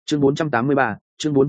chương 483,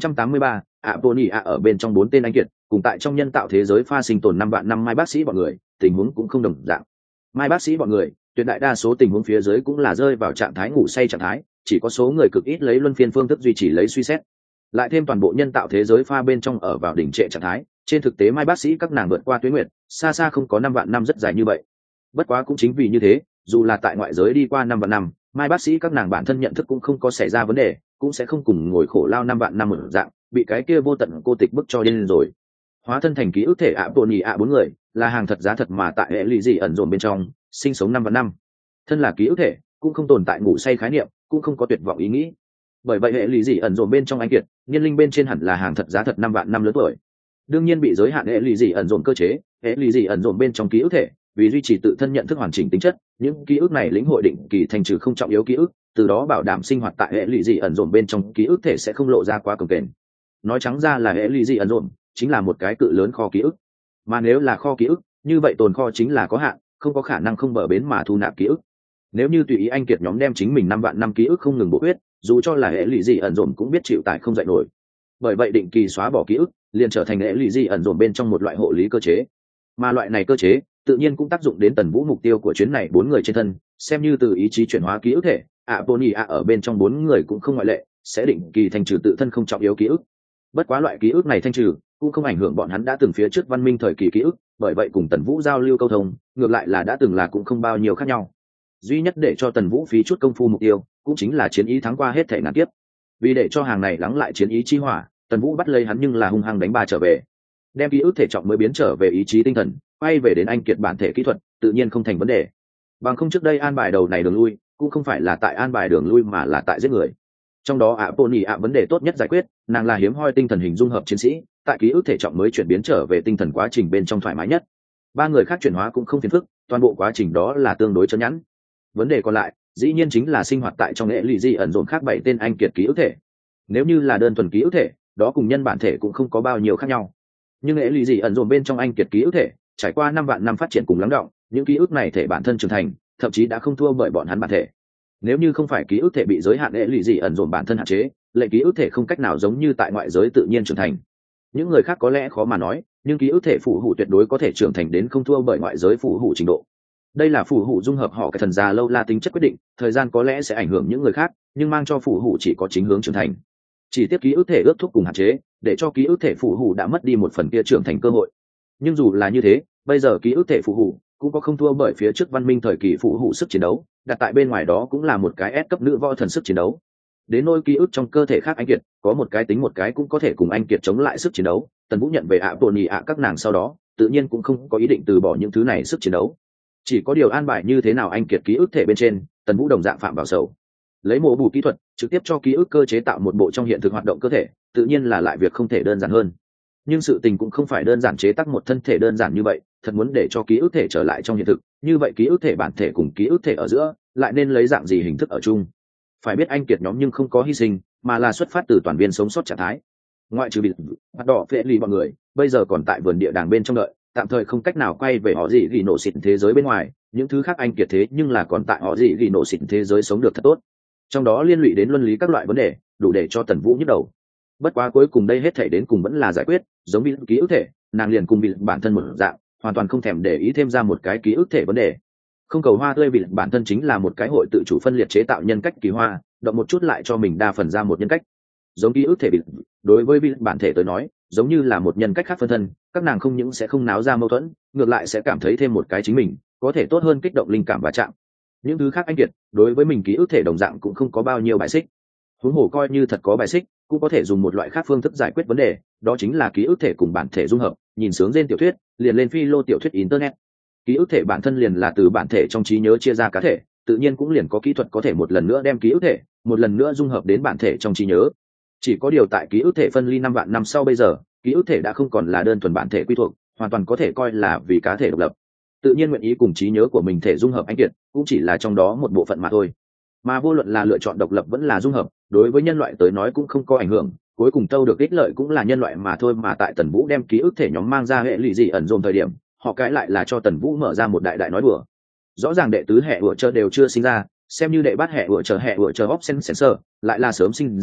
Apollonia ở bên trong 4 tên anh kiệt, cùng tại trong nhân tạo thế giới pha sinh tồn 5 vạn năm mai bác sĩ bọn người, tình huống cũng không đồng dạng. Mai bác sĩ bọn người, tuyệt đại đa số tình huống phía dưới cũng là rơi vào trạng thái ngủ say trạng thái, chỉ có số người cực ít lấy luân phiên phương thức duy trì lấy suy xét. Lại thêm toàn bộ nhân tạo thế giới pha bên trong ở vào đỉnh trệ trạng thái, trên thực tế mai bác sĩ các nàng vượt qua tuyến nguyệt, xa xa không có 5 vạn năm rất dài như vậy. Bất quá cũng chính vì như thế, dù là tại ngoại giới đi qua 5 vạn năm, mai bác sĩ các nàng bản thân nhận thức cũng không có xảy ra vấn đề, cũng sẽ không cùng ngồi khổ lao 5 vạn năm ở dạng, bị cái kia vô tận cô tịch bức cho điên rồi. Hóa thân thành ký ức thể Apollonia 4 người, là hàng thật giá thật mà tại hệ lụy gì ẩn dồn bên trong, sinh sống 5 vạn năm. Thân là ký ức thể, cũng không tồn tại ngủ say khái niệm, cũng không có tuyệt vọng ý nghĩ. Bởi vậy hệ lụy gì ẩn dồn bên trong anh kiệt, niên linh bên trên hẳn là hàng thật giá thật 5 vạn năm lớn tuổi. Đương nhiên bị giới hạn hệ lụy gì ẩn dồn cơ chế, hệ lụy gì ẩn dồn bên trong ký ức thể, vì duy trì tự thân nhận thức hoàn chỉnh tính chất, những ký ức này lĩnh hội định kỳ thành trừ không trọng yếu ký ức, từ đó bảo đảm sinh hoạt tại hệ lụy gì ẩn dồn bên trong ký ức thể sẽ không lộ ra quá cồng kềnh. Nói trắng ra là hệ lụy gì ẩn dồn chính là một cái cự lớn kho ký ức, mà nếu là kho ký ức, như vậy tồn kho chính là có hạn, không có khả năng không bờ bến mà thu nạp ký ức. Nếu như tùy ý anh kiệt nhóm đem chính mình 5 vạn năm ký ức không ngừng bổ huyết, dù cho là hệ lụy gì ẩn dồn cũng biết chịu tải không dậy nổi. Bởi vậy định kỳ xóa bỏ ký ức liền trở thành hệ lụy gì ẩn dồn bên trong một loại hộ lý cơ chế, mà loại này cơ chế tự nhiên cũng tác dụng đến Tần Vũ mục tiêu của chuyến này 4 người trên thân, xem như từ ý chí chuyển hóa ký ức thể, Apollonia ở bên trong 4 người cũng không ngoại lệ, sẽ định kỳ thanh trừ tự thân không trọng yếu ký ức. Bất quá loại ký ức này thanh trừ cũng không ảnh hưởng bọn hắn đã từng phía trước văn minh thời kỳ ký ức, bởi vậy cùng Tần Vũ giao lưu câu thông, ngược lại là đã từng là cũng không bao nhiêu khác nhau. Duy nhất để cho Tần Vũ phí chút công phu mục tiêu, cũng chính là chiến ý thắng qua hết thể ngàn kiếp. Vì để cho hàng này lắng lại chiến ý chi hỏa, Tần Vũ bắt lấy hắn nhưng là hung hăng đánh ba trở về, đem ký ức thể trọng mới biến trở về ý chí tinh thần, quay về đến anh kiệt bản thể kỹ thuật, tự nhiên không thành vấn đề. Bằng không trước đây an bài đầu này đường lui, cũng không phải là tại an bài đường lui mà là tại giết người. Trong đó Apollonia vấn đề tốt nhất giải quyết, nàng là hiếm hoi tinh thần hình dung hợp chiến sĩ, tại ký ức thể trọng mới chuyển biến trở về tinh thần quá trình bên trong thoải mái nhất. 3 người khác chuyển hóa cũng không phiền phức, toàn bộ quá trình đó là tương đối chớn nhẵn. Vấn đề còn lại, dĩ nhiên chính là sinh hoạt tại trong hệ lụy di ẩn dồn khác 7 tên anh kiệt ký ức thể. Nếu như là đơn thuần ký ức thể, đó cùng nhân bản thể cũng không có bao nhiêu khác nhau. Nhưng hệ lụy di ẩn dồn bên trong anh kiệt ký ức thể, trải qua 5 vạn năm phát triển cùng lắng đọng, những ký ức này thể bản thân trưởng thành, thậm chí đã không thua bởi bọn hắn bản thể. Nếu như không phải ký ức thể bị giới hạn hệ lụy gì ẩn dồn bản thân hạn chế, lệ ký ức thể không cách nào giống như tại ngoại giới tự nhiên trưởng thành. Những người khác có lẽ khó mà nói, nhưng ký ức thể phù hủ tuyệt đối có thể trưởng thành đến không thua bởi ngoại giới phù hủ trình độ. Đây là phù hủ dung hợp họ cái thần già lâu la tính chất quyết định, thời gian có lẽ sẽ ảnh hưởng những người khác, nhưng mang cho phù hủ chỉ có chính hướng trưởng thành. Chỉ tiếp ký ức thể ước thúc cùng hạn chế, để cho ký ức thể phù hủ đã mất đi một phần kia trưởng thành cơ hội. Nhưng dù là như thế, bây giờ ký ức thể phù hủ cũng có không thua bởi phía trước văn minh thời kỳ phù hủ sức chiến đấu, đặt tại bên ngoài đó cũng là một cái S cấp nữ võ thần sức chiến đấu. Đến nôi ký ức trong cơ thể khác anh kiệt, có một cái tính một cái cũng có thể cùng anh kiệt chống lại sức chiến đấu. Tần Vũ nhận về Apollonia các nàng sau đó, tự nhiên cũng không có ý định từ bỏ những thứ này sức chiến đấu. Chỉ có điều an bài như thế nào anh kiệt ký ức thể bên trên, Tần Vũ đồng dạng phạm vào sầu. Lấy mổ bù kỹ thuật, trực tiếp cho ký ức cơ chế tạo một bộ trong hiện thực hoạt động cơ thể, tự nhiên là lại việc không thể đơn giản hơn. Nhưng sự tình cũng không phải đơn giản chế tác một thân thể đơn giản như vậy, thật muốn để cho ký ức thể trở lại trong hiện thực, như vậy ký ức thể bản thể cùng ký ức thể ở giữa lại nên lấy dạng gì hình thức ở chung. Phải biết anh kiệt nhóm nhưng không có hy sinh, mà là xuất phát từ toàn viên sống sót trạng thái. Ngoại trừ bị bắt đỏ phệ lì bọn người, bây giờ còn tại vườn địa đàng bên trong đợi, tạm thời không cách nào quay về họ gì ghi nổ xịn thế giới bên ngoài. Những thứ khác anh kiệt thế nhưng là còn tại họ gì ghi nổ xịn thế giới sống được thật tốt. Trong đó liên lụy đến luân lý các loại vấn đề, đủ để cho Tần Vũ nhức đầu. Bất quá cuối cùng đây hết thể đến cùng vẫn là giải quyết, giống như ký ức thể, nàng liền cùng bị bản thân một dạng, hoàn toàn không thèm để ý thêm ra một cái ký ức thể vấn đề. Không cầu hoa tươi, vì bản thân chính là một cái hội tự chủ phân liệt chế tạo nhân cách kỳ hoa, động một chút lại cho mình đa phần ra một nhân cách. Giống ký ức thể bị, đối với vị bản thể tới nói, giống như là một nhân cách khác phân thân, các nàng không những sẽ không náo ra mâu thuẫn, ngược lại sẽ cảm thấy thêm một cái chính mình, có thể tốt hơn kích động linh cảm và chạm. Những thứ khác anh kiệt, đối với mình ký ức thể đồng dạng cũng không có bao nhiêu bài xích. Huống hồ coi như thật có bài xích, cũng có thể dùng một loại khác phương thức giải quyết vấn đề, đó chính là ký ức thể cùng bản thể dung hợp. Nhìn sướng trên tiểu thuyết, liền lên phi lô tiểu thuyết internet. Ký ức thể bản thân liền là từ bản thể trong trí nhớ chia ra cá thể, tự nhiên cũng liền có kỹ thuật có thể một lần nữa đem ký ức thể một lần nữa dung hợp đến bản thể trong trí nhớ. Chỉ có điều tại ký ức thể phân ly 5 vạn năm sau bây giờ, ký ức thể đã không còn là đơn thuần bản thể quy thuộc, hoàn toàn có thể coi là vì cá thể độc lập. Tự nhiên nguyện ý cùng trí nhớ của mình thể dung hợp anh kiệt, cũng chỉ là trong đó một bộ phận mà thôi. Mà vô luận là lựa chọn độc lập vẫn là dung hợp, đối với nhân loại tới nói cũng không có ảnh hưởng, cuối cùng tâu được ích lợi cũng là nhân loại mà thôi. Mà tại Tần Vũ đem ký ức thể nhóm mang ra hệ lụy gì ẩn dồn thời điểm, họ cãi lại là cho Tần Vũ mở ra một đại nói đùa. Rõ ràng đệ tứ hệ ủa chờ đều chưa sinh ra, xem như đệ bát hệ ủa chờ option sensor lại là sớm sinh ra,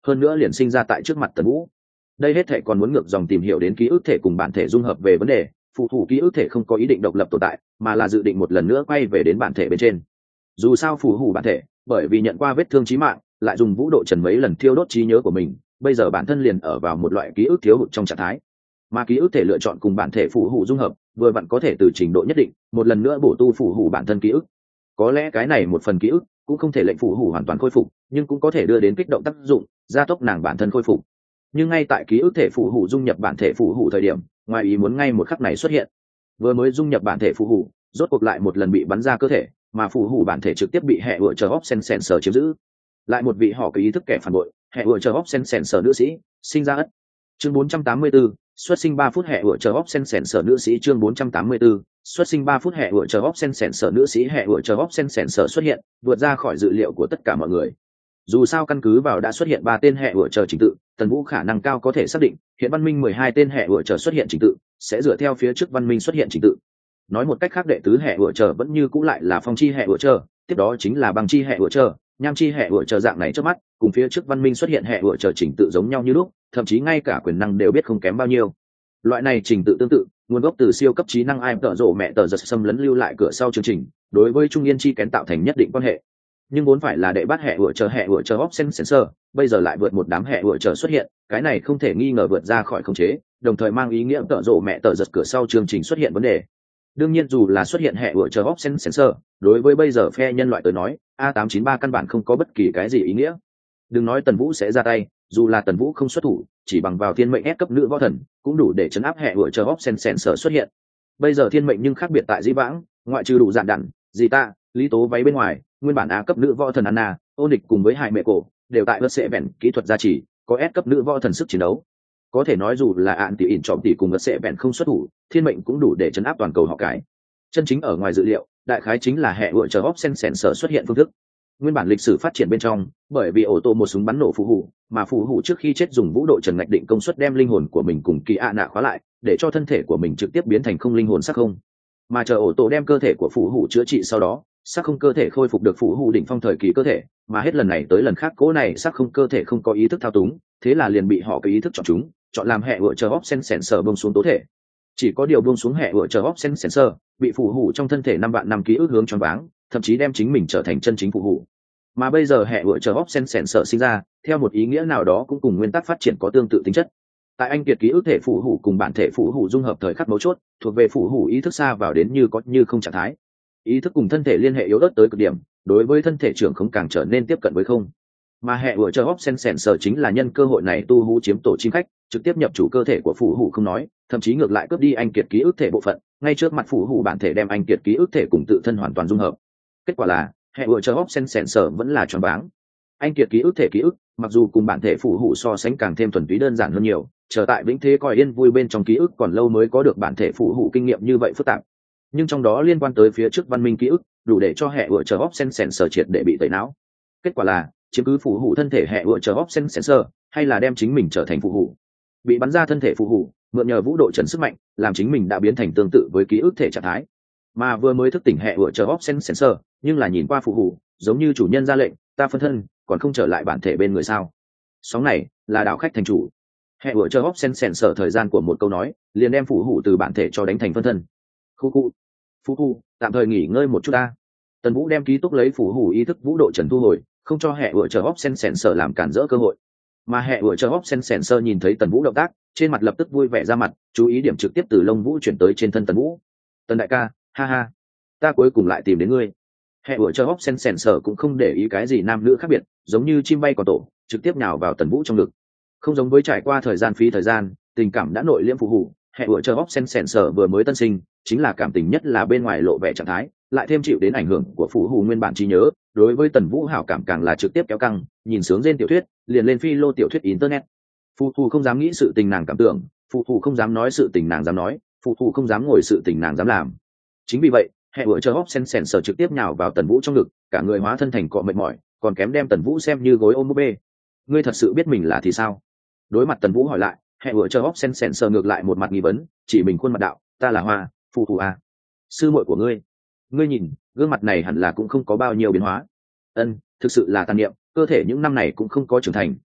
hơn nữa liền sinh ra tại trước mặt Tần Vũ. Đây hết thể còn muốn ngược dòng tìm hiểu đến ký ức thể cùng bản thể dung hợp về vấn đề, phù thủ ký ức thể không có ý định độc lập tồn tại, mà là dự định một lần nữa quay về đến bản thể bên trên. Dù sao phù hủ bản thể, bởi vì nhận qua vết thương chí mạng, lại dùng vũ độ trần mấy lần thiêu đốt trí nhớ của mình, bây giờ bản thân liền ở vào một loại ký ức thiếu hụt trong trạng thái. Mà ký ức thể lựa chọn cùng bản thể phù hủ dung hợp, vừa vặn có thể từ trình độ nhất định, một lần nữa bổ tu phù hủ bản thân ký ức. Có lẽ cái này một phần ký ức cũng không thể lệnh phù hủ hoàn toàn khôi phục, nhưng cũng có thể đưa đến kích động tác dụng, gia tốc nàng bản thân khôi phục. Nhưng ngay tại ký ức thể phù hủ dung nhập bản thể phù hủ thời điểm, ngoài ý muốn ngay một khắc này xuất hiện. Vừa mới dung nhập bản thể phù hủ, rốt cuộc lại một lần bị bắn ra cơ thể, mà phù hủ bản thể trực tiếp bị hệ ủa chờ opsen sensor chiếm giữ. Lại một vị họ có ý thức kẻ phản bội, hệ ủa chờ opsen sensor nữ sĩ sinh ra ất. Chương 484, xuất sinh 3 phút hệ ủa chờ opsen sensor nữ sĩ. Chương 484, xuất sinh 3 phút hệ ủa chờ opsen sensor nữ sĩ. Hệ ủa chờ opsen sensor xuất hiện, vượt ra khỏi dự liệu của tất cả mọi người. Dù sao căn cứ vào đã xuất hiện 3 tên hệ ủa chờ trình tự, Tần Vũ khả năng cao có thể xác định hiện văn minh 12 tên hệ ủa chờ xuất hiện trình tự sẽ dựa theo phía trước văn minh xuất hiện trình tự. Nói một cách khác, đệ tứ hệ ủa chờ vẫn như cũ lại là phong chi hệ ủa chờ, tiếp đó chính là băng chi hệ ủa chờ, nham chi hệ ủa chờ. Dạng này trước mắt cùng phía trước văn minh xuất hiện hệ ủa chờ trình tự giống nhau như lúc, thậm chí ngay cả quyền năng đều biết không kém bao nhiêu. Loại này trình tự tương tự nguồn gốc từ siêu cấp trí năng ai tợ rộ mẹ tờ giật xâm lấn lưu lại cửa sau chương trình, đối với trung yên chi kén tạo thành nhất định quan hệ. Nhưng vốn phải là đệ bát hệ ủa chờ opsen sensor, bây giờ lại vượt một đám hệ ủa chờ xuất hiện, cái này không thể nghi ngờ vượt ra khỏi khống chế, đồng thời mang ý nghĩa tợ rộ mẹ tờ giật cửa sau chương trình xuất hiện vấn đề. Đương nhiên dù là xuất hiện hệ ủa chờ opsen sensor, đối với bây giờ phe nhân loại tới nói, A893 căn bản không có bất kỳ cái gì ý nghĩa. Đừng nói Tần Vũ sẽ ra tay, dù là Tần Vũ không xuất thủ, chỉ bằng vào thiên mệnh S cấp nữ võ thần cũng đủ để chấn áp hệ ủa chờ opsen sensor xuất hiện. Bây giờ thiên mệnh nhưng khác biệt tại dĩ vãng, ngoại trừ đủ dạn đẳng, gì ta, lý tố váy bên ngoài, nguyên bản A cấp nữ võ thần Anna, Ôn Địch cùng với hai mẹ cổ đều tại vật sẽ vẹn kỹ thuật gia trì, có S cấp nữ võ thần sức chiến đấu. Có thể nói dù là ạn tỷ ỉn trọng tỷ cùng vật sẽ vẹn không xuất thủ, thiên mệnh cũng đủ để chấn áp toàn cầu họ cái. Chân chính ở ngoài dự liệu, đại khái chính là hệ ủa chờ opsen sensor xuất hiện phương thức. Nguyên bản lịch sử phát triển bên trong, bởi vì ổ tổ một súng bắn nổ phù hủ, mà phù hủ trước khi chết dùng vũ độ trần ngạch định công suất đem linh hồn của mình cùng kỳ ạ nạ khóa lại, để cho thân thể của mình trực tiếp biến thành không linh hồn sắc không. Mà chờ ổ tổ đem cơ thể của phù hủ chữa trị sau đó, sắc không cơ thể khôi phục được phù hủ đỉnh phong thời kỳ cơ thể, mà hết lần này tới lần khác cố này sắc không cơ thể không có ý thức thao túng, thế là liền bị họ cái ý thức chọn chúng, chọn làm hệ ủa chờ opsen sensor buông xuống tố thể. Chỉ có điều buông xuống hệ ủa chờ opsen sensor, bị phù hủ trong thân thể 5 vạn năm ký ức hướng choáng váng, thậm chí đem chính mình trở thành chân chính phù hủ. Mà bây giờ hệ ủa chờ opsen sensor sinh ra, theo một ý nghĩa nào đó cũng cùng nguyên tắc phát triển có tương tự tính chất. Tại anh kiệt ký ức thể phù hủ cùng bản thể phù hủ dung hợp thời khắc mấu chốt, thuộc về phù hủ ý thức xa vào đến như có như không trạng thái. Ý thức cùng thân thể liên hệ yếu ớt tới cực điểm, đối với thân thể trưởng không càng trở nên tiếp cận với không. Mà hệ ủa chờ opsen sensor chính là nhân cơ hội này tu hú chiếm tổ chim khách, trực tiếp nhập chủ cơ thể của phù hủ không nói, thậm chí ngược lại cướp đi anh kiệt ký ức thể bộ phận, ngay trước mặt phù hủ bản thể đem anh kiệt ký ức thể cùng tự thân hoàn toàn dung hợp. Kết quả là hệ ủa chờ opsen sensor vẫn là choáng váng. Anh kiệt ký ức thể ký ức, mặc dù cùng bản thể phù hủ so sánh càng thêm thuần túy đơn giản hơn nhiều, trở tại vĩnh thế coi yên vui bên trong ký ức còn lâu mới có được bản thể phù hủ kinh nghiệm như vậy phức tạp. Nhưng trong đó liên quan tới phía trước văn minh ký ức, đủ để cho hệ ủa chờ opsen sensor triệt để bị tẩy não. Kết quả là chiếm cứ phù hủ thân thể hệ ủa chờ opsen sensor, hay là đem chính mình trở thành phù hủ. Bị bắn ra thân thể phù hủ, mượn nhờ vũ độ trần sức mạnh, làm chính mình đã biến thành tương tự với ký ức thể trạng thái. Mà vừa mới thức tỉnh hệ ủa chờ opsen sensor, nhưng là nhìn qua phù hủ, giống như chủ nhân ra lệnh, ta phân thân, còn không trở lại bản thể bên người sao? Sóng này là đạo khách thành chủ. Hệ ủa chờ opsen sensor thời gian của một câu nói, liền đem phù hủ từ bản thể cho đánh thành phân thân. Phù hủ, tạm thời nghỉ ngơi một chút ta. Tần Vũ đem ký túc lấy phù hủ ý thức vũ độ trần thu hồi, không cho hệ ủa chờ opsen sensor làm cản rỡ cơ hội. Mà hệ ủa chờ opsen sensor nhìn thấy Tần Vũ động tác, trên mặt lập tức vui vẻ ra mặt, chú ý điểm trực tiếp từ lông vũ chuyển tới trên thân Tần Vũ. Tần đại ca, ha ha, ta cuối cùng lại tìm đến ngươi. Hệ ủa chờ opsen sensor cũng không để ý cái gì nam nữ khác biệt, giống như chim bay còn tổ, trực tiếp nhào vào Tần Vũ trong ngực. Không giống với trải qua thời gian phí thời gian, tình cảm đã nội liễm phù hủ, hệ ủa chờ opsen sensor vừa mới tân sinh, chính là cảm tình nhất là bên ngoài lộ vẻ trạng thái, lại thêm chịu đến ảnh hưởng của phù hủ nguyên bản trí nhớ, đối với Tần Vũ hảo cảm càng là trực tiếp kéo căng, nhìn sướng trên tiểu thuyết, liền lên phi lô tiểu thuyết internet. Phù thù không dám nghĩ sự tình nàng cảm tưởng, phù thù không dám nói sự tình nàng dám nói, phù thù không dám ngồi sự tình nàng dám làm. Chính vì vậy, hệ ủa chờ opsen sensor trực tiếp nhào vào Tần Vũ trong ngực, cả người hóa thân thành cọ mệt mỏi, còn kém đem Tần Vũ xem như gối ôm búp bê. Ngươi thật sự biết mình là thì sao? Đối mặt Tần Vũ hỏi lại, hệ ủa chờ opsen sensor ngược lại một mặt nghi vấn, chỉ mình khuôn mặt đạo, ta là Hoa, phù thù à? Sư muội của ngươi. Ngươi nhìn, gương mặt này hẳn là cũng không có bao nhiêu biến hóa. Ân, thực sự là tàn niệm, cơ thể những năm này cũng không có trưởng thành,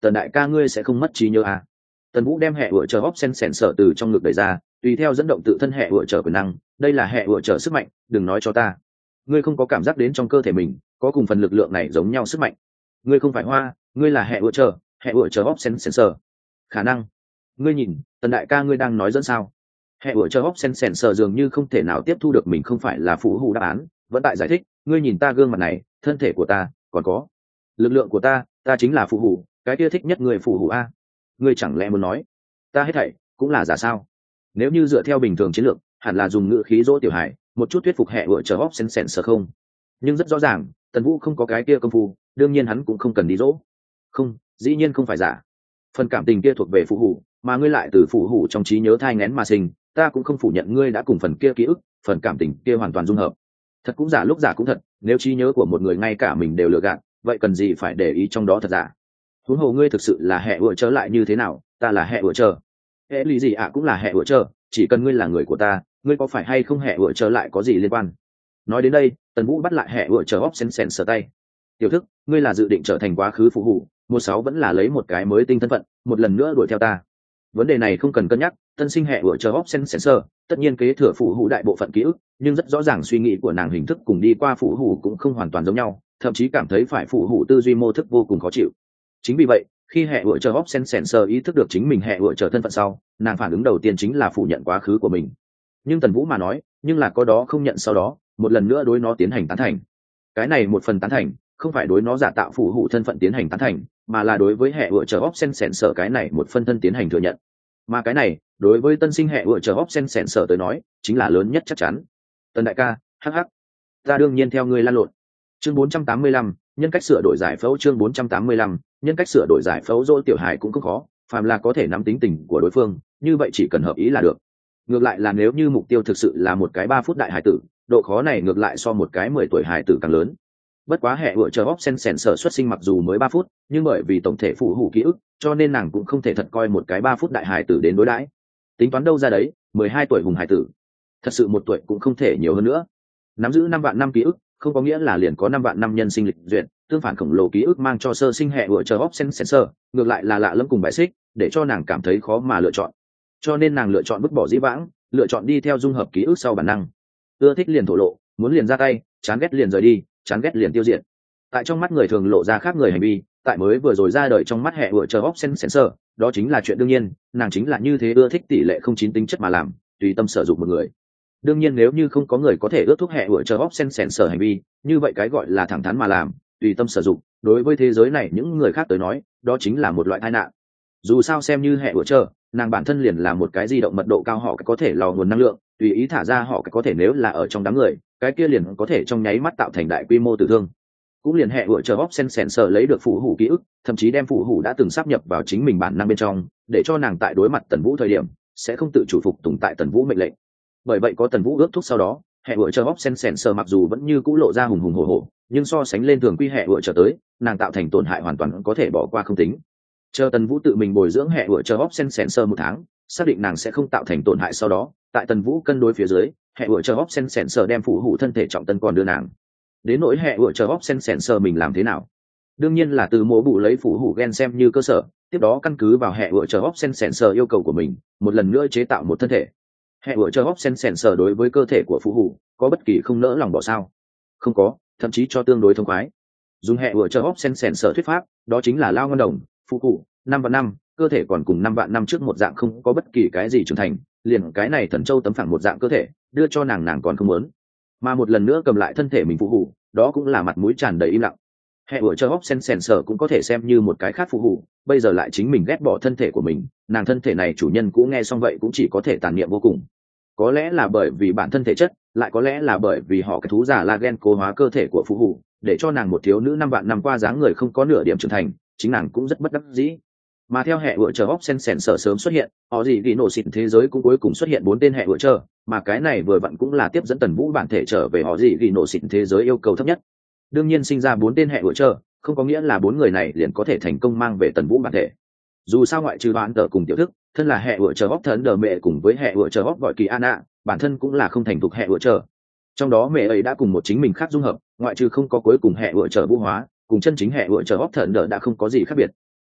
tần đại ca ngươi sẽ không mất trí nhớ à. Tần Vũ đem hệ ủa chờ hóc sen sẻn sở từ trong ngực đẩy ra, tùy theo dẫn động tự thân hệ ủa trở quyền năng, đây là hệ ủa trở sức mạnh, đừng nói cho ta ngươi không có cảm giác đến trong cơ thể mình có cùng phần lực lượng này giống nhau sức mạnh. Ngươi không phải hoa, ngươi là hệ ủa trở hóc sen sẻn sở. Khả năng ngươi nhìn tần đại ca ngươi đang nói dẫn sao. Hệ ủa chờ hóc sen sèn sờ dường như không thể nào tiếp thu được mình không phải là phụ hụ đáp án, vẫn tại giải thích, ngươi nhìn ta gương mặt này, thân thể của ta còn có lực lượng của ta, ta chính là phụ hụ, cái kia thích nhất người phụ hụ a. Ngươi chẳng lẽ muốn nói ta hết thảy cũng là giả sao? Nếu như dựa theo bình thường chiến lược hẳn là dùng ngữ khí dỗ tiểu hải một chút thuyết phục hệ ủa chờ hóc sen sèn sờ không, nhưng rất rõ ràng tần vũ không có cái kia công phu, đương nhiên hắn cũng không cần đi dỗ. Không, dĩ nhiên không phải giả. Phần cảm tình kia thuộc về phụ hụ, mà ngươi lại từ phụ hụ trong trí nhớ thai nghén mà sinh, ta cũng không phủ nhận ngươi đã cùng phần kia ký ức, phần cảm tình kia hoàn toàn dung hợp. Thật cũng giả lúc giả cũng thật, nếu trí nhớ của một người ngay cả mình đều lừa gạt, vậy cần gì phải để ý trong đó thật giả. Huống hồ ngươi thực sự là hệ ủa trở lại như thế nào, ta là hệ ủa trở. Hệ lý gì ạ cũng là hệ ủa trở, chỉ cần ngươi là người của ta, ngươi có phải hay không hệ ủa trở lại có gì liên quan. Nói đến đây, Tần Vũ bắt lại hệ ủa trở hóc sen sèn sờ tay. Tiểu thức, ngươi là dự định trở thành quá khứ phụ hụ, 16 vẫn là lấy một cái mới tinh thân phận, một lần nữa đuổi theo ta. Vấn đề này không cần cân nhắc, tân sinh hệ ủa chờ hóc sen sensor tất nhiên kế thừa phụ hụ đại bộ phận ký ức, nhưng rất rõ ràng suy nghĩ của nàng hình thức cùng đi qua phụ hụ cũng không hoàn toàn giống nhau, thậm chí cảm thấy phải phụ hụ tư duy mô thức vô cùng khó chịu. Chính vì vậy, khi hệ ủa chờ hóc sen sensor ý thức được chính mình hệ ủa chờ thân phận sau, nàng phản ứng đầu tiên chính là phủ nhận quá khứ của mình. Nhưng Tần Vũ mà nói, nhưng là có đó không nhận sau đó, một lần nữa đối nó tiến hành tán thành. Cái này một phần tán thành, không phải đối nó giả tạo phụ hụ thân phận tiến hành tán thành, mà là đối với hệ ủa chờ hóc sen sẹn sở cái này một phân thân tiến hành thừa nhận. Mà cái này đối với tân sinh hệ ủa chờ hóc sen sẹn sở tới nói chính là lớn nhất chắc chắn. Tần đại ca, hh, ta đương nhiên theo ngươi lan lộn. Chương 485, nhân cách sửa đổi giải phẫu. Chương 485, nhân cách sửa đổi giải phẫu. Dỗ tiểu hải cũng không khó, phàm là có thể nắm tính tình của đối phương, như vậy chỉ cần hợp ý là được. Ngược lại là nếu như mục tiêu thực sự là một cái 3 phút đại hải tử, độ khó này ngược lại so một cái 10 tuổi hải tử càng lớn. Bất quá hệ ủa chờ hóc sen sèn sở xuất sinh mặc dù mới 3 phút, nhưng bởi vì tổng thể phụ hủ ký ức, cho nên nàng cũng không thể thật coi một cái 3 phút đại hải tử đến đối đãi. Tính toán đâu ra đấy, 12 tuổi hùng hải tử, thật sự 1 tuổi cũng không thể nhiều hơn nữa. Nắm giữ 5 vạn năm ký ức, không có nghĩa là liền có 5 vạn năm nhân sinh lịch duyệt, tương phản khổng lồ ký ức mang cho sơ sinh hệ ủa chờ hóc sen sèn sở, ngược lại là lạ lẫm cùng bài xích, để cho nàng cảm thấy khó mà lựa chọn. Cho nên nàng lựa chọn vứt bỏ dĩ vãng, lựa chọn đi theo dung hợp ký ức sau bản năng. Ưa thích liền thổ lộ, muốn liền ra tay, chán ghét liền rời đi, chán ghét liền tiêu diệt. Tại trong mắt người thường lộ ra khác người hành vi, tại mới vừa rồi ra đời trong mắt hệ ủa chờ hóc sen sensor, đó chính là chuyện đương nhiên, nàng chính là như thế, ưa thích tỷ lệ không chín tính chất mà làm, tùy tâm sử dụng một người. Đương nhiên nếu như không có người có thể ước thúc hệ ủa chờ hóc sen sensor hành vi, như vậy cái gọi là thẳng thắn mà làm, tùy tâm sử dụng, đối với thế giới này những người khác tới nói, đó chính là một loại tai nạn. Dù sao xem như hệ ủa chờ, nàng bản thân liền là một cái di động mật độ cao, họ có thể lò nguồn năng lượng, tùy ý thả ra họ có thể nếu là ở trong đám người, cái kia liền có thể trong nháy mắt tạo thành đại quy mô tử thương. Cũng liền hệ ủa chờ hóc sen sèn sở lấy được phụ hủ ký ức, thậm chí đem phụ hủ đã từng sáp nhập vào chính mình bản năng bên trong, để cho nàng tại đối mặt Tần Vũ thời điểm sẽ không tự chủ phục tùng tại Tần Vũ mệnh lệnh. Bởi vậy có Tần Vũ ước thúc sau đó, hệ ủa chờ hóc sen sèn sở mặc dù vẫn như cũ lộ ra hùng hùng hổ hổ, nhưng so sánh lên thường quy hệ ủa chờ tới, nàng tạo thành tổn hại hoàn toàn có thể bỏ qua không tính. Chờ Tần Vũ tự mình bồi dưỡng hệ ủa chờ hóc sen sèn sở 1 tháng, xác định nàng sẽ không tạo thành tổn hại sau đó, tại Tần Vũ cân đối phía dưới, hệ ủa chờ hóc sen sèn sở đem phụ hủ thân thể trọng tân còn đưa nàng. Đến nỗi hệ ủa chờ hóc sen sèn sở mình làm thế nào, đương nhiên là từ mổ bụ lấy phụ hủ gen xem như cơ sở, tiếp đó căn cứ vào hệ ủa chờ hóc sen sèn sở yêu cầu của mình, một lần nữa chế tạo một thân thể. Hệ ủa chờ hóc sen sèn sở đối với cơ thể của phụ hủ có bất kỳ không nỡ lòng bỏ sao? Không có, thậm chí cho tương đối thông khoái. Dùng hệ ủa chờ hóc sen sèn sở thuyết pháp, đó chính là lao ngân đồng, phụ hủ 5 vạn năm, cơ thể còn cùng 5 vạn năm trước một dạng, không có bất kỳ cái gì trưởng thành, liền cái này thần châu tấm phẳng một dạng cơ thể đưa cho nàng còn không muốn, mà một lần nữa cầm lại thân thể mình phụ hủ, đó cũng là mặt mũi tràn đầy im lặng. Hệ ủa chờ hóc sen sèn sở cũng có thể xem như một cái khác phụ hủ, bây giờ lại chính mình ghét bỏ thân thể của mình, nàng thân thể này chủ nhân cũ nghe xong vậy cũng chỉ có thể tàn niệm vô cùng. Có lẽ là bởi vì bản thân thể chất, lại có lẽ là bởi vì họ cái thú giả la gen cố hóa cơ thể của phụ hủ, để cho nàng một thiếu nữ 5 vạn năm qua dáng người không có nửa điểm trưởng thành, chính nàng cũng rất bất đắc dĩ. Mà theo hệ ủa chờ hóc sen sèn sở sớm xuất hiện, họ gì ghi nổ xịn thế giới cũng cuối cùng xuất hiện 4 tên hệ ủa chờ, mà cái này vừa vặn cũng là tiếp dẫn Tần Vũ bản thể trở về họ gì ghi nổ xịn thế giới yêu cầu thấp nhất. Đương nhiên sinh ra 4 tên hệ ủa chờ, không có nghĩa là 4 người này liền có thể thành công mang về Tần Vũ bản thể. Dù sao ngoại trừ đoán tờ cùng tiểu thức, thân là hệ ủa chờ hóc thần đờ mẹ cùng với hệ ủa chờ hóc gọi kỳ Anna, bản thân cũng là không thành thục hệ ủa chờ. Trong đó mẹ ấy đã cùng một chính mình khác dung hợp, ngoại trừ không có cuối cùng hệ ủa chờ vũ hóa, cùng chân chính hệ ủa chờ hóc thần đờ đã không có gì khác biệt.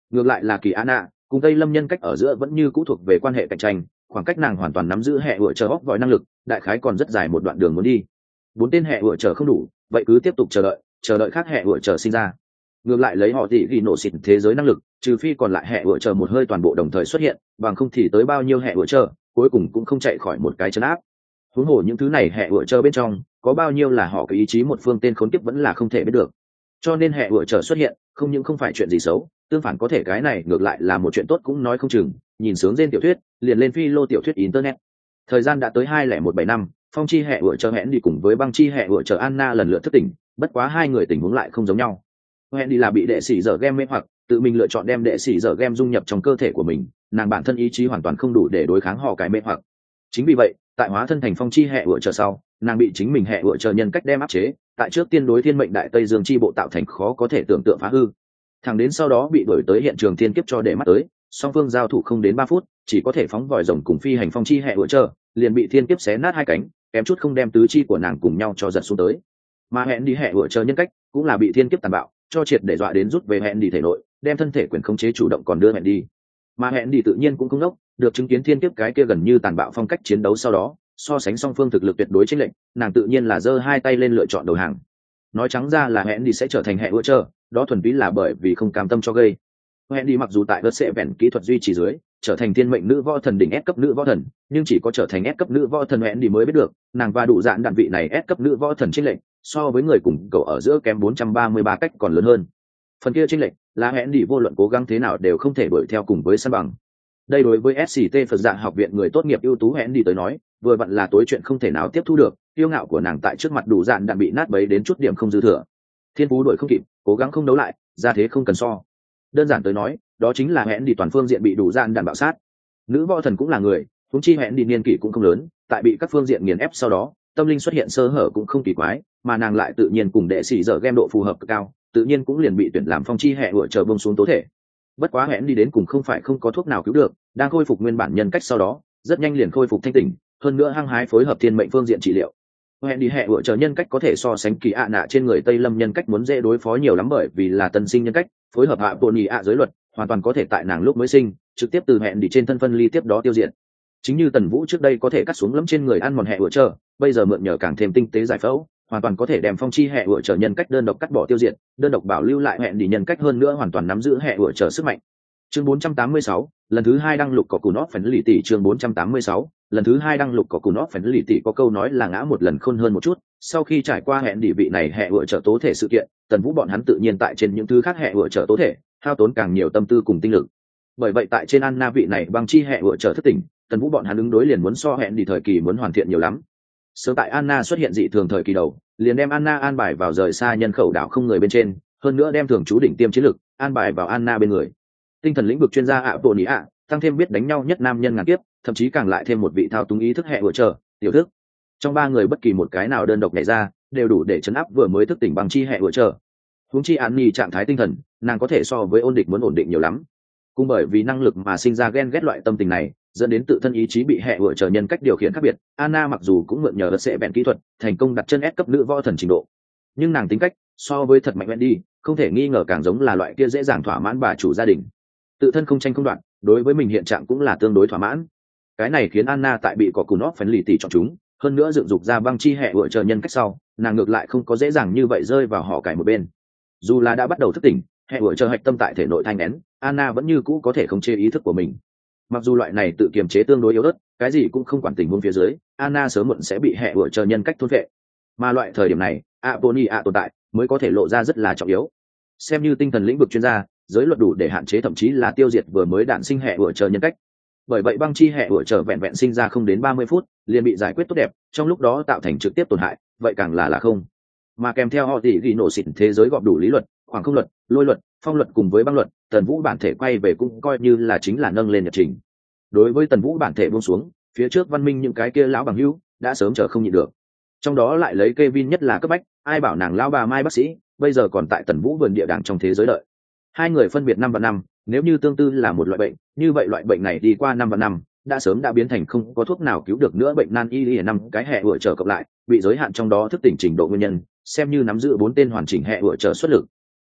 Ngược lại là kỳ Anna cùng tây lâm nhân cách ở giữa vẫn như cũ thuộc về quan hệ cạnh tranh, khoảng cách nàng hoàn toàn nắm giữ hệ ủa chờ hóc vòi năng lực đại khái còn rất dài một đoạn đường muốn đi. Bốn tên hệ ủa chờ không đủ, vậy cứ tiếp tục chờ đợi khác hệ ủa chờ sinh ra. Ngược lại lấy họ tỷ ghi nổ xịt thế giới năng lực, trừ phi còn lại hệ ủa chờ một hơi toàn bộ đồng thời xuất hiện, bằng không thì tới bao nhiêu hệ ủa chờ cuối cùng cũng không chạy khỏi một cái chân áp. Huống hồ những thứ này hệ ủa chờ bên trong có bao nhiêu là họ có ý chí một phương tên khốn kiếp vẫn là không thể biết được. Cho nên hệ ủa chờ xuất hiện không những không phải chuyện gì xấu, tương phản có thể cái này ngược lại là một chuyện tốt cũng nói không chừng. Nhìn sướng trên tiểu thuyết liền lên phi lô tiểu thuyết internet. Thời gian đã tới 2017 năm, phong chi hệ ủa chờ hẹn đi cùng với băng chi hệ ủa chờ Anna lần lượt thức tỉnh, bất quá hai người tình huống lại không giống nhau. Hẹn đi là bị đệ sĩ giờ game mê hoặc, tự mình lựa chọn đem đệ sĩ giờ game dung nhập trong cơ thể của mình, nàng bản thân ý chí hoàn toàn không đủ để đối kháng họ cái mê hoặc. Chính vì vậy, tại hóa thân thành phong chi hệ ủa chờ sau, nàng bị chính mình hệ ủa chờ nhân cách đem áp chế, tại trước tiên đối thiên mệnh đại tây dương chi bộ tạo thành khó có thể tưởng tượng phá hư. Thẳng đến sau đó bị đuổi tới hiện trường thiên kiếp cho để mắt tới, song phương giao thủ không đến 3 phút, chỉ có thể phóng vòi rồng cùng phi hành phong chi hệ ủa chờ, liền bị thiên kiếp xé nát hai cánh, kém chút không đem tứ chi của nàng cùng nhau cho giật xuống tới. Mà hẹn đi hệ ủa chờ nhân cách cũng là bị thiên kiếp tàn bạo cho triệt để dọa đến rút về hẹn đi thể nội, đem thân thể quyền khống chế chủ động còn đưa hẹn đi. Mà hẹn đi tự nhiên cũng không ngốc, được chứng kiến thiên kiếp cái kia gần như tàn bạo phong cách chiến đấu sau đó, so sánh song phương thực lực tuyệt đối chênh lệch, nàng tự nhiên là giơ hai tay lên lựa chọn đầu hàng. Nói trắng ra là hẹn đi sẽ trở thành hệ ủa chờ, đó thuần túy là bởi vì không cam tâm cho gây. Hẹn đi mặc dù tại vật sẽ vẹn kỹ thuật duy trì dưới trở thành thiên mệnh nữ võ thần đỉnh S cấp nữ võ thần, nhưng chỉ có trở thành S cấp nữ võ thần hẹn đi mới biết được, nàng và đủ dạn đạn vị này S cấp nữ võ thần chênh lệch, so với người cùng cậu ở giữa kém 433 cách còn lớn hơn. Phần kia chênh lệch là hẹn đi vô luận cố gắng thế nào đều không thể đuổi theo cùng với săn bằng. Đây đối với SCT Phật Dạ học viện người tốt nghiệp ưu tú hẹn đi tới nói, vừa vặn là tối chuyện không thể nào tiếp thu được, kiêu ngạo của nàng tại trước mặt đủ dạn đạn bị nát bấy đến chút điểm không dư thừa. Thiên phú đuổi không kịp, cố gắng không đấu lại, ra thế không cần so. Đơn giản tới nói, đó chính là hẹn đi toàn phương diện bị đủ dạn đạn bạo sát. Nữ võ thần cũng là người, huống chi hẹn đi niên kỷ cũng không lớn, tại bị các phương diện nghiền ép sau đó, tâm linh xuất hiện sơ hở cũng không kỳ quái, mà nàng lại tự nhiên cùng đệ sĩ giờ game độ phù hợp cực cao, tự nhiên cũng liền bị tuyển làm phong chi hệ ủa chờ bông xuống tố thể. Bất quá hẹn đi đến cùng không phải không có thuốc nào cứu được, đang khôi phục nguyên bản nhân cách sau đó, rất nhanh liền khôi phục thanh tỉnh, hơn nữa hăng hái phối hợp thiên mệnh phương diện trị liệu. Hẹn đi hệ ủa chờ nhân cách có thể so sánh kỳ ạ nạ trên người tây lâm nhân cách muốn dễ đối phó nhiều lắm, bởi vì là tân sinh nhân cách, phối hợp hạ bồn nhị ạ giới luật, hoàn toàn có thể tại nàng lúc mới sinh trực tiếp từ hẹn đi trên thân phân ly tiếp đó tiêu diệt. Chính như Tần Vũ trước đây có thể cắt xuống lẫm trên người ăn mòn hệ ủa chờ, bây giờ mượn nhờ càng thêm tinh tế giải phẫu, hoàn toàn có thể đem phong chi hệ ủa chờ nhân cách đơn độc cắt bỏ tiêu diệt, đơn độc bảo lưu lại hẹn đi nhân cách, hơn nữa hoàn toàn nắm giữ hệ ủa chờ sức mạnh. Chương 486, lần thứ 2 đăng lục có cù nót phấn lì tỷ. Chương 486, lần thứ 2 đăng lục có cù nót phấn lì tỷ. Có câu nói là ngã một lần khôn hơn một chút, sau khi trải qua hẹn đi vị này hệ ủa trợ tố thể sự kiện, Tần Vũ bọn hắn tự nhiên tại trên những thứ khác hệ ủa trợ tố thể hao tốn càng nhiều tâm tư cùng tinh lực. Bởi vậy tại trên Anna vị này băng chi hệ ủa trợ thức tỉnh, Tần Vũ bọn hắn ứng đối liền muốn so hẹn đi thời kỳ muốn hoàn thiện nhiều lắm. Sớm tại Anna xuất hiện dị thường thời kỳ đầu, liền đem Anna an bài vào rời xa nhân khẩu đảo không người bên trên, hơn nữa đem thường chú đỉnh tiêm chiến lực an bài vào Anna bên người. Tinh thần lĩnh vực chuyên gia ạ bộ nỉ ạ, tăng thêm biết đánh nhau nhất nam nhân ngàn kiếp, thậm chí càng lại thêm một vị thao túng ý thức hệ ủa trợ tiểu thức. Trong ba người bất kỳ một cái nào đơn độc nhảy ra đều đủ để chấn áp vừa mới thức tỉnh bằng chi hệ ủa trợ. Huống chi An Nhi trạng thái tinh thần, nàng có thể so với ôn địch muốn ổn định nhiều lắm. Cũng bởi vì năng lực mà sinh ra ghen ghét loại tâm tình này, dẫn đến tự thân ý chí bị hệ ủa trợ nhân cách điều khiển khác biệt. Anna mặc dù cũng mượn nhờ vật sẽ bèn kỹ thuật, thành công đặt chân S cấp nữ võ thần trình độ, nhưng nàng tính cách so với thật mạnh mẽ đi, không thể nghi ngờ càng giống là loại kia dễ dàng thỏa mãn bà chủ gia đình. Tự thân không tranh không đoạn, đối với mình hiện trạng cũng là tương đối thỏa mãn. Cái này khiến Anna tại bị có cù nót phấn lì tỷ chọn chúng, hơn nữa dựng dục ra băng chi hệ ủa trợ nhân cách sau, nàng ngược lại không có dễ dàng như vậy rơi vào họ cải một bên. Dù là đã bắt đầu thức tỉnh, hệ ủa trợ hạch tâm tại thể nội thanh nén, Anna vẫn như cũ có thể khống chế ý thức của mình. Mặc dù loại này tự kiềm chế tương đối yếu ớt, cái gì cũng không quản tình huống phía dưới, Anna sớm muộn sẽ bị hệ ủa trợ nhân cách thôn phệ. Mà loại thời điểm này, Apollonia tồn tại mới có thể lộ ra rất là trọng yếu. Xem như tinh thần lĩnh vực chuyên gia, giới luật đủ để hạn chế thậm chí là tiêu diệt vừa mới đản sinh hệ ủa trợ nhân cách. Bởi vậy băng chi hệ ủa trợ vẹn vẹn sinh ra không đến 30 phút liền bị giải quyết tốt đẹp, trong lúc đó tạo thành trực tiếp tổn hại, vậy càng là không. Mà kèm theo họ tỷ ghi nổ xịn thế giới gọp đủ lý luật, khoảng không luật, lôi luật, phong luật cùng với băng luật, Tần Vũ bản thể quay về cũng coi như là chính là nâng lên nhật trình. Đối với Tần Vũ bản thể buông xuống, phía trước văn minh những cái kia lão bằng hữu đã sớm chờ không nhịn được. Trong đó lại lấy Kevin nhất là cấp bách, ai bảo nàng lão bà Mai bác sĩ, bây giờ còn tại Tần Vũ vườn địa đàng trong thế giới đợi. Hai người phân biệt 5 và 5, nếu như tương tư là một loại bệnh, như vậy loại bệnh này đi qua 5 và 5, đã sớm đã biến thành không có thuốc nào cứu được nữa bệnh nan y 5 cái hệ ủa trợ cộng lại, bị giới hạn trong đó thức tỉnh trình độ nguyên nhân, xem như nắm giữ 4 tên hoàn chỉnh hệ ủa trợ xuất lực.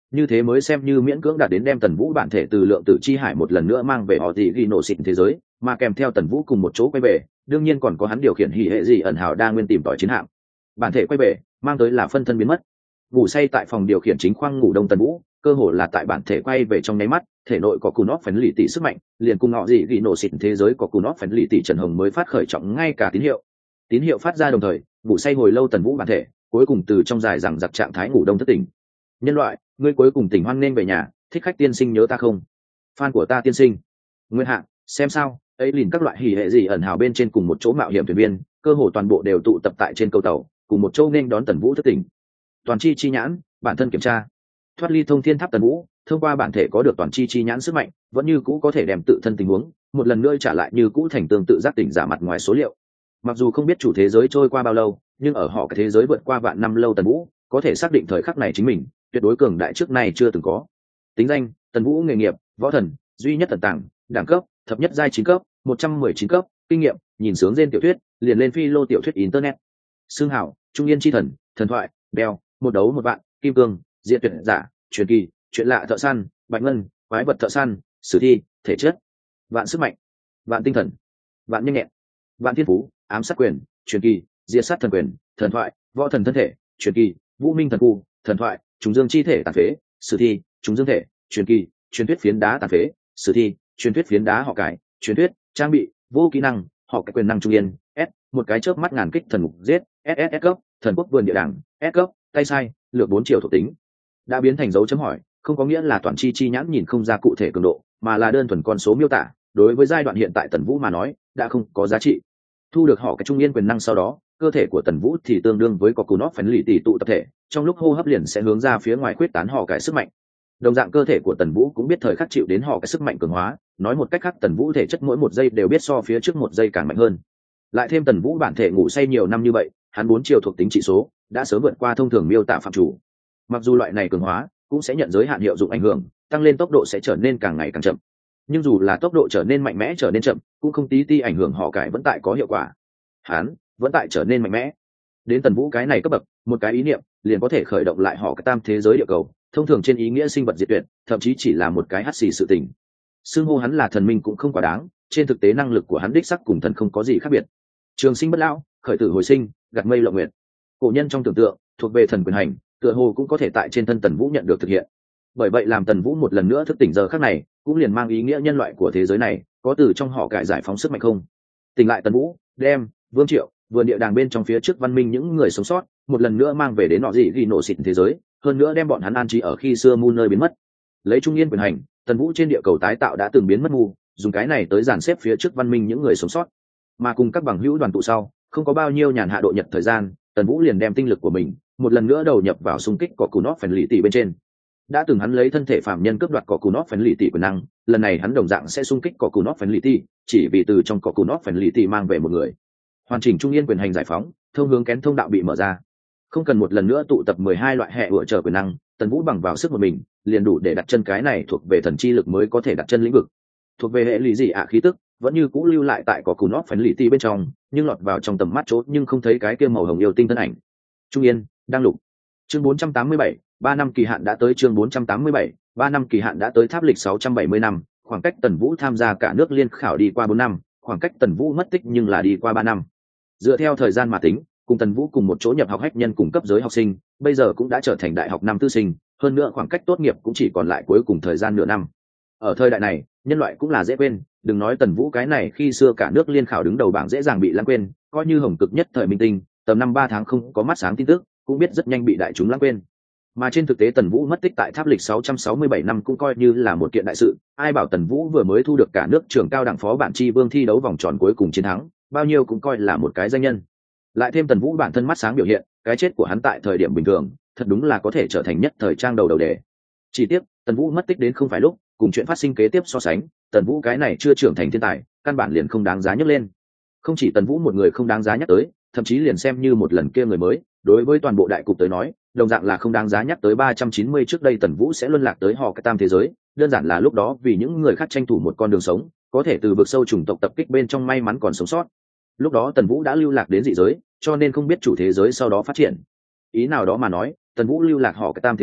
như thế mới xem như miễn cưỡng đạt đến đem Tần Vũ bản thể từ lượng tử chi hải một lần nữa mang về họ gì ghi nổ xịn thế giới, mà kèm theo Tần Vũ cùng một chỗ quay về, đương nhiên còn có hắn điều khiển hỉ hệ gì ẩn hào đa nguyên tìm tòi chiến hạm. Bản thể quay về, mang tới là phân thân biến mất. Ngủ say tại phòng điều khiển chính khoang ngủ đông Tần Vũ, cơ hồ là tại bản thể quay về trong nháy mắt, thể nội có cù nót phấn lì tỷ sức mạnh, liền cùng họ gì ghi nổ xịn thế giới có cù nót phấn lì tỷ Trần Hồng mới phát khởi trọng ngay cả tín hiệu phát ra đồng thời, ngủ say hồi lâu Tần Vũ bản thể cuối cùng từ trong dài rằng giặc trạng thái ngủ đông thất tỉnh. Nhân loại, ngươi cuối cùng tỉnh hoan nên về nhà, thích khách tiên sinh nhớ ta không? Fan của ta tiên sinh. Nguyên Hạng, xem sao, ấy liền các loại hỉ hệ gì ẩn hào bên trên cùng một chỗ mạo hiểm thuyền viên, cơ hồ toàn bộ đều tụ tập tại trên cầu tàu, cùng một chỗ nên đón Tần Vũ thất tỉnh. Toàn chi chi nhãn, bản thân kiểm tra. Thoát ly thông thiên tháp Tần Vũ, thông qua bản thể có được toàn chi chi nhãn sức mạnh, vẫn như cũ có thể đem tự thân tình huống một lần nữa trả lại như cũ thành tương tự giác tỉnh giả mặt ngoài số liệu. Mặc dù không biết chủ thế giới trôi qua bao lâu, nhưng ở họ cái thế giới vượt qua vạn năm lâu Tần Vũ có thể xác định thời khắc này chính mình tuyệt đối cường đại trước nay chưa từng có. Tính danh: Tần Vũ, nghề nghiệp võ thần, duy nhất thần tàng, đẳng cấp thập nhất giai 9 cấp, 119 cấp, kinh nghiệm nhìn sướng gen tiểu thuyết, liền lên phi lô tiểu thuyết internet. Xương hảo: Trung Yên chi thần, thần thoại, đeo, một đấu một vạn, kim cương, diện tuyệt giả, truyền kỳ, chuyện lạ thợ săn, bạch ngân, quái vật thợ săn, sử thi, thể chất, vạn sức mạnh, vạn tinh thần, vạn nhanh nhẹn, vạn thiên phú, ám sát quyền, truyền kỳ, diệt sát thần quyền, thần thoại, võ thần thân thể, truyền kỳ, vũ minh thần khu, thần thoại, trùng dương chi thể tàn phế, sử thi, trùng dương thể, truyền kỳ, truyền thuyết phiến đá tàn phế, sử thi, truyền thuyết phiến đá họ cải, truyền thuyết, trang bị, vô kỹ năng, họ cái quyền năng trung yên, s, một cái chớp mắt ngàn kích thần mục giết, ss cấp, thần quốc vườn địa đàng, s cấp, tay sai, lược 4 triệu thuộc tính. Đã biến thành dấu chấm hỏi, không có nghĩa là toàn chi chi nhãn nhìn không ra cụ thể cường độ, mà là đơn thuần con số miêu tả, đối với giai đoạn hiện tại Tần Vũ mà nói, đã không có giá trị. Thu được họ cái trung yên quyền năng sau đó, cơ thể của Tần Vũ thì tương đương với có cù nót phấn lì tỷ tụ tập thể, trong lúc hô hấp liền sẽ hướng ra phía ngoài khuyết tán họ cái sức mạnh. Đồng dạng cơ thể của Tần Vũ cũng biết thời khắc chịu đến họ cái sức mạnh cường hóa, nói một cách khác Tần Vũ thể chất mỗi một giây đều biết so phía trước một giây càng mạnh hơn. Lại thêm Tần Vũ bản thể ngủ say nhiều năm như vậy, hắn 4 chiều thuộc tính trị số đã sớm vượt qua thông thường miêu tả phạm chủ. Mặc dù loại này cường hóa cũng sẽ nhận giới hạn hiệu dụng ảnh hưởng, tăng lên tốc độ sẽ trở nên càng ngày càng chậm. Nhưng dù là tốc độ trở nên mạnh mẽ trở nên chậm, cũng không tí ti ảnh hưởng họ cải vẫn tại có hiệu quả. Hắn vẫn tại trở nên mạnh mẽ. Đến Tần Vũ cái này cấp bậc, một cái ý niệm liền có thể khởi động lại họ cái tam thế giới địa cầu, thông thường trên ý nghĩa sinh vật diệt tuyệt, thậm chí chỉ là một cái hắt xì sự tình. Xưng hô hắn là thần minh cũng không quá đáng, trên thực tế năng lực của hắn đích sắc cùng thần không có gì khác biệt. Trường sinh bất lão, khởi tử hồi sinh, gặt mây lộng nguyệt. Cổ nhân trong tưởng tượng thuộc về thần quyền hành, tựa hồ cũng có thể tại trên thân Tần Vũ nhận được thực hiện. Bởi vậy làm Tần Vũ một lần nữa thức tỉnh giờ khắc này, cũng liền mang ý nghĩa nhân loại của thế giới này có từ trong họ cải giải phóng sức mạnh không. Tỉnh lại Tần Vũ, đem Vương Triệu, vườn địa đàng bên trong phía trước văn minh những người sống sót một lần nữa mang về đến nọ gì ghi nổ xịn thế giới, hơn nữa đem bọn hắn an trí ở khi xưa mu nơi biến mất. Lấy trung yên quyền hành, Tần Vũ trên địa cầu tái tạo đã từng biến mất mu, dùng cái này tới dàn xếp phía trước văn minh những người sống sót, mà cùng các bằng hữu đoàn tụ sau, không có bao nhiêu nhàn hạ độ nhật thời gian, Tần Vũ liền đem tinh lực của mình một lần nữa đầu nhập vào xung kích có cù nót phèn lì tỷ bên trên. Đã từng hắn lấy thân thể phạm nhân cướp đoạt có cù nót phèn lì tỷ quyền năng, lần này hắn đồng dạng sẽ xung kích có cù nót phèn lì tỷ, chỉ vì từ trong có cù nót phèn lì tỷ mang về một người. Hoàn chỉnh trung yên quyền hành giải phóng, thông hướng kén thông đạo bị mở ra. Không cần một lần nữa tụ tập 12 loại hệ ủa trở quyền năng, Tần Vũ bằng vào sức một mình liền đủ để đặt chân cái này thuộc về thần chi lực mới có thể đặt chân lĩnh vực. Thuộc về hệ lý gì ạ khí tức vẫn như cũ lưu lại tại có cù nót phèn lì tỷ bên trong, nhưng lọt vào trong tầm mắt chốt nhưng không thấy cái kia màu hồng yêu tinh thân ảnh. Trung yên đang lục. Chương 487, 3 năm kỳ hạn đã tới. Chương 487, 3 năm kỳ hạn đã tới. Tháp lịch 670 năm, khoảng cách Tần Vũ tham gia cả nước liên khảo đi qua 4 năm, khoảng cách Tần Vũ mất tích nhưng là đi qua 3 năm. Dựa theo thời gian mà tính, cùng Tần Vũ cùng một chỗ nhập học hách nhân cùng cấp giới học sinh, bây giờ cũng đã trở thành đại học năm tư sinh, hơn nữa khoảng cách tốt nghiệp cũng chỉ còn lại cuối cùng thời gian nửa năm. Ở thời đại này, nhân loại cũng là dễ quên, đừng nói Tần Vũ cái này khi xưa cả nước liên khảo đứng đầu bảng dễ dàng bị lãng quên, coi như hồng cực nhất thời minh tinh, tầm năm 3 tháng không có mắt sáng tin tức, cũng biết rất nhanh bị đại chúng lãng quên. Mà trên thực tế Tần Vũ mất tích tại tháp lịch 667 năm cũng coi như là một kiện đại sự, ai bảo Tần Vũ vừa mới thu được cả nước trường cao đẳng phó bản chi vương thi đấu vòng tròn cuối cùng chiến thắng, bao nhiêu cũng coi là một cái danh nhân. Lại thêm Tần Vũ bản thân mắt sáng biểu hiện, cái chết của hắn tại thời điểm bình thường, thật đúng là có thể trở thành nhất thời trang đầu đầu đề. Chỉ tiếc, Tần Vũ mất tích đến không phải lúc, cùng chuyện phát sinh kế tiếp so sánh, Tần Vũ cái này chưa trưởng thành thiên tài, căn bản liền không đáng giá nhắc lên. Không chỉ Tần Vũ một người không đáng giá nhắc tới, thậm chí liền xem như một lần kia người mới, đối với toàn bộ đại cục tới nói, đồng dạng là không đáng giá nhắc tới. 390 trước đây Tần Vũ sẽ luân lạc tới họ cái tam thế giới, đơn giản là lúc đó vì những người khác tranh thủ một con đường sống, có thể từ vực sâu chủng tộc tập kích bên trong may mắn còn sống sót. Lúc đó Tần Vũ đã lưu lạc đến dị giới, cho nên không biết chủ thế giới sau đó phát triển. Ý nào đó mà nói, Tần Vũ lưu lạc họ cái tam thế giới,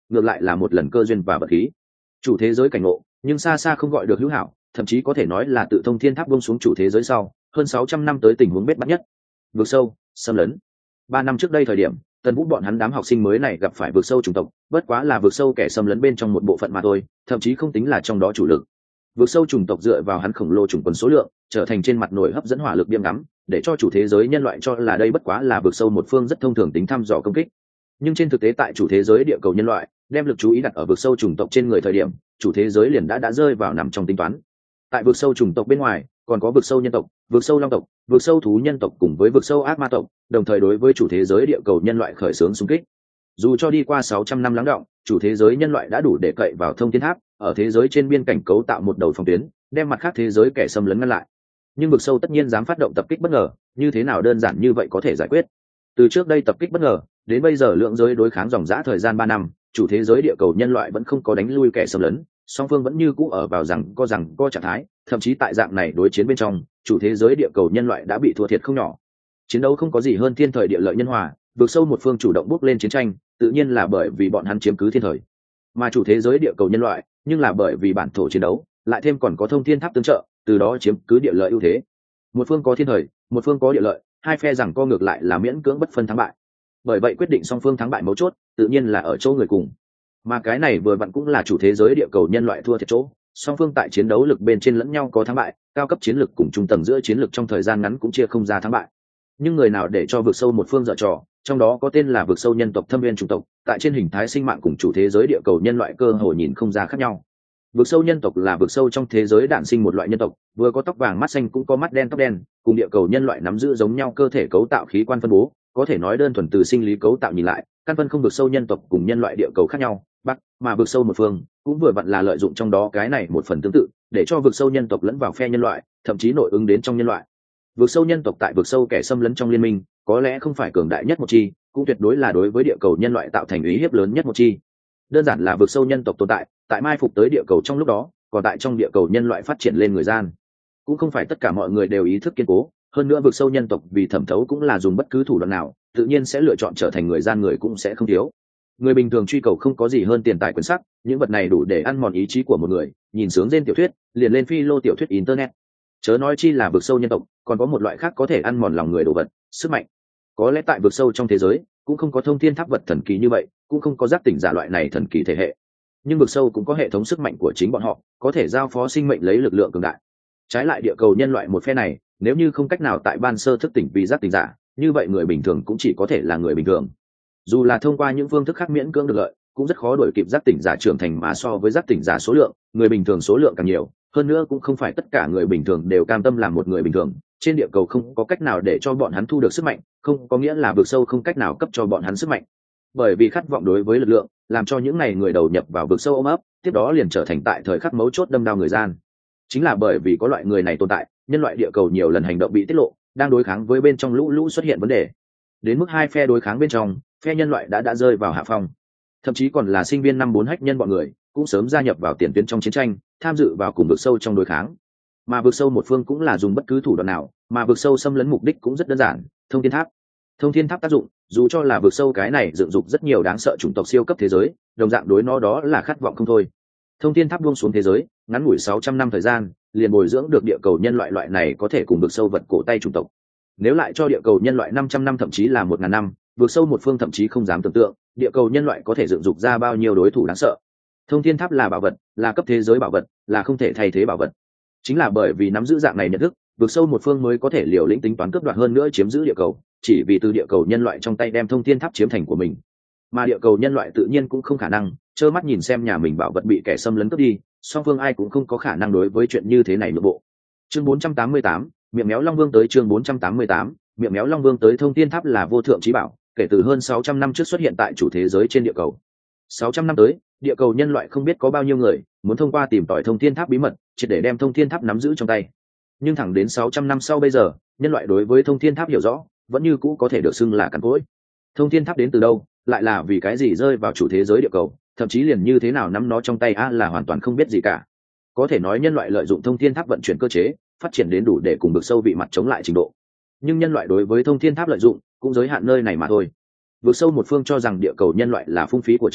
ngược lại là một lần cơ duyên và vật khí. Chủ thế giới cảnh ngộ, nhưng xa xa không gọi được hữu hảo, thậm chí có thể nói là tự thông thiên tháp buông xuống chủ thế giới sau hơn 600 năm tới tình huống bết bắt nhất. Vực sâu, xâm lấn. 3 năm trước đây thời điểm, Tần Vũ bọn hắn đám học sinh mới này gặp phải vực sâu chủng tộc, bất quá là vực sâu kẻ xâm lấn bên trong một bộ phận mà thôi, thậm chí không tính là trong đó chủ lực. Vực sâu chủng tộc dựa vào hắn khổng lồ chủng quần số lượng, trở thành trên mặt nổi hấp dẫn hỏa lực biêm ngắm, để cho chủ thế giới nhân loại cho là đây bất quá là vực sâu một phương rất thông thường tính thăm dò công kích. Nhưng trên thực tế tại chủ thế giới địa cầu nhân loại, đem lực chú ý đặt ở vực sâu chủng tộc trên người thời điểm, chủ thế giới liền đã rơi vào nằm trong tính toán. Tại vực sâu chủng tộc bên ngoài, còn có vực sâu nhân tộc, vực sâu long tộc, vực sâu thú nhân tộc cùng với vực sâu ác ma tộc, đồng thời đối với chủ thế giới địa cầu nhân loại khởi xướng xung kích. Dù cho đi qua 600 năm lắng đọng, chủ thế giới nhân loại đã đủ để cậy vào thông thiên tháp, ở thế giới trên biên cảnh cấu tạo một đầu phòng tuyến, đem mặt khác thế giới kẻ xâm lấn ngăn lại. Nhưng vực sâu tất nhiên dám phát động tập kích bất ngờ, như thế nào đơn giản như vậy có thể giải quyết? Từ trước đây tập kích bất ngờ, đến bây giờ lượng giới đối kháng dòng dã thời gian 3 năm, chủ thế giới địa cầu nhân loại vẫn không có đánh lui kẻ xâm lấn, song phương vẫn như cũ ở vào rằng co trạng thái, thậm chí tại dạng này đối chiến bên trong, chủ thế giới địa cầu nhân loại đã bị thua thiệt không nhỏ. Chiến đấu không có gì hơn thiên thời địa lợi nhân hòa, vực sâu một phương chủ động bước lên chiến tranh, tự nhiên là bởi vì bọn hắn chiếm cứ thiên thời. Mà chủ thế giới địa cầu nhân loại, nhưng là bởi vì bản thổ chiến đấu, lại thêm còn có thông thiên tháp tương trợ, từ đó chiếm cứ địa lợi ưu thế. Một phương có thiên thời, một phương có địa lợi, hai phe rằng co ngược lại là miễn cưỡng bất phân thắng bại. Bởi vậy quyết định song phương thắng bại mấu chốt, tự nhiên là ở chỗ người cùng. Mà cái này vừa vặn cũng là chủ thế giới địa cầu nhân loại thua thiệt chỗ, song phương tại chiến đấu lực bên trên lẫn nhau có thắng bại, cao cấp chiến lực cùng trung tầng giữa chiến lực trong thời gian ngắn cũng chia không ra thắng bại. Nhưng người nào để cho vực sâu một phương dở trò, trong đó có tên là vực sâu nhân tộc thâm viên chủng tộc, tại trên hình thái sinh mạng cùng chủ thế giới địa cầu nhân loại cơ hội nhìn không ra khác nhau. Vực sâu nhân tộc là vực sâu trong thế giới đản sinh một loại nhân tộc, vừa có tóc vàng mắt xanh cũng có mắt đen tóc đen, cùng địa cầu nhân loại nắm giữ giống nhau cơ thể cấu tạo khí quan phân bố, có thể nói đơn thuần từ sinh lý cấu tạo nhìn lại, căn phân không vực sâu nhân tộc cùng nhân loại địa cầu khác nhau, mà vực sâu một phương cũng vừa vặn là lợi dụng trong đó cái này một phần tương tự, để cho vực sâu nhân tộc lẫn vào phe nhân loại, thậm chí nội ứng đến trong nhân loại. Vực sâu nhân tộc tại vực sâu kẻ xâm lấn trong liên minh, có lẽ không phải cường đại nhất một chi, cũng tuyệt đối là đối với địa cầu nhân loại tạo thành uy hiếp lớn nhất một chi. Đơn giản là vực sâu nhân tộc tồn tại mai phục tới địa cầu trong lúc đó, còn tại trong địa cầu nhân loại phát triển lên người gian, cũng không phải tất cả mọi người đều ý thức kiên cố. Hơn nữa vực sâu nhân tộc vì thẩm thấu cũng là dùng bất cứ thủ đoạn nào, tự nhiên sẽ lựa chọn trở thành người gian người cũng sẽ không thiếu. Người bình thường truy cầu không có gì hơn tiền tài quyền sắc, những vật này đủ để ăn mòn ý chí của một người, nhìn sướng trên tiểu thuyết, liền lên phi lô tiểu thuyết internet. Chớ nói chi là vực sâu nhân tộc, còn có một loại khác có thể ăn mòn lòng người đồ vật, sức mạnh. Có lẽ tại vực sâu trong thế giới, cũng không có thông thiên tháp vật thần kỳ như vậy, cũng không có giác tỉnh giả loại này thần kỳ thể hệ. Nhưng vực sâu cũng có hệ thống sức mạnh của chính bọn họ, có thể giao phó sinh mệnh lấy lực lượng cường đại. Trái lại địa cầu nhân loại một phe này, nếu như không cách nào tại ban sơ thức tỉnh vì giác tỉnh giả, như vậy người bình thường cũng chỉ có thể là người bình thường. Dù là thông qua những phương thức khác miễn cưỡng được lợi, cũng rất khó đuổi kịp giác tỉnh giả trưởng thành, mà so với giác tỉnh giả số lượng, người bình thường số lượng càng nhiều. Hơn nữa cũng không phải tất cả người bình thường đều cam tâm làm một người bình thường, trên địa cầu không có cách nào để cho bọn hắn thu được sức mạnh, không có nghĩa là vực sâu không cách nào cấp cho bọn hắn sức mạnh. Bởi vì khát vọng đối với lực lượng, làm cho những này người đầu nhập vào vực sâu ôm ấp, tiếp đó liền trở thành tại thời khắc mấu chốt đâm đao người gian. Chính là bởi vì có loại người này tồn tại, nhân loại địa cầu nhiều lần hành động bị tiết lộ, đang đối kháng với bên trong lũ xuất hiện vấn đề. Đến mức hai phe đối kháng bên trong, phe nhân loại đã rơi vào hạ phong. Thậm chí còn là sinh viên năm 4 hách nhân bọn người, cũng sớm gia nhập vào tiền tuyến trong chiến tranh, tham dự vào cùng vực sâu trong đối kháng. Mà vực sâu một phương cũng là dùng bất cứ thủ đoạn nào, mà vực sâu xâm lấn mục đích cũng rất đơn giản, thông thiên tháp. Thông thiên tháp tác dụng, dù cho là vực sâu cái này dựng dục rất nhiều đáng sợ chủng tộc siêu cấp thế giới, đồng dạng đối nó đó là khát vọng không thôi. Thông thiên tháp buông xuống thế giới, ngắn ngủi 600 năm thời gian, liền bồi dưỡng được địa cầu nhân loại này có thể cùng vực sâu vật cổ tay chủng tộc. Nếu lại cho địa cầu nhân loại 500 năm thậm chí là 1000 năm, vực sâu một phương thậm chí không dám tưởng tượng, địa cầu nhân loại có thể dựng dục ra bao nhiêu đối thủ đáng sợ. Thông thiên tháp là bảo vật, là cấp thế giới bảo vật, là không thể thay thế bảo vật. Chính là bởi vì nắm giữ dạng này nhận thức, vực sâu một phương mới có thể liều lĩnh tính toán cướp đoạt hơn nữa chiếm giữ địa cầu, chỉ vì từ địa cầu nhân loại trong tay đem thông thiên tháp chiếm thành của mình. Mà địa cầu nhân loại tự nhiên cũng không khả năng trơ mắt nhìn xem nhà mình bảo vật bị kẻ xâm lấn cướp đi, song phương ai cũng không có khả năng đối với chuyện như thế này nội bộ. Chương 488, miệng méo Long Vương tới. Chương 488, miệng méo Long Vương tới. Thông thiên tháp là vô thượng chí bảo, kể từ hơn 600 năm trước xuất hiện tại chủ thế giới trên địa cầu. 600 năm tới, địa cầu nhân loại không biết có bao nhiêu người muốn thông qua tìm tòi thông thiên tháp bí mật, triệt để đem thông thiên tháp nắm giữ trong tay. Nhưng thẳng đến 600 năm sau bây giờ, nhân loại đối với thông thiên tháp hiểu rõ, vẫn như cũ có thể được xưng là cằn cỗi. Thông thiên tháp đến từ đâu, lại là vì cái gì rơi vào chủ thế giới địa cầu, thậm chí liền như thế nào nắm nó trong tay là hoàn toàn không biết gì cả. Có thể nói nhân loại lợi dụng thông thiên tháp vận chuyển cơ chế, phát triển đến đủ để cùng vực sâu vị mặt chống lại trình độ. Nhưng nhân loại đối với thông thiên tháp lợi dụng cũng giới hạn nơi này mà thôi. Vực sâu một phương cho rằng địa cầu nhân loại là phung phí của trời,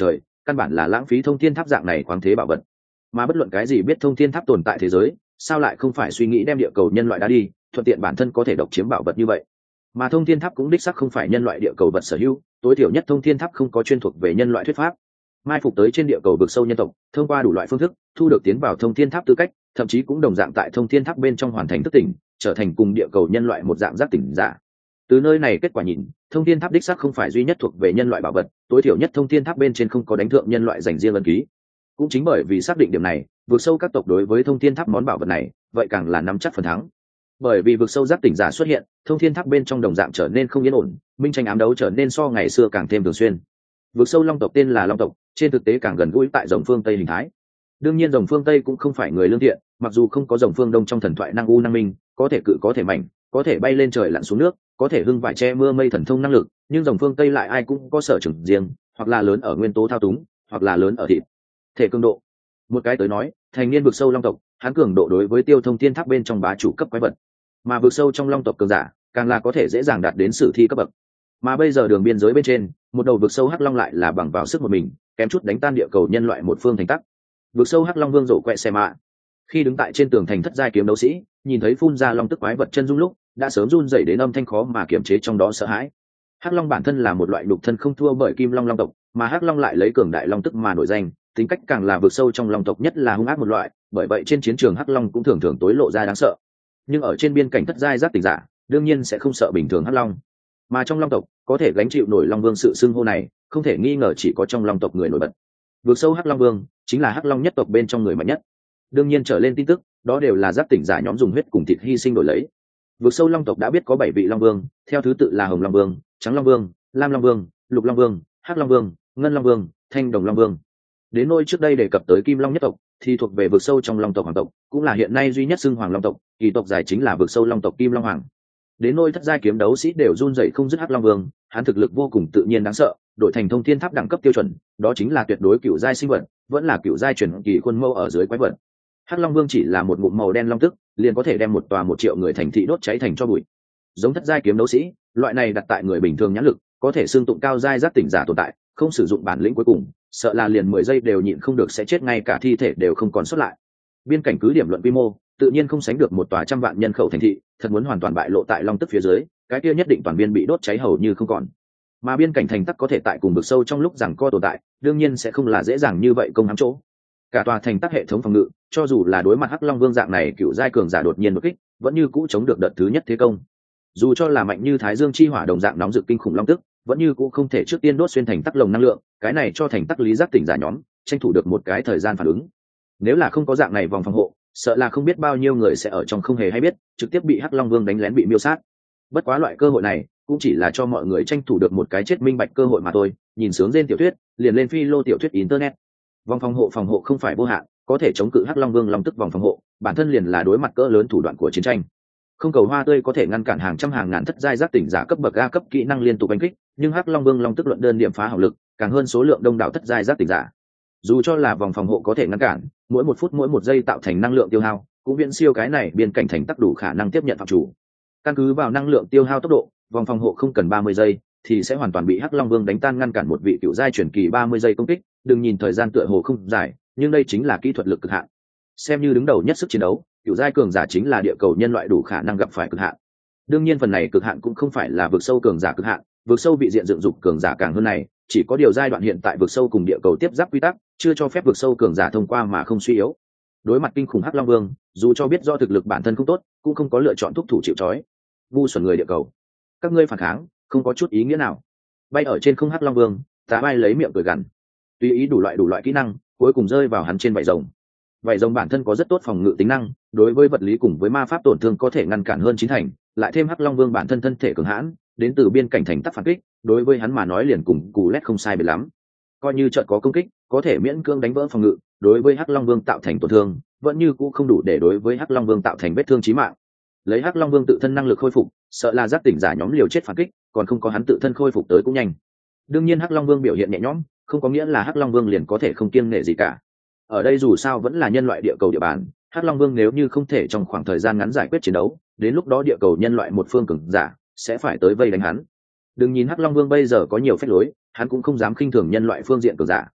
căn bản là lãng phí thông thiên tháp dạng này khoáng thế bảo vật. Mà bất luận cái gì biết thông thiên tháp tồn tại thế giới, sao lại không phải suy nghĩ đem địa cầu nhân loại đã đi, thuận tiện bản thân có thể độc chiếm bảo vật như vậy. Mà thông thiên tháp cũng đích xác không phải nhân loại địa cầu vật sở hữu, tối thiểu nhất thông thiên tháp không có chuyên thuộc về nhân loại thuyết pháp. Mai phục tới trên địa cầu vực sâu nhân tộc, thông qua đủ loại phương thức thu được tiến vào thông thiên tháp tư cách, thậm chí cũng đồng dạng tại thông thiên tháp bên trong hoàn thành thức tỉnh, trở thành cùng địa cầu nhân loại một dạng giác tỉnh giả. Từ nơi này kết quả nhìn, thông thiên tháp đích xác không phải duy nhất thuộc về nhân loại bảo vật, tối thiểu nhất thông thiên tháp bên trên không có đánh thượng nhân loại dành riêng ân ký. Cũng chính bởi vì xác định điểm này, vực sâu các tộc đối với thông thiên tháp món bảo vật này vậy càng là nắm chắc phần thắng. Bởi vì vực sâu giác tỉnh giả xuất hiện, thông thiên tháp bên trong đồng dạng trở nên không yên ổn, minh tranh ám đấu trở nên so ngày xưa càng thêm thường xuyên. Vực sâu long tộc tên là long tộc, trên thực tế càng gần gũi tại rồng phương tây hình thái. Đương nhiên rồng phương tây cũng không phải người lương thiện, mặc dù không có rồng phương đông trong thần thoại năng u năng minh, có thể cự có thể mạnh, có thể bay lên trời lặn xuống nước, có thể hưng vải che mưa mây thần thông năng lực, nhưng rồng phương tây lại ai cũng có sở trường riêng, hoặc là lớn ở nguyên tố thao túng, hoặc là lớn ở thịt thể cường độ. Một cái tới nói, thành niên vực sâu long tộc, hắn cường độ đối với tiêu thông thiên tháp bên trong bá chủ cấp quái vật, mà vực sâu trong long tộc cường giả càng là có thể dễ dàng đạt đến sử thi cấp bậc. Mà bây giờ đường biên giới bên trên, một đầu vực sâu hắc long lại là bằng vào sức một mình, kém chút đánh tan địa cầu nhân loại một phương thành tắc. Vực sâu hắc long vương rổ quẹ xe mạ, khi đứng tại trên tường thành thất giai kiếm đấu sĩ, nhìn thấy phun ra long tức quái vật chân dung lúc, đã sớm run rẩy đến âm thanh khó mà kiềm chế trong đó sợ hãi. Hắc long bản thân là một loại nhục thân không thua bởi kim long long tộc, mà hắc long lại lấy cường đại long tức mà nổi danh, tính cách càng là vực sâu trong long tộc nhất là hung ác một loại, bởi vậy trên chiến trường hắc long cũng thường thường tối lộ ra đáng sợ. Nhưng ở trên biên cảnh thất giai giác tỉnh giả, đương nhiên sẽ không sợ bình thường hắc long. Mà trong long tộc, có thể gánh chịu nổi long vương sự xưng hô này, không thể nghi ngờ chỉ có trong long tộc người nổi bật. Vực sâu hắc long vương chính là hắc long nhất tộc bên trong người mạnh nhất. Đương nhiên trở lên tin tức, đó đều là giác tỉnh giả nhóm dùng huyết cùng thịt hy sinh đổi lấy. Vực sâu long tộc đã biết có 7 vị long vương, theo thứ tự là hồng long vương, trắng long vương, lam long vương, lục long vương, hắc long vương, ngân long vương, thanh đồng long vương. Đến nôi trước đây đề cập tới kim long nhất tộc, thì thuộc về vực sâu trong long tộc hoàng tộc, cũng là hiện nay duy nhất xưng hoàng long tộc, kỳ tộc dài chính là vực sâu long tộc kim long hoàng. Đến nôi thất giai kiếm đấu sĩ đều run rẩy không dứt hắc long vương, hắn thực lực vô cùng tự nhiên đáng sợ, đổi thành thông thiên tháp đẳng cấp tiêu chuẩn, đó chính là tuyệt đối cựu giai sinh vật, vẫn là cựu giai truyền kỳ khuôn mẫu ở dưới quái vật. Hắc long vương chỉ là một ngụm màu đen long tức, liền có thể đem một tòa 1 triệu người thành thị đốt cháy thành tro bụi. Giống thất giai kiếm đấu sĩ, loại này đặt tại người bình thường nhãn lực, có thể xương tụng cao giai giác tỉnh giả tồn tại, không sử dụng bản lĩnh cuối cùng, sợ là liền 10 giây đều nhịn không được sẽ chết, ngay cả thi thể đều không còn sót lại. Biên cảnh cứ điểm luận quy mô, tự nhiên không sánh được một tòa 100 vạn nhân khẩu thành thị, thật muốn hoàn toàn bại lộ tại long tức phía dưới, cái kia nhất định toàn biên bị đốt cháy hầu như không còn. Mà biên cảnh thành tắc có thể tại cùng vực sâu trong lúc giằng co tồn tại, đương nhiên sẽ không là dễ dàng như vậy công hãm chỗ. Cả tòa thành tắc hệ thống phòng ngự, cho dù là đối mặt hắc long vương dạng này cựu giai cường giả đột nhiên đột kích, vẫn như cũ chống được đợt thứ nhất thế công. Dù cho là mạnh như thái dương chi hỏa đồng dạng nóng rực kinh khủng long tức, vẫn như cũ không thể trước tiên đốt xuyên thành tắc lồng năng lượng, cái này cho thành tắc lý giác tỉnh giả nhóm tranh thủ được một cái thời gian phản ứng. Nếu là không có dạng này vòng phòng hộ, sợ là không biết bao nhiêu người sẽ ở trong không hề hay biết, trực tiếp bị hắc long vương đánh lén bị miêu sát. Bất quá loại cơ hội này cũng chỉ là cho mọi người tranh thủ được một cái chết minh bạch cơ hội mà thôi. Nhìn sướng trên tiểu thuyết, liền lên phi lô tiểu thuyết internet. Vòng phòng hộ không phải vô hạn, có thể chống cự hắc long vương long tức vòng phòng hộ, bản thân liền là đối mặt cỡ lớn thủ đoạn của chiến tranh. Không cầu hoa tươi có thể ngăn cản hàng trăm hàng ngàn thất giai giác tỉnh giả cấp bậc A cấp kỹ năng liên tục đánh kích, nhưng hắc long vương long tức luận đơn điểm phá hỏng lực càng hơn số lượng đông đảo thất giai giác tỉnh giả. Dù cho là vòng phòng hộ có thể ngăn cản, mỗi 1 phút mỗi 1 giây tạo thành năng lượng tiêu hao, cũng viễn siêu cái này biên cảnh thành tắc đủ khả năng tiếp nhận phạm chủ. Căn cứ vào năng lượng tiêu hao tốc độ, vòng phòng hộ không cần 30 giây thì sẽ hoàn toàn bị hắc long vương đánh tan, ngăn cản một vị cựu giai truyền kỳ 30 giây công kích. Đừng nhìn thời gian tựa hồ không dài, nhưng đây chính là kỹ thuật lực cực hạn. Xem như đứng đầu nhất sức chiến đấu, cựu giai cường giả chính là địa cầu nhân loại đủ khả năng gặp phải cực hạn. Đương nhiên phần này cực hạn cũng không phải là vực sâu cường giả cực hạn, vực sâu bị diện dựng dục cường giả càng hơn này, chỉ có điều giai đoạn hiện tại vực sâu cùng địa cầu tiếp giáp quy tắc chưa cho phép vực sâu cường giả thông qua mà không suy yếu. Đối mặt kinh khủng hắc long vương, dù cho biết do thực lực bản thân không tốt, cũng không có lựa chọn thúc thủ chịu trói. Ngu xuẩn người địa cầu, các ngươi phản kháng không có chút ý nghĩa nào. Bay ở trên không hắc long vương, tá bay lấy miệng cười gằn, tùy ý đủ loại kỹ năng, cuối cùng rơi vào hắn trên vảy rồng. Vảy rồng bản thân có rất tốt phòng ngự tính năng, đối với vật lý cùng với ma pháp tổn thương có thể ngăn cản hơn 9 thành, lại thêm hắc long vương bản thân thân thể cường hãn, đến từ biên cảnh thành tắc phản kích, đối với hắn mà nói liền cùng cù lét không sai biệt lắm. Coi như trận có công kích, có thể miễn cưỡng đánh vỡ phòng ngự, đối với hắc long vương tạo thành tổn thương vẫn như cũ không đủ để đối với hắc long vương tạo thành vết thương chí mạng. Lấy hắc long vương tự thân năng lực khôi phục, sợ là giác tỉnh giả nhóm liều chết phản kích, còn không có hắn tự thân khôi phục tới cũng nhanh. Đương nhiên hắc long vương biểu hiện nhẹ nhõm, không có nghĩa là hắc long vương liền có thể không kiêng nể gì cả. Ở đây dù sao vẫn là nhân loại địa cầu địa bàn, hắc long vương nếu như không thể trong khoảng thời gian ngắn giải quyết chiến đấu, đến lúc đó địa cầu nhân loại một phương cường giả sẽ phải tới vây đánh hắn. Đừng nhìn hắc long vương bây giờ có nhiều phép lối, hắn cũng không dám khinh thường nhân loại phương diện cường giả.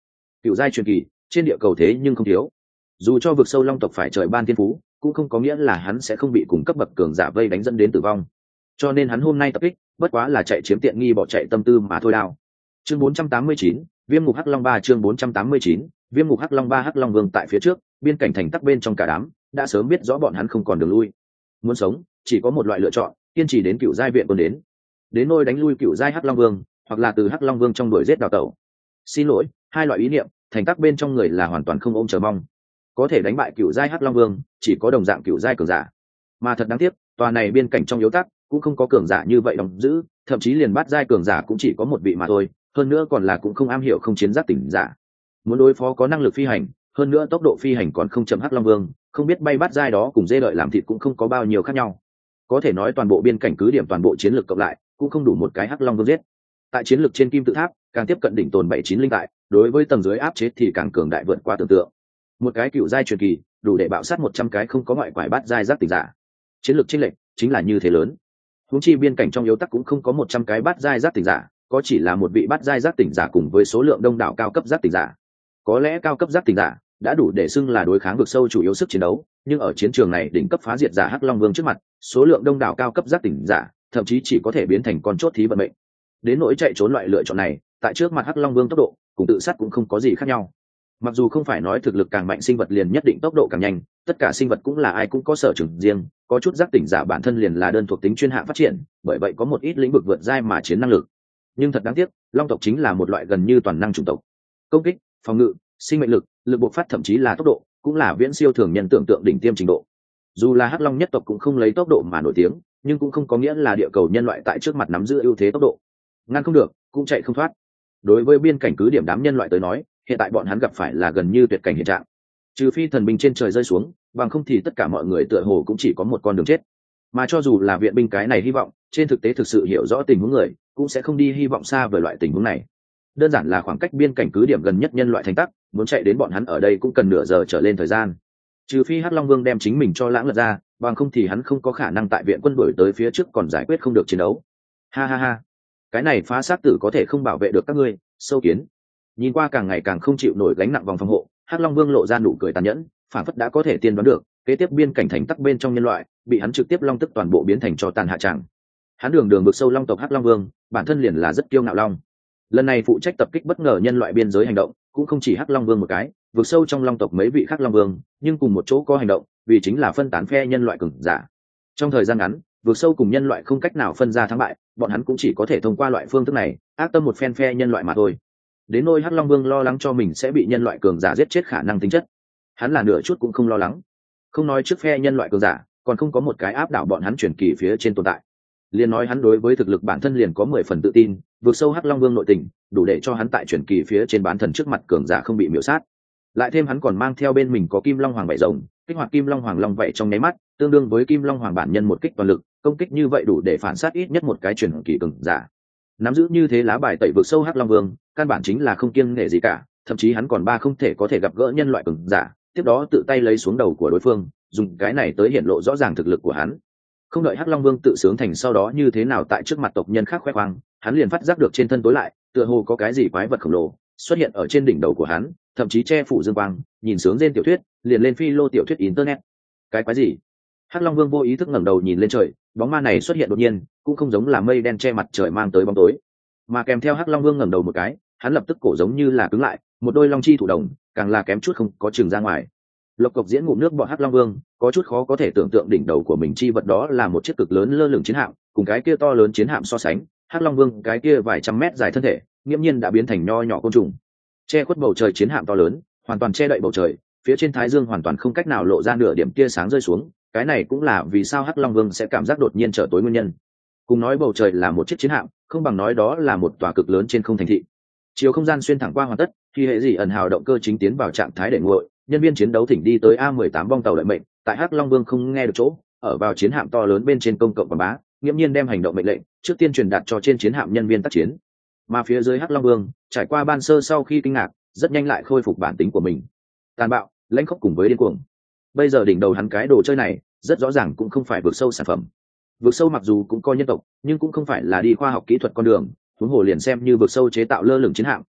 cựu giai truyền kỳ trên địa cầu thế nhưng không thiếu. Dù cho vực sâu long tộc phải trời ban thiên phú, cũng không có nghĩa là hắn sẽ không bị cùng cấp bậc cường giả vây đánh dẫn đến tử vong. Cho nên hắn hôm nay tập kích bất quá là chạy chiếm tiện nghi bỏ chạy tâm tư mà thôi đao. Chương 489, Viêm ngục Hắc Long 3 chương 489, Viêm ngục Hắc Long 3 Hắc Long Vương tại phía trước, biên cảnh thành tắc bên trong cả đám, đã sớm biết rõ bọn hắn không còn đường lui. Muốn sống, chỉ có một loại lựa chọn, kiên trì đến cựu giai viện quân đến. Đến nôi đánh lui cựu giai Hắc Long Vương, hoặc là từ Hắc Long Vương trong đuổi giết đào tẩu. Xin lỗi, hai loại ý niệm, thành tắc bên trong người là hoàn toàn không ôm chờ mong. Có thể đánh bại cựu giai Hắc Long Vương, chỉ có đồng dạng cựu giai cường giả. Mà thật đáng tiếc, tòa này biên cảnh trong yếu tắc cũng không có cường giả như vậy đóng giữ, thậm chí liền bát giai cường giả cũng chỉ có một vị mà thôi, hơn nữa còn là cũng không am hiểu không chiến giác tỉnh giả. Muốn đối phó có năng lực phi hành, hơn nữa tốc độ phi hành còn không chậm Hắc Long Vương, không biết bay bát giai đó cùng dê đợi làm thịt cũng không có bao nhiêu khác nhau. Có thể nói toàn bộ biên cảnh cứ điểm toàn bộ chiến lược cộng lại, cũng không đủ một cái Hắc Long Vương giết. Tại chiến lược trên kim tự tháp, càng tiếp cận đỉnh tồn 79 linh tại, đối với tầng dưới áp chế thì càng cường đại vượt qua tưởng tượng. Một cái cựu giai truyền kỳ, đủ để bạo sát 100 cái không có ngoại quải bát giai giác tỉnh giả. Chiến lược chênh lệch chính là như thế lớn. Huống chi biên cảnh trong yếu tắc cũng không có 100 cái bát giai giác tỉnh giả, có chỉ là một vị bát giai giác tỉnh giả cùng với số lượng đông đảo cao cấp giác tỉnh giả. Có lẽ cao cấp giác tỉnh giả đã đủ để xưng là đối kháng vực sâu chủ yếu sức chiến đấu, nhưng ở chiến trường này đỉnh cấp phá diệt giả Hắc Long Vương trước mặt, số lượng đông đảo cao cấp giác tỉnh giả, thậm chí chỉ có thể biến thành con chốt thí vận mệnh. Đến nỗi chạy trốn loại lựa chọn này, tại trước mặt Hắc Long Vương tốc độ cùng tự sát cũng không có gì khác nhau. Mặc dù không phải nói thực lực càng mạnh sinh vật liền nhất định tốc độ càng nhanh, tất cả sinh vật cũng là ai cũng có sở trường riêng, có chút giác tỉnh giả bản thân liền là đơn thuộc tính chuyên hạng phát triển, bởi vậy có một ít lĩnh vực vượt giai mà chiến năng lực. Nhưng thật đáng tiếc, long tộc chính là một loại gần như toàn năng chủng tộc. Công kích, phòng ngự, sinh mệnh lực, lực bộc phát thậm chí là tốc độ, cũng là viễn siêu thường nhân tưởng tượng đỉnh tiêm trình độ. Dù là Hắc Long nhất tộc cũng không lấy tốc độ mà nổi tiếng, nhưng cũng không có nghĩa là địa cầu nhân loại tại trước mặt nắm giữ ưu thế tốc độ. Ngăn không được, cũng chạy không thoát. Đối với biên cảnh cứ điểm đám nhân loại tới nói, hiện tại bọn hắn gặp phải là gần như tuyệt cảnh hiện trạng. Trừ phi thần binh trên trời rơi xuống, bằng không thì tất cả mọi người tựa hồ cũng chỉ có một con đường chết. Mà cho dù là viện binh cái này hy vọng, trên thực tế thực sự hiểu rõ tình huống người, cũng sẽ không đi hy vọng xa về loại tình huống này. Đơn giản là khoảng cách biên cảnh cứ điểm gần nhất nhân loại thành tắc, muốn chạy đến bọn hắn ở đây cũng cần nửa giờ trở lên thời gian. Trừ phi Hắc Long Vương đem chính mình cho lãng lật ra, bằng không thì hắn không có khả năng tại viện quân đuổi tới phía trước còn giải quyết không được chiến đấu. Ha ha ha, cái này phá xác tử có thể không bảo vệ được các ngươi, sâu kiến. Nhìn qua càng ngày càng không chịu nổi gánh nặng vòng phòng hộ, Hắc Long Vương lộ ra nụ cười tàn nhẫn, phản phất đã có thể tiên đoán được kế tiếp biên cảnh thành tắc bên trong nhân loại bị hắn trực tiếp long tức toàn bộ biến thành cho tàn hạ tràng. Hắn đường vực sâu long tộc Hắc Long Vương bản thân liền là rất kiêu ngạo long, lần này phụ trách tập kích bất ngờ nhân loại biên giới hành động cũng không chỉ Hắc Long Vương một cái, vực sâu trong long tộc mấy vị khác long vương nhưng cùng một chỗ có hành động, vì chính là phân tán phe nhân loại cường giả. Trong thời gian ngắn, vực sâu cùng nhân loại không cách nào phân ra thắng bại, bọn hắn cũng chỉ có thể thông qua loại phương thức này ác tâm một phen phe nhân loại mà thôi. Đến nôi Hắc Long Vương lo lắng cho mình sẽ bị nhân loại cường giả giết chết khả năng tính chất, hắn là nửa chút cũng không lo lắng. Không nói trước phe nhân loại cường giả, còn không có một cái áp đảo bọn hắn chuyển kỳ phía trên tồn tại. Liền nói hắn đối với thực lực bản thân liền có 10 phần tự tin, vượt sâu Hắc Long Vương nội tình, đủ để cho hắn tại chuyển kỳ phía trên bán thần trước mặt cường giả không bị miểu sát. Lại thêm hắn còn mang theo bên mình có Kim Long Hoàng vảy rồng, kích hoạt Kim Long Hoàng long vảy trong nháy mắt, tương đương với Kim Long Hoàng bản nhân một kích toàn lực, công kích như vậy đủ để phản sát ít nhất một cái chuyển kỳ cường giả. Nắm giữ như thế lá bài tẩy vượt sâu Hắc Long Vương, căn bản chính là không kiêng nể gì cả, thậm chí hắn còn không thể có thể gặp gỡ nhân loại cường giả, tiếp đó tự tay lấy xuống đầu của đối phương, dùng cái này tới hiển lộ rõ ràng thực lực của hắn. Không đợi Hắc Long Vương tự sướng thành sau đó như thế nào tại trước mặt tộc nhân khác khoe khoang, hắn liền phát giác được trên thân tối lại, tựa hồ có cái gì quái vật khổng lồ xuất hiện ở trên đỉnh đầu của hắn, thậm chí che phủ dương quang, nhìn sướng trên tiểu thuyết, liền lên phi lô tiểu thuyết internet. Cái quái gì? Hắc Long Vương vô ý thức ngẩng đầu nhìn lên trời, bóng ma này xuất hiện đột nhiên, cũng không giống là mây đen che mặt trời mang tới bóng tối, mà kèm theo Hắc Long Vương ngẩng đầu một cái, hắn lập tức cổ giống như là cứng lại, một đôi long chi thủ đồng, càng là kém chút không có chừng ra ngoài. Lộc Cộc diễn ngụm nước bọt Hắc Long Vương, có chút khó có thể tưởng tượng đỉnh đầu của mình chi vật đó là một chiếc cực lớn lơ lửng chiến hạm, cùng cái kia to lớn chiến hạm so sánh, Hắc Long Vương cái kia vài trăm mét dài thân thể, nghiễm nhiên đã biến thành nho nhỏ côn trùng. Che khuất bầu trời chiến hạm to lớn, hoàn toàn che đậy bầu trời, phía trên thái dương hoàn toàn không cách nào lộ ra nửa điểm tia sáng rơi xuống, cái này cũng là vì sao Hắc Long Vương sẽ cảm giác đột nhiên trở tối nguyên nhân. Cùng nói bầu trời là một chiếc chiến hạm, không bằng nói đó là một tòa cực lớn trên không thành thị. Chiều không gian xuyên thẳng qua hoàn tất, khi hệ dị ẩn hào động cơ chính tiến vào trạng thái để nguội, nhân viên chiến đấu thỉnh đi tới A18 bong tàu đợi mệnh, tại Hắc Long Vương không nghe được chỗ, ở vào chiến hạm to lớn bên trên công cộng quảng bá, nghiễm nhiên đem hành động mệnh lệnh trước tiên truyền đạt cho trên chiến hạm nhân viên tác chiến. Mà phía dưới Hắc Long Vương, trải qua ban sơ sau khi kinh ngạc, rất nhanh lại khôi phục bản tính của mình. Tàn bạo, lãnh khốc cùng với điên cuồng. Bây giờ đỉnh đầu hắn cái đồ chơi này, rất rõ ràng cũng không phải vượt sâu sản phẩm. Vượt sâu mặc dù cũng coi nhân tộc, nhưng cũng không phải là đi khoa học kỹ thuật con đường, huống hồ liền xem như vượt sâu chế tạo lơ lửng chiến hạm,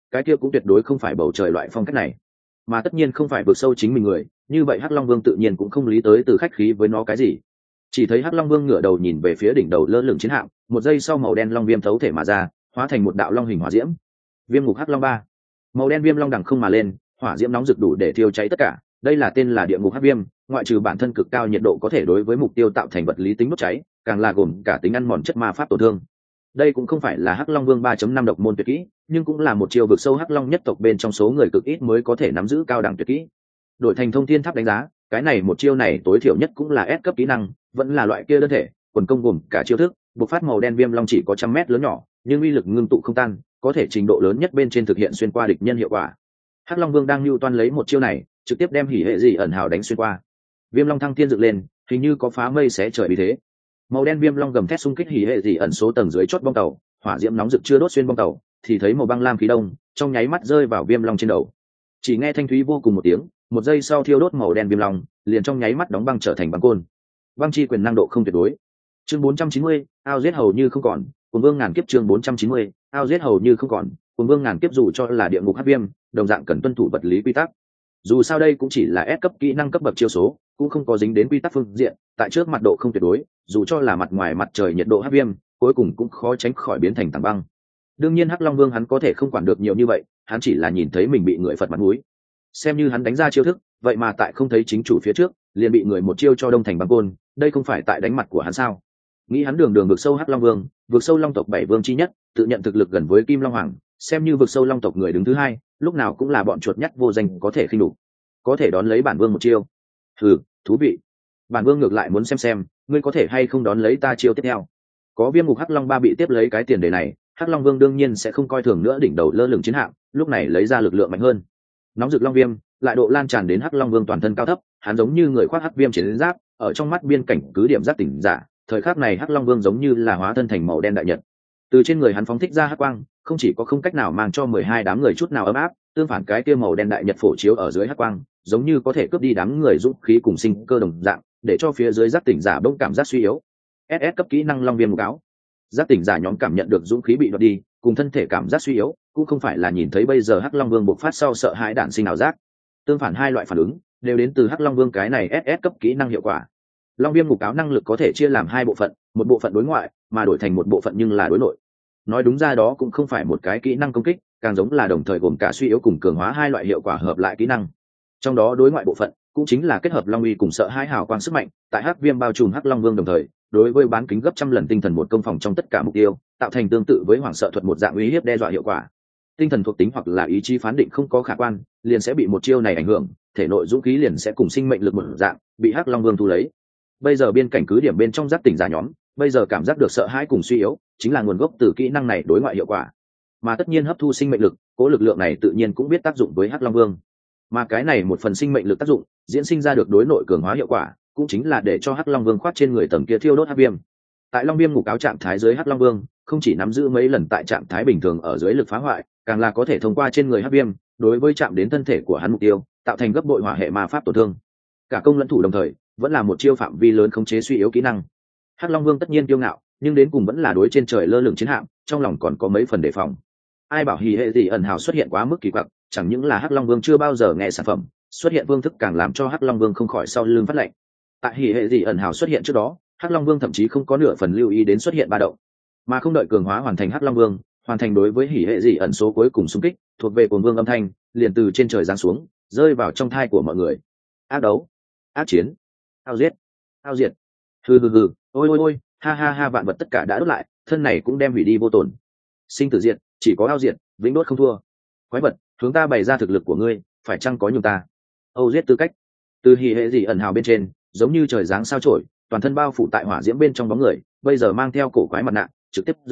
cái kia cũng tuyệt đối không phải bầu trời loại phong cách này, mà tất nhiên không phải vượt sâu chính mình người, như vậy hắc long vương tự nhiên cũng không lý tới từ khách khí với nó cái gì. Chỉ thấy hắc long vương ngửa đầu nhìn về phía đỉnh đầu lơ lửng chiến hạm, một giây sau màu đen long viêm thấu thể mà ra, hóa thành một đạo long hình hỏa diễm. Viêm ngục hắc long 3. Màu đen viêm long đằng không mà lên, hỏa diễm nóng rực đủ để thiêu cháy tất cả. Đây là tên là địa ngục hắc viêm, ngoại trừ bản thân cực cao nhiệt độ có thể đối với mục tiêu tạo thành vật lý tính đốt cháy, càng là gồm cả tính ăn mòn chất ma pháp tổn thương. Đây cũng không phải là hắc long vương 3.5 độc môn tuyệt kỹ, nhưng cũng là một chiêu vực sâu hắc long nhất tộc bên trong số người cực ít mới có thể nắm giữ cao đẳng tuyệt kỹ. Đổi thành thông thiên tháp đánh giá, cái này một chiêu này tối thiểu nhất cũng là S cấp kỹ năng, vẫn là loại kia đơn thể, quần công gồm cả chiêu thức, bộc phát màu đen viêm long chỉ có 100 mét lớn nhỏ, nhưng uy lực ngưng tụ không tan, có thể trình độ lớn nhất bên trên thực hiện xuyên qua địch nhân hiệu quả. Hắc long vương đang lưu toan lấy một chiêu này, trực tiếp đem hỉ hệ dị ẩn hào đánh xuyên qua. Viêm long thăng thiên dựng lên, hình như có phá mây xé trời vì thế. Màu đen viêm long gầm thét xung kích hỉ hệ dị ẩn số tầng dưới chót bong tàu, hỏa diễm nóng rực chưa đốt xuyên bong tàu, thì thấy màu băng lam khí đông, trong nháy mắt rơi vào viêm long trên đầu. Chỉ nghe thanh thúy vô cùng một tiếng, một giây sau thiêu đốt màu đen viêm long, liền trong nháy mắt đóng băng trở thành băng côn. Băng chi quyền năng độ không tuyệt đối. Chương 490, ao giết hầu như không còn, Cuồng Vương ngàn kiếp chương 490, ao giết hầu như không còn, Cuồng Vương ngàn kiếp dù cho là địa ngục hắc viêm, đồng dạng cần tuân thủ vật lý quy tắc. Dù sao đây cũng chỉ là S cấp kỹ năng cấp bậc chiêu số, cũng không có dính đến quy tắc phương diện, tại trước mặt độ không tuyệt đối, dù cho là mặt ngoài mặt trời nhiệt độ hắc viêm, cuối cùng cũng khó tránh khỏi biến thành tảng băng. Đương nhiên Hắc Long Vương hắn có thể không quản được nhiều như vậy, hắn chỉ là nhìn thấy mình bị người phật mặt mũi. Xem như hắn đánh ra chiêu thức, vậy mà tại không thấy chính chủ phía trước, liền bị người một chiêu cho đông thành băng côn, đây không phải tại đánh mặt của hắn sao? Nghĩ hắn đường đường vượt sâu Hắc Long Vương, vượt sâu Long tộc 7 vương chi nhất, tự nhận thực lực gần với Kim Long Hoàng, xem như vượt sâu Long tộc người đứng thứ hai, lúc nào cũng là bọn chuột nhắt vô danh có thể khinh đục. Có thể đón lấy bản vương một chiêu. Hừ, thú vị. Bản vương ngược lại muốn xem ngươi có thể hay không đón lấy ta chiêu tiếp theo. Có Viêm ngục Hắc Long 3 bị tiếp lấy cái tiền đề này, Hắc Long Vương đương nhiên sẽ không coi thường nữa đỉnh đầu lơ lửng chiến hạm, lúc này lấy ra lực lượng mạnh hơn. Nóng rực long viêm, lại độ lan tràn đến Hắc Long Vương toàn thân cao thấp, hắn giống như người khoác hắc viêm chiến giáp, ở trong mắt biên cảnh cứ điểm giác tỉnh giả, thời khắc này Hắc Long Vương giống như là hóa thân thành màu đen đại nhật. Từ trên người hắn phóng thích ra hắc quang, không chỉ có không cách nào mang cho 12 đám người chút nào ấm áp, tương phản cái kia màu đen đại nhật phổ chiếu ở dưới hắc quang, giống như có thể cướp đi đám người dũng khí cùng sinh cơ đồng dạng, để cho phía dưới giác tỉnh giả bỗng cảm giác suy yếu. SS cấp kỹ năng long viêm cáo. Giác tỉnh giả nhóm cảm nhận được dũng khí bị đoạt đi, cùng thân thể cảm giác suy yếu, cũng không phải là nhìn thấy bây giờ Hắc Long Vương bộc phát sau sợ hãi đản sinh ảo giác. Tương phản hai loại phản ứng đều đến từ Hắc Long Vương cái này SS cấp kỹ năng hiệu quả. Long viêm ngục cáo năng lực có thể chia làm hai bộ phận, một bộ phận đối ngoại, mà đổi thành một bộ phận nhưng là đối nội. Nói đúng ra đó cũng không phải một cái kỹ năng công kích, càng giống là đồng thời gồm cả suy yếu cùng cường hóa hai loại hiệu quả hợp lại kỹ năng. Trong đó đối ngoại bộ phận cũng chính là kết hợp long uy cùng sợ hãi hào quang sức mạnh, tại Hắc Viêm bao trùm Hắc Long Vương đồng thời, đối với bán kính gấp trăm lần tinh thần một công phòng trong tất cả mục tiêu, tạo thành tương tự với hoảng sợ thuật một dạng uy hiếp đe dọa hiệu quả. Tinh thần thuộc tính hoặc là ý chí phán định không có khả quan, liền sẽ bị một chiêu này ảnh hưởng, thể nội dũng khí liền sẽ cùng sinh mệnh lực một dạng bị Hắc Long Vương thu lấy. Bây giờ biên cảnh cứ điểm bên trong giác tỉnh giả nhóm, bây giờ cảm giác được sợ hãi cùng suy yếu, chính là nguồn gốc từ kỹ năng này đối ngoại hiệu quả. Mà tất nhiên hấp thu sinh mệnh lực, cố lực lượng này tự nhiên cũng biết tác dụng với Hắc Long Vương. Mà cái này một phần sinh mệnh lực tác dụng, diễn sinh ra được đối nội cường hóa hiệu quả, cũng chính là để cho Hắc Long Vương khoát trên người tầng kia thiêu đốt hắc viêm. Tại Long Viêm ngục cáo trạng thái dưới Hắc Long Vương, không chỉ nắm giữ mấy lần tại trạng thái bình thường ở dưới lực phá hoại, càng là có thể thông qua trên người hắc viêm, đối với chạm đến thân thể của hắn mục tiêu, tạo thành gấp bội hỏa hệ ma pháp tổn thương. Cả công lẫn thủ đồng thời, vẫn là một chiêu phạm vi lớn khống chế suy yếu kỹ năng. Hắc Long Vương tất nhiên kiêu ngạo, nhưng đến cùng vẫn là đối trên trời lơ lửng chiến hạm, trong lòng còn có mấy phần đề phòng. Ai bảo hỉ hệ gì ẩn hào xuất hiện quá mức kỳ quặc, chẳng những là Hắc Long Vương chưa bao giờ nghe sản phẩm, xuất hiện phương thức càng làm cho Hắc Long Vương không khỏi sau lưng phát lệnh. Tại hỉ hệ gì ẩn hào xuất hiện trước đó, Hắc Long Vương thậm chí không có nửa phần lưu ý đến xuất hiện ba động, mà không đợi cường hóa hoàn thành Hắc Long Vương, hoàn thành đối với hỉ hệ gì ẩn số cuối cùng xung kích, thuộc về Cuồng Vương âm thanh, liền từ trên trời giáng xuống, rơi vào trong thai của mọi người. Ác đấu, ác chiến, ao giết, ao diệt. Hừ, ôi, ha ha, vạn vật tất cả đã đốt lại, thân này cũng đem hủy đi vô tổn. Sinh tử diệt, chỉ có ao diệt, vĩnh đốt không thua. Quái vật, hướng ta bày ra thực lực của ngươi, phải chăng có nhường ta? Âu giết tư cách. Từ hỉ hệ gì ẩn hào bên trên, giống như trời giáng sao chổi, toàn thân bao phủ tại hỏa diễm bên trong bóng người, bây giờ mang theo cổ quái mặt nạ, trực tiếp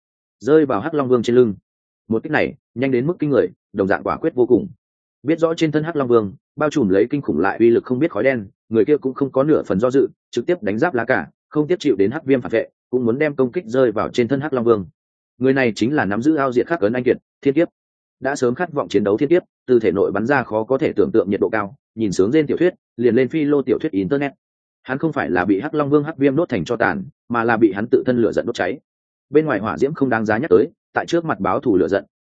rơi vào Hắc Long Vương trên lưng. Một kích này, nhanh đến mức kinh người, đồng dạng quả quyết vô cùng. Biết rõ trên thân Hắc Long Vương bao trùm lấy kinh khủng lại uy lực không biết khói đen, người kia cũng không có nửa phần do dự, trực tiếp đánh giáp lá cả, không tiếp chịu đến Hắc Viêm phản vệ, cũng muốn đem công kích rơi vào trên thân Hắc Long Vương. Người này chính là nắm giữ ao diệt khắc ấn anh kiệt, Thiên Kiếp. Đã sớm khát vọng chiến đấu Thiên Kiếp, từ thể nội bắn ra khó có thể tưởng tượng nhiệt độ cao, nhìn sướng trên tiểu thuyết, liền lên phi lô tiểu thuyết internet. Hắn không phải là bị Hắc Long Vương Hắc Viêm đốt thành tro tàn, mà là bị hắn tự thân lửa giận đốt cháy. Bên ngoài hỏa diễm không đáng giá nhắc tới, tại trước mặt báo thù lửa giận,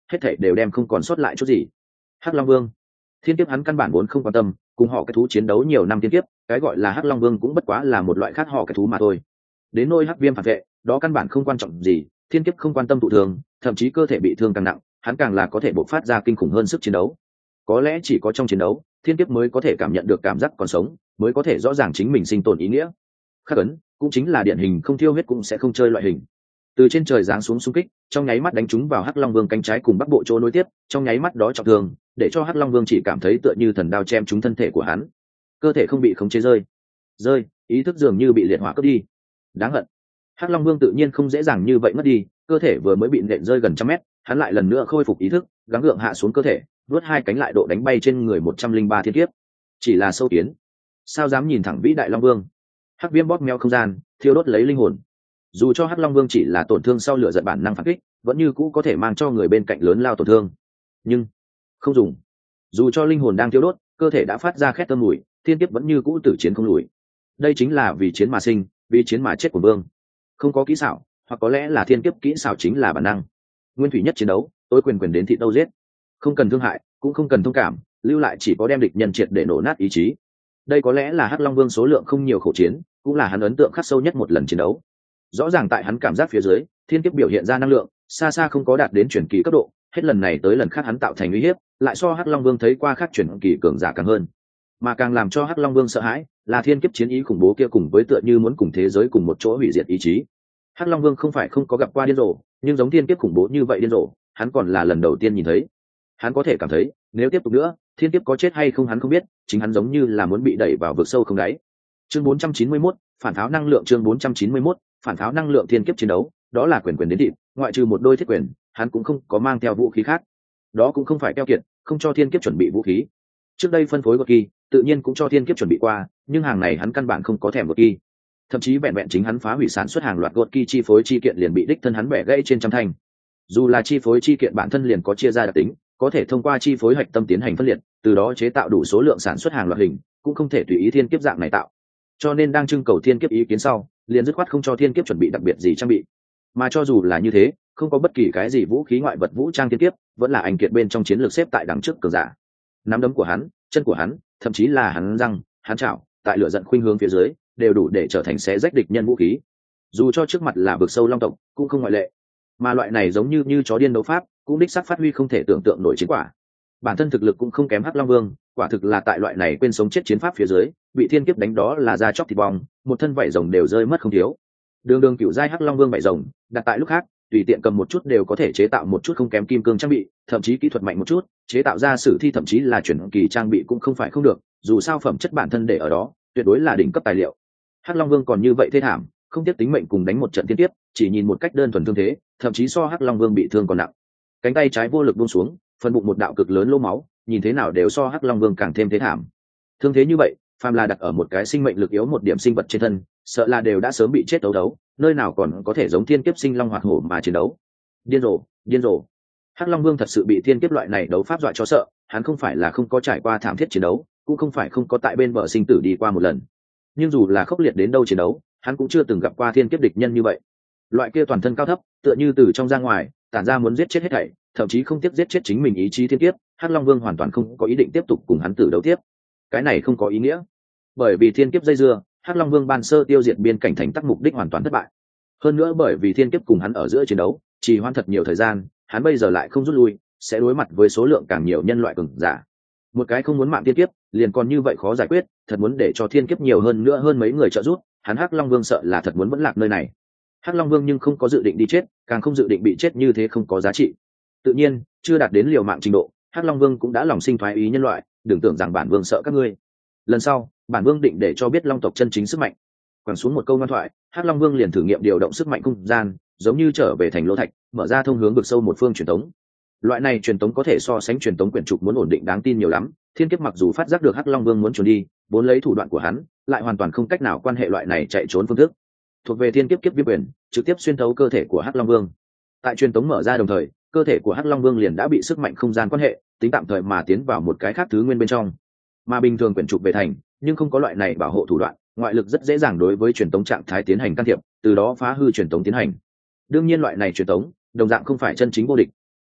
hết thảy đều đem không còn sót lại chút gì. Hắc Long Vương, thiên kiếp hắn căn bản vốn không quan tâm, cùng họ cái thú chiến đấu nhiều năm thiên kiếp, cái gọi là Hắc Long Vương cũng bất quá là một loại khác họ cái thú mà thôi. Đến nôi Hắc Viêm phản vệ, đó căn bản không quan trọng gì, thiên kiếp không quan tâm thụ thường, thậm chí cơ thể bị thương càng nặng, hắn càng là có thể bộc phát ra kinh khủng hơn sức chiến đấu. Có lẽ chỉ có trong chiến đấu, thiên kiếp mới có thể cảm nhận được cảm giác còn sống, mới có thể rõ ràng chính mình sinh tồn ý nghĩa. Khắc ấn cũng chính là điển hình không thiêu huyết cũng sẽ không chơi loại hình. Từ trên trời giáng xuống xung kích, trong nháy mắt đánh trúng vào Hắc Long Vương cánh trái cùng bắc bộ chỗ nối tiếp, trong nháy mắt đó trọng thương, để cho Hắc Long Vương chỉ cảm thấy tựa như thần đao chém trúng thân thể của hắn. Cơ thể không bị khống chế rơi, ý thức dường như bị liệt hỏa cướp đi. Đáng hận. Hắc Long Vương tự nhiên không dễ dàng như vậy mất đi, cơ thể vừa mới bị nện rơi gần trăm mét, hắn lại lần nữa khôi phục ý thức, gắng gượng hạ xuống cơ thể, vớt hai cánh lại độ đánh bay trên người 103 thiên kiếp. Chỉ là sâu kiến, sao dám nhìn thẳng vĩ đại Long Vương. Hắc Viêm bóp méo không gian, thiêu đốt lấy linh hồn. Dù cho Hắc Long Vương chỉ là tổn thương sau lửa giận bản năng phản kích, vẫn như cũ có thể mang cho người bên cạnh lớn lao tổn thương. Nhưng không dùng. Dù cho linh hồn đang thiêu đốt, cơ thể đã phát ra khét tâm mùi, thiên kiếp vẫn như cũ tử chiến không lùi. Đây chính là vì chiến mà sinh, vì chiến mà chết của vương. Không có kỹ xảo, hoặc có lẽ là thiên kiếp kỹ xảo chính là bản năng. Nguyên thủy nhất chiến đấu, tối quyền quyền đến thịt đâu giết. Không cần thương hại, cũng không cần thông cảm, lưu lại chỉ có đem địch nhân triệt để nổ nát ý chí. Đây có lẽ là Hắc Long Vương số lượng không nhiều khổ chiến, cũng là hắn ấn tượng khắc sâu nhất một lần chiến đấu. Rõ ràng tại hắn cảm giác phía dưới, thiên kiếp biểu hiện ra năng lượng xa xa không có đạt đến chuyển kỳ cấp độ, hết lần này tới lần khác hắn tạo thành uy hiếp, lại so Hắc Long Vương thấy qua khác chuyển kỳ cường giả càng hơn. Mà càng làm cho Hắc Long Vương sợ hãi là thiên kiếp chiến ý khủng bố kia cùng với tựa như muốn cùng thế giới cùng một chỗ hủy diệt ý chí. Hắc Long Vương không phải không có gặp qua điên rồ, nhưng giống thiên kiếp khủng bố như vậy điên rồ, hắn còn là lần đầu tiên nhìn thấy. Hắn có thể cảm thấy, nếu tiếp tục nữa, thiên kiếp có chết hay không hắn không biết, chính hắn giống như là muốn bị đẩy vào vực sâu không đáy. Chương 491, phản pháo năng lượng. Chương 491, phản pháo năng lượng. Thiên kiếp chiến đấu, đó là quyền quyền đến thịt, ngoại trừ một đôi thiết quyền, hắn cũng không có mang theo vũ khí khác. Đó cũng không phải keo kiệt, không cho thiên kiếp chuẩn bị vũ khí. Trước đây phân phối của kỳ, tự nhiên cũng cho thiên kiếp chuẩn bị qua, nhưng hàng này hắn căn bản không có thèm của kỳ. Thậm chí vẹn vẹn chính hắn phá hủy sản xuất hàng loạt gột kỳ chi phối chi kiện liền bị đích thân hắn bẻ gãy trên trăm thanh. Dù là chi phối chi kiện bản thân liền có chia ra đặc tính, có thể thông qua chi phối hạch tâm tiến hành phân liệt, từ đó chế tạo đủ số lượng sản xuất hàng loạt hình, cũng không thể tùy ý thiên kiếp dạng này tạo. Cho nên đang trưng cầu thiên kiếp ý kiến sau, liền dứt khoát không cho thiên kiếp chuẩn bị đặc biệt gì trang bị. Mà cho dù là như thế, không có bất kỳ cái gì vũ khí ngoại vật vũ trang thiên kiếp, vẫn là anh kiệt bên trong chiến lược xếp tại đằng trước cường giả. Nắm đấm của hắn, chân của hắn, thậm chí là hắn răng, hắn chảo, tại lửa giận khuynh hướng phía dưới, đều đủ để trở thành xé rách địch nhân vũ khí. Dù cho trước mặt là vực sâu long tộc, cũng không ngoại lệ. Mà loại này giống như chó điên đấu pháp, cũng đích xác phát huy không thể tưởng tượng nổi chiến quả. Bản thân thực lực cũng không kém Hắc Long Vương, quả thực là tại loại này quên sống chết chiến pháp phía dưới, bị thiên kiếp đánh đó là da chóc thịt bong, một thân vảy rồng đều rơi mất không thiếu. Đường cựu giai Hắc Long Vương vảy rồng, đặt tại lúc khác, tùy tiện cầm một chút đều có thể chế tạo một chút không kém kim cương trang bị, thậm chí kỹ thuật mạnh một chút, chế tạo ra sử thi thậm chí là chuyển kỳ trang bị cũng không phải không được, dù sao phẩm chất bản thân để ở đó, tuyệt đối là đỉnh cấp tài liệu. Hắc Long Vương còn như vậy thê thảm, không tiếc tính mệnh cùng đánh một trận thiên kiếp, chỉ nhìn một cách đơn thuần thương thế, thậm chí so Hắc Long Vương bị thương còn nặng. Cánh tay trái vô lực buông xuống, phần bụng một đạo cực lớn lỗ máu, nhìn thế nào đều so Hắc Long Vương càng thêm thế thảm. Thương thế như vậy, phàm là đặt ở một cái sinh mệnh lực yếu một điểm sinh vật trên thân, sợ là đều đã sớm bị chết đấu, nơi nào còn có thể giống thiên kiếp sinh long hoạt hổ mà chiến đấu. Điên rồ. Hắc Long Vương thật sự bị thiên kiếp loại này đấu pháp dọa cho sợ, hắn không phải là không có trải qua thảm thiết chiến đấu, cũng không phải không có tại bên bờ sinh tử đi qua một lần. Nhưng dù là khốc liệt đến đâu chiến đấu, hắn cũng chưa từng gặp qua thiên kiếp địch nhân như vậy. Loại kia toàn thân cao thấp, tựa như từ trong ra ngoài, tản ra muốn giết chết hết thảy, thậm chí không tiếc giết chết chính mình ý chí thiên kiếp, Hắc Long Vương hoàn toàn không có ý định tiếp tục cùng hắn tử đấu tiếp. Cái này không có ý nghĩa, bởi vì thiên kiếp dây dưa, Hắc Long Vương ban sơ tiêu diệt biên cảnh thành tắc mục đích hoàn toàn thất bại. Hơn nữa bởi vì thiên kiếp cùng hắn ở giữa chiến đấu, trì hoãn thật nhiều thời gian, hắn bây giờ lại không rút lui, sẽ đối mặt với số lượng càng nhiều nhân loại cường giả. Một cái không muốn mạng thiên kiếp, liền còn như vậy khó giải quyết, thật muốn để cho thiên kiếp nhiều hơn nữa hơn mấy người trợ giúp, hắn Hắc Long Vương sợ là thật muốn vẫn lạc nơi này. Hắc Long Vương nhưng không có dự định đi chết, càng không dự định bị chết như thế không có giá trị. Tự nhiên, chưa đạt đến liều mạng trình độ, Hắc Long Vương cũng đã lòng sinh thoái ý nhân loại, đừng tưởng rằng bản vương sợ các ngươi. Lần sau, bản vương định để cho biết long tộc chân chính sức mạnh. Quẳng xuống một câu ngoan thoại, Hắc Long Vương liền thử nghiệm điều động sức mạnh không gian, giống như trở về thành lô thạch, mở ra thông hướng vực sâu một phương truyền tống. Loại này truyền tống có thể so sánh truyền tống quyển trục muốn ổn định đáng tin nhiều lắm. Thiên kiếp mặc dù phát giác được Hắc Long Vương muốn trốn đi, vốn lấy thủ đoạn của hắn, lại hoàn toàn không cách nào quan hệ loại này chạy trốn phương thức. Thuộc về thiên kiếp kiếp viêm quyền, trực tiếp xuyên thấu cơ thể của Hắc Long Vương. Tại truyền tống mở ra đồng thời, cơ thể của Hắc Long Vương liền đã bị sức mạnh không gian quan hệ, tính tạm thời mà tiến vào một cái khác thứ nguyên bên trong. Mà bình thường quyển trục về thành, nhưng không có loại này bảo hộ thủ đoạn, ngoại lực rất dễ dàng đối với truyền tống trạng thái tiến hành can thiệp, từ đó phá hư truyền tống tiến hành. Đương nhiên loại này truyền tống, đồng dạng không phải chân chính vô địch.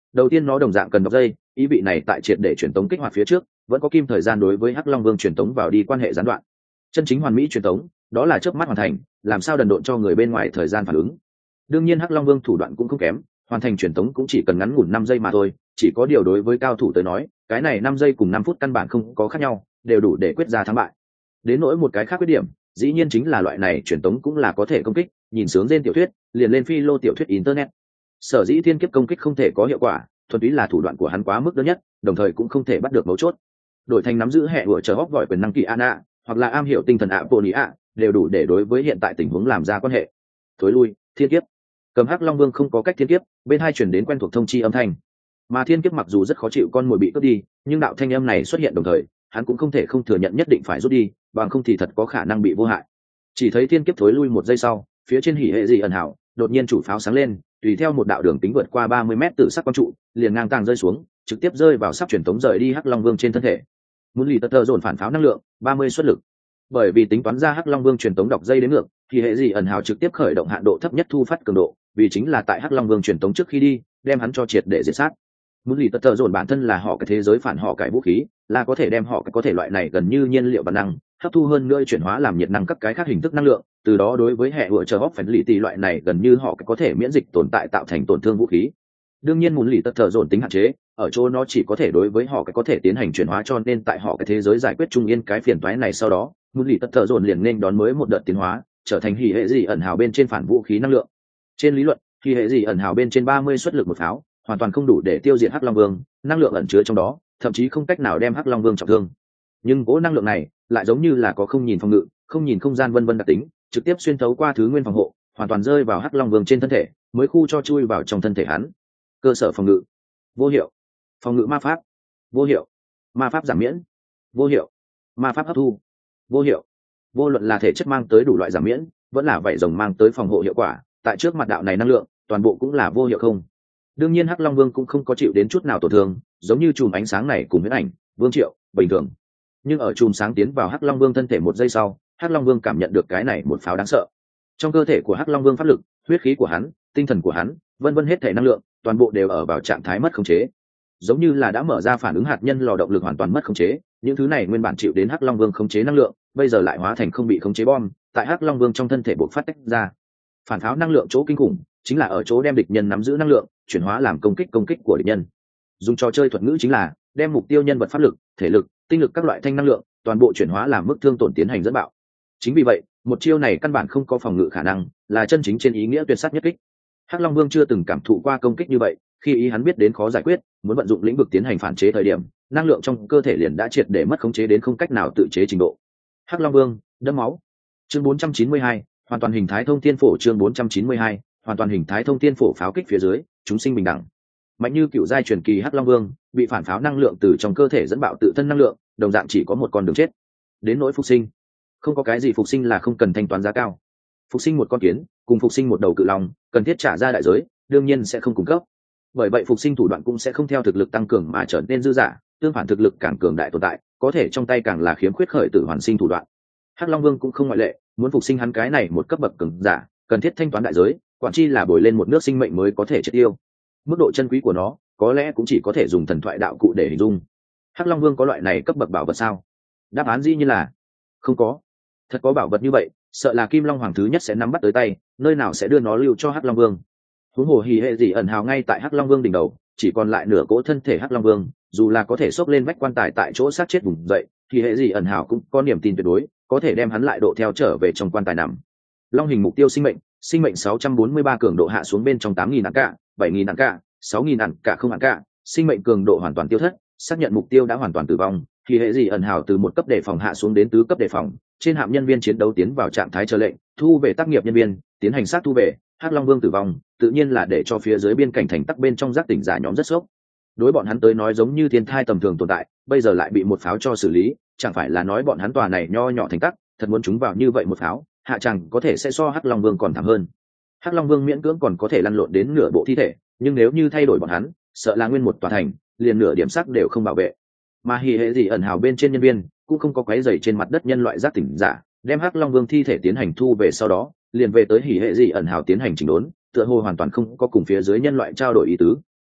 Đầu tiên nó đồng dạng cần đọc dây, ý vị này tại triệt để truyền tống kích hoạt phía trước vẫn có kim thời gian đối với hắc long vương truyền tống vào đi quan hệ gián đoạn. Chân chính hoàn mỹ truyền tống đó là chớp mắt hoàn thành, làm sao đần độn cho người bên ngoài thời gian phản ứng. Đương nhiên hắc long vương thủ đoạn cũng không kém, hoàn thành truyền tống cũng chỉ cần ngắn ngủn 5 giây mà thôi, chỉ có điều đối với cao thủ tới nói cái này 5 giây cùng 5 phút căn bản không có khác nhau, đều đủ để quyết ra thắng bại. Đến nỗi một cái khác khuyết điểm dĩ nhiên chính là loại này truyền tống cũng là có thể công kích, nhìn sướng trên tiểu thuyết liền lên phi lô tiểu thuyết internet. Sở dĩ thiên kiếp công kích không thể có hiệu quả thuần túy là thủ đoạn của hắn quá mức đơn nhất, đồng thời cũng không thể bắt được mấu chốt. Đổi thành nắm giữ hệ đuổi chờ hóc gọi quyền năng kỳ ana hoặc là am hiểu tinh thần ạ bồ nị ạ đều đủ để đối với hiện tại tình huống làm ra quan hệ. Thối lui thiên kiếp. Cầm hắc long vương không có cách thiên kiếp, bên hai chuyển đến quen thuộc thông chi âm thanh. Mà thiên kiếp mặc dù rất khó chịu con mồi bị cướp đi, nhưng đạo thanh âm này xuất hiện đồng thời hắn cũng không thể không thừa nhận nhất định phải rút đi, bằng không thì thật có khả năng bị vô hại. Chỉ thấy thiên kiếp thối lui 1 giây sau, phía trên hỉ hệ dị ẩn hảo đột nhiên chủ pháo sáng lên, tùy theo một đạo đường tính vượt qua 30 mét tự sắc quang trụ liền ngang tàng rơi xuống, trực tiếp rơi vào sắp truyền tống rời đi hắc long vương trên thân thể. Muốn lì tật tờ dồn phản pháo năng lượng 30 xuất lực. Bởi vì tính toán ra hắc long vương truyền tống đọc dây đến ngược, thì hệ dị ẩn hào trực tiếp khởi động hạn độ thấp nhất thu phát cường độ, vì chính là tại hắc long vương truyền tống trước khi đi đem hắn cho triệt để diệt sát. Muốn lì tật tờ dồn bản thân là họ cái thế giới phản họ cải vũ khí, là có thể đem họ cái có thể loại này gần như nhiên liệu bản năng hấp thu hơn nữa chuyển hóa làm nhiệt năng các cái khác hình thức năng lượng, từ đó đối với hệ hựa chờ hóc phải lì tì loại này gần như họ có thể miễn dịch tồn tại tạo thành tổn thương vũ khí. Đương nhiên muốn lì tật thờ dồn tính hạn chế ở chỗ nó chỉ có thể đối với họ có thể tiến hành chuyển hóa, cho nên tại họ cái thế giới giải quyết trung yên cái phiền toái này sau đó muốn lì tật thờ dồn liền nên đón mới một đợt tiến hóa, trở thành hỉ hệ dị ẩn hào bên trên phản vũ khí năng lượng. Trên lý luận hỉ hệ dị ẩn hào bên trên 30 xuất lực một pháo hoàn toàn không đủ để tiêu diệt hắc long vương, năng lượng ẩn chứa trong đó thậm chí không cách nào đem hắc long vương trọng thương. Nhưng cố năng lượng này lại giống như là có không nhìn phòng ngự, không nhìn không gian vân vân đặc tính, trực tiếp xuyên thấu qua thứ nguyên phòng hộ, hoàn toàn rơi vào hắc long vương trên thân thể, mới khu cho chui vào trong thân thể hắn. Cơ sở phòng ngự vô hiệu, phòng ngự ma pháp vô hiệu, ma pháp giảm miễn vô hiệu, ma pháp hấp thu vô hiệu. Vô luận là thể chất mang tới đủ loại giảm miễn, vẫn là vảy rồng mang tới phòng hộ hiệu quả, tại trước mặt đạo này năng lượng toàn bộ cũng là vô hiệu không. Đương nhiên hắc long vương cũng không có chịu đến chút nào tổn thương, giống như chùm ánh sáng này cùng huyễn ảnh vương triệu bình thường. Nhưng ở chùm sáng tiến vào hắc long vương thân thể 1 giây sau, hắc long vương cảm nhận được cái này một pháo đáng sợ. Trong cơ thể của hắc long vương pháp lực, huyết khí của hắn, tinh thần của hắn, vân vân hết thể năng lượng toàn bộ đều ở vào trạng thái mất khống chế, giống như là đã mở ra phản ứng hạt nhân, lò động lực hoàn toàn mất khống chế. Những thứ này nguyên bản chịu đến hắc long vương khống chế năng lượng bây giờ lại hóa thành không bị khống chế bom, tại hắc long vương trong thân thể bộc phát tách ra. Phản pháo năng lượng chỗ kinh khủng chính là ở chỗ đem địch nhân nắm giữ năng lượng chuyển hóa làm công kích của địch nhân. Dùng trò chơi thuật ngữ chính là đem mục tiêu nhân vật pháp lực, thể lực, tinh lực các loại thanh năng lượng toàn bộ chuyển hóa làm mức thương tổn tiến hành dẫn bạo. Chính vì vậy một chiêu này căn bản không có phòng ngự khả năng, là chân chính trên ý nghĩa tuyệt sát nhất kích. hắc long vương chưa từng cảm thụ qua công kích như vậy, khi ý hắn biết đến khó giải quyết, muốn vận dụng lĩnh vực tiến hành phản chế thời điểm, năng lượng trong cơ thể liền đã triệt để mất khống chế đến không cách nào tự chế trình độ. hắc long vương đẫm máu. Chương 492, hoàn toàn hình thái thông thiên phổ. Chương 492, hoàn toàn hình thái thông thiên phổ. Pháo kích phía dưới chúng sinh bình đẳng. Mạnh như cựu giai truyền kỳ hắc long vương bị phản pháo năng lượng từ trong cơ thể dẫn bạo tự thân năng lượng, đồng dạng chỉ có một con đường chết. Đến nỗi phục sinh, không có cái gì phục sinh là không cần thanh toán giá cao. Phục sinh một con kiến cùng phục sinh một đầu cự long cần thiết trả ra đại giới, đương nhiên sẽ không cung cấp. Bởi vậy phục sinh thủ đoạn cũng sẽ không theo thực lực tăng cường mà trở nên dư dả, tương phản thực lực càng cường đại tồn tại có thể trong tay càng là khiếm khuyết khởi tử hoàn sinh thủ đoạn. hắc long vương cũng không ngoại lệ, muốn phục sinh hắn cái này một cấp bậc cường giả cần thiết thanh toán đại giới, quản chi là bồi lên một nước sinh mệnh mới có thể triệt tiêu. Mức độ chân quý của nó có lẽ cũng chỉ có thể dùng thần thoại đạo cụ để hình dung. hắc long vương có loại này cấp bậc bảo vật sao? Đáp án dĩ nhiên là không có. Thật có bảo vật như vậy sợ là kim long hoàng thứ nhất sẽ nắm bắt tới tay, nơi nào sẽ đưa nó lưu cho hắc long vương. Huống hồ hỉ hệ dị ẩn hào ngay tại hắc long vương đỉnh đầu, chỉ còn lại nửa cỗ thân thể hắc long vương, dù là có thể xốc lên vách quan tài tại chỗ sát chết vùng dậy, thì hệ dị ẩn hào cũng có niềm tin tuyệt đối có thể đem hắn lại độ theo trở về trong quan tài nằm. Long hình mục tiêu sinh mệnh 643 cường độ hạ xuống bên trong 8.000 ản cả, 7.000 ản cả, 6.000 ản cả không ản cả, sinh mệnh cường độ hoàn toàn tiêu thất, xác nhận mục tiêu đã hoàn toàn tử vong. Thì hệ dị ẩn hào từ 1 cấp đề phòng hạ xuống đến 4 cấp đề phòng, trên hạm nhân viên chiến đấu tiến vào trạng thái chờ lệnh, thu về tác nghiệp nhân viên, tiến hành sát thu về. hắc long vương tử vong tự nhiên là để cho phía dưới biên cảnh thành tắc bên trong giác tỉnh giả nhóm rất sốc. Đối bọn hắn tới nói giống như thiên thai tầm thường tồn tại, bây giờ lại bị một pháo cho xử lý, chẳng phải là nói bọn hắn tòa này nho nhỏ thành tắc thật muốn chúng vào như vậy một pháo, hạ chẳng có thể sẽ so hắc long vương còn thảm hơn. hắc long vương miễn cưỡng còn có thể lăn lộn đến nửa bộ thi thể, nhưng nếu như thay đổi bọn hắn sợ là nguyên một tòa thành liền nửa điểm sắc đều không bảo vệ. Mà hỉ hệ dị ẩn hào bên trên nhân viên cũng không có quấy rầy trên mặt đất nhân loại giác tỉnh giả, đem hắc long vương thi thể tiến hành thu về sau đó liền về tới hỉ hệ dị ẩn hào tiến hành chỉnh đốn, tựa hồ hoàn toàn không có cùng phía dưới nhân loại trao đổi ý tứ.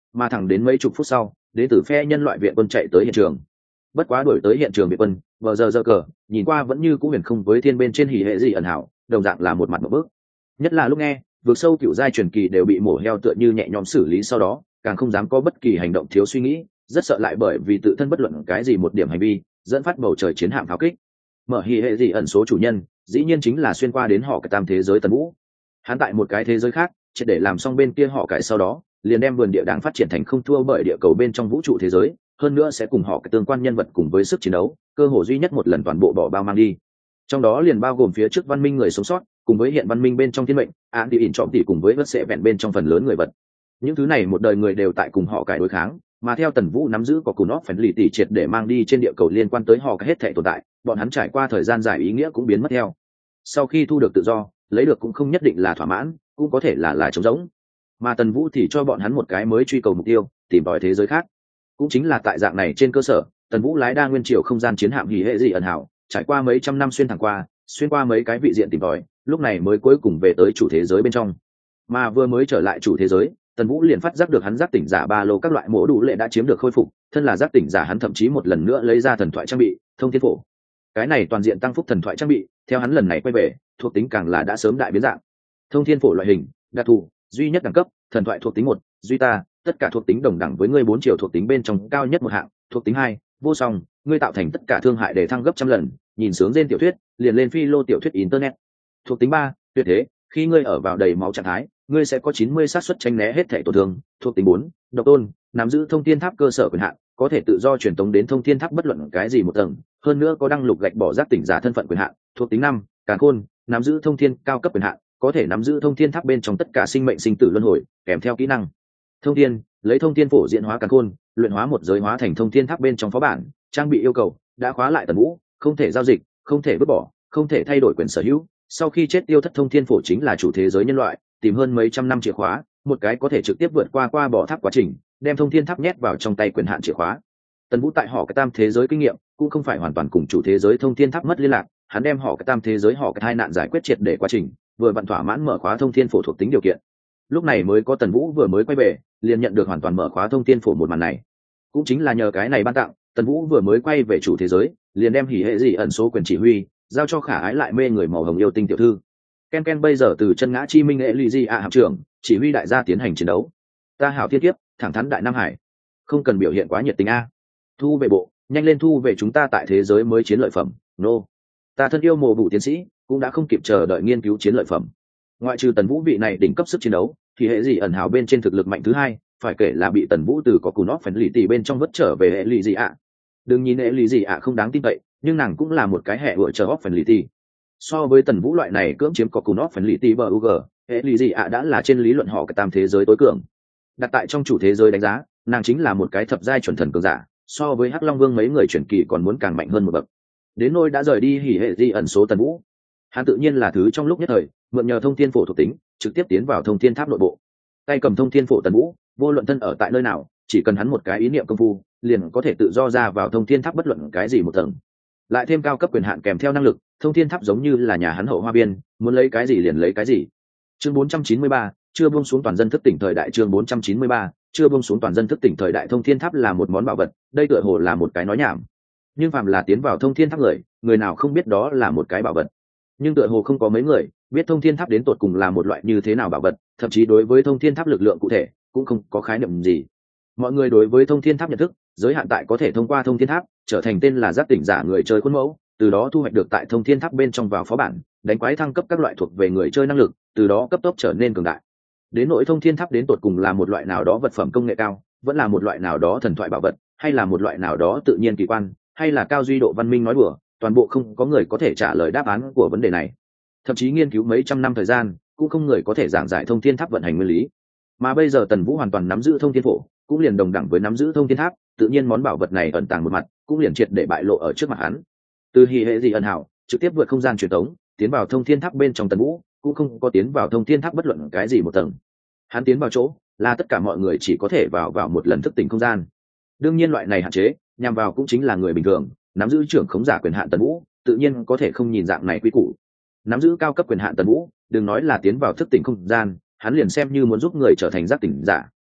mà thẳng đến mấy chục phút sau đến từ phe nhân loại viện quân chạy tới hiện trường. Bất quá đuổi tới hiện trường viện quân vờ giờ cờ nhìn qua vẫn như cũ huyền không với thiên bên trên hỉ hệ gì ẩn hảo, đồng dạng là một mặt một bước. Nhất là lúc nghe vượt sâu cựu giai truyền kỳ đều bị mổ heo tựa như nhẹ nhõm xử lý, sau đó càng không dám có bất kỳ hành động thiếu suy nghĩ, rất sợ lại bởi vì tự thân bất luận cái gì một điểm hành vi dẫn phát bầu trời chiến hạm pháo kích. Mở hỉ hệ gì ẩn số chủ nhân dĩ nhiên chính là xuyên qua đến họ cái tam thế giới Tần Vũ. Hắn tại một cái thế giới khác triệt để làm xong bên kia họ cải, sau đó liền đem vườn địa đàng phát triển thành không thua bởi địa cầu bên trong vũ trụ thế giới, hơn nữa sẽ cùng họ cái tương quan nhân vật cùng với sức chiến đấu cơ hồ duy nhất một lần toàn bộ bỏ bao mang đi, trong đó liền bao gồm phía trước văn minh người sống sót cùng với hiện văn minh bên trong thiên mệnh án đi ỉn trọm tỉ cùng với vất sẽ vẹn bên trong phần lớn người vật. Những thứ này một đời người đều tại cùng họ cải đối kháng, mà theo Tần Vũ nắm giữ có cùn óc phèn lì tỉ triệt để mang đi trên địa cầu liên quan tới họ cái hết thể tồn tại, bọn hắn trải qua thời gian dài ý nghĩa cũng biến mất theo. Sau khi thu được tự do, lấy được cũng không nhất định là thỏa mãn, cũng có thể là trống rỗng. Mà Tần Vũ thì cho bọn hắn một cái mới truy cầu mục tiêu, tìm tòi thế giới khác. Cũng chính là tại dạng này trên cơ sở, Tần Vũ lái đa nguyên triều không gian chiến hạm hỉ hệ dị ẩn hảo, trải qua mấy trăm năm xuyên qua mấy cái vị diện tìm tòi, lúc này mới cuối cùng về tới chủ thế giới bên trong. Mà vừa mới trở lại chủ thế giới, Tần Vũ liền phát giác được hắn giác tỉnh giả ba lô các loại mỗ đủ lệ đã chiếm được khôi phục, thân là giác tỉnh giả hắn thậm chí một lần nữa lấy ra thần thoại trang bị thông thiên phổ. Cái này toàn diện tăng phúc thần thoại trang bị, theo hắn lần này quay về, thuộc tính càng là đã sớm đại biến dạng. Thông thiên phổ loại hình đặc thù duy nhất đẳng cấp thần thoại thuộc tính 1, duy ta, tất cả thuộc tính đồng đẳng với ngươi 4 triệu thuộc tính bên trong cao nhất một hạng, thuộc tính 2, vô song, ngươi tạo thành tất cả thương hại để thăng gấp trăm lần, nhìn sướng trên tiểu thuyết, liền lên phi lô tiểu thuyết internet. Thuộc tính 3, tuyệt thế, khi ngươi ở vào đầy máu trạng thái, ngươi sẽ có 90 xác suất tránh né hết thể tổn thương. Thuộc tính 4, độc tôn, nắm giữ thông thiên tháp cơ sở quyền hạn, có thể tự do truyền tống đến thông thiên tháp bất luận cái gì một tầng, hơn nữa có đăng lục gạch bỏ giác tỉnh giả thân phận quyền hạn. Thuộc tính 5, càn khôn, nắm giữ thông thiên cao cấp quyền hạn, có thể nắm giữ thông thiên tháp bên trong tất cả sinh mệnh sinh tử luân hồi, kèm theo kỹ năng thông thiên, lấy thông thiên phổ diễn hóa càn khôn, luyện hóa một giới hóa thành thông thiên tháp bên trong phó bản. Trang bị yêu cầu đã khóa lại Tần Vũ, không thể giao dịch, không thể vứt bỏ, không thể thay đổi quyền sở hữu. Sau khi chết tiêu thất thông thiên phổ chính là chủ thế giới nhân loại tìm hơn mấy trăm năm chìa khóa, một cái có thể trực tiếp vượt qua bỏ tháp quá trình, đem thông thiên tháp nhét vào trong tay quyền hạn chìa khóa. Tần Vũ tại họ cái tam thế giới kinh nghiệm cũng không phải hoàn toàn cùng chủ thế giới thông thiên tháp mất liên lạc, hắn đem họ cái tam thế giới họ cái hai nạn giải quyết triệt để quá trình, vừa vặn thỏa mãn mở khóa thông thiên phổ thuộc tính điều kiện. Lúc này mới có Tần Vũ vừa mới quay về liền nhận được hoàn toàn mở khóa thông thiên phổ một màn này. Cũng chính là nhờ cái này ban tặng, Tần Vũ vừa mới quay về chủ thế giới liền đem hỉ hệ dị ẩn số quyền chỉ huy giao cho khả ái lại mê người màu hồng yêu tinh tiểu thư Ken Ken. Bây giờ từ chân ngã chi minh hệ lụy di ạ hạm trưởng chỉ huy đại gia tiến hành chiến đấu. Ta hảo thiên kiếp thẳng thắn đại nam hải, không cần biểu hiện quá nhiệt tình a. Thu về bộ, nhanh lên thu về chúng ta tại thế giới mới chiến lợi phẩm. Nô, ta thân yêu mồ bụ tiến sĩ cũng đã không kịp chờ đợi nghiên cứu chiến lợi phẩm. Ngoại trừ Tần Vũ vị này đỉnh cấp sức chiến đấu, thì hệ dị ẩn hào bên trên thực lực mạnh thứ hai phải kể là bị Tần Vũ từ có cù nót phèn lì tỉ bên trong vất trở về hệ lụy dị ạ. Đừng nhìn hệ lụy dị ạ không đáng tin cậy, nhưng nàng cũng là một cái hệ vựa chờ óp phèn lì tỉ. So với Tần Vũ loại này cưỡng chiếm có cù nót phèn lì tỉ bờ UG, hệ lụy dị ạ đã là trên lý luận họ cái tam thế giới tối cường. Đặt tại trong chủ thế giới đánh giá, nàng chính là một cái thập giai chuẩn thần cường giả, so với Hắc Long Vương mấy người truyền kỳ còn muốn càng mạnh hơn một bậc. Đến nôi đã rời đi hỉ hệ dị ẩn số Tần Vũ, hắn tự nhiên là thứ trong lúc nhất thời mượn nhờ thông thiên phổ thuộc tính trực tiếp tiến vào thông thiên tháp nội bộ. Tay cầm thông thiên phổ Tần Vũ vô luận thân ở tại nơi nào, chỉ cần hắn một cái ý niệm công phu liền có thể tự do ra vào thông thiên tháp bất luận cái gì một tầng. Lại thêm cao cấp quyền hạn kèm theo năng lực, thông thiên tháp giống như là nhà hắn hậu hoa biên, muốn lấy cái gì liền lấy cái gì. Chương 493, chưa buông xuống toàn dân thức tỉnh thời đại. Chương 493, chưa buông xuống toàn dân thức tỉnh thời đại. Thông thiên tháp là một món bảo vật, đây tựa hồ là một cái nói nhảm, nhưng phàm là tiến vào thông thiên tháp người nào không biết đó là một cái bảo vật. Nhưng tựa hồ không có mấy người biết thông thiên tháp đến tột cùng là một loại như thế nào bảo vật, thậm chí đối với thông thiên tháp lực lượng cụ thể cũng không có khái niệm gì. Mọi người đối với thông thiên tháp nhận thức giới hạn tại có thể thông qua thông thiên tháp trở thành tên là giác tỉnh giả người chơi khuôn mẫu, từ đó thu hoạch được tại thông thiên tháp bên trong vào phó bản đánh quái thăng cấp các loại thuộc về người chơi năng lực, từ đó cấp tốc trở nên cường đại. Đến nỗi thông thiên tháp đến tột cùng là một loại nào đó vật phẩm công nghệ cao, vẫn là một loại nào đó thần thoại bảo vật, hay là một loại nào đó tự nhiên kỳ quan, hay là cao duy độ văn minh nói đùa, toàn bộ không có người có thể trả lời đáp án của vấn đề này. Thậm chí nghiên cứu mấy trăm năm thời gian cũng không người có thể giảng giải thông thiên tháp vận hành nguyên lý. Mà bây giờ Tần Vũ hoàn toàn nắm giữ thông thiên phổ, cũng liền đồng đẳng với nắm giữ thông thiên tháp, tự nhiên món bảo vật này ẩn tàng một mặt cũng liền triệt để bại lộ ở trước mặt hắn. Từ hỉ hệ dị ẩn hảo trực tiếp vượt không gian truyền tống tiến vào thông thiên tháp bên trong, Tần Vũ cũng không có tiến vào thông thiên tháp bất luận cái gì một tầng. Hắn tiến vào chỗ là tất cả mọi người chỉ có thể vào một lần thức tỉnh không gian. Đương nhiên loại này hạn chế nhằm vào cũng chính là người bình thường, nắm giữ trưởng khống giả quyền hạn Tần Vũ tự nhiên có thể không nhìn dạng này quy củ. Nắm giữ cao cấp quyền hạn Tần Vũ đừng nói là tiến vào thức tỉnh không gian, hắn liền xem như muốn giúp người trở thành giác tỉnh giả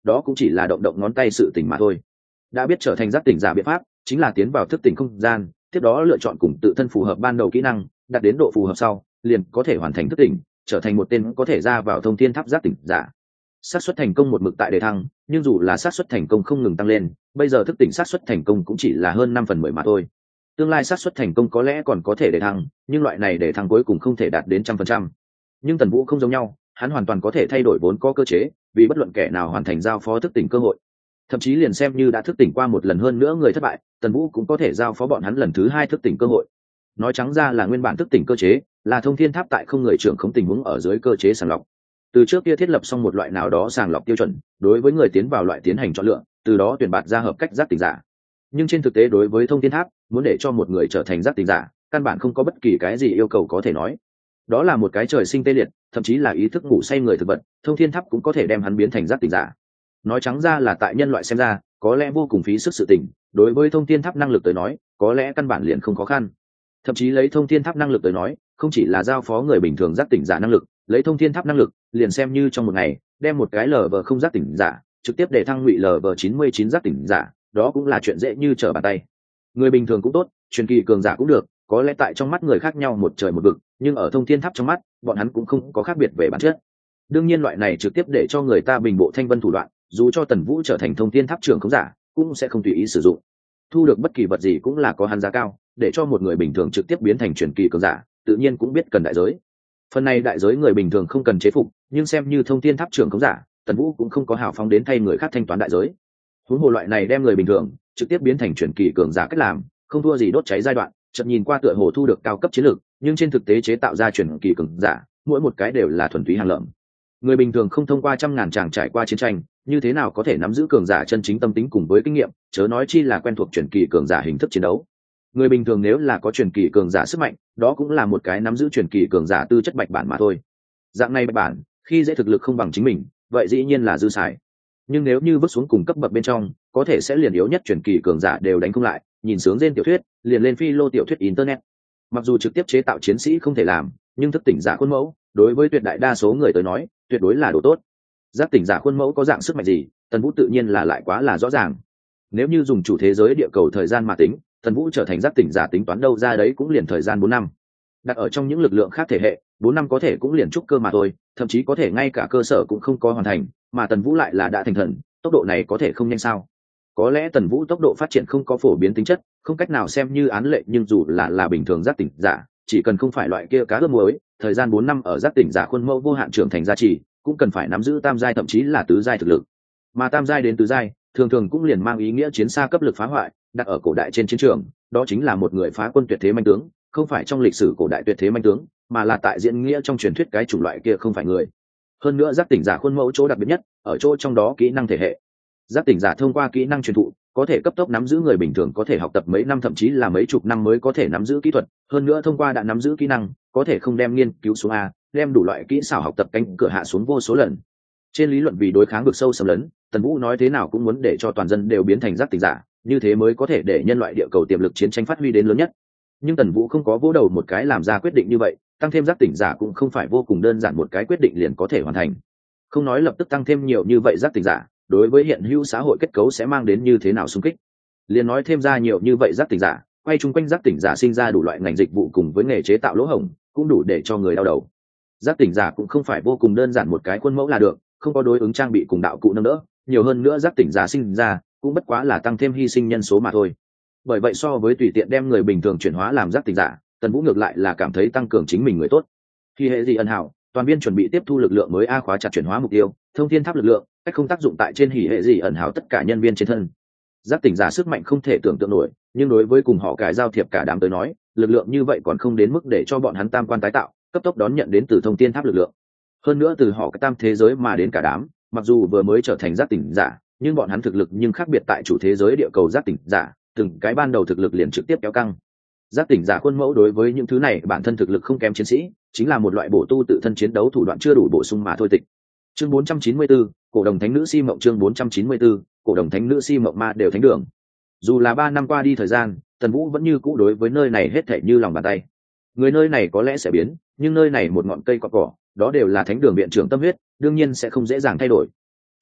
đó cũng chỉ là động động ngón tay sự tỉnh mà thôi. Đã biết trở thành giác tỉnh giả biện pháp chính là tiến vào thức tỉnh không gian, tiếp đó lựa chọn cùng tự thân phù hợp ban đầu kỹ năng, đạt đến độ phù hợp sau liền có thể hoàn thành thức tỉnh, trở thành một tên có thể ra vào thông thiên tháp giác tỉnh giả. Xác suất thành công một mực tại đề thăng, nhưng dù là xác suất thành công không ngừng tăng lên, bây giờ thức tỉnh xác suất thành công cũng chỉ là hơn 5/10 mà thôi. Tương lai xác suất thành công có lẽ còn có thể đề thăng, nhưng loại này đề thăng cuối cùng không thể đạt đến 100%. Nhưng Tần Vũ không giống nhau, hắn hoàn toàn có thể thay đổi vốn có cơ chế, vì bất luận kẻ nào hoàn thành giao phó thức tỉnh cơ hội. Thậm chí liền xem như đã thức tỉnh qua một lần hơn nữa người thất bại, Tần Vũ cũng có thể giao phó bọn hắn lần thứ hai thức tỉnh cơ hội. Nói trắng ra là nguyên bản thức tỉnh cơ chế là thông thiên tháp tại không người trưởng không tình huống ở dưới cơ chế sàng lọc. Từ trước kia thiết lập xong một loại nào đó sàng lọc tiêu chuẩn, đối với người tiến vào loại tiến hành chọn lựa, từ đó tuyển bạt ra hợp cách giác tỉnh giả. Nhưng trên thực tế đối với thông thiên tháp, muốn để cho một người trở thành giác tỉnh giả, căn bản không có bất kỳ cái gì yêu cầu có thể nói. Đó là một cái trời sinh tê liệt, thậm chí là ý thức ngủ say người thực vật, thông thiên tháp cũng có thể đem hắn biến thành giác tỉnh giả. Nói trắng ra là tại nhân loại xem ra, có lẽ vô cùng phí sức sự tỉnh, đối với thông thiên tháp năng lực tới nói, có lẽ căn bản liền không khó khăn. Thậm chí lấy thông thiên tháp năng lực tới nói, không chỉ là giao phó người bình thường giác tỉnh giả năng lực, lấy thông thiên tháp năng lực, liền xem như trong một ngày đem một cái lv không giác tỉnh giả trực tiếp để thăng ngụy lv 99 giác tỉnh giả, đó cũng là chuyện dễ như trở bàn tay. Người bình thường cũng tốt, truyền kỳ cường giả cũng được, có lẽ tại trong mắt người khác nhau một trời một vực, nhưng ở thông thiên tháp trong mắt bọn hắn cũng không có khác biệt về bản chất. Đương nhiên loại này trực tiếp để cho người ta bình bộ thanh vân thủ đoạn, dù cho Tần Vũ trở thành thông thiên tháp trưởng không giả cũng sẽ không tùy ý sử dụng. Thu được bất kỳ vật gì cũng là có hắn giá cao, để cho một người bình thường trực tiếp biến thành truyền kỳ cường giả tự nhiên cũng biết cần đại giới. Phần này đại giới người bình thường không cần chế phục, nhưng xem như thông thiên tháp trưởng không giả, Tần Vũ cũng không có hào phóng đến thay người khác thanh toán đại giới. Huống hồ loại này đem người bình thường trực tiếp biến thành truyền kỳ cường giả cách làm, không thua gì đốt cháy giai đoạn, chợt nhìn qua tựa hồ thu được cao cấp chiến lược, nhưng trên thực tế chế tạo ra truyền kỳ cường giả, mỗi một cái đều là thuần túy hàng lợm. Người bình thường không thông qua trăm ngàn tràng trải qua chiến tranh, như thế nào có thể nắm giữ cường giả chân chính tâm tính cùng với kinh nghiệm, chớ nói chi là quen thuộc truyền kỳ cường giả hình thức chiến đấu. Người bình thường nếu là có truyền kỳ cường giả sức mạnh, đó cũng là một cái nắm giữ truyền kỳ cường giả tư chất bạch bản mà thôi. Dạng này bạch bản, khi dễ thực lực không bằng chính mình, vậy dĩ nhiên là dư xài. Nhưng nếu như vứt xuống cùng cấp bậc bên trong, có thể sẽ liền yếu nhất truyền kỳ cường giả đều đánh không lại, nhìn sướng trên tiểu thuyết, liền lên phi lô tiểu thuyết internet. Mặc dù trực tiếp chế tạo chiến sĩ không thể làm, nhưng thức tỉnh giả khuôn mẫu, đối với tuyệt đại đa số người tới nói, tuyệt đối là đồ tốt. Giác tỉnh giả khuôn mẫu có dạng sức mạnh gì, Tần Vũ tự nhiên là lại quá là rõ ràng. Nếu như dùng chủ thế giới địa cầu thời gian mà tính, Tần Vũ trở thành giác tỉnh giả tính toán đâu ra đấy cũng liền thời gian 4 năm. Đặt ở trong những lực lượng khác thể hệ, 4 năm có thể cũng liền trúc cơ mà thôi, thậm chí có thể ngay cả cơ sở cũng không có hoàn thành, mà Tần Vũ lại là đã thành thần, tốc độ này có thể không nhanh sao? Có lẽ Tần Vũ tốc độ phát triển không có phổ biến tính chất, không cách nào xem như án lệ, nhưng dù là bình thường giác tỉnh giả, chỉ cần không phải loại kia cá ướp muối, thời gian 4 năm ở giác tỉnh giả khuôn mẫu vô hạn trưởng thành gia trì, cũng cần phải nắm giữ tam giai thậm chí là tứ giai thực lực. Mà tam giai đến tứ giai, thường thường cũng liền mang ý nghĩa chiến xa cấp lực phá hoại, đặt ở cổ đại trên chiến trường, đó chính là một người phá quân tuyệt thế manh tướng, không phải trong lịch sử cổ đại tuyệt thế manh tướng, mà là tại diễn nghĩa trong truyền thuyết cái chủng loại kia không phải người. Hơn nữa giác tỉnh giả khuôn mẫu chỗ đặc biệt nhất, ở chỗ trong đó kỹ năng thể hệ. Giác tỉnh giả thông qua kỹ năng truyền thụ, có thể cấp tốc nắm giữ người bình thường có thể học tập mấy năm thậm chí là mấy chục năm mới có thể nắm giữ kỹ thuật, hơn nữa thông qua đã nắm giữ kỹ năng, có thể không đem nghiên cứu xuống a, đem đủ loại kỹ xảo học tập cánh cửa hạ xuống vô số lần. Trên lý luận vì đối kháng vực sâu xâm lấn, Tần Vũ nói thế nào cũng muốn để cho toàn dân đều biến thành giác tỉnh giả, như thế mới có thể để nhân loại địa cầu tiềm lực chiến tranh phát huy đến lớn nhất. Nhưng Tần Vũ không có vỗ đầu một cái làm ra quyết định như vậy, tăng thêm giác tỉnh giả cũng không phải vô cùng đơn giản một cái quyết định liền có thể hoàn thành. Không nói lập tức tăng thêm nhiều như vậy giác tỉnh giả, đối với hiện hữu xã hội kết cấu sẽ mang đến như thế nào xung kích. Liền nói thêm ra nhiều như vậy giác tỉnh giả, quay chung quanh giác tỉnh giả sinh ra đủ loại ngành dịch vụ cùng với nghề chế tạo lỗ hổng, cũng đủ để cho người đau đầu. Giác tỉnh giả cũng không phải vô cùng đơn giản một cái khuôn mẫu là được, không có đối ứng trang bị cùng đạo cụ nâng đỡ, nhiều hơn nữa giác tỉnh giả sinh ra cũng bất quá là tăng thêm hy sinh nhân số mà thôi. Bởi vậy so với tùy tiện đem người bình thường chuyển hóa làm giác tỉnh giả, Tần Vũ ngược lại là cảm thấy tăng cường chính mình người tốt. Khi hệ gì ân hảo, toàn viên chuẩn bị tiếp thu lực lượng mới a khóa chặt chuyển hóa mục tiêu, thông thiên tháp lực lượng, cách không tác dụng tại trên hỉ hệ gì ẩn hảo tất cả nhân viên trên thân. Giác tỉnh giả sức mạnh không thể tưởng tượng nổi, nhưng đối với cùng họ cái giao thiệp cả đám tới nói, lực lượng như vậy còn không đến mức để cho bọn hắn tam quan tái tạo, cấp tốc đón nhận đến từ thông thiên tháp lực lượng. Hơn nữa từ họ cái tam thế giới mà đến cả đám, mặc dù vừa mới trở thành giác tỉnh giả, nhưng bọn hắn thực lực nhưng khác biệt tại chủ thế giới địa cầu giác tỉnh giả, từng cái ban đầu thực lực liền trực tiếp kéo căng. Giác tỉnh giả khuôn mẫu đối với những thứ này bản thân thực lực không kém chiến sĩ, chính là một loại bổ tu tự thân chiến đấu thủ đoạn chưa đủ bổ sung mà thôi tịch. Chương 494, cổ đồng thánh nữ si mộng. Chương 494, cổ đồng thánh nữ si mộng ma đều thánh đường. Dù là 3 năm qua đi thời gian, Tần Vũ vẫn như cũ đối với nơi này hết thảy như lòng bàn tay. Người nơi này có lẽ sẽ biến, nhưng nơi này một ngọn cây cỏ, đó đều là thánh đường viện trưởng tâm huyết, đương nhiên sẽ không dễ dàng thay đổi.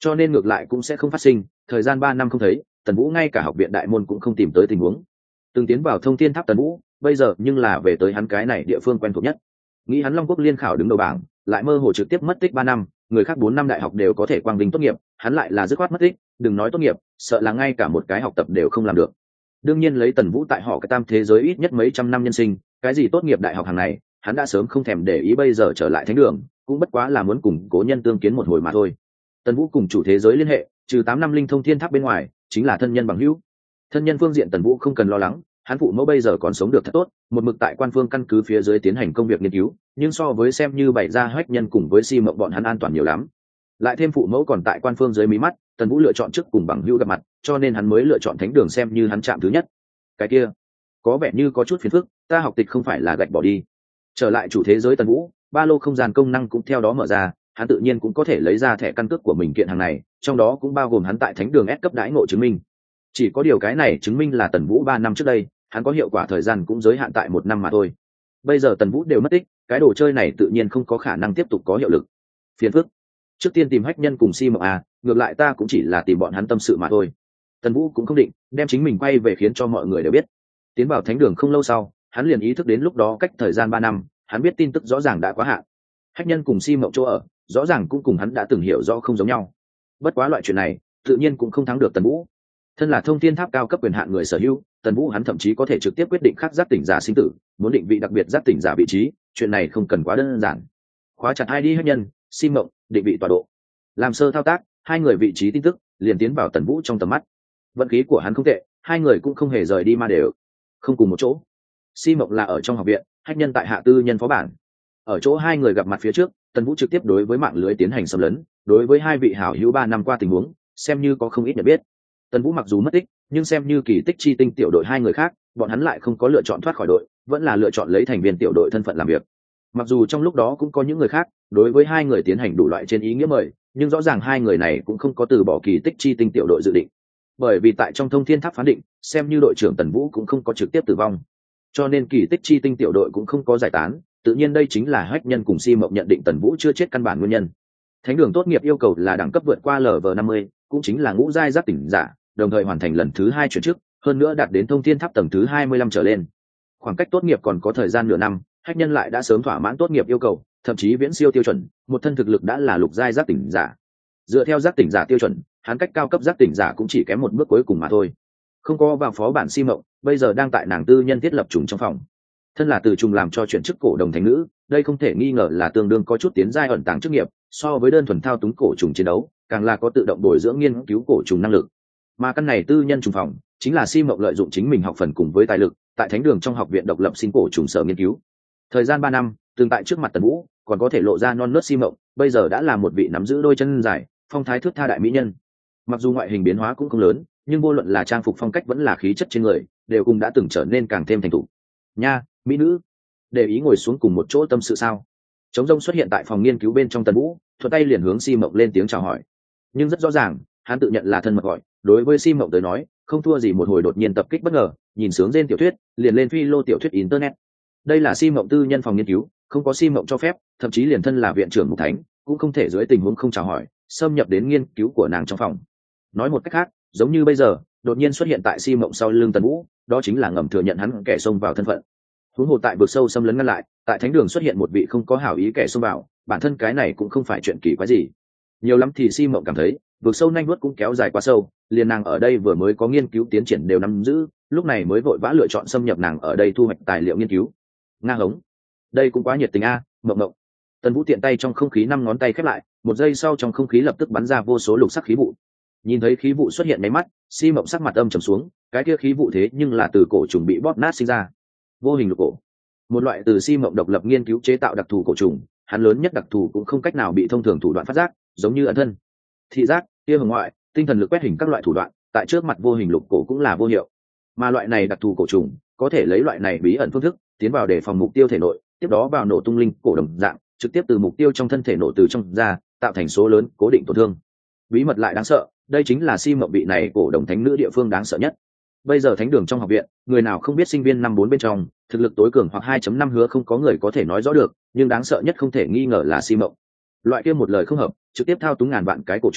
cho nên ngược lại cũng sẽ không phát sinh thời gian 3 năm không thấy Tần Vũ ngay cả học viện đại môn cũng không tìm tới tình huống. Từng tiến vào thông thiên tháp Tần Vũ bây giờ nhưng là về tới hắn cái này địa phương quen thuộc nhất. Nghĩ hắn Long Quốc liên khảo đứng đầu bảng, lại mơ hồ trực tiếp mất tích 3 năm, người khác 4 năm đại học đều có thể quang vinh tốt nghiệp, hắn lại là dứt khoát mất tích, đừng nói tốt nghiệp, sợ là ngay cả một cái học tập đều không làm được. Đương nhiên lấy Tần Vũ tại họ cái tam thế giới ít nhất mấy trăm năm nhân sinh, cái gì tốt nghiệp đại học hàng này, hắn đã sớm không thèm để ý, bây giờ trở lại thánh đường, cũng bất quá là muốn cùng cố nhân tương kiến một hồi mà thôi. Tần Vũ cùng chủ thế giới liên hệ, trừ 8 năm linh thông thiên tháp bên ngoài, chính là thân nhân bằng hữu. Thân nhân phương diện Tần Vũ không cần lo lắng, hắn phụ mẫu bây giờ còn sống được thật tốt, một mực tại quan phương căn cứ phía dưới tiến hành công việc nghiên cứu, nhưng so với xem như bày ra hách nhân cùng với si mộng bọn hắn an toàn nhiều lắm. Lại thêm phụ mẫu còn tại quan phương dưới mí mắt, Tần Vũ lựa chọn trước cùng bằng hữu gặp mặt, cho nên hắn mới lựa chọn thánh đường xem như hắn chạm thứ nhất. Cái kia có vẻ như có chút phiền phức, ta học tịch không phải là gạch bỏ đi. Trở lại chủ thế giới Tần Vũ, ba lô không gian công năng cũng theo đó mở ra, hắn tự nhiên cũng có thể lấy ra thẻ căn cước của mình kiện hàng này, trong đó cũng bao gồm hắn tại thánh đường S cấp đãi ngộ chứng minh. Chỉ có điều cái này chứng minh là Tần Vũ 3 năm trước đây, hắn có hiệu quả thời gian cũng giới hạn tại 1 năm mà thôi. Bây giờ Tần Vũ đều mất tích, cái đồ chơi này tự nhiên không có khả năng tiếp tục có hiệu lực. Phiền phức. Trước tiên tìm hách nhân cùng Si Mộng à, ngược lại ta cũng chỉ là tìm bọn hắn tâm sự mà thôi. Tần Vũ cũng không định đem chính mình quay về khiến cho mọi người đều biết. Tiến vào thánh đường không lâu sau, hắn liền ý thức đến lúc đó cách thời gian 3 năm, hắn biết tin tức rõ ràng đã quá hạn. Hách nhân cùng Si Mộng chỗ ở, rõ ràng cũng cùng hắn đã từng hiểu rõ không giống nhau. Bất quá loại chuyện này, tự nhiên cũng không thắng được Tần Vũ. Thân là thông thiên tháp cao cấp quyền hạn người sở hữu, Tần Vũ hắn thậm chí có thể trực tiếp quyết định khắc giác tỉnh giả sinh tử, muốn định vị đặc biệt giác tỉnh giả vị trí, chuyện này không cần quá đơn giản. Khóa chặt ID hách nhân, Si Mộng, định vị tọa độ. Làm sơ thao tác, hai người vị trí tin tức liền tiến vào Tần Vũ trong tầm mắt. Vận khí của hắn không tệ, hai người cũng không hề rời đi mà đều không cùng một chỗ. Si Mộng là ở trong học viện, hách nhân tại hạ tư nhân phó bản. Ở chỗ hai người gặp mặt phía trước, Tần Vũ trực tiếp đối với mạng lưới tiến hành xâm lấn, đối với hai vị hảo hữu 3 năm qua tình huống, xem như có không ít nhận biết. Tần Vũ mặc dù mất tích, nhưng xem như kỳ tích chi tinh tiểu đội hai người khác, bọn hắn lại không có lựa chọn thoát khỏi đội, vẫn là lựa chọn lấy thành viên tiểu đội thân phận làm việc. Mặc dù trong lúc đó cũng có những người khác đối với hai người tiến hành đủ loại trên ý nghĩa mời, nhưng rõ ràng hai người này cũng không có từ bỏ kỳ tích chi tinh tiểu đội dự định. Bởi vì tại trong thông thiên tháp phán định, xem như đội trưởng Tần Vũ cũng không có trực tiếp tử vong, cho nên kỳ tích chi tinh tiểu đội cũng không có giải tán. Tự nhiên đây chính là hách nhân cùng Si Mộng nhận định Tần Vũ chưa chết căn bản nguyên nhân. Thánh đường tốt nghiệp yêu cầu là đẳng cấp vượt qua LV50, cũng chính là ngũ giai giác tỉnh giả, đồng thời hoàn thành lần thứ 2 chuyển chức, hơn nữa đạt đến thông thiên tháp tầng thứ 25 trở lên. Khoảng cách tốt nghiệp còn có thời gian nửa năm, hách nhân lại đã sớm thỏa mãn tốt nghiệp yêu cầu, thậm chí viễn siêu tiêu chuẩn, một thân thực lực đã là lục giai giác tỉnh giả. Dựa theo giác tỉnh giả tiêu chuẩn, hắn cách cao cấp giác tỉnh giả cũng chỉ kém một bước cuối cùng mà thôi. Không có vào phó bản Si Mộng, bây giờ đang tại nàng tư nhân thiết lập trùng trong phòng. Thân là từ trùng làm cho chuyển chức cổ đồng thánh nữ, đây không thể nghi ngờ là tương đương có chút tiến giai ẩn tàng chức nghiệp, so với đơn thuần thao túng cổ trùng chiến đấu, càng là có tự động bồi dưỡng nghiên cứu cổ trùng năng lực. Mà căn này tư nhân trùng phòng chính là Si Mộng lợi dụng chính mình học phần cùng với tài lực, tại thánh đường trong học viện độc lập sinh cổ trùng sở nghiên cứu. Thời gian 3 năm, tương tại trước mặt Tần Vũ, còn có thể lộ ra non nớt Si Mộng, bây giờ đã là một vị nắm giữ đôi chân dài, phong thái thước tha đại mỹ nhân. Mặc dù ngoại hình biến hóa cũng không lớn, nhưng vô luận là trang phục phong cách vẫn là khí chất trên người, đều cùng đã từng trở nên càng thêm thành thục. Nha, mỹ nữ, để ý ngồi xuống cùng một chỗ tâm sự sao? Trống rông xuất hiện tại phòng nghiên cứu bên trong Tần Vũ, thuận tay liền hướng Si Mộng lên tiếng chào hỏi. Nhưng rất rõ ràng, hắn tự nhận là thân mật gọi, đối với Si Mộng tới nói, không thua gì một hồi đột nhiên tập kích bất ngờ, nhìn sướng trên tiểu thuyết, liền lên phi lô tiểu thuyết internet. Đây là Si Mộng tư nhân phòng nghiên cứu, không có Si Mộng cho phép, thậm chí liền thân là viện trưởng Mục Thánh, cũng không thể dưới tình huống không chào hỏi, xâm nhập đến nghiên cứu của nàng trong phòng. Nói một cách khác, giống như bây giờ, đột nhiên xuất hiện tại Si Mộng sau lưng Tần Vũ, đó chính là ngầm thừa nhận hắn kẻ xông vào thân phận. Huống hồ tại vực sâu xâm lấn ngăn lại, tại thánh đường xuất hiện một vị không có hảo ý kẻ xông vào, bản thân cái này cũng không phải chuyện kỳ quái gì. Nhiều lắm thì Si Mộng cảm thấy, vực sâu nhanh vuốt cũng kéo dài quá sâu, liền nàng ở đây vừa mới có nghiên cứu tiến triển đều nắm giữ, lúc này mới vội vã lựa chọn xâm nhập nàng ở đây thu hoạch tài liệu nghiên cứu. Nga hống, đây cũng quá nhiệt tình a, Mộng Mộng. Tần Vũ tiện tay trong không khí 5 ngón tay khép lại, một giây sau trong không khí lập tức bắn ra vô số lục sắc khí vụ. Nhìn thấy khí vụ xuất hiện mấy mắt, Si Mộng sắc mặt âm trầm xuống, cái kia khí vụ thế nhưng là từ cổ trùng bị bóp nát sinh ra. Vô hình lục cổ, một loại từ Si Mộng độc lập nghiên cứu chế tạo đặc thù cổ trùng, hắn lớn nhất đặc thù cũng không cách nào bị thông thường thủ đoạn phát giác, giống như ẩn thân, thị giác, tia hồng ngoại, tinh thần lực quét hình các loại thủ đoạn, tại trước mặt vô hình lục cổ cũng là vô hiệu. Mà loại này đặc thù cổ trùng, có thể lấy loại này bí ẩn phương thức tiến vào để phòng mục tiêu thể nội, tiếp đó vào nổ tung linh cổ đồng dạng, trực tiếp từ mục tiêu trong thân thể nổ từ trong ra, tạo thành số lớn cố định tổn thương. Bí mật lại đáng sợ, đây chính là Si Mộng vị này cổ đồng thánh nữ địa phương đáng sợ nhất. Bây giờ thánh đường trong học viện, người nào không biết sinh viên năm 4 bên trong, thực lực tối cường hoặc 2.5 hứa không có người có thể nói rõ được, nhưng đáng sợ nhất không thể nghi ngờ là Si Mộng. Loại kia một lời không hợp, trực tiếp thao túng ngàn vạn cái cổ trùng,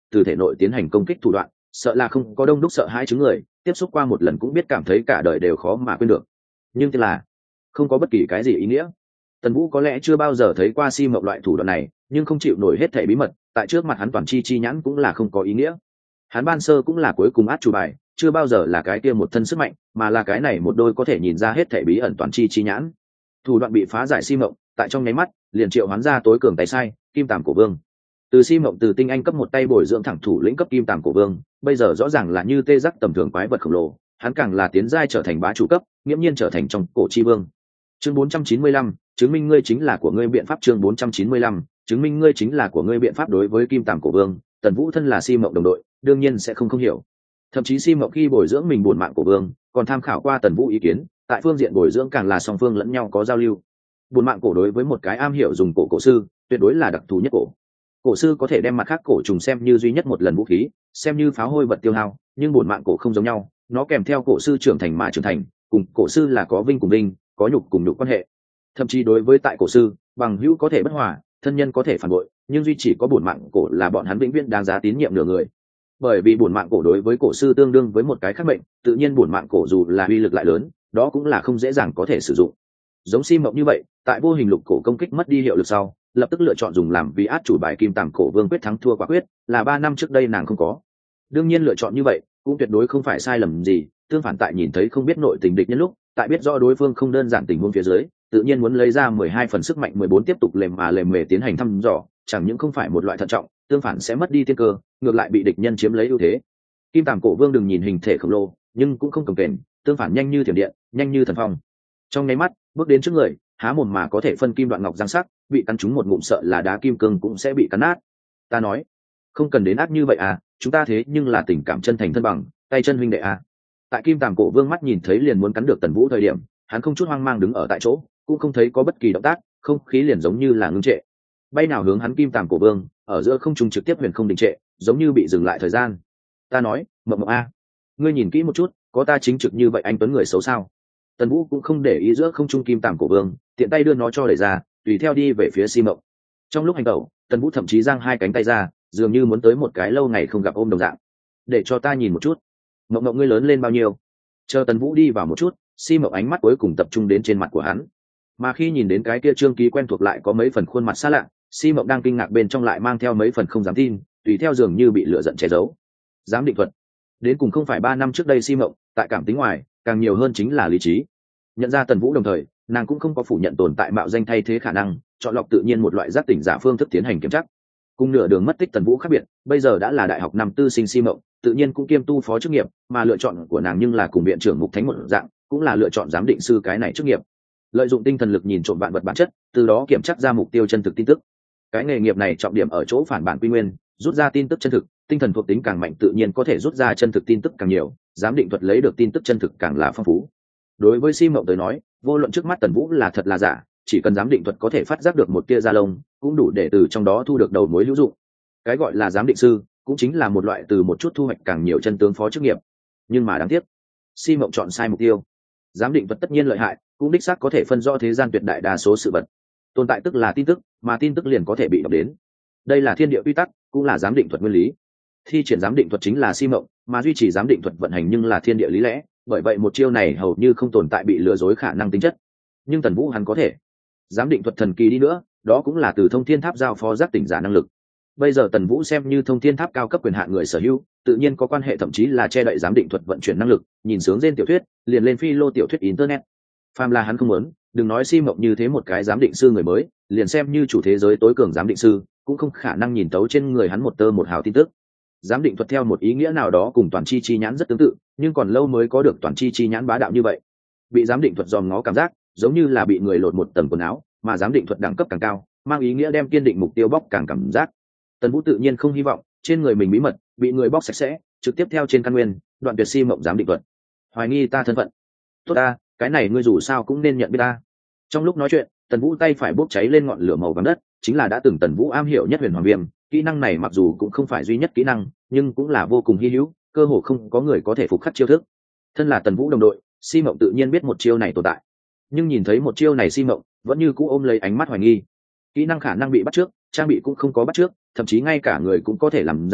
từ thể nội tiến hành công kích thủ đoạn, sợ là không có đông đúc sợ hãi chứng người tiếp xúc qua một lần cũng biết cảm thấy cả đời đều khó mà quên được. Nhưng tức là không có bất kỳ cái gì ý nghĩa. Tần Vũ có lẽ chưa bao giờ thấy qua si mộng loại thủ đoạn này, nhưng không chịu nổi hết thảy bí mật, tại trước mặt hắn toàn chi chi nhãn cũng là không có ý nghĩa. Hắn ban sơ cũng là cuối cùng át chủ bài, chưa bao giờ là cái kia một thân sức mạnh, mà là cái này một đôi có thể nhìn ra hết thảy bí ẩn toàn chi chi nhãn. Thủ đoạn bị phá giải si mộng, tại trong nháy mắt, liền triệu hoán ra tối cường tay sai, Kim Tàm Cổ Vương. Từ si mộng từ tinh anh cấp một tay bồi dưỡng thẳng thủ lĩnh cấp Kim Tàm Cổ Vương, bây giờ rõ ràng là như tê giác tầm thường quái vật khổng lồ, hắn càng là tiến giai trở thành bá chủ cấp, nghiễm nhiên trở thành trong cổ chi vương. Chương 495, chứng minh ngươi chính là của ngươi biện pháp. Chương 495, chứng minh ngươi chính là của ngươi biện pháp. Đối với Kim Tàm Cổ Vương, Tần Vũ thân là si mộng đồng đội, đương nhiên sẽ không hiểu. Thậm chí si mộng khi bồi dưỡng mình bổn mạng cổ vương, còn tham khảo qua Tần Vũ ý kiến, tại phương diện bồi dưỡng càng là song phương lẫn nhau có giao lưu. Bổn mạng cổ đối với một cái am hiểu dùng cổ sư, tuyệt đối là đặc thù nhất cổ. Cổ sư có thể đem mặt khác cổ trùng xem như duy nhất một lần vũ khí, xem như pháo hôi vật tiêu hao, nhưng bổn mạng cổ không giống nhau, nó kèm theo cổ sư trưởng thành mà trưởng thành, cùng cổ sư là có vinh cùng vinh, có nhục cùng nhục quan hệ. Thậm chí đối với tại cổ sư, bằng hữu có thể bất hòa, thân nhân có thể phản bội, nhưng duy chỉ có bổn mạng cổ là bọn hắn vĩnh viễn đáng giá tín nhiệm nửa người. Bởi vì bổn mạng cổ đối với cổ sư tương đương với một cái khác mệnh, tự nhiên bổn mạng cổ dù là uy lực lại lớn, đó cũng là không dễ dàng có thể sử dụng. Giống si mộng như vậy, tại vô hình lục cổ công kích mất đi hiệu lực sau, lập tức lựa chọn dùng làm vì át chủ bài Kim Tàm Cổ Vương quyết thắng thua quả quyết, là 3 năm trước đây nàng không có. Đương nhiên lựa chọn như vậy cũng tuyệt đối không phải sai lầm gì, tương phản tại nhìn thấy không biết nội tình địch nhân lúc, tại biết rõ đối phương không đơn giản tình huống phía dưới, tự nhiên muốn lấy ra 12 phần sức mạnh 14 tiếp tục lềm mề tiến hành thăm dò, chẳng những không phải một loại thận trọng, tương phản sẽ mất đi tiên cơ, ngược lại bị địch nhân chiếm lấy ưu thế. Kim Tàm Cổ Vương đừng nhìn hình thể khổng lồ, nhưng cũng không cồng kềnh, tương phản nhanh như thiểm điện, nhanh như thần phong. Trong nháy mắt, bước đến trước người, há mồm mà có thể phân kim đoạn ngọc răng sắc, bị cắn trúng một ngụm sợ là đá kim cương cũng sẽ bị cắn nát. Ta nói, không cần đến ác như vậy à, chúng ta thế nhưng là tình cảm chân thành thân bằng, tay chân huynh đệ à. Tại Kim Tàm Cổ Vương mắt nhìn thấy liền muốn cắn được Tần Vũ thời điểm, hắn không chút hoang mang đứng ở tại chỗ, cũng không thấy có bất kỳ động tác, không khí liền giống như là ngưng trệ. Bay nào hướng hắn Kim Tàm Cổ Vương, ở giữa không trung trực tiếp huyền không đình trệ, giống như bị dừng lại thời gian. Ta nói, mộng mộng a, ngươi nhìn kỹ một chút, có ta chính trực như vậy anh tuấn người xấu sao? Tần Vũ cũng không để ý giữa không trung Kim Tàm Cổ Vương, tiện tay đưa nó cho đẩy ra, tùy theo đi về phía Si Mộng. Trong lúc hành tẩu, Tần Vũ thậm chí giang hai cánh tay ra, dường như muốn tới một cái lâu ngày không gặp ôm đồng dạng. Để cho ta nhìn một chút, mộng mộng ngươi lớn lên bao nhiêu? Chờ Tần Vũ đi vào một chút, Si Mộng ánh mắt cuối cùng tập trung đến trên mặt của hắn. Mà khi nhìn đến cái kia trương ký quen thuộc lại có mấy phần khuôn mặt xa lạ, Si Mộng đang kinh ngạc bên trong lại mang theo mấy phần không dám tin, tùy theo dường như bị lửa giận che giấu. Giám định thuật, đến cùng không phải 3 năm trước đây Si Mộng, tại cảm tính ngoài, càng nhiều hơn chính là lý trí. Nhận ra Tần Vũ đồng thời, nàng cũng không có phủ nhận tồn tại mạo danh thay thế khả năng, chọn lọc tự nhiên một loại giác tỉnh giả phương thức tiến hành kiểm tra. Cùng nửa đường mất tích Tần Vũ khác biệt, bây giờ đã là đại học năm tư sinh Si Mộng, tự nhiên cũng kiêm tu phó chức nghiệp, mà lựa chọn của nàng nhưng là cùng viện trưởng Mục Thánh một dạng, cũng là lựa chọn giám định sư cái này chức nghiệp. Lợi dụng tinh thần lực nhìn trộm vạn vật bản chất, từ đó kiểm tra ra mục tiêu chân thực tin tức. Cái nghề nghiệp này trọng điểm ở chỗ phản bản quy nguyên, rút ra tin tức chân thực, tinh thần thuộc tính càng mạnh tự nhiên có thể rút ra chân thực tin tức càng nhiều, giám định thuật lấy được tin tức chân thực càng là phong phú. Đối với Si Mộng tới nói, vô luận trước mắt Tần Vũ là thật là giả, chỉ cần giám định thuật có thể phát giác được một tia da lông, cũng đủ để từ trong đó thu được đầu mối hữu dụng. Cái gọi là giám định sư, cũng chính là một loại từ một chút thu hoạch càng nhiều chân tướng phó chức nghiệp. Nhưng mà đáng tiếc, Si Mộng chọn sai mục tiêu. Giám định thuật tất nhiên lợi hại, cũng đích xác có thể phân rõ thế gian tuyệt đại đa số sự vật. Tồn tại tức là tin tức, mà tin tức liền có thể bị đọc đến. Đây là thiên địa quy tắc, cũng là giám định thuật nguyên lý. Thi triển giám định thuật chính là Si Mộng, mà duy trì giám định thuật vận hành nhưng là thiên địa lý lẽ, bởi vậy một chiêu này hầu như không tồn tại bị lừa dối khả năng tính chất. Nhưng Tần Vũ hắn có thể. Giám định thuật thần kỳ đi nữa, đó cũng là từ Thông Thiên Tháp giao phó giác tỉnh giả năng lực. Bây giờ Tần Vũ xem như Thông Thiên Tháp cao cấp quyền hạn người sở hữu, tự nhiên có quan hệ thậm chí là che đậy giám định thuật vận chuyển năng lực, nhìn sướng trên tiểu thuyết, liền lên phi lô tiểu thuyết internet. Phàm là hắn không muốn, đừng nói Si Mộng như thế một cái giám định sư người mới, liền xem như chủ thế giới tối cường giám định sư, cũng không khả năng nhìn tấu trên người hắn một tơ một hào tin tức. Giám định thuật theo một ý nghĩa nào đó cùng toàn chi chi nhãn rất tương tự, nhưng còn lâu mới có được toàn chi chi nhãn bá đạo như vậy. Bị giám định thuật dòm ngó cảm giác, giống như là bị người lột một tầng quần áo, mà giám định thuật đẳng cấp càng cao, mang ý nghĩa đem kiên định mục tiêu bóc càng cảm giác. Tần Vũ tự nhiên không hy vọng trên người mình bí mật bị người bóc sạch sẽ, trực tiếp theo trên căn nguyên, đoạn tuyệt Si Mộng giám định thuật. Hoài nghi ta thân phận. Tốt ta, cái này ngươi dù sao cũng nên nhận biết ta. Trong lúc nói chuyện, Tần Vũ tay phải bốc cháy lên ngọn lửa màu vàng đất, chính là đã từng Tần Vũ am hiểu nhất Huyền Hoàng Viêm, kỹ năng này mặc dù cũng không phải duy nhất kỹ năng, nhưng cũng là vô cùng hy hữu, cơ hồ không có người có thể phục khắc chiêu thức. Thân là Tần Vũ đồng đội, Si Mộng tự nhiên biết một chiêu này tồn tại, nhưng nhìn thấy một chiêu này Si Mộng vẫn như cũ ôm lấy ánh mắt hoài nghi. Kỹ năng khả năng bị bắt trước, trang bị cũng không có bắt trước, thậm chí ngay cả người cũng có thể làm giả,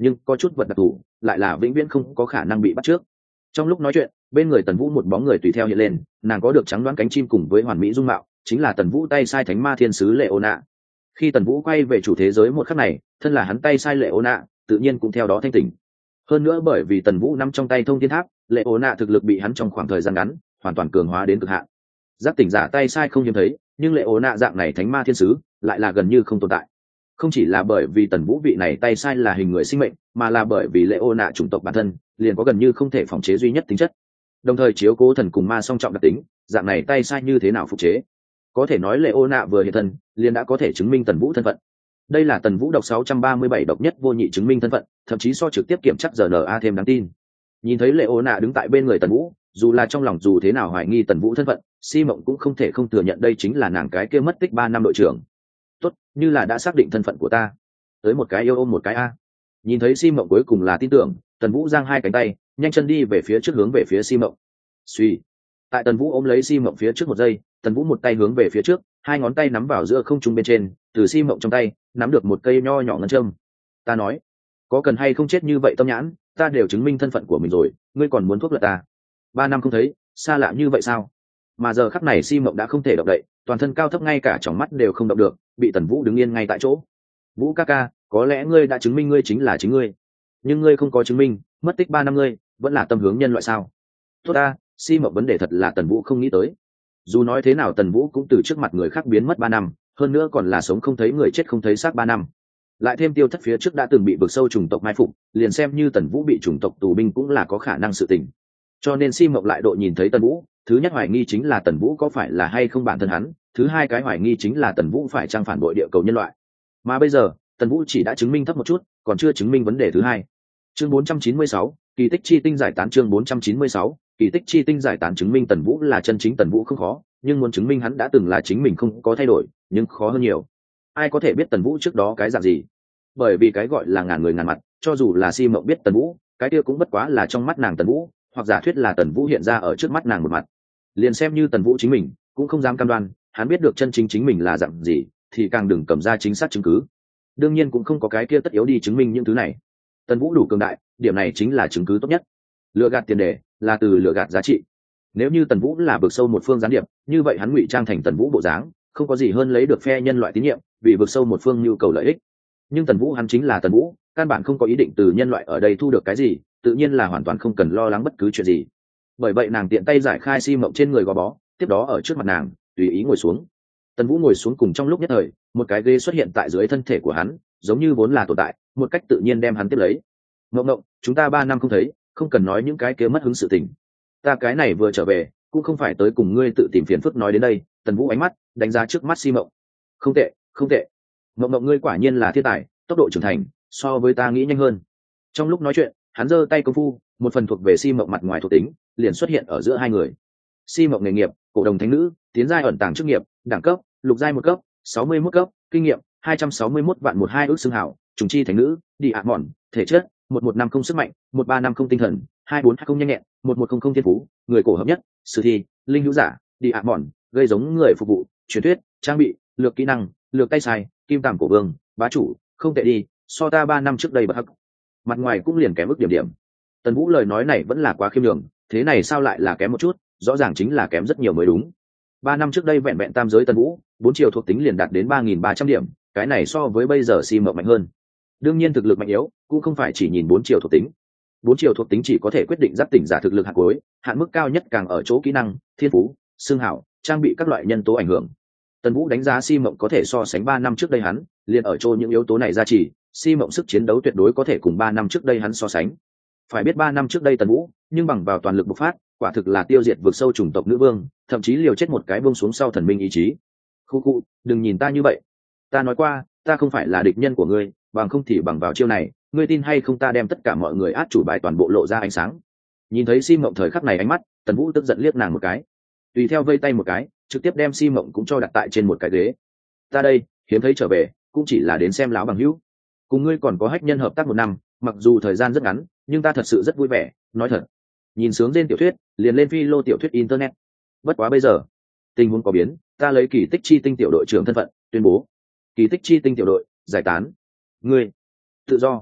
nhưng có chút vật đặc thù lại là vĩnh viễn không có khả năng bị bắt trước. Trong lúc nói chuyện, bên người Tần Vũ một bóng người tùy theo hiện lên, nàng có được trắng đoán cánh chim cùng với hoàn mỹ dung mạo, chính là Tần Vũ tay sai thánh ma thiên sứ Leona. Khi Tần Vũ quay về chủ thế giới một khắc này, thân là hắn tay sai Leona, tự nhiên cũng theo đó thanh tỉnh. Hơn nữa bởi vì Tần Vũ nắm trong tay thông thiên tháp, Leona thực lực bị hắn trong khoảng thời gian ngắn hoàn toàn cường hóa đến cực hạn. Giác tỉnh giả tay sai không hiếm thấy, nhưng Leona dạng này thánh ma thiên sứ lại là gần như không tồn tại. Không chỉ là bởi vì Tần Vũ vị này tay sai là hình người sinh mệnh, mà là bởi vì Leona chủng tộc bản thân liền có gần như không thể phòng chế duy nhất tính chất. Đồng thời chiếu cố thần cùng ma song trọng đặc tính, dạng này tay sai như thế nào phục chế. Có thể nói Leona vừa hiện thân, liền đã có thể chứng minh Tần Vũ thân phận. Đây là Tần Vũ độc 637 độc nhất vô nhị chứng minh thân phận, thậm chí so trực tiếp kiểm chắc RNA thêm đáng tin. Nhìn thấy Leona đứng tại bên người Tần Vũ, dù là trong lòng dù thế nào hoài nghi Tần Vũ thân phận, Si Mộng cũng không thể không thừa nhận đây chính là nàng cái kia mất tích 3 năm đội trưởng. Tốt, như là đã xác định thân phận của ta. Tới một cái yêu ôm một cái a. Nhìn thấy Si Mộng cuối cùng là tin tưởng, Tần Vũ giang hai cánh tay, nhanh chân đi về phía trước hướng về phía Si Mộng. Suy. Tại Tần Vũ ôm lấy Si Mộng phía trước một giây, Tần Vũ một tay hướng về phía trước, hai ngón tay nắm vào giữa không trung bên trên, từ Si Mộng trong tay nắm được một cây nho nhỏ ngân châm. Ta nói, có cần hay không chết như vậy Tâm Nhãn, ta đều chứng minh thân phận của mình rồi, ngươi còn muốn thuốc lật ta? 3 năm không thấy, xa lạ như vậy sao? Mà giờ khắc này Si Mộng đã không thể động đậy, toàn thân cao thấp ngay cả tròng mắt đều không động được, bị Tần Vũ đứng yên ngay tại chỗ. Vũ ca ca, có lẽ ngươi đã chứng minh ngươi chính là chính ngươi, nhưng ngươi không có chứng minh, mất tích 3 năm ngươi vẫn là tâm hướng nhân loại sao? Tốt ta, Si Mộng vấn đề thật là Tần Vũ không nghĩ tới. Dù nói thế nào Tần Vũ cũng từ trước mặt người khác biến mất 3 năm, hơn nữa còn là sống không thấy người chết không thấy xác 3 năm. Lại thêm Tiêu Thất phía trước đã từng bị vực sâu chủng tộc mai phục, liền xem như Tần Vũ bị chủng tộc tù binh cũng là có khả năng sự tình. Cho nên Si Mộng lại độ nhìn thấy Tần Vũ, thứ nhất hoài nghi chính là Tần Vũ có phải là hay không bản thân hắn, thứ hai cái hoài nghi chính là Tần Vũ phải chăng phản bội địa cầu nhân loại. Mà bây giờ, Tần Vũ chỉ đã chứng minh thấp một chút, còn chưa chứng minh vấn đề thứ hai. Chương 496, kỳ tích chi tinh giải tán. Chương 496, kỳ tích chi tinh giải tán. Chứng minh Tần Vũ là chân chính Tần Vũ không khó, nhưng muốn chứng minh hắn đã từng là chính mình không có thay đổi, nhưng khó hơn nhiều. Ai có thể biết Tần Vũ trước đó cái dạng gì? Bởi vì cái gọi là ngàn người ngàn mặt, cho dù là Si Mộng biết Tần Vũ, cái kia cũng bất quá là trong mắt nàng Tần Vũ, hoặc giả thuyết là Tần Vũ hiện ra ở trước mắt nàng một mặt. Liền xem như Tần Vũ chính mình cũng không dám cam đoan hắn biết được chân chính chính mình là dạng gì, thì càng đừng cầm ra chính xác chứng cứ. Đương nhiên cũng không có cái kia tất yếu đi chứng minh những thứ này. Tần Vũ đủ cường đại, điểm này chính là chứng cứ tốt nhất. Lừa gạt tiền đề là từ lừa gạt giá trị. Nếu như Tần Vũ là vực sâu một phương gián điệp, như vậy hắn ngụy trang thành Tần Vũ bộ dáng, không có gì hơn lấy được phe nhân loại tín nhiệm, vì vực sâu một phương nhu cầu lợi ích. Nhưng Tần Vũ hắn chính là Tần Vũ, căn bản không có ý định từ nhân loại ở đây thu được cái gì, tự nhiên là hoàn toàn không cần lo lắng bất cứ chuyện gì. Bởi vậy nàng tiện tay giải khai Si Mộng trên người gò bó, tiếp đó ở trước mặt nàng tùy ý ngồi xuống. Tần Vũ ngồi xuống cùng trong lúc nhất thời, một cái ghế xuất hiện tại dưới thân thể của hắn, giống như vốn là tồn tại, một cách tự nhiên đem hắn tiếp lấy. Ngộng ngộng, chúng ta 3 năm không thấy, không cần nói những cái kia mất hứng sự tình. Ta cái này vừa trở về, cũng không phải tới cùng ngươi tự tìm phiền phức nói đến đây. Tần Vũ ánh mắt đánh giá trước mắt Si Mộng. Không tệ, không tệ. Ngộng ngộng ngươi quả nhiên là thiên tài, tốc độ trưởng thành so với ta nghĩ nhanh hơn. Trong lúc nói chuyện, hắn giơ tay công phu, một phần thuộc về Si Mộng mặt ngoài thuộc tính liền xuất hiện ở giữa hai người. Si Mộng nghề nghiệp, cổ đồng thánh nữ, tiến giai ẩn tàng chức nghiệp, đẳng cấp, lục giai 1 cấp, 61 cấp, kinh nghiệm 261 vạn 12 ước xưng hảo, trùng chi thánh nữ, đi ạ mòn, thể chất 1150 sức mạnh, 1350 tinh thần, 2420 nhanh nhẹn, 1100 thiên phú, người cổ hợp nhất, sử thi, linh hữu giả, đi ạ mòn, gây giống người phục vụ, truyền thuyết, trang bị, lược kỹ năng, lược tay sai, kim tàm cổ vương, bá chủ, không tệ đi, so ta 3 năm trước đây bất hắc. Mặt ngoài cũng liền kém ước điểm điểm. Tần Vũ lời nói này vẫn là quá khiêm nhường, thế này sao lại là kém một chút, rõ ràng chính là kém rất nhiều mới đúng. 3 năm trước đây vẹn vẹn tam giới Tần Vũ, 4 chiều thuộc tính liền đạt đến 3.300 điểm, cái này so với bây giờ Si Mộng mạnh hơn. Đương nhiên thực lực mạnh yếu cũng không phải chỉ nhìn 4 chiều thuộc tính. 4 chiều thuộc tính chỉ có thể quyết định giáp tỉnh giả thực lực hạn cuối, hạn mức cao nhất càng ở chỗ kỹ năng, thiên phú, xương hảo, trang bị các loại nhân tố ảnh hưởng. Tần Vũ đánh giá Si Mộng có thể so sánh 3 năm trước đây hắn, liền ở chỗ những yếu tố này ra chỉ, Si Mộng sức chiến đấu tuyệt đối có thể cùng 3 năm trước đây hắn so sánh. Phải biết 3 năm trước đây Tần Vũ, nhưng bằng vào toàn lực bộc phát, quả thực là tiêu diệt vượt sâu chủng tộc nữ vương, thậm chí liều chết một cái buông xuống sau thần minh ý chí. Khu, đừng nhìn ta như vậy. Ta nói qua, ta không phải là địch nhân của ngươi, bằng không thì bằng vào chiêu này, ngươi tin hay không ta đem tất cả mọi người át chủ bài toàn bộ lộ ra ánh sáng. Nhìn thấy Si Mộng thời khắc này ánh mắt, Tần Vũ tức giận liếc nàng một cái, tùy theo vây tay một cái, trực tiếp đem Si Mộng cũng cho đặt tại trên một cái ghế. Ta đây, hiếm thấy trở về, cũng chỉ là đến xem lão bằng hữu. Cùng ngươi còn có hách nhân hợp tác 1 năm, mặc dù thời gian rất ngắn, nhưng ta thật sự rất vui vẻ, nói thật. Nhìn sướng trên tiểu thuyết, liền lên phi lô tiểu thuyết internet. Bất quá bây giờ, tình huống có biến, ta lấy kỳ tích chi tinh tiểu đội trưởng thân phận, tuyên bố, kỳ tích chi tinh tiểu đội giải tán. Ngươi tự do.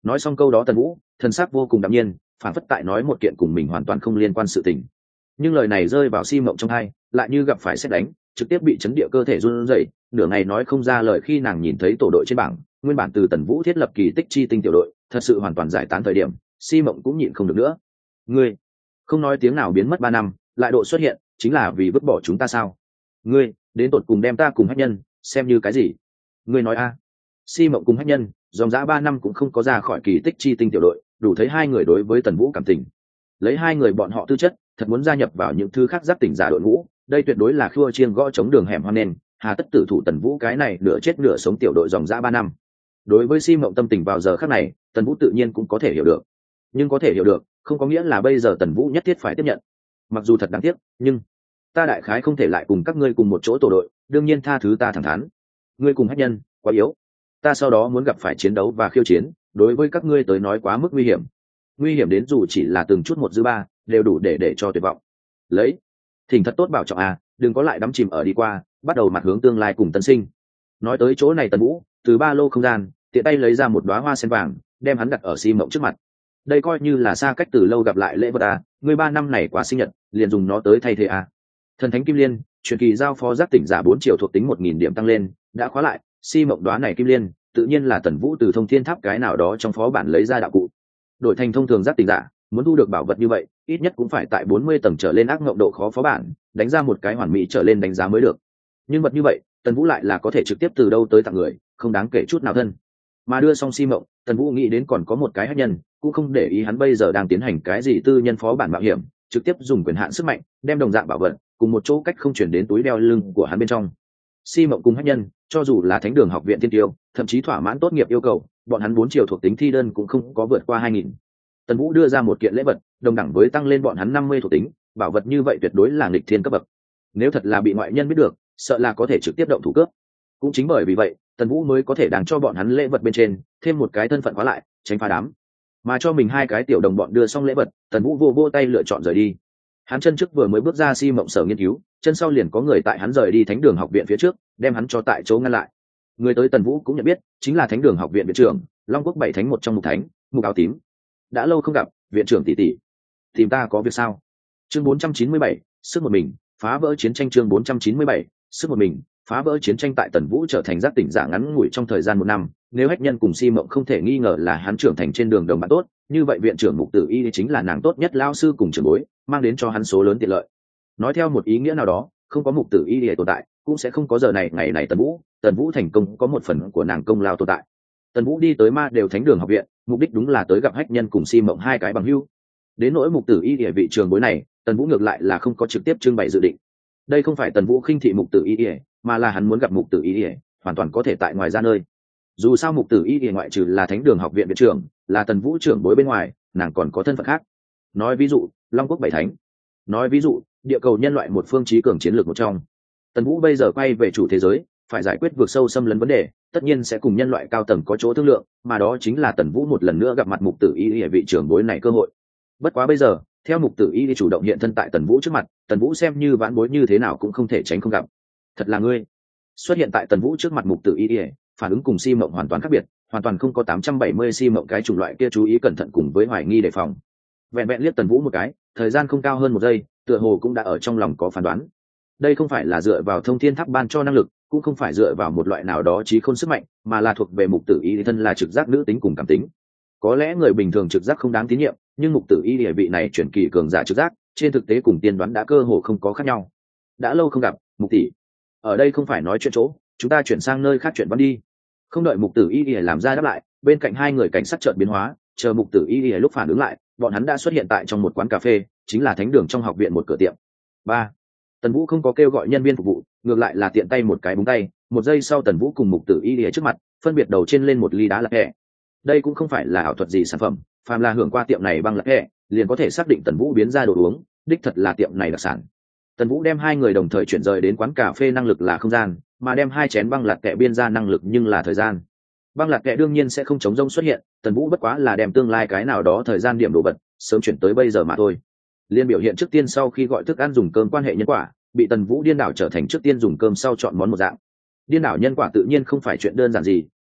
Nói xong câu đó Tần Vũ thần sắc vô cùng đạm nhiên, phản phất tại nói một kiện cùng mình hoàn toàn không liên quan sự tình. Nhưng lời này rơi vào Si Mộng trong tai, lại như gặp phải sét đánh, trực tiếp bị chấn địa cơ thể run rẩy, nửa ngày nói không ra lời. Khi nàng nhìn thấy tổ đội trên bảng, nguyên bản từ Tần Vũ thiết lập kỳ tích chi tinh tiểu đội, thật sự hoàn toàn giải tán thời điểm, Si Mộng cũng nhịn không được nữa. Ngươi không nói tiếng nào biến mất 3 năm, lại độ xuất hiện, chính là vì vứt bỏ chúng ta sao? Ngươi đến tột cùng đem ta cùng Hách Nhân xem như cái gì? Ngươi nói a? Si Mộng cùng Hách Nhân dòng dã 3 năm cũng không có ra khỏi kỳ tích chi tinh tiểu đội, đủ thấy hai người đối với Tần Vũ cảm tình. Lấy hai người bọn họ tư chất, thật muốn gia nhập vào những thứ khác giác tỉnh giả đội ngũ, đây tuyệt đối là khua chiêng gõ chống đường hẻm hoang nên hà tất tử thủ Tần Vũ cái này nửa chết nửa sống tiểu đội dòng dã 3 năm. Đối với Si Mộng tâm tình vào giờ khắc này, Tần Vũ tự nhiên cũng có thể hiểu được. Nhưng có thể hiểu được, không có nghĩa là bây giờ Tần Vũ nhất thiết phải tiếp nhận. Mặc dù thật đáng tiếc, nhưng ta đại khái không thể lại cùng các ngươi cùng một chỗ tổ đội, đương nhiên tha thứ ta thẳng thắn. Ngươi cùng Hách Nhân quá yếu, ta sau đó muốn gặp phải chiến đấu và khiêu chiến, đối với các ngươi tới nói quá mức nguy hiểm. Nguy hiểm đến dù chỉ là từng chút một dư ba, đều đủ để cho tuyệt vọng. Lấy thỉnh thật tốt bảo trọng à, đừng có lại đắm chìm ở đi qua, bắt đầu mặt hướng tương lai cùng tân sinh. Nói tới chỗ này Tần Vũ từ ba lô không gian tiện tay lấy ra một đóa hoa sen vàng, đem hắn đặt ở Si Mộng trước mặt. Đây coi như là xa cách từ lâu gặp lại lễ vật à, ngươi 3 năm này quá sinh nhật, liền dùng nó tới thay thế à. Thần thánh kim liên, truyền kỳ giao phó giác tỉnh giả 4 triệu thuộc tính 1000 điểm tăng lên, đã khóa lại. Si Mộng đóa này kim liên, tự nhiên là Tần Vũ từ Thông Thiên Tháp cái nào đó trong phó bản lấy ra đạo cụ. Đổi thành thông thường giác tỉnh giả, muốn thu được bảo vật như vậy, ít nhất cũng phải tại 40 tầng trở lên ác ngộng độ khó phó bản, đánh ra một cái hoàn mỹ trở lên đánh giá mới được. Nhưng vật như vậy, Tần Vũ lại là có thể trực tiếp từ đâu tới tặng người, không đáng kể chút nào thân. Mà đưa xong Si Mộng, Tần Vũ nghĩ đến còn có một cái Hách Nhân, cũng không để ý hắn bây giờ đang tiến hành cái gì tư nhân phó bản mạo hiểm, trực tiếp dùng quyền hạn sức mạnh, đem đồng dạng bảo vật cùng một chỗ cách không chuyển đến túi đeo lưng của hắn bên trong. Si Mộng cùng Hách Nhân, cho dù là Thánh Đường Học viện Tiên Tiêu, thậm chí thỏa mãn tốt nghiệp yêu cầu, bọn hắn 4 triệu thuộc tính thi đơn cũng không có vượt qua 2000. Tần Vũ đưa ra một kiện lễ vật, đồng đẳng với tăng lên bọn hắn 50 thuộc tính, bảo vật như vậy tuyệt đối là nghịch thiên cấp bậc. Nếu thật là bị ngoại nhân biết được, sợ là có thể trực tiếp động thủ cướp. Cũng chính bởi vì vậy, Tần Vũ mới có thể đàng cho bọn hắn lễ vật bên trên thêm một cái thân phận khóa lại, tránh phá đám. Mà cho mình hai cái tiểu đồng bọn đưa xong lễ vật, Tần Vũ vô tay lựa chọn rời đi. Hắn chân trước vừa mới bước ra Si Mộng sở nghiên cứu, chân sau liền có người tại hắn rời đi Thánh Đường Học viện phía trước, đem hắn cho tại chỗ ngăn lại. Người tới Tần Vũ cũng nhận biết, chính là Thánh Đường Học viện viện trưởng, Long Quốc 7 thánh một trong Mục Thánh, Mục Áo Tím. Đã lâu không gặp, viện trưởng tỷ tỷ, tìm ta có việc sao? Chương 497, sức một mình phá vỡ chiến tranh. Chương 497, sức một mình phá vỡ chiến tranh. Tại Tần Vũ trở thành giác tỉnh giả ngắn ngủi trong thời gian 1 năm, nếu Hách Nhân cùng Si Mộng không thể nghi ngờ là hắn trưởng thành trên đường đồng bạn tốt, như vậy viện trưởng Mục Tử Y chính là nàng tốt nhất lao sư cùng trưởng bối, mang đến cho hắn số lớn tiện lợi. Nói theo một ý nghĩa nào đó, không có Mục Tử Y để tồn tại, cũng sẽ không có giờ này ngày này Tần Vũ thành công có một phần của nàng công lao tồn tại. Tần Vũ đi tới Ma Đều Thánh Đường Học viện, mục đích đúng là tới gặp Hách Nhân cùng Si Mộng hai cái bằng hữu. Đến nỗi Mục Tử Y địa vị trường bối này, Tần Vũ ngược lại là không có trực tiếp trưng bày dự định. Đây không phải Tần Vũ khinh thị Mục Tử Y địa, mà là hắn muốn gặp Mục Tử Y địa, hoàn toàn có thể tại ngoài ra nơi. Dù sao Mục Tử Y địa ngoại trừ là Thánh Đường Học viện viện trưởng, là Tần Vũ trưởng bối bên ngoài, nàng còn có thân phận khác. Nói ví dụ, Long Quốc 7 thánh. Nói ví dụ, địa cầu nhân loại một phương chí cường chiến lược một trong. Tần Vũ bây giờ quay về chủ thế giới, phải giải quyết vượt sâu xâm lấn vấn đề, tất nhiên sẽ cùng nhân loại cao tầng có chỗ thương lượng, mà đó chính là Tần Vũ một lần nữa gặp mặt Mục Tử Y vị trưởng bối này cơ hội. Bất quá bây giờ, theo Mục Tử Y chủ động hiện thân tại Tần Vũ trước mặt, Tần Vũ xem như vãn bối như thế nào cũng không thể tránh không gặp. Thật là ngươi. Xuất hiện tại Tần Vũ trước mặt Mục Tử Y, phản ứng cùng Si Mộng hoàn toàn khác biệt, hoàn toàn không có 870 Si Mộng cái chủng loại kia chú ý cẩn thận cùng với hoài nghi đề phòng. Vẹn vẹn liếc Tần Vũ một cái, thời gian không cao hơn 1 giây, tựa hồ cũng đã ở trong lòng có phán đoán. Đây không phải là dựa vào Thông Thiên Tháp ban cho năng lực, cũng không phải dựa vào một loại nào đó trí khôn sức mạnh, mà là thuộc về Mục Tử Y thân là trực giác nữ tính cùng cảm tính. Có lẽ người bình thường trực giác không đáng tín nhiệm, nhưng Mục Tử Y địa vị này chuyển kỳ cường giả trực giác, trên thực tế cùng tiên đoán đã cơ hồ không có khác nhau. Đã lâu không gặp, Mục tỷ. Ở đây không phải nói chuyện chỗ, chúng ta chuyển sang nơi khác chuyện văn đi. Không đợi Mục Tử Y làm ra đáp lại, bên cạnh hai người cảnh sát chợt biến hóa, chờ Mục Tử Y lúc phản ứng lại, bọn hắn đã xuất hiện tại trong một quán cà phê, chính là Thánh Đường trong học viện một cửa tiệm. 3. Tần Vũ không có kêu gọi nhân viên phục vụ, ngược lại là tiện tay một cái búng tay, 1 giây sau Tần Vũ cùng Mục Tử Y trước mặt, phân biệt đầu trên lên một ly đá lạc hẹ. Đây cũng không phải là ảo thuật gì sản phẩm, phàm là hưởng qua tiệm này băng lạc hẹ, liền có thể xác định Tần Vũ biến ra đồ uống, đích thật là tiệm này đặc sản. Tần Vũ đem hai người đồng thời chuyển rời đến quán cà phê năng lực là không gian, mà đem 2 chén băng lạc kẹ biên ra năng lực nhưng là thời gian. Băng lạc kẹ đương nhiên sẽ không chống rông xuất hiện, Tần Vũ bất quá là đem tương lai cái nào đó thời gian điểm đồ vật sớm chuyển tới bây giờ mà thôi. Liên biểu hiện trước tiên sau khi gọi thức ăn dùng cơm quan hệ nhân quả, bị Tần Vũ điên đảo trở thành trước tiên dùng cơm sau chọn món một dạng. Điên đảo nhân quả tự nhiên không phải chuyện đơn giản gì,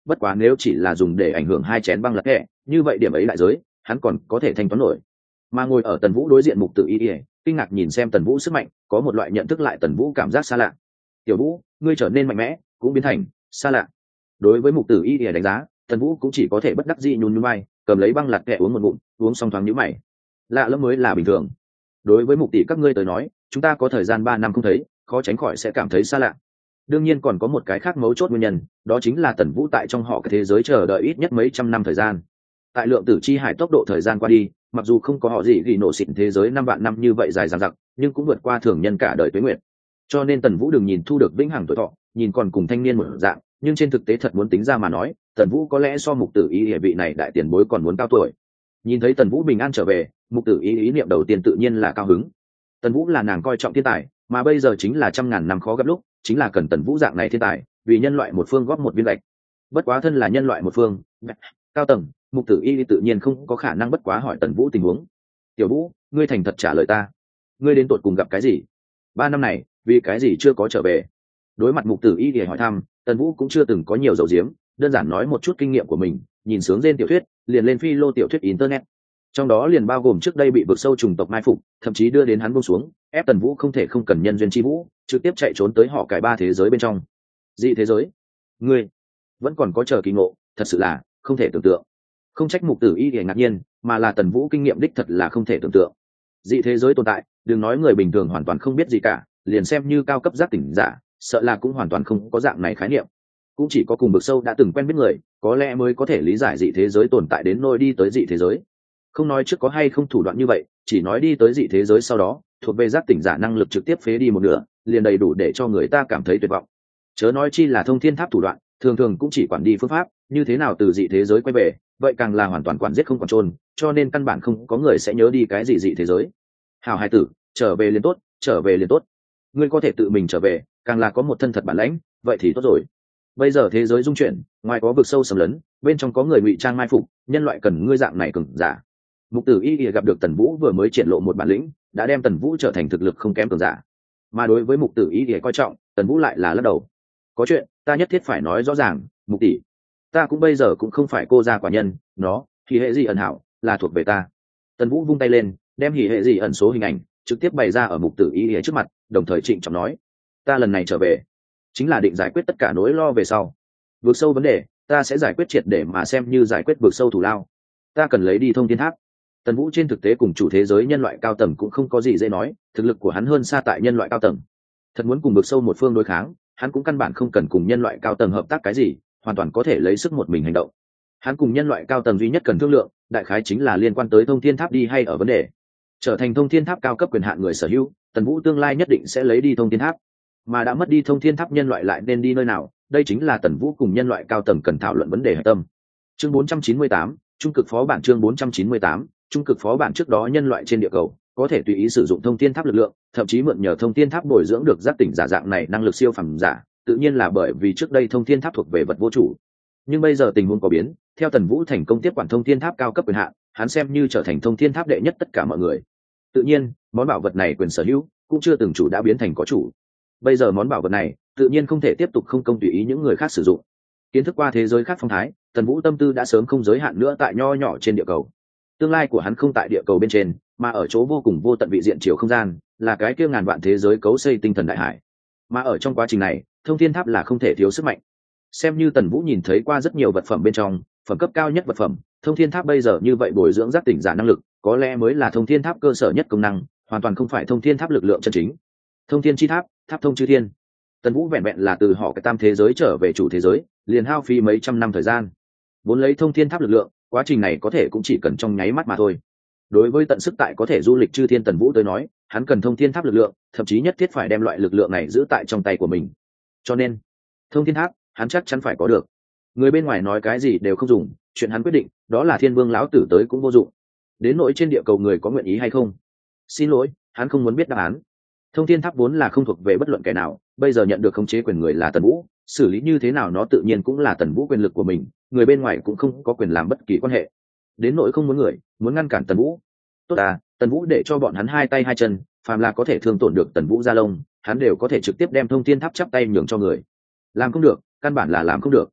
bất quá nếu chỉ là dùng để ảnh hưởng 2 chén băng lật kẹ, như vậy điểm ấy đại giới hắn còn có thể thanh toán nổi. Mà ngồi ở Tần Vũ đối diện Mục Tử Y, kinh ngạc nhìn xem Tần Vũ sức mạnh, có một loại nhận thức lại Tần Vũ cảm giác xa lạ. Tiểu Vũ, ngươi trở nên mạnh mẽ cũng biến thành xa lạ. Đối với Mục Tử Y đánh giá, Tần Vũ cũng chỉ có thể bất đắc dĩ nhún nhún vai, cầm lấy băng lật kẹ uống một ngụm, uống xong thoáng nhíu mày. Lạ lẫm mới là bình thường. Đối với Mục tỷ các ngươi tới nói, chúng ta có thời gian 3 năm không thấy, khó tránh khỏi sẽ cảm thấy xa lạ. Đương nhiên còn có một cái khác mấu chốt nguyên nhân, đó chính là Tần Vũ tại trong họ cái thế giới chờ đợi ít nhất mấy trăm năm thời gian. Tại lượng tử chi hải tốc độ thời gian qua đi, mặc dù không có họ gì ghi nổ xịn thế giới 5 vạn năm như vậy dài dằng dặc, nhưng cũng vượt qua thường nhân cả đời tuế nguyệt. Cho nên Tần Vũ đừng nhìn thu được vĩnh hằng tuổi thọ, nhìn còn cùng thanh niên một dạng, nhưng trên thực tế thật muốn tính ra mà nói, Tần Vũ có lẽ so Mục Tử Y địa vị này đại tiền bối còn muốn cao tuổi. Nhìn thấy Tần Vũ bình an trở về, Mục Tử Y ý niệm đầu tiên tự nhiên là cao hứng. Tần Vũ là nàng coi trọng thiên tài, mà bây giờ chính là trăm ngàn năm khó gặp lúc, chính là cần Tần Vũ dạng này thiên tài, vì nhân loại một phương góp một viên gạch. Bất quá thân là nhân loại một phương cao tầng, Mục Tử Y tự nhiên không có khả năng bất quá hỏi Tần Vũ tình huống. Tiểu Vũ, ngươi thành thật trả lời ta, ngươi đến tụt cùng gặp cái gì? 3 năm này, vì cái gì chưa có trở về? Đối mặt Mục Tử Y để hỏi thăm, Tần Vũ cũng chưa từng có nhiều dầu diếm, đơn giản nói một chút kinh nghiệm của mình, nhìn sướng trên tiểu thuyết, liền lên phi lô tiểu thuyết internet. Trong đó liền bao gồm trước đây bị vực sâu trùng tộc mai phục, thậm chí đưa đến hắn buông xuống, ép Tần Vũ không thể không cần nhân duyên chi vũ, trực tiếp chạy trốn tới họ cải 3 thế giới bên trong. Dị thế giới? Ngươi vẫn còn có chờ kỳ ngộ, thật sự là không thể tưởng tượng. Không trách Mục Tử Y để ngạc nhiên, mà là Tần Vũ kinh nghiệm đích thật là không thể tưởng tượng. Dị thế giới tồn tại, đừng nói người bình thường hoàn toàn không biết gì cả, liền xem như cao cấp giác tỉnh giả, sợ là cũng hoàn toàn không có dạng này khái niệm. Cũng chỉ có cùng vực sâu đã từng quen biết người, có lẽ mới có thể lý giải dị thế giới tồn tại đến nôi đi tới dị thế giới. Không nói trước có hay không thủ đoạn như vậy, chỉ nói đi tới dị thế giới sau đó, thuộc về giác tỉnh giả năng lực trực tiếp phế đi một nửa, liền đầy đủ để cho người ta cảm thấy tuyệt vọng. Chớ nói chi là thông thiên tháp thủ đoạn, thường thường cũng chỉ quản đi phương pháp, như thế nào từ dị thế giới quay về, vậy càng là hoàn toàn quản giết không quản chôn, cho nên căn bản không có người sẽ nhớ đi cái gì dị thế giới. Hảo hài tử, trở về liền tốt, trở về liền tốt. Ngươi có thể tự mình trở về, càng là có một thân thật bản lãnh, vậy thì tốt rồi. Bây giờ thế giới dung chuyển, ngoài có vực sâu sầm lấn, bên trong có người ngụy trang mai phục, nhân loại cần ngươi dạng này cường giả. Mục Tử Y gặp được Tần Vũ vừa mới triển lộ một bản lĩnh, đã đem Tần Vũ trở thành thực lực không kém cường giả. Mà đối với Mục Tử Y coi trọng, Tần Vũ lại là lắc đầu. Có chuyện, ta nhất thiết phải nói rõ ràng, Mục tỷ, ta cũng bây giờ cũng không phải cô gia quả nhân, nó, thì hệ gì ẩn hảo, là thuộc về ta. Tần Vũ vung tay lên, đem hỉ hệ gì ẩn số hình ảnh trực tiếp bày ra ở Mục Tử Y trước mặt, đồng thời trịnh trọng nói: ta lần này trở về, chính là định giải quyết tất cả nỗi lo về sau. Vượt sâu vấn đề, ta sẽ giải quyết triệt để mà xem như giải quyết vượt sâu thủ lao. Ta cần lấy đi thông thiên tháp. Tần Vũ trên thực tế cùng chủ thế giới nhân loại cao tầng cũng không có gì dễ nói, thực lực của hắn hơn xa tại nhân loại cao tầng. Thật muốn cùng vượt sâu một phương đối kháng, hắn cũng căn bản không cần cùng nhân loại cao tầng hợp tác cái gì, hoàn toàn có thể lấy sức một mình hành động. Hắn cùng nhân loại cao tầng duy nhất cần thương lượng, đại khái chính là liên quan tới thông thiên tháp đi hay ở vấn đề. Trở thành thông thiên tháp cao cấp quyền hạn người sở hữu, Tần Vũ tương lai nhất định sẽ lấy đi thông thiên tháp. Mà đã mất đi thông thiên tháp, nhân loại lại nên đi nơi nào, đây chính là Tần Vũ cùng nhân loại cao tầng cần thảo luận vấn đề核tâm. Chương 498, trung cực phó bản. Chương 498, trung cực phó bản. Trước đó nhân loại trên địa cầu có thể tùy ý sử dụng thông thiên tháp lực lượng, thậm chí mượn nhờ thông thiên tháp bồi dưỡng được giác tỉnh giả dạng này năng lực siêu phàm giả, tự nhiên là bởi vì trước đây thông thiên tháp thuộc về vật vô chủ. Nhưng bây giờ tình huống có biến, theo Tần Vũ thành công tiếp quản thông thiên tháp cao cấp quyền hạn, hắn xem như trở thành thông thiên tháp đệ nhất tất cả mọi người. Tự nhiên, món bảo vật này quyền sở hữu cũng chưa từng chủ đã biến thành có chủ. Bây giờ món bảo vật này tự nhiên không thể tiếp tục không công tùy ý những người khác sử dụng. Kiến thức qua thế giới khác phong thái, Tần Vũ tâm tư đã sớm không giới hạn nữa tại nho nhỏ trên địa cầu. Tương lai của hắn không tại địa cầu bên trên, mà ở chỗ vô cùng vô tận vị diện chiều không gian, là cái kia ngàn vạn thế giới cấu xây tinh thần đại hải. Mà ở trong quá trình này, thông thiên tháp là không thể thiếu sức mạnh. Xem như Tần Vũ nhìn thấy qua rất nhiều vật phẩm bên trong, phẩm cấp cao nhất vật phẩm, thông thiên tháp bây giờ như vậy bồi dưỡng giác tỉnh giả năng lực, có lẽ mới là thông thiên tháp cơ sở nhất công năng, hoàn toàn không phải thông thiên tháp lực lượng chân chính. Thông thiên chi tháp, tháp thông chư thiên. Tần Vũ vẹn vẹn là từ họ cái tam thế giới trở về chủ thế giới, liền hao phí mấy trăm năm thời gian. Vốn lấy thông thiên tháp lực lượng, quá trình này có thể cũng chỉ cần trong nháy mắt mà thôi. Đối với tận sức tại có thể du lịch chư thiên Tần Vũ tới nói, hắn cần thông thiên tháp lực lượng, thậm chí nhất thiết phải đem loại lực lượng này giữ tại trong tay của mình. Cho nên, thông thiên tháp, hắn chắc chắn phải có được. Người bên ngoài nói cái gì đều không dùng, chuyện hắn quyết định, đó là Thiên Vương lão tử tới cũng vô dụng. Đến nỗi trên địa cầu người có nguyện ý hay không, xin lỗi, hắn không muốn biết đáp án. Thông thiên tháp vốn là không thuộc về bất luận kẻ nào, bây giờ nhận được khống chế quyền người là Tần Vũ, xử lý như thế nào nó tự nhiên cũng là Tần Vũ quyền lực của mình, người bên ngoài cũng không có quyền làm bất kỳ quan hệ. Đến nỗi không muốn người, muốn ngăn cản Tần Vũ. Tốt à, Tần Vũ để cho bọn hắn hai tay hai chân, phàm là có thể thương tổn được Tần Vũ gia lông, hắn đều có thể trực tiếp đem thông thiên tháp chắp tay nhường cho người. Làm không được, căn bản là làm không được.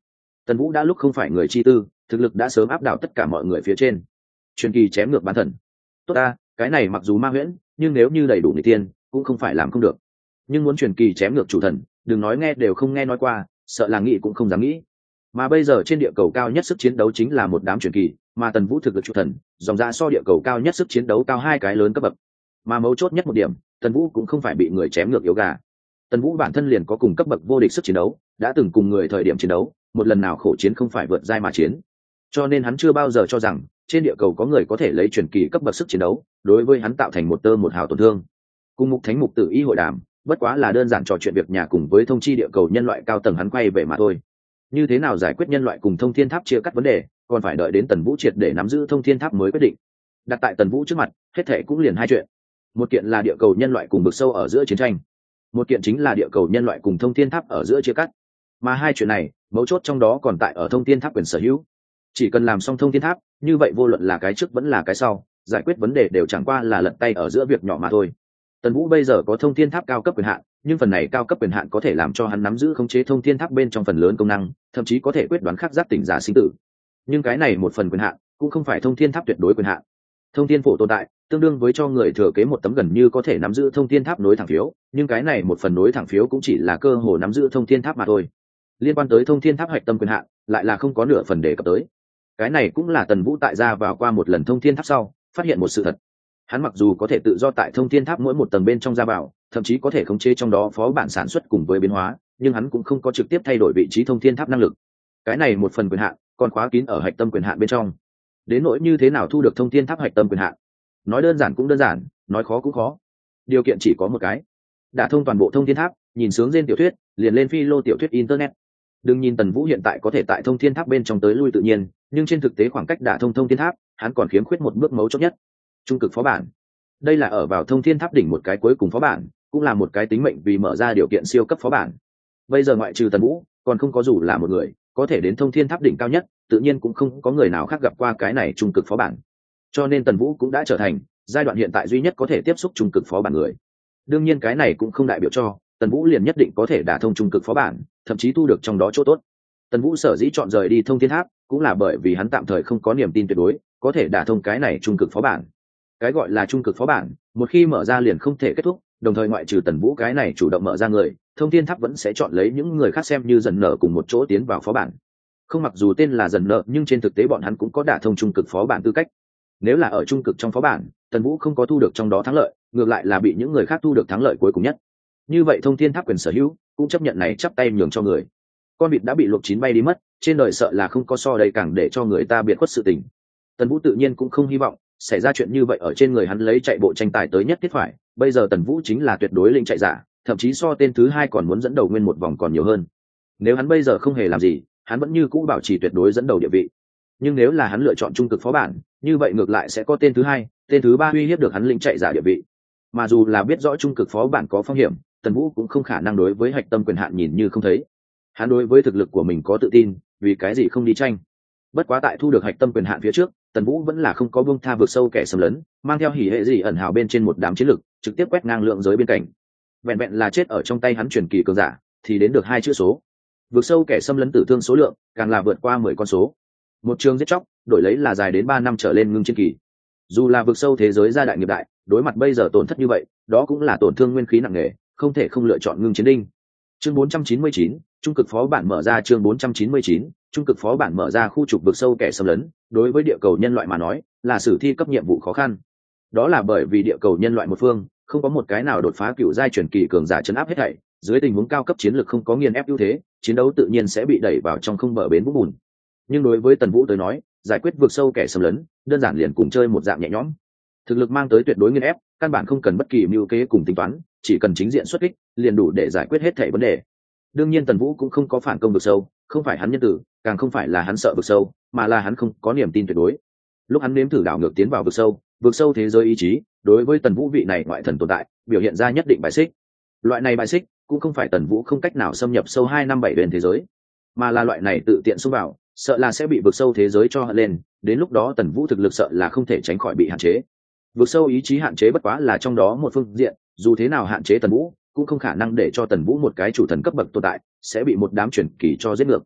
Tần Vũ đã lúc không phải người chi tư, thực lực đã sớm áp đảo tất cả mọi người phía trên. Truyền kỳ chém ngược bán thần, tốt ta, cái này mặc dù ma huyễn, nhưng nếu như đầy đủ người tiên cũng không phải làm không được. Nhưng muốn truyền kỳ chém ngược chủ thần, đừng nói nghe đều không nghe nói qua, sợ là nghĩ cũng không dám nghĩ. Mà bây giờ trên địa cầu cao nhất sức chiến đấu chính là một đám truyền kỳ, mà Tần Vũ thực lực chủ thần dòng ra so địa cầu cao nhất sức chiến đấu cao hai cái lớn cấp bậc. Mà mấu chốt nhất một điểm, Tần Vũ cũng không phải bị người chém ngược yếu gà. Tần Vũ bản thân liền có cùng cấp bậc vô địch sức chiến đấu, đã từng cùng người thời điểm chiến đấu, một lần nào khổ chiến không phải vượt giai mà chiến. Cho nên hắn chưa bao giờ cho rằng trên địa cầu có người có thể lấy truyền kỳ cấp bậc sức chiến đấu đối với hắn tạo thành một tơ một hào tổn thương. Cùng Mục Thánh Mục Tử Y hội đàm, bất quá là đơn giản trò chuyện việc nhà cùng với thông chi địa cầu nhân loại cao tầng hắn quay về mà thôi. Như thế nào giải quyết nhân loại cùng Thông Thiên Tháp chia cắt vấn đề, còn phải đợi đến Tần Vũ triệt để nắm giữ Thông Thiên Tháp mới quyết định. Đặt tại Tần Vũ trước mặt, hết thảy cũng liền hai chuyện. Một kiện là địa cầu nhân loại cùng vực sâu ở giữa chiến tranh, một kiện chính là địa cầu nhân loại cùng Thông Thiên Tháp ở giữa chia cắt. Mà hai chuyện này, mấu chốt trong đó còn tại ở Thông Thiên Tháp quyền sở hữu. Chỉ cần làm xong Thông Thiên Tháp, như vậy vô luận là cái trước vẫn là cái sau, giải quyết vấn đề đều chẳng qua là lật tay ở giữa việc nhỏ mà thôi. Tần Vũ bây giờ có Thông Thiên Tháp cao cấp quyền hạn, nhưng phần này cao cấp quyền hạn có thể làm cho hắn nắm giữ khống chế Thông Thiên Tháp bên trong phần lớn công năng, thậm chí có thể quyết đoán khắc giác tỉnh giả sinh tử. Nhưng cái này một phần quyền hạn, cũng không phải Thông Thiên Tháp tuyệt đối quyền hạn. Thông Thiên Phổ tồn tại, tương đương với cho người thừa kế một tấm gần như có thể nắm giữ Thông Thiên Tháp nối thẳng phiếu, nhưng cái này một phần nối thẳng phiếu cũng chỉ là cơ hồ nắm giữ Thông Thiên Tháp mà thôi. Liên quan tới Thông Thiên Tháp hạch tâm quyền hạn, lại là không có nửa phần đề cập tới. Cái này cũng là Tần Vũ tại ra vào qua một lần Thông Thiên Tháp sau, phát hiện một sự thật. Hắn mặc dù có thể tự do tại Thông Thiên Tháp mỗi một tầng bên trong ra vào, thậm chí có thể khống chế trong đó phó bản sản xuất cùng với biến hóa, nhưng hắn cũng không có trực tiếp thay đổi vị trí Thông Thiên Tháp năng lực. Cái này một phần quyền hạn, còn khóa kín ở hạch tâm quyền hạn bên trong. Đến nỗi như thế nào thu được Thông Thiên Tháp hạch tâm quyền hạn, nói đơn giản cũng đơn giản, nói khó cũng khó. Điều kiện chỉ có một cái: đả thông toàn bộ Thông Thiên Tháp, nhìn sướng trên tiểu thuyết, liền lên phi lô tiểu thuyết internet. Đừng nhìn Tần Vũ hiện tại có thể tại Thông Thiên Tháp bên trong tới lui tự nhiên, nhưng trên thực tế khoảng cách đả thông Thông Thiên Tháp, hắn còn khiếm khuyết một bước mấu chốt nhất: trung cực phó bản. Đây là ở vào Thông Thiên Tháp đỉnh một cái cuối cùng phó bản, cũng là một cái tính mệnh vì mở ra điều kiện siêu cấp phó bản. Bây giờ ngoại trừ Tần Vũ, còn không có dù là một người có thể đến Thông Thiên Tháp đỉnh cao nhất, tự nhiên cũng không có người nào khác gặp qua cái này trung cực phó bản. Cho nên Tần Vũ cũng đã trở thành giai đoạn hiện tại duy nhất có thể tiếp xúc trung cực phó bản người. Đương nhiên cái này cũng không đại biểu cho Tần Vũ liền nhất định có thể đả thông trung cực phó bản, thậm chí thu được trong đó chỗ tốt. Tần Vũ sở dĩ chọn rời đi Thông Thiên Tháp, cũng là bởi vì hắn tạm thời không có niềm tin tuyệt đối có thể đả thông cái này trung cực phó bản. Cái gọi là trung cực phó bản, một khi mở ra liền không thể kết thúc, đồng thời ngoại trừ Tần Vũ cái này chủ động mở ra người, Thông Thiên Tháp vẫn sẽ chọn lấy những người khác xem như dần nở cùng một chỗ tiến vào phó bản. Không, mặc dù tên là dần nợ, nhưng trên thực tế bọn hắn cũng có đả thông trung cực phó bản tư cách. Nếu là ở trung cực trong phó bản, Tần Vũ không có thu được trong đó thắng lợi, ngược lại là bị những người khác thu được thắng lợi cuối cùng nhất. Như vậy Thông Thiên Tháp quyền sở hữu cũng chấp nhận này, chắp tay nhường cho người. Con vịt đã bị luộc chín bay đi mất, trên đời sợ là không có so đây càng để cho người ta biệt khuất sự tình. Tần Vũ tự nhiên cũng không hy vọng xảy ra chuyện như vậy ở trên người hắn lấy chạy bộ tranh tài tới nhất thiết phải. Bây giờ Tần Vũ chính là tuyệt đối linh chạy giả, thậm chí so tên thứ hai còn muốn dẫn đầu nguyên một vòng còn nhiều hơn. Nếu hắn bây giờ không hề làm gì, hắn vẫn như cũ bảo trì tuyệt đối dẫn đầu địa vị. Nhưng nếu là hắn lựa chọn trung cực phó bản, như vậy ngược lại sẽ có tên thứ hai, tên thứ ba uy hiếp được hắn linh chạy giả địa vị. Mà dù là biết rõ trung cực phó bản có phong hiểm, Tần Vũ cũng không khả năng đối với hạch tâm quyền hạn nhìn như không thấy. Hắn đối với thực lực của mình có tự tin, vì cái gì không đi tranh. Bất quá tại thu được hạch tâm quyền hạn phía trước, Tần Vũ vẫn là không có buông tha vượt sâu kẻ xâm lấn, mang theo hỉ hệ gì ẩn hào bên trên một đám chiến lực, trực tiếp quét ngang lượng giới bên cạnh. Vẹn vẹn là chết ở trong tay hắn truyền kỳ cường giả, thì đến được 2 chữ số. Vượt sâu kẻ xâm lấn tử thương số lượng, càng là vượt qua 10 con số. Một trường giết chóc, đổi lấy là dài đến 3 năm trở lên ngưng chiến kỳ. Dù là vượt sâu thế giới gia đại nghiệp đại, đối mặt bây giờ tổn thất như vậy, đó cũng là tổn thương nguyên khí nặng nề, không thể không lựa chọn ngưng chiến đinh. Chương 499, trung cực phó bản mở ra. Chương 499, trung cực phó bản mở ra. Khu trục vượt sâu kẻ xâm lấn, đối với địa cầu nhân loại mà nói, là sử thi cấp nhiệm vụ khó khăn. Đó là bởi vì địa cầu nhân loại một phương, không có một cái nào đột phá cựu giai truyền kỳ cường giả chấn áp hết thảy, dưới tình huống cao cấp chiến lược không có nghiền ép ưu thế, chiến đấu tự nhiên sẽ bị đẩy vào trong không bờ bến vũng bùn. Nhưng đối với Tần Vũ tới nói, giải quyết vượt sâu kẻ xâm lấn, đơn giản liền cùng chơi một dạng nhẹ nhõm. Thực lực mang tới tuyệt đối nghiền ép, căn bản không cần bất kỳ mưu kế cùng tính toán, chỉ cần chính diện xuất kích, liền đủ để giải quyết hết thảy vấn đề. Đương nhiên Tần Vũ cũng không có phản công vượt sâu, không phải hắn nhân tử, càng không phải là hắn sợ vượt sâu, mà là hắn không có niềm tin tuyệt đối. Lúc hắn nếm thử đảo ngược tiến vào vượt sâu thế giới ý chí, đối với Tần Vũ vị này ngoại thần tồn tại, biểu hiện ra nhất định bài xích. Loại này bài xích cũng không phải Tần Vũ không cách nào xâm nhập sâu 2 năm 7 bên thế giới, mà là loại này tự tiện xông vào, sợ là sẽ bị vượt sâu thế giới cho hận lên, đến lúc đó Tần Vũ thực lực sợ là không thể tránh khỏi bị hạn chế. Vượt sâu ý chí hạn chế bất quá là trong đó một phương diện, dù thế nào hạn chế Tần Vũ, cũng không khả năng để cho Tần Vũ một cái chủ thần cấp bậc tồn tại sẽ bị một đám truyền kỳ cho giết ngược.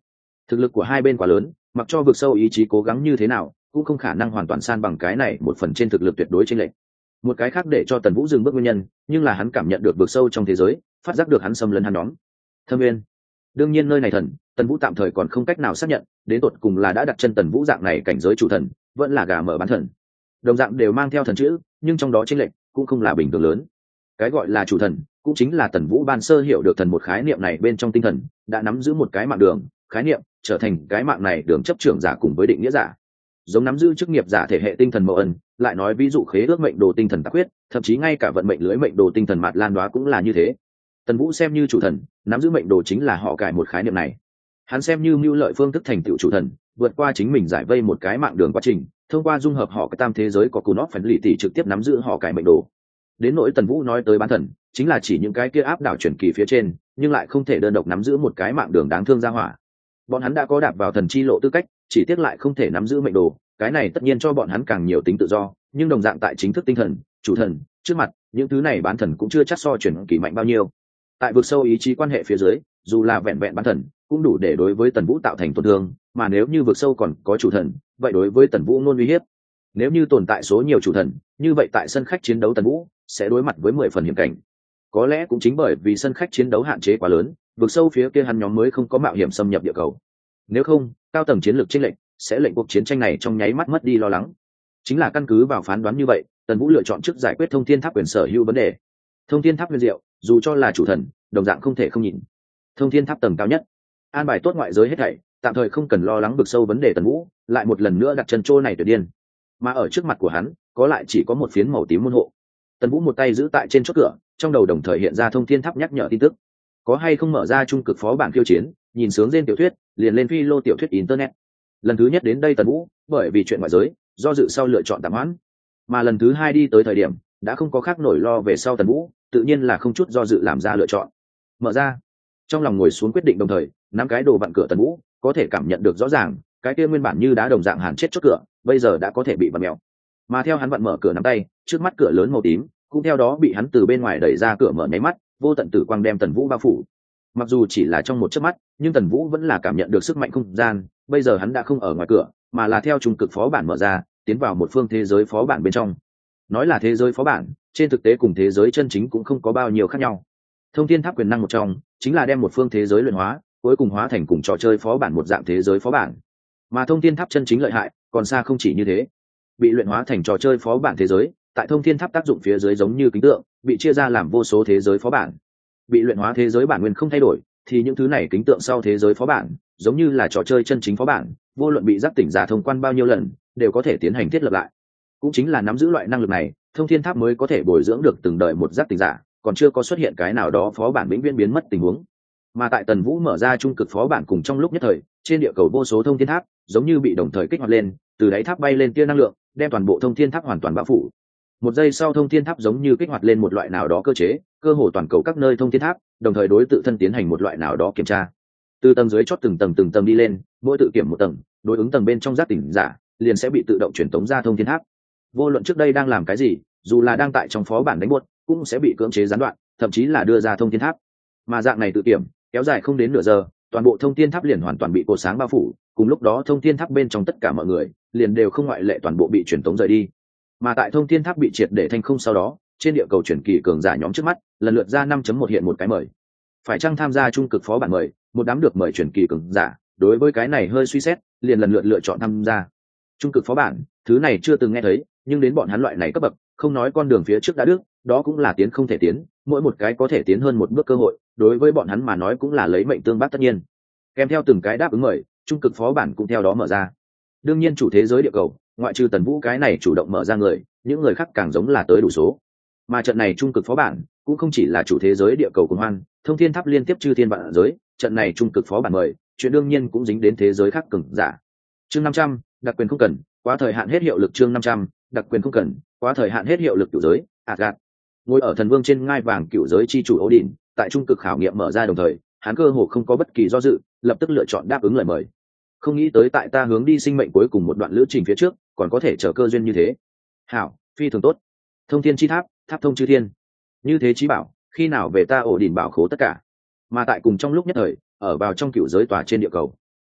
Thực lực của hai bên quá lớn, mặc cho vực sâu ý chí cố gắng như thế nào cũng không khả năng hoàn toàn san bằng cái này một phần trên thực lực tuyệt đối chênh lệch. Một cái khác để cho Tần Vũ dừng bước nguyên nhân, nhưng là hắn cảm nhận được vực sâu trong thế giới, phát giác được hắn xâm lấn hắn nhóm. Thâm Nguyên. Đương nhiên nơi này thần, Tần Vũ tạm thời còn không cách nào xác nhận, đến tột cùng là đã đặt chân Tần Vũ dạng này cảnh giới chủ thần, vẫn là gà mở bán thần. Đồng dạng đều mang theo thần chữ, nhưng trong đó chênh lệch cũng không là bình thường lớn. Cái gọi là chủ thần, cũng chính là Tần Vũ ban sơ hiểu được thần một khái niệm này bên trong tinh thần, đã nắm giữ một cái mạng đường, khái niệm, trở thành cái mạng này đường chấp trưởng giả cùng với định nghĩa giả. Giống nắm giữ chức nghiệp giả thể hệ tinh thần mậu ân, lại nói ví dụ khế ước mệnh đồ tinh thần tắc huyết, thậm chí ngay cả vận mệnh lưới mệnh đồ tinh thần mạt lan đoá cũng là như thế. Tần Vũ xem như chủ thần, nắm giữ mệnh đồ chính là họ cải một khái niệm này. Hắn xem như mưu lợi phương thức thành tựu chủ thần, vượt qua chính mình giải vây một cái mạng đường quá trình, thông qua dung hợp họ cái tam thế giới có cú nót phần lì tỷ trực tiếp nắm giữ họ cải mệnh đồ. Đến nỗi Tần Vũ nói tới bán thần, chính là chỉ những cái kia áp đảo truyền kỳ phía trên, nhưng lại không thể đơn độc nắm giữ một cái mạng đường đáng thương ra hỏa. Bọn hắn đã có đạp vào thần chi lộ tư cách, chỉ tiếc lại không thể nắm giữ mệnh đồ, cái này tất nhiên cho bọn hắn càng nhiều tính tự do, nhưng đồng dạng tại chính thức tinh thần, chủ thần trước mặt, những thứ này bán thần cũng chưa chắc so truyền kỳ mạnh bao nhiêu. Tại vực sâu ý chí quan hệ phía dưới, dù là vẹn vẹn bán thần, cũng đủ để đối với Tần Vũ tạo thành tổn thương, mà nếu như vực sâu còn có chủ thần, vậy đối với Tần Vũ luôn uy hiếp. Nếu như tồn tại số nhiều chủ thần, như vậy tại sân khách chiến đấu Tần Vũ sẽ đối mặt với 10 phần hiểm cảnh. Có lẽ cũng chính bởi vì sân khách chiến đấu hạn chế quá lớn, vực sâu phía kia hắn nhóm mới không có mạo hiểm xâm nhập địa cầu. Nếu không, cao tầng chiến lược chênh lệch sẽ lệnh cuộc chiến tranh này trong nháy mắt mất đi lo lắng. Chính là căn cứ vào phán đoán như vậy, Tần Vũ lựa chọn trước giải quyết Thông Thiên Tháp quyền sở hữu vấn đề. Thông Thiên Tháp huyền diệu, dù cho là chủ thần, đồng dạng không thể không nhìn. Thông Thiên Tháp tầng cao nhất, an bài tốt ngoại giới hết thảy, tạm thời không cần lo lắng vực sâu vấn đề. Tần Vũ lại một lần nữa đặt chân chỗ này tuyệt điên. Mà ở trước mặt của hắn, có lại chỉ có một phiến màu tím môn hộ. Tần Vũ một tay giữ tại trên chốt cửa, trong đầu đồng thời hiện ra Thông Thiên Tháp nhắc nhở tin tức. Có hay không mở ra trung cực phó bản khiêu chiến, nhìn sướng trên tiểu thuyết, liền lên phi lô tiểu thuyết internet. Lần thứ nhất đến đây Tần Vũ, bởi vì chuyện ngoại giới, do dự sau lựa chọn tạm hoãn. Mà lần thứ hai đi tới thời điểm, đã không có khác nổi lo về sau Tần Vũ, tự nhiên là không chút do dự làm ra lựa chọn. Mở ra. Trong lòng ngồi xuống quyết định đồng thời, nắm cái đồ vặn cửa Tần Vũ, có thể cảm nhận được rõ ràng, cái kia nguyên bản như đá đồng dạng hàn chết chốt cửa, bây giờ đã có thể bị vặn mèo. Mà theo hắn vặn mở cửa nắm tay, trước mắt cửa lớn màu tím, cũng theo đó bị hắn từ bên ngoài đẩy ra, cửa mở nháy mắt, vô tận tử quang đem Tần Vũ bao phủ. Mặc dù chỉ là trong một chớp mắt, nhưng Tần Vũ vẫn là cảm nhận được sức mạnh không gian, bây giờ hắn đã không ở ngoài cửa, mà là theo trung cực phó bản mở ra, tiến vào một phương thế giới phó bản bên trong. Nói là thế giới phó bản, trên thực tế cùng thế giới chân chính cũng không có bao nhiêu khác nhau. Thông Thiên Tháp quyền năng một trong, chính là đem một phương thế giới luyện hóa, cuối cùng hóa thành cùng trò chơi phó bản một dạng thế giới phó bản. Mà Thông Thiên Tháp chân chính lợi hại, còn xa không chỉ như thế. Bị luyện hóa thành trò chơi phó bản thế giới, tại Thông Thiên Tháp tác dụng phía dưới giống như kính tượng, bị chia ra làm vô số thế giới phó bản. Bị luyện hóa thế giới bản nguyên không thay đổi, thì những thứ này kính tượng sau thế giới phó bản, giống như là trò chơi chân chính phó bản, vô luận bị giác tỉnh giả thông quan bao nhiêu lần, đều có thể tiến hành thiết lập lại. Cũng chính là nắm giữ loại năng lực này, Thông Thiên Tháp mới có thể bồi dưỡng được từng đời một giác tỉnh giả, còn chưa có xuất hiện cái nào đó phó bản vĩnh viễn biến mất tình huống. Mà tại Tần Vũ mở ra trung cực phó bản cùng trong lúc nhất thời, trên địa cầu vô số Thông Thiên Tháp giống như bị đồng thời kích hoạt lên, từ đáy tháp bay lên tia năng lượng, đem toàn bộ Thông Thiên Tháp hoàn toàn bao phủ. Một giây sau, Thông Thiên Tháp giống như kích hoạt lên một loại nào đó cơ chế, cơ hồ toàn cầu các nơi Thông Thiên Tháp đồng thời đối tự thân tiến hành một loại nào đó kiểm tra. Từ tầng dưới chót từng tầng đi lên, mỗi tự kiểm một tầng, đối ứng tầng bên trong giác tỉnh giả liền sẽ bị tự động truyền tống ra Thông Thiên Tháp. Vô luận trước đây đang làm cái gì, dù là đang tại trong phó bản đánh buốt, cũng sẽ bị cưỡng chế gián đoạn, thậm chí là đưa ra Thông Thiên Tháp. Mà dạng này tự kiểm kéo dài không đến nửa giờ, toàn bộ Thông Thiên Tháp liền hoàn toàn bị cột sáng bao phủ, cùng lúc đó Thông Thiên Tháp bên trong tất cả mọi người liền đều không ngoại lệ toàn bộ bị truyền tống rời đi. Mà tại Thông Thiên Tháp bị triệt để thành không sau đó, trên địa cầu chuyển kỳ cường giả nhóm trước mắt lần lượt ra 5.1 hiện một cái mời. Phải chăng tham gia trung cực phó bản mời, một đám được mời chuyển kỳ cường giả, đối với cái này hơi suy xét, liền lần lượt lựa chọn tham gia. Trung cực phó bản, thứ này chưa từng nghe thấy, nhưng đến bọn hắn loại này cấp bậc, không nói con đường phía trước đã đứt, đó cũng là tiến không thể tiến, mỗi một cái có thể tiến hơn một bước cơ hội, đối với bọn hắn mà nói cũng là lấy mệnh tương bác tất nhiên. Kèm theo từng cái đáp ứng mời, trung cực phó bản cũng theo đó mở ra. Đương nhiên chủ thế giới địa cầu, ngoại trừ Tần Vũ cái này chủ động mở ra người, những người khác càng giống là tới đủ số. Mà trận này trung cực phó bản cũng không chỉ là chủ thế giới địa cầu cùng hoan, Thông Thiên Tháp liên tiếp chư thiên vạn giới, trận này trung cực phó bản mời, chuyện đương nhiên cũng dính đến thế giới khác cường giả. Chương 500, đặc quyền không cần, quá thời hạn hết hiệu lực. Chương 500, đặc quyền không cần, quá thời hạn hết hiệu lực. Cửu giới, Asgard. Ngồi ở thần vương trên ngai vàng cửu giới chi chủ Odin, tại trung cực khảo nghiệm mở ra đồng thời, hắn cơ hồ không có bất kỳ do dự, lập tức lựa chọn đáp ứng lời mời. Không nghĩ tới tại ta hướng đi sinh mệnh cuối cùng một đoạn lữ trình phía trước, còn có thể chờ cơ duyên như thế. Hảo, phi thường tốt. Thông thiên chi tháp, tháp thông chư thiên. Như thế chí bảo, khi nào về ta ổ đỉnh bảo khố tất cả. Mà tại cùng trong lúc nhất thời, ở vào trong cựu giới tòa trên địa cầu,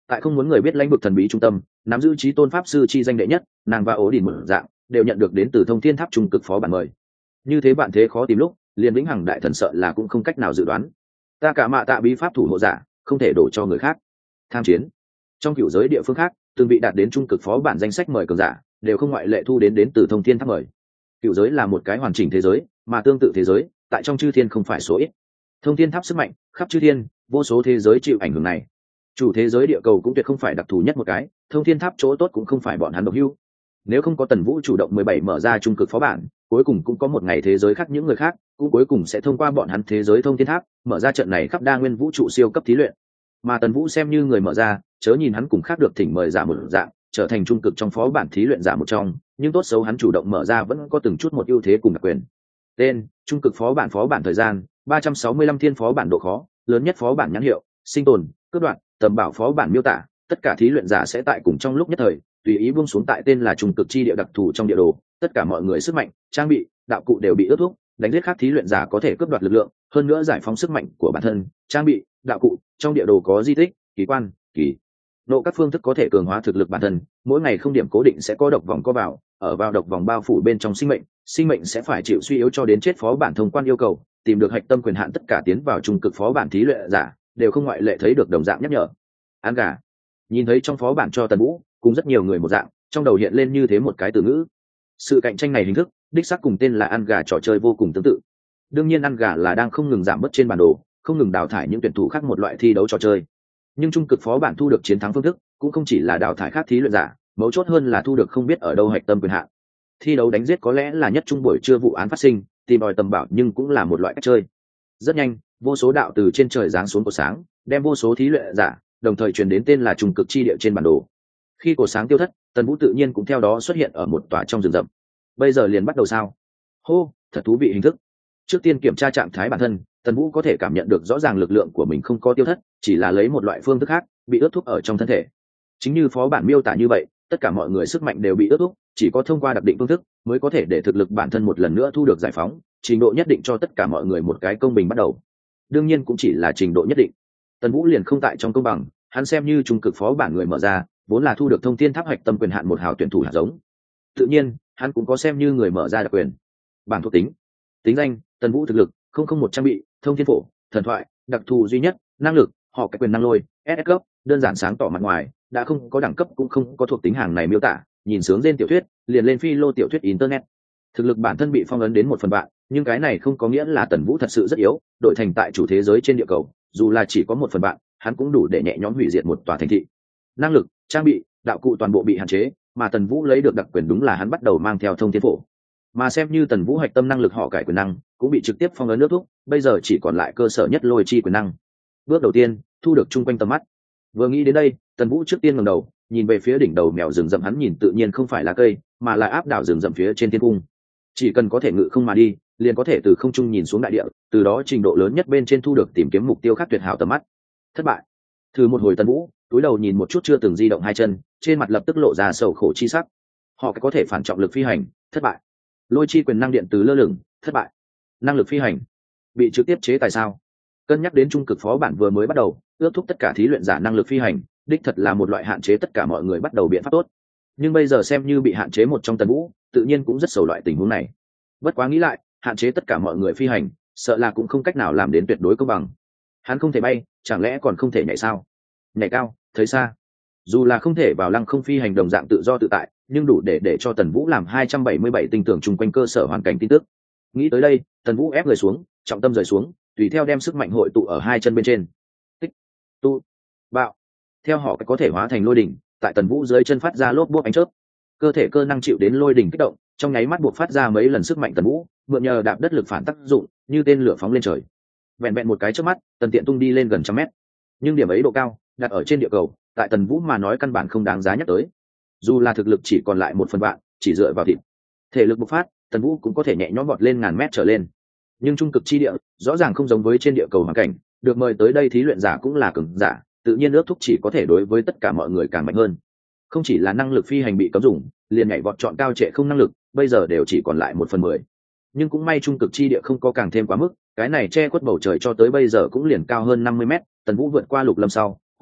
tại không muốn người biết lãnh vực thần bí trung tâm, nắm giữ trí tôn pháp sư chi danh đệ nhất, nàng và ố đình một dạng đều nhận được đến từ thông thiên tháp trung cực phó bản mời. Như thế bạn thế khó tìm lúc, liền vĩnh hằng đại thần sợ là cũng không cách nào dự đoán. Ta cả mạ tạ bí pháp thủ hộ giả, không thể đổ cho người khác. Tham chiến trong cựu giới địa phương khác, từng vị đạt đến trung cực phó bản danh sách mời cường giả đều không ngoại lệ thu đến từ thông thiên tháp mời. Cựu giới là một cái hoàn chỉnh thế giới, mà tương tự thế giới tại trong chư thiên không phải số ít. Thông thiên tháp sức mạnh khắp chư thiên, vô số thế giới chịu ảnh hưởng này. Chủ thế giới địa cầu cũng tuyệt không phải đặc thù nhất một cái, thông thiên tháp chỗ tốt cũng không phải bọn hắn độc hữu. Nếu không có Tần Vũ chủ động 17 mở ra trung cực phó bản, cuối cùng cũng có một ngày thế giới khác những người khác cũng cuối cùng sẽ thông qua bọn hắn thế giới thông thiên tháp mở ra trận này khắp đa nguyên vũ trụ siêu cấp thí luyện. Mà Tần Vũ xem như người mở ra, chớ nhìn hắn cùng khác được thỉnh mời giả một dạng trở thành trung cực trong phó bản thí luyện giả một trong, nhưng tốt xấu hắn chủ động mở ra vẫn có từng chút một ưu thế cùng đặc quyền. Tên: trung cực phó bản thời gian 365 thiên, phó bản độ khó lớn nhất, phó bản nhãn hiệu sinh tồn, cướp đoạt, tầm bảo, phó bản miêu tả tất cả thí luyện giả sẽ tại cùng trong lúc nhất thời tùy ý buông xuống tại tên là trung cực chi địa đặc thù trong địa đồ, tất cả mọi người sức mạnh, trang bị, đạo cụ đều bị ước thúc, đánh giết khác thí luyện giả có thể cướp đoạt lực lượng, hơn nữa giải phóng sức mạnh của bản thân, trang bị, đạo cụ. Trong địa đồ có di tích, kỳ quan, kỳ độ các phương thức có thể cường hóa thực lực bản thân, mỗi ngày không điểm cố định sẽ có độc vòng có vào, ở vào độc vòng bao phủ bên trong sinh mệnh sẽ phải chịu suy yếu cho đến chết. Phó bản thông quan yêu cầu tìm được hạch tâm quyền hạn, tất cả tiến vào trung cực phó bản thí luyện giả đều không ngoại lệ thấy được đồng dạng nhắc nhở. Ăn gà. Nhìn thấy trong phó bản cho Tần Vũ cùng rất nhiều người một dạng, trong đầu hiện lên như thế một cái từ ngữ. Sự cạnh tranh này hình thức đích xác cùng tên là ăn gà trò chơi vô cùng tương tự. Đương nhiên ăn gà là đang không ngừng giảm bớt trên bản đồ, không ngừng đào thải những tuyển thủ khác một loại thi đấu trò chơi. Nhưng trung cực phó bản thu được chiến thắng phương thức cũng không chỉ là đào thải khác thí luyện giả, mấu chốt hơn là thu được không biết ở đâu hạch tâm quyền hạn. Thi đấu đánh giết có lẽ là nhất trung buổi trưa vụ án phát sinh, tìm đòi tầm bảo nhưng cũng là một loại cách chơi. Rất nhanh, vô số đạo từ trên trời giáng xuống của sáng, đem vô số thí luyện giả đồng thời truyền đến tên là trung cực chi địa trên bản đồ. Khi cổ sáng tiêu thất, Tần Vũ tự nhiên cũng theo đó xuất hiện ở một tòa trong rừng rậm. Bây giờ liền bắt đầu sao? Hô, thật thú vị hình thức. Trước tiên kiểm tra trạng thái bản thân, Tần Vũ có thể cảm nhận được rõ ràng lực lượng của mình không có tiêu thất, chỉ là lấy một loại phương thức khác bị ướt thuốc ở trong thân thể. Chính như phó bản miêu tả như vậy, tất cả mọi người sức mạnh đều bị ướt thuốc, chỉ có thông qua đặc định phương thức mới có thể để thực lực bản thân một lần nữa thu được giải phóng, trình độ nhất định cho tất cả mọi người một cái công bình bắt đầu. Đương nhiên cũng chỉ là trình độ nhất định. Tần Vũ liền không tại trong công bằng, hắn xem như trung cực phó bản người mở ra, vốn là thu được thông thiên tháp hạch tâm quyền hạn một hào tuyển thủ hạt giống. Tự nhiên, hắn cũng có xem như người mở ra đặc quyền. Bảng thuộc tính. Tính danh: Tần Vũ. Thực lực: 001. Trang bị: thông thiên phổ, thần thoại, đặc thù duy nhất. Năng lực: họ cái quyền năng lôi, SS cấp, đơn giản sáng tỏ mặt ngoài, đã không có đẳng cấp cũng không có thuộc tính hàng này miêu tả, nhìn sướng trên tiểu thuyết, liền lên phi lô tiểu thuyết internet. Thực lực bản thân bị phong ấn đến 1/3, nhưng cái này không có nghĩa là Tần Vũ thật sự rất yếu, đội thành tại chủ thế giới trên địa cầu, dù là chỉ có 1/3, hắn cũng đủ để nhẹ nhõm hủy diệt một tòa thành thị. Năng lực, trang bị, đạo cụ toàn bộ bị hạn chế, mà Tần Vũ lấy được đặc quyền đúng là hắn bắt đầu mang theo thông thiên phổ. Mà xem như Tần Vũ hạch tâm năng lực họ cải quyền năng cũng bị trực tiếp phong ấn nước thúc, bây giờ chỉ còn lại cơ sở nhất lôi chi quyền năng. Bước đầu tiên, thu được chung quanh tầm mắt. Vừa nghĩ đến đây, Tần Vũ trước tiên ngẩng đầu, nhìn về phía đỉnh đầu mèo rừng rậm, hắn nhìn tự nhiên không phải là cây, mà là áp đảo rừng rậm phía trên thiên cung. Chỉ cần có thể ngự không mà đi, liền có thể từ không trung nhìn xuống đại địa, từ đó trình độ lớn nhất bên trên thu được tìm kiếm mục tiêu khác tuyệt hảo tầm mắt. Thất bại. Thử một hồi Tần Vũ túi đầu nhìn một chút chưa từng di động hai chân, trên mặt lập tức lộ ra sầu khổ chi sắc. Họ có thể phản trọng lực phi hành, thất bại. Lôi chi quyền năng điện từ lơ lửng, thất bại. Năng lực phi hành bị trực tiếp chế tài sao? Cân nhắc đến trung cực phó bản vừa mới bắt đầu, ước thúc tất cả thí luyện giả năng lực phi hành, đích thật là một loại hạn chế tất cả mọi người bắt đầu biện pháp tốt. Nhưng bây giờ xem như bị hạn chế một trong Tần Vũ, tự nhiên cũng rất sầu loại tình huống này. Bất quá nghĩ lại, hạn chế tất cả mọi người phi hành, sợ là cũng không cách nào làm đến tuyệt đối công bằng. Hắn không thể bay, chẳng lẽ còn không thể nhảy sao? Nhảy cao, thấy xa. Dù là không thể vào lăng không phi hành đồng dạng tự do tự tại, nhưng đủ để cho Tần Vũ làm 277 tinh tưởng chung quanh cơ sở hoàn cảnh tin tức. Nghĩ tới đây, Tần Vũ ép người xuống, trọng tâm rời xuống, tùy theo đem sức mạnh hội tụ ở hai chân bên trên. Tích, tu, bạo. Theo họ có thể hóa thành lôi đỉnh, tại Tần Vũ dưới chân phát ra lốp bốp ánh chớp. Cơ thể cơ năng chịu đến lôi đỉnh kích động, trong nháy mắt buộc phát ra mấy lần sức mạnh Tần Vũ, mượn nhờ đạp đất lực phản tác dụng, như tên lửa phóng lên trời. Vẹn vẹn một cái chớp mắt, Tần Tiện tung đi lên gần 100 mét. Nhưng điểm ấy độ cao, đặt ở trên địa cầu, tại Tần Vũ mà nói căn bản không đáng giá nhắc tới. Dù là thực lực chỉ còn lại 1/3, chỉ dựa vào thịt thể lực bộc phát, Tần Vũ cũng có thể nhẹ nhõm vọt lên ngàn mét trở lên. Nhưng trung cực chi địa rõ ràng không giống với trên địa cầu hoàn cảnh, được mời tới đây thí luyện giả cũng là cường giả, tự nhiên ước thúc chỉ có thể đối với tất cả mọi người càng mạnh hơn. Không chỉ là năng lực phi hành bị cấm dùng, liền nhảy vọt chọn cao trệ không năng lực, bây giờ đều chỉ còn lại 1/10. Nhưng cũng may trung cực chi địa không có càng thêm quá mức, cái này che khuất bầu trời cho tới bây giờ cũng liền cao hơn 50 mét. Tần Vũ vượt qua lục lâm sau,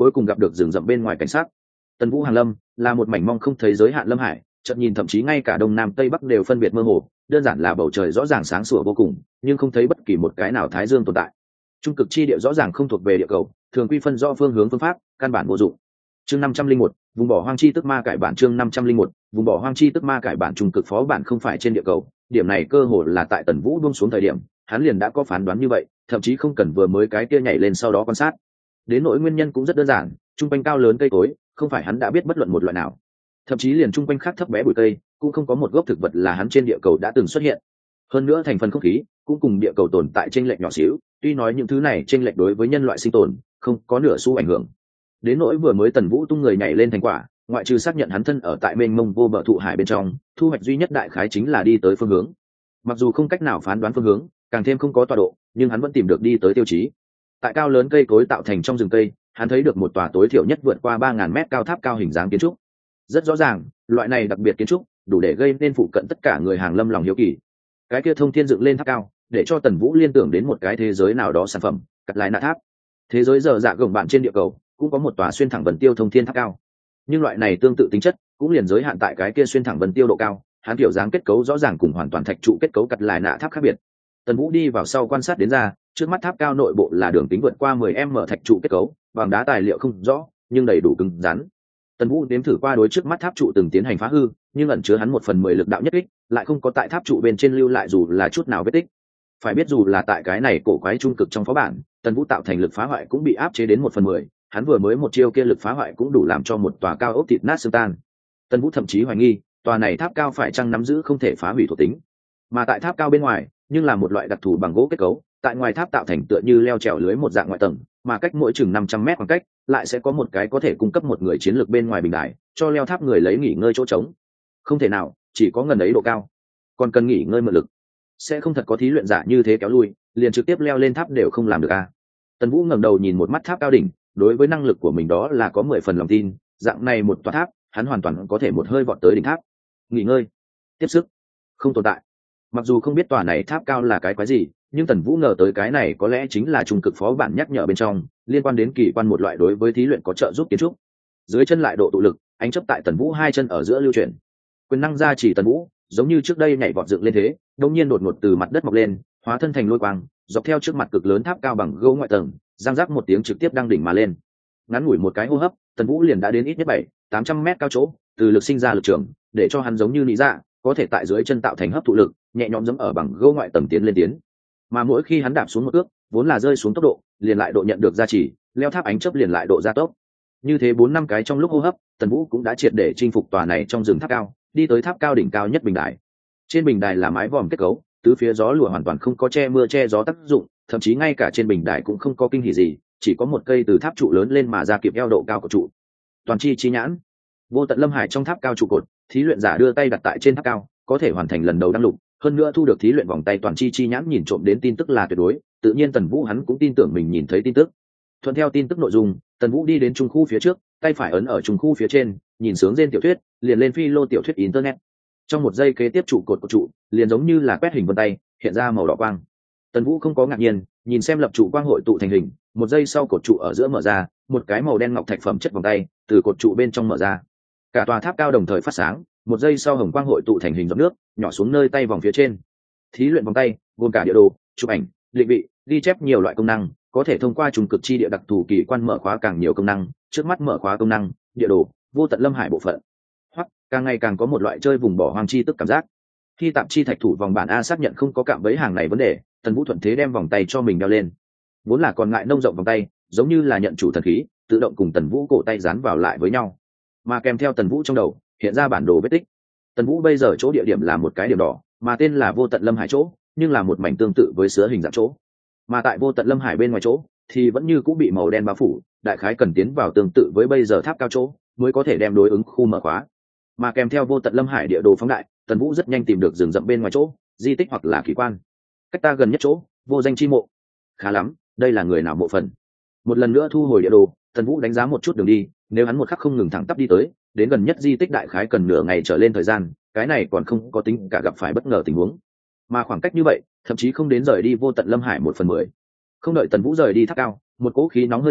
cuối cùng gặp được rừng rậm bên ngoài cảnh sát. Tần Vũ hàng lâm là một mảnh mong không thấy giới hạn lâm hải, chợt nhìn thậm chí ngay cả đông nam tây bắc đều phân biệt mơ hồ, đơn giản là bầu trời rõ ràng sáng sủa vô cùng, nhưng không thấy bất kỳ một cái nào thái dương tồn tại. Trung cực chi địa rõ ràng không thuộc về địa cầu, thường quy phân rõ phương hướng phương pháp, căn bản vô dụng. Chương 501, vùng bỏ hoang chi tức ma cải bản. Chương 501, vùng bỏ hoang chi tức ma cải bản. Trung cực phó bản không phải trên địa cầu, điểm này cơ hồ là tại Tần Vũ buông xuống thời điểm, hắn liền đã có phán đoán như vậy, thậm chí không cần vừa mới cái kia nhảy lên sau đó quan sát. Đến nỗi nguyên nhân cũng rất đơn giản, trung quanh cao lớn cây cối, không phải hắn đã biết bất luận một loại nào. Thậm chí liền trung quanh khác thấp bé bụi cây, cũng không có một gốc thực vật là hắn trên địa cầu đã từng xuất hiện. Hơn nữa thành phần không khí cũng cùng địa cầu tồn tại chênh lệch nhỏ xíu, tuy nói những thứ này chênh lệch đối với nhân loại sinh tồn không có nửa xu ảnh hưởng. Đến nỗi vừa mới Tần Vũ tung người nhảy lên thành quả, ngoại trừ xác nhận hắn thân ở tại mênh mông vô bờ thụ hải bên trong, thu hoạch duy nhất đại khái chính là đi tới phương hướng. Mặc dù không cách nào phán đoán phương hướng, càng thêm không có tọa độ, nhưng hắn vẫn tìm được đi tới tiêu chí. Tại cao lớn cây cối tạo thành trong rừng cây, hắn thấy được một tòa tối thiểu nhất vượt qua 3000 mét cao tháp cao hình dáng kiến trúc. Rất rõ ràng, loại này đặc biệt kiến trúc đủ để gây nên phụ cận tất cả người hàng lâm lòng hiếu kỳ. Cái kia thông thiên dựng lên tháp cao, để cho Tần Vũ liên tưởng đến một cái thế giới nào đó sản phẩm, cắt lại nạ tháp. Thế giới giờ dạ gồng bạn trên địa cầu cũng có một tòa xuyên thẳng vân tiêu thông thiên tháp cao, nhưng loại này tương tự tính chất cũng liền giới hạn tại cái kia xuyên thẳng vân tiêu độ cao, hắn kiểu dáng kết cấu rõ ràng cùng hoàn toàn thạch trụ kết cấu cắt lại nạ tháp khác biệt. Tần Vũ đi vào sau quan sát đến ra, trước mắt tháp cao nội bộ là đường kính vượt qua 10m thạch trụ kết cấu, bằng đá tài liệu không rõ, nhưng đầy đủ cứng rắn. Tần Vũ nếm thử qua đối trước mắt tháp trụ từng tiến hành phá hư, nhưng ẩn chứa hắn 1/10 lực đạo nhất kích, lại không có tại tháp trụ bên trên lưu lại dù là chút nào vết tích. Phải biết dù là tại cái này cổ quái trung cực trong phó bản, Tần Vũ tạo thành lực phá hoại cũng bị áp chế đến 1/10, hắn vừa mới một chiêu kia lực phá hoại cũng đủ làm cho một tòa cao ốc thịt nát xương tan. Tần Vũ thậm chí hoài nghi, tòa này tháp cao phải chăng nắm giữ không thể phá hủy thuộc tính. Mà tại tháp cao bên ngoài, nhưng là một loại đặc thù bằng gỗ kết cấu, tại ngoài tháp tạo thành tựa như leo trèo lưới một dạng ngoại tầng, mà cách mỗi chừng 500 mét khoảng cách, lại sẽ có một cái có thể cung cấp một người chiến lược bên ngoài bình đài, cho leo tháp người lấy nghỉ ngơi chỗ trống. Không thể nào, chỉ có ngần ấy độ cao, còn cần nghỉ ngơi mượn lực. Sẽ không thật có thí luyện giả như thế kéo lui, liền trực tiếp leo lên tháp đều không làm được à? Tần Vũ ngẩng đầu nhìn một mắt tháp cao đỉnh, đối với năng lực của mình đó là có 10 phần lòng tin, dạng này một tòa tháp, hắn hoàn toàn có thể một hơi vọt tới đỉnh tháp. Nghỉ ngơi, tiếp sức, không tồn tại. Mặc dù không biết tòa này tháp cao là cái quái gì, nhưng Tần Vũ ngờ tới cái này có lẽ chính là trung cực phó bản nhắc nhở bên trong, liên quan đến kỳ quan một loại đối với thí luyện có trợ giúp kiến trúc. Dưới chân lại độ tụ lực, ánh chấp tại Tần Vũ hai chân ở giữa lưu chuyển. Quyền năng gia chỉ Tần Vũ, giống như trước đây nhảy vọt dựng lên thế, đột nhiên đột ngột từ mặt đất mọc lên, hóa thân thành lôi quang, dọc theo trước mặt cực lớn tháp cao bằng gỗ ngoại tầng, giang rác một tiếng trực tiếp đăng đỉnh mà lên. Ngắn ngủi một cái hô hấp, Tần Vũ liền đã đến ít nhất 700-800 mét cao chỗ, từ lực sinh ra lực trường, để cho hắn giống như nị dạ, có thể tại dưới chân tạo thành hấp thụ lực, nhẹ nhõm giẫm ở bằng gỗ ngoại tầng tiến lên tiến. Mà mỗi khi hắn đạp xuống một cước, vốn là rơi xuống tốc độ, liền lại độ nhận được gia trì, leo tháp ánh chớp liền lại độ gia tốc. Như thế 4-5 cái trong lúc hô hấp, Tần Vũ cũng đã triệt để chinh phục tòa này trong rừng tháp cao, đi tới tháp cao đỉnh cao nhất bình đài. Trên bình đài là mái vòm kết cấu, tứ phía gió lùa hoàn toàn không có che mưa che gió tác dụng, thậm chí ngay cả trên bình đài cũng không có kinh hỉ gì, chỉ có một cây từ tháp trụ lớn lên mà ra kịp eo độ cao của trụ. Toàn chi chi nhãn, vô tận lâm hải trong tháp cao trụ cột, thí luyện giả đưa tay đặt tại trên tháp cao, có thể hoàn thành lần đầu đăng lục, hơn nữa thu được thí luyện vòng tay toàn chi chi nhãn nhìn trộm đến tin tức là tuyệt đối, tự nhiên Tần Vũ hắn cũng tin tưởng mình nhìn thấy tin tức. Thuận theo tin tức nội dung, Tần Vũ đi đến trung khu phía trước, tay phải ấn ở trung khu phía trên, nhìn sướng trên tiểu thuyết, liền lên phi lô tiểu thuyết internet. Trong một giây kế tiếp trụ cột của trụ, liền giống như là quét hình vân tay, hiện ra màu đỏ quang. Tần Vũ không có ngạc nhiên, nhìn xem lập trụ quang hội tụ thành hình, một giây sau cột trụ ở giữa mở ra, một cái màu đen ngọc thạch phẩm chất vòng tay từ cột trụ bên trong mở ra. Cả tòa tháp cao đồng thời phát sáng, một giây sau hồng quang hội tụ thành hình giọt nước, nhỏ xuống nơi tay vòng phía trên. Thí luyện vòng tay gồm cả địa đồ, chụp ảnh, định vị, ghi chép nhiều loại công năng, có thể thông qua trùng cực chi địa đặc thù kỳ quan mở khóa càng nhiều công năng, trước mắt mở khóa công năng, địa đồ, vô tận lâm hải bộ phận. Hoặc càng ngày càng có một loại chơi vùng bỏ hoang chi tức cảm giác. Khi tạm chi thạch thủ vòng bản A xác nhận không có cạm bẫy hàng này vấn đề, Tần Vũ thuận thế đem vòng tay cho mình đeo lên. Vốn là còn ngại nông rộng vòng tay, giống như là nhận chủ thần khí, tự động cùng Tần Vũ cổ tay dán vào lại với nhau. Mà kèm theo Tần Vũ trong đầu, hiện ra bản đồ vết tích. Tần Vũ bây giờ chỗ địa điểm là một cái điểm đỏ, mà tên là vô tận lâm hải chỗ, nhưng là một mảnh tương tự với sứa hình dạng chỗ. Mà tại vô tận lâm hải bên ngoài chỗ, thì vẫn như cũng bị màu đen bao phủ, đại khái cần tiến vào tương tự với bây giờ tháp cao chỗ, mới có thể đem đối ứng khu mở khóa. Mà kèm theo vô tận lâm hải địa đồ phóng đại, Tần Vũ rất nhanh tìm được rừng rậm bên ngoài chỗ, di tích hoặc là kỳ quan. Cách ta gần nhất chỗ, vô danh chi mộ. Khá lắm, đây là người nào mộ phần? Một lần nữa thu hồi địa đồ, Tần Vũ đánh giá một chút đường đi, nếu hắn một khắc không ngừng thẳng tắp đi tới, đến gần nhất di tích đại khái cần nửa ngày trở lên thời gian, cái này còn không có tính cả gặp phải bất ngờ tình huống. Mà khoảng cách như vậy, thậm chí không đến rời đi vô tận lâm hải 1/10. Không đợi Tần Vũ rời đi tháp cao, một cỗ khí nóng hơi thở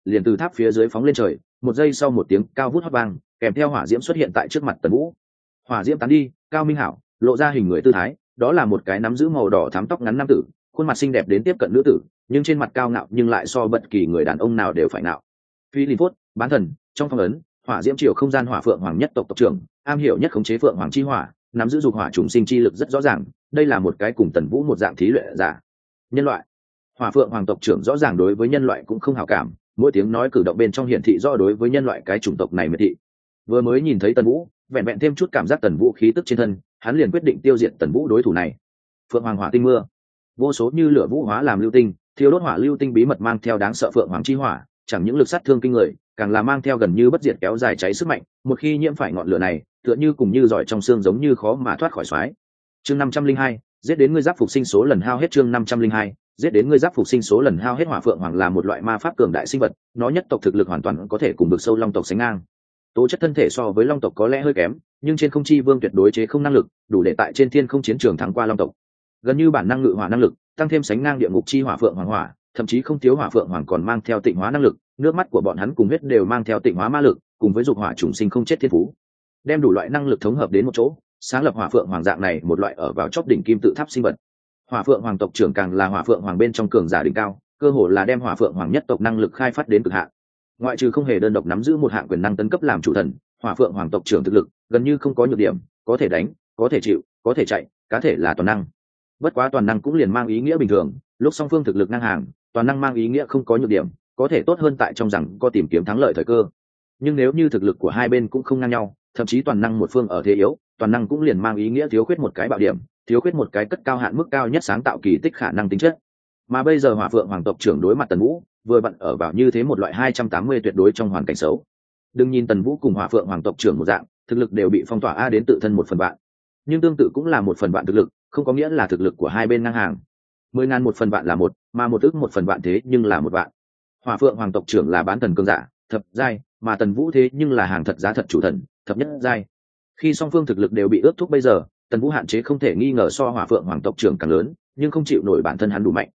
liền từ tháp phía dưới phóng lên trời, một giây sau một tiếng cao vút hót vang, kèm theo hỏa diễm xuất hiện tại trước mặt Tần Vũ. Hỏa diễm tán đi, Cao Minh Hảo lộ ra hình người tư thái, đó là một cái nắm giữ màu đỏ thắm tóc ngắn nam tử, khuôn mặt xinh đẹp đến tiếp cận nữ tử, nhưng trên mặt cao ngạo nhưng lại so bất kỳ người đàn ông nào đều phải ngạo. Phi Linh Phốt, bán thần, trong phong ấn, hỏa diễm triều không gian hỏa phượng hoàng nhất tộc tộc trưởng, am hiểu nhất khống chế phượng hoàng chi hỏa, nắm giữ dục hỏa trùng sinh chi lực rất rõ ràng, đây là một cái cùng Tần Vũ một dạng thí luyện giả. Nhân loại, hỏa phượng hoàng tộc trưởng rõ ràng đối với nhân loại cũng không hảo cảm, mỗi tiếng nói cử động bên trong hiển thị rõ đối với nhân loại cái chủng tộc này miệt thị. Vừa mới nhìn thấy Tần Vũ, vẹn vẹn thêm chút cảm giác Tần Vũ khí tức trên thân, hắn liền quyết định tiêu diệt Tần Vũ đối thủ này. Phượng hoàng hỏa tinh mưa, vô số như lửa vũ hóa làm lưu tinh, thiêu đốt hỏa lưu tinh bí mật mang theo đáng sợ phượng hoàng chi hỏa, chẳng những lực sát thương kinh người, càng là mang theo gần như bất diệt kéo dài cháy sức mạnh, một khi nhiễm phải ngọn lửa này, tựa như cùng như giỏi trong xương giống như khó mà thoát khỏi xoáy. Chương 502, giết đến ngươi giáp phục sinh số lần hao hết. Chương 502, giết đến ngươi giáp phục sinh số lần hao hết. Hỏa phượng hoàng là một loại ma pháp cường đại sinh vật, nó nhất tộc thực lực hoàn toàn có thể cùng vực sâu long tộc sánh ngang. Tố chất thân thể so với long tộc có lẽ hơi kém, nhưng trên không chi vương tuyệt đối chế không năng lực, đủ để tại trên thiên không chiến trường thắng qua long tộc. Gần như bản năng ngự hỏa năng lực, tăng thêm sánh ngang địa ngục chi hỏa phượng hoàng hỏa, thậm chí không thiếu hỏa phượng hoàng còn mang theo tịnh hóa năng lực, nước mắt của bọn hắn cùng huyết đều mang theo tịnh hóa ma lực, cùng với dục hỏa trùng sinh không chết thiên phú, đem đủ loại năng lực thống hợp đến một chỗ, sáng lập hỏa phượng hoàng dạng này một loại ở vào chóp đỉnh kim tự tháp sinh vật. Hỏa phượng hoàng tộc trưởng càng là hỏa phượng hoàng bên trong cường giả đỉnh cao, cơ hồ là đem hỏa phượng hoàng nhất tộc năng lực khai phát đến cực hạn. Ngoại trừ không hề đơn độc nắm giữ một hạng quyền năng tấn cấp làm chủ thần, hỏa phượng hoàng tộc trưởng thực lực gần như không có nhược điểm, có thể đánh, có thể chịu, có thể chạy, cá thể là toàn năng. Bất quá toàn năng cũng liền mang ý nghĩa bình thường, lúc song phương thực lực ngang hàng, toàn năng mang ý nghĩa không có nhược điểm, có thể tốt hơn tại trong rằng có tìm kiếm thắng lợi thời cơ. Nhưng nếu như thực lực của hai bên cũng không ngang nhau, thậm chí toàn năng một phương ở thế yếu, toàn năng cũng liền mang ý nghĩa thiếu khuyết một cái bạo điểm, thiếu khuyết một cái cất cao hạn mức cao nhất sáng tạo kỳ tích khả năng tính chất. Mà bây giờ hỏa phượng hoàng tộc trưởng đối mặt Tần Vũ, vừa bận ở vào như thế một loại 280 tuyệt đối trong hoàn cảnh xấu. Đừng nhìn Tần Vũ cùng hỏa phượng hoàng tộc trưởng một dạng, thực lực đều bị phong tỏa a đến tự thân một phần vạn, nhưng tương tự cũng là một phần vạn thực lực, không có nghĩa là thực lực của hai bên ngang hàng. 10.000 một phần vạn là một, mà một ức một phần vạn thế nhưng là một vạn. Hỏa phượng hoàng tộc trưởng là bán thần cường giả thập giai, mà Tần Vũ thế nhưng là hàng thật giá thật chủ thần thập nhất giai. Khi song phương thực lực đều bị ước thúc bây giờ, Tần Vũ hạn chế không thể nghi ngờ so hỏa phượng hoàng tộc trưởng càng lớn, nhưng không chịu nổi bản thân hắn đủ mạnh.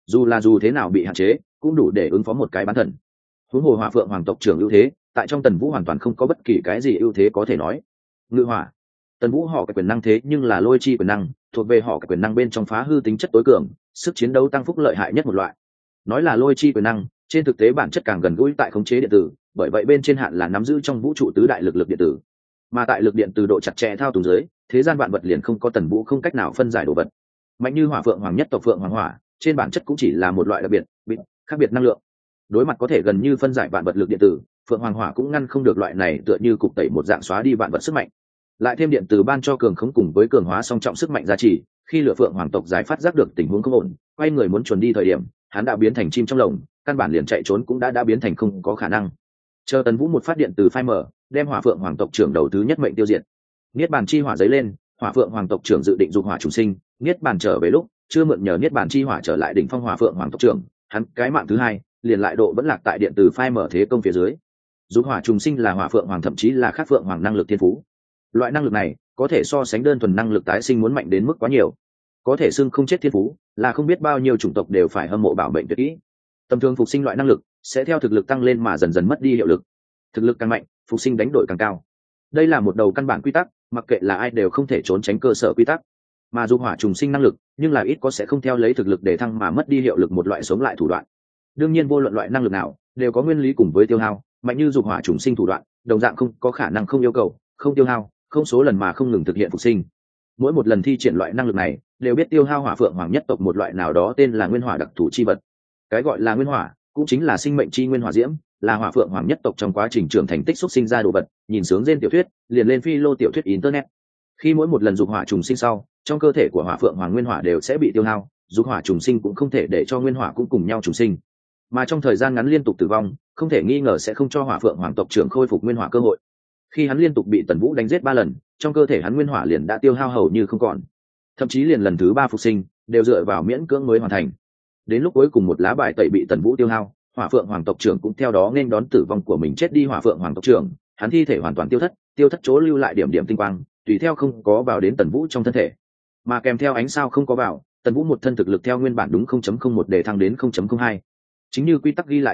Dù thế nào bị hạn chế, cũng đủ để ứng phó một cái bán thần. Huống hồ hỏa phượng hoàng tộc trưởng ưu thế, tại trong Tần Vũ hoàn toàn không có bất kỳ cái gì ưu thế có thể nói. Ngự hỏa, Tần Vũ họ cái quyền năng thế nhưng là lôi chi quyền năng, thuộc về họ cái quyền năng bên trong phá hư tính chất tối cường, sức chiến đấu tăng phúc lợi hại nhất một loại. Nói là lôi chi quyền năng, trên thực tế bản chất càng gần gũi tại khống chế điện tử, bởi vậy bên trên hạn là nắm giữ trong vũ trụ tứ đại lực điện tử. Mà tại lực điện từ độ chặt chẽ thao túng dưới, thế gian vạn vật liền không có Tần Vũ không cách nào phân giải đồ vật. Mạnh như hỏa phượng hoàng nhất tộc phượng hoàng hỏa, trên bản chất cũng chỉ là một loại đặc biệt, khác biệt năng lượng. Đối mặt có thể gần như phân giải vạn vật lực điện tử, phượng hoàng hỏa cũng ngăn không được loại này tựa như cục tẩy một dạng xóa đi vạn vật sức mạnh. Lại thêm điện từ ban cho cường khống cùng với cường hóa song trọng sức mạnh gia trì, khi lửa phượng hoàng tộc giải phát giác được tình huống không ổn, quay người muốn chuẩn đi thời điểm, hắn đã biến thành chim trong lồng, căn bản liền chạy trốn cũng đã biến thành không có khả năng. Chờ Tần Vũ một phát điện từ phai mở, đem hỏa phượng hoàng tộc trưởng đầu thứ nhất mệnh tiêu diệt. Niết bàn chi hỏa giấy lên, hỏa phượng hoàng tộc trưởng dự định dục hỏa trùng sinh, niết bàn trở về lúc chưa mượn nhờ niết bàn chi hỏa trở lại đỉnh phong hỏa phượng hoàng tộc trưởng, hắn cái mạng thứ hai liền lại độ vẫn lạc tại điện từ phai mở thế công phía dưới. Dục hỏa trùng sinh là hỏa phượng hoàng thậm chí là khác phượng hoàng năng lực thiên phú. Loại năng lực này có thể so sánh đơn thuần năng lực tái sinh muốn mạnh đến mức quá nhiều, có thể xưng không chết thiên phú, là không biết bao nhiêu chủng tộc đều phải hâm mộ bảo mệnh tuyệt kỹ. Tầm thường phục sinh loại năng lực sẽ theo thực lực tăng lên mà dần dần mất đi hiệu lực, thực lực càng mạnh phục sinh đánh đổi càng cao. Đây là một đầu căn bản quy tắc, mặc kệ là ai đều không thể trốn tránh cơ sở quy tắc. Mà dục hỏa trùng sinh năng lực nhưng là ít có sẽ không theo lấy thực lực để thăng mà mất đi hiệu lực một loại sống lại thủ đoạn. Đương nhiên vô luận loại năng lực nào đều có nguyên lý cùng với tiêu hao, mạnh như dục hỏa trùng sinh thủ đoạn đồng dạng không có khả năng không yêu cầu, không tiêu hao, không số lần mà không ngừng thực hiện phục sinh. Mỗi một lần thi triển loại năng lực này đều biết tiêu hao hỏa phượng hoàng nhất tộc một loại nào đó tên là nguyên hỏa đặc thù chi vật. Cái gọi là nguyên hỏa cũng chính là sinh mệnh chi nguyên hỏa diễm, là hỏa phượng hoàng nhất tộc trong quá trình trưởng thành tích xúc sinh ra đồ vật. Nhìn sướng trên tiểu thuyết liền lên phi lô tiểu thuyết internet. Khi mỗi một lần dục hỏa trùng sinh sau, trong cơ thể của hỏa phượng hoàng nguyên hỏa đều sẽ bị tiêu hao, dục hỏa trùng sinh cũng không thể để cho nguyên hỏa cũng cùng nhau trùng sinh, mà trong thời gian ngắn liên tục tử vong không thể nghi ngờ sẽ không cho hỏa phượng hoàng tộc trưởng khôi phục nguyên hỏa cơ hội. Khi hắn liên tục bị Tần Vũ đánh giết 3 lần, trong cơ thể hắn nguyên hỏa liền đã tiêu hao hầu như không còn, thậm chí liền lần thứ 3 phục sinh đều dựa vào miễn cưỡng mới hoàn thành. Đến lúc cuối cùng một lá bài tẩy bị Tần Vũ tiêu hao, hỏa phượng hoàng tộc trưởng cũng theo đó nên đón tử vong của mình chết đi. Hỏa phượng hoàng tộc trưởng hắn thi thể hoàn toàn tiêu thất chỗ lưu lại điểm điểm tinh quang tùy theo không có vào đến Tần Vũ trong thân thể, mà kèm theo ánh sao không có vào, Tần Vũ một thân thực lực theo nguyên bản đúng 0.01 để thăng đến 0.02. Chính như quy tắc ghi lại như vậy,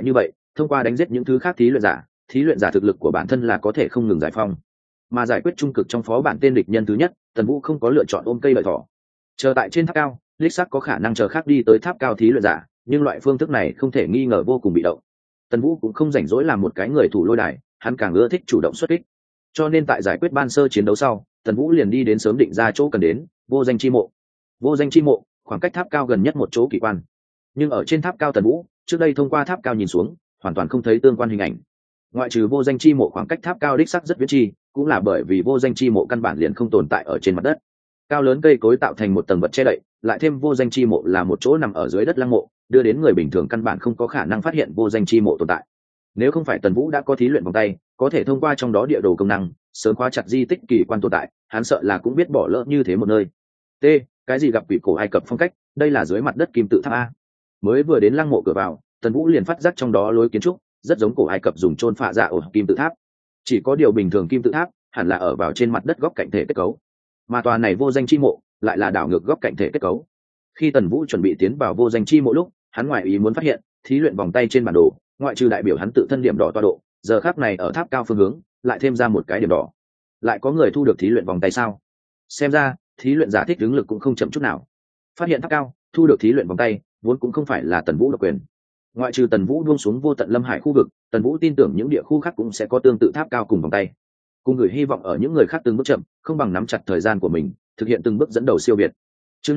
thông qua đánh giết những thứ khác thí luyện giả thực lực của bản thân là có thể không ngừng giải phong. Mà giải quyết trung cực trong phó bản tên địch nhân thứ nhất, Tần Vũ không có lựa chọn ôm cây đợi thỏ. Chờ tại trên tháp cao, đích xác có khả năng chờ khác đi tới tháp cao thí luyện giả, nhưng loại phương thức này không thể nghi ngờ vô cùng bị động. Tần Vũ cũng không rảnh rỗi làm một cái người thủ lôi đài, hắn càng ưa thích chủ động xuất kích. Cho nên tại giải quyết ban sơ chiến đấu sau, Tần Vũ liền đi đến sớm định ra chỗ cần đến, vô danh chi mộ. Vô danh chi mộ, khoảng cách tháp cao gần nhất một chỗ kỳ quan. Nhưng ở trên tháp cao Tần Vũ, trước đây thông qua tháp cao nhìn xuống, hoàn toàn không thấy tương quan hình ảnh. Ngoại trừ vô danh chi mộ khoảng cách tháp cao đích sắc rất viễn chi, cũng là bởi vì vô danh chi mộ căn bản liền không tồn tại ở trên mặt đất. Cao lớn cây cối tạo thành một tầng vật che đậy, lại thêm vô danh chi mộ là một chỗ nằm ở dưới đất lăng mộ, đưa đến người bình thường căn bản không có khả năng phát hiện vô danh chi mộ tồn tại. Nếu không phải Tần Vũ đã có thí luyện vòng tay, có thể thông qua trong đó địa đồ công năng, sớm khóa chặt di tích kỳ quan tồn tại, hắn sợ là cũng biết bỏ lỡ như thế một nơi. T, cái gì gặp quỷ cổ Ai Cập phong cách, đây là dưới mặt đất kim tự tháp a. Mới vừa đến lăng mộ cửa vào, Tần Vũ liền phát giác trong đó lối kiến trúc rất giống cổ Ai Cập dùng chôn phạ dạ ở kim tự tháp. Chỉ có điều bình thường kim tự tháp hẳn là ở vào trên mặt đất góc cạnh thể kết cấu, mà tòa này vô danh chi mộ lại là đảo ngược góc cạnh thể kết cấu. Khi Tần Vũ chuẩn bị tiến vào vô danh chi mộ lúc, hắn ngoài ý muốn phát hiện thí luyện vòng tay trên bản đồ, ngoại trừ đại biểu hắn tự thân điểm đỏ tọa độ, giờ khắc này ở tháp cao phương hướng lại thêm ra một cái điểm đỏ. Lại có người thu được thí luyện vòng tay sao? Xem ra thí luyện giả thích ứng lực cũng không chậm chút nào. Phát hiện tháp cao, thu được thí luyện vòng tay, vốn cũng không phải là Tần Vũ độc quyền. Ngoại trừ Tần Vũ buông xuống vô tận lâm hải khu vực, Tần Vũ tin tưởng những địa khu khác cũng sẽ có tương tự tháp cao cùng vòng tay. Cùng gửi hy vọng ở những người khác từng bước chậm, không bằng nắm chặt thời gian của mình, thực hiện từng bước dẫn đầu siêu việt. Chương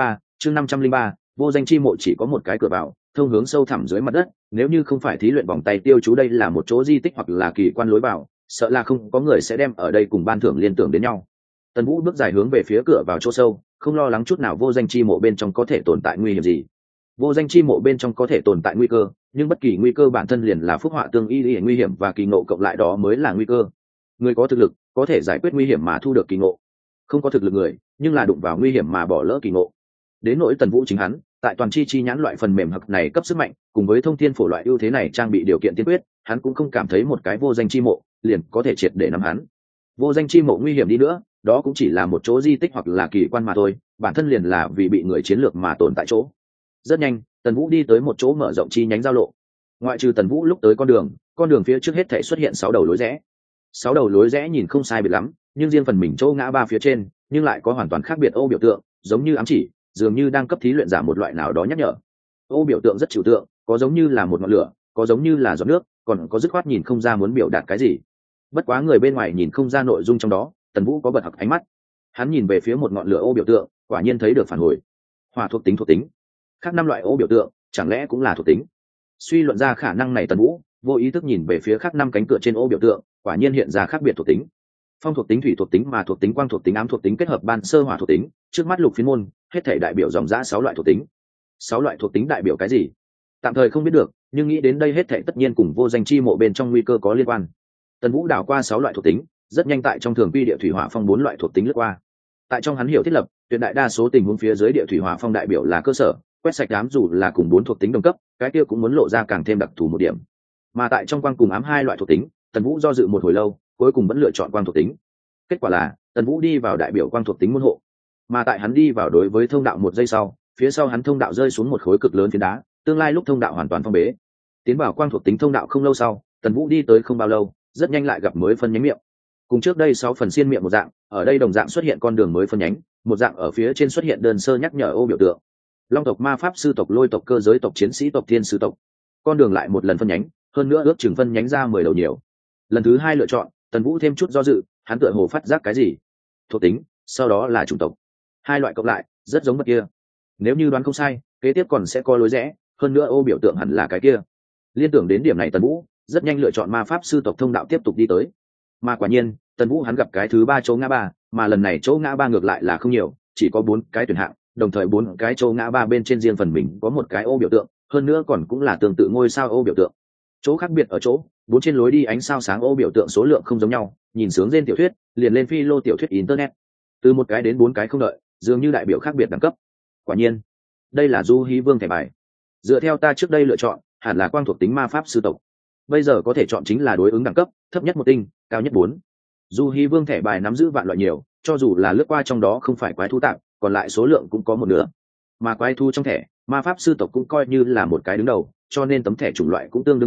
503, vô danh chi mộ chỉ có một cái cửa vào, thông hướng sâu thẳm dưới mặt đất, nếu như không phải thí luyện vòng tay tiêu chú đây là một chỗ di tích hoặc là kỳ quan lối vào, sợ là không có người sẽ đem ở đây cùng ban thưởng liên tưởng đến nhau. Tần Vũ bước dài hướng về phía cửa vào chỗ sâu, không lo lắng chút nào vô danh chi mộ bên trong có thể tồn tại nguy hiểm gì. Vô danh chi mộ bên trong có thể tồn tại nguy cơ, nhưng bất kỳ nguy cơ bản thân liền là phúc họa tương y, nguy hiểm và kỳ ngộ cộng lại đó mới là nguy cơ. Người có thực lực có thể giải quyết nguy hiểm mà thu được kỳ ngộ, không có thực lực người nhưng là đụng vào nguy hiểm mà bỏ lỡ kỳ ngộ. Đến nỗi Tần Vũ chính hắn, tại toàn chi nhãn loại phần mềm hặc này cấp sức mạnh, cùng với thông thiên phổ loại ưu thế này trang bị điều kiện tiên quyết, hắn cũng không cảm thấy một cái vô danh chi mộ liền có thể triệt để nắm hắn. Vô danh chi mộ nguy hiểm đi nữa, đó cũng chỉ là một chỗ di tích hoặc là kỳ quan mà thôi, bản thân liền là vì bị người chiến lược mà tồn tại chỗ. Rất nhanh, Tần Vũ đi tới một chỗ mở rộng chi nhánh giao lộ. Ngoại trừ Tần Vũ lúc tới con đường phía trước hết thảy xuất hiện 6 đầu lối rẽ. 6 đầu lối rẽ nhìn không sai biệt lắm, nhưng riêng phần mình chỗ ngã ba phía trên, nhưng lại có hoàn toàn khác biệt ô biểu tượng, giống như ám chỉ, dường như đang cấp thí luyện giả một loại nào đó nhắc nhở. Ô biểu tượng rất trừu tượng, có giống như là một ngọn lửa, có giống như là giọt nước, còn có dứt khoát nhìn không ra muốn biểu đạt cái gì. Bất quá người bên ngoài nhìn không ra nội dung trong đó, Tần Vũ có bật hặc ánh mắt. Hắn nhìn về phía một ngọn lửa ô biểu tượng, quả nhiên thấy được phản hồi. Hỏa thuộc tính. Khác 5 loại ô biểu tượng, chẳng lẽ cũng là thuộc tính? Suy luận ra khả năng này Tần Vũ vô ý thức nhìn về phía khác 5 cánh cửa trên ô biểu tượng, quả nhiên hiện ra khác biệt thuộc tính. Phong thuộc tính, thủy thuộc tính, mà thuộc tính, quang thuộc tính, ám thuộc tính kết hợp ban sơ hỏa thuộc tính, trước mắt lục phiên môn, hết thể đại biểu dòng dã 6 loại thuộc tính. 6 loại thuộc tính đại biểu cái gì? Tạm thời không biết được, nhưng nghĩ đến đây hết thể tất nhiên cùng vô danh chi mộ bên trong nguy cơ có liên quan. Tần Vũ đảo qua 6 loại thuộc tính, rất nhanh tại trong thường quy địa thủy hỏa phong 4 loại thuộc tính lướt qua. Tại trong hắn hiểu thiết lập, tuyệt đại đa số tình huống phía dưới địa thủy hỏa phong đại biểu là cơ sở, quét sạch ám dù là cùng 4 thuộc tính đồng cấp, cái kia cũng muốn lộ ra càng thêm đặc thù một điểm. Mà tại trong quang cùng ám 2 loại thuộc tính, Tần Vũ do dự một hồi lâu, cuối cùng vẫn lựa chọn quang thuộc tính. Kết quả là Tần Vũ đi vào đại biểu quang thuộc tính môn hộ. Mà tại hắn đi vào đối với thông đạo 1 giây sau, phía sau hắn thông đạo rơi xuống một khối cực lớn phiến đá, tương lai lúc thông đạo hoàn toàn phong bế. Tiến vào quang thuộc tính thông đạo không lâu sau, Tần Vũ đi tới không bao lâu, rất nhanh lại gặp mới phân nhánh miệng. Cùng trước đây 6 phần xiên miệng một dạng, ở đây đồng dạng xuất hiện con đường mới phân nhánh, một dạng ở phía trên xuất hiện đơn sơ nhắc nhở ô biểu tượng. Long tộc, ma pháp sư tộc, lôi tộc, cơ giới tộc, chiến sĩ tộc, thiên sứ tộc. Con đường lại một lần phân nhánh, hơn nữa ước chừng phân nhánh ra 10 đầu nhiều. Lần thứ 2 lựa chọn, Tần Vũ thêm chút do dự, hắn tựa hồ phát giác cái gì. Thuộc tính, sau đó là chủng tộc. 2 loại cộng lại, rất giống vật kia. Nếu như đoán không sai, kế tiếp còn sẽ có lối rẽ, hơn nữa ô biểu tượng hẳn là cái kia. Liên tưởng đến điểm này Tần Vũ rất nhanh lựa chọn ma pháp sư tộc thông đạo tiếp tục đi tới. Mà quả nhiên, Tần Vũ hắn gặp cái thứ 3 chỗ ngã ba, mà lần này chỗ ngã ba ngược lại là không nhiều, chỉ có 4 cái tuyển hạng, đồng thời 4 cái chỗ ngã ba bên trên riêng phần mình có một cái ô biểu tượng, hơn nữa còn cũng là tương tự ngôi sao ô biểu tượng. Chỗ khác biệt ở chỗ, 4 trên lối đi ánh sao sáng ô biểu tượng số lượng không giống nhau, nhìn sướng trên tiểu thuyết, liền lên phi lô tiểu thuyết internet. Từ 1 cái đến 4 cái không đợi, dường như đại biểu khác biệt đẳng cấp. Quả nhiên, đây là Du Hí Vương thẻ bài. Dựa theo ta trước đây lựa chọn, hẳn là quang thuộc tính ma pháp sư tộc. Bây giờ có thể chọn chính là đối ứng đẳng cấp, thấp nhất 1 tinh, cao nhất 4. Du Hí Vương thẻ bài nắm giữ vạn loại nhiều, cho dù là lướt qua trong đó không phải quái thú tạm, còn lại số lượng cũng có một nửa. Mà quái thú trong thẻ, ma pháp sư tộc cũng coi như là một cái đứng đầu, cho nên tấm thẻ chủng loại cũng tương đương nhiều,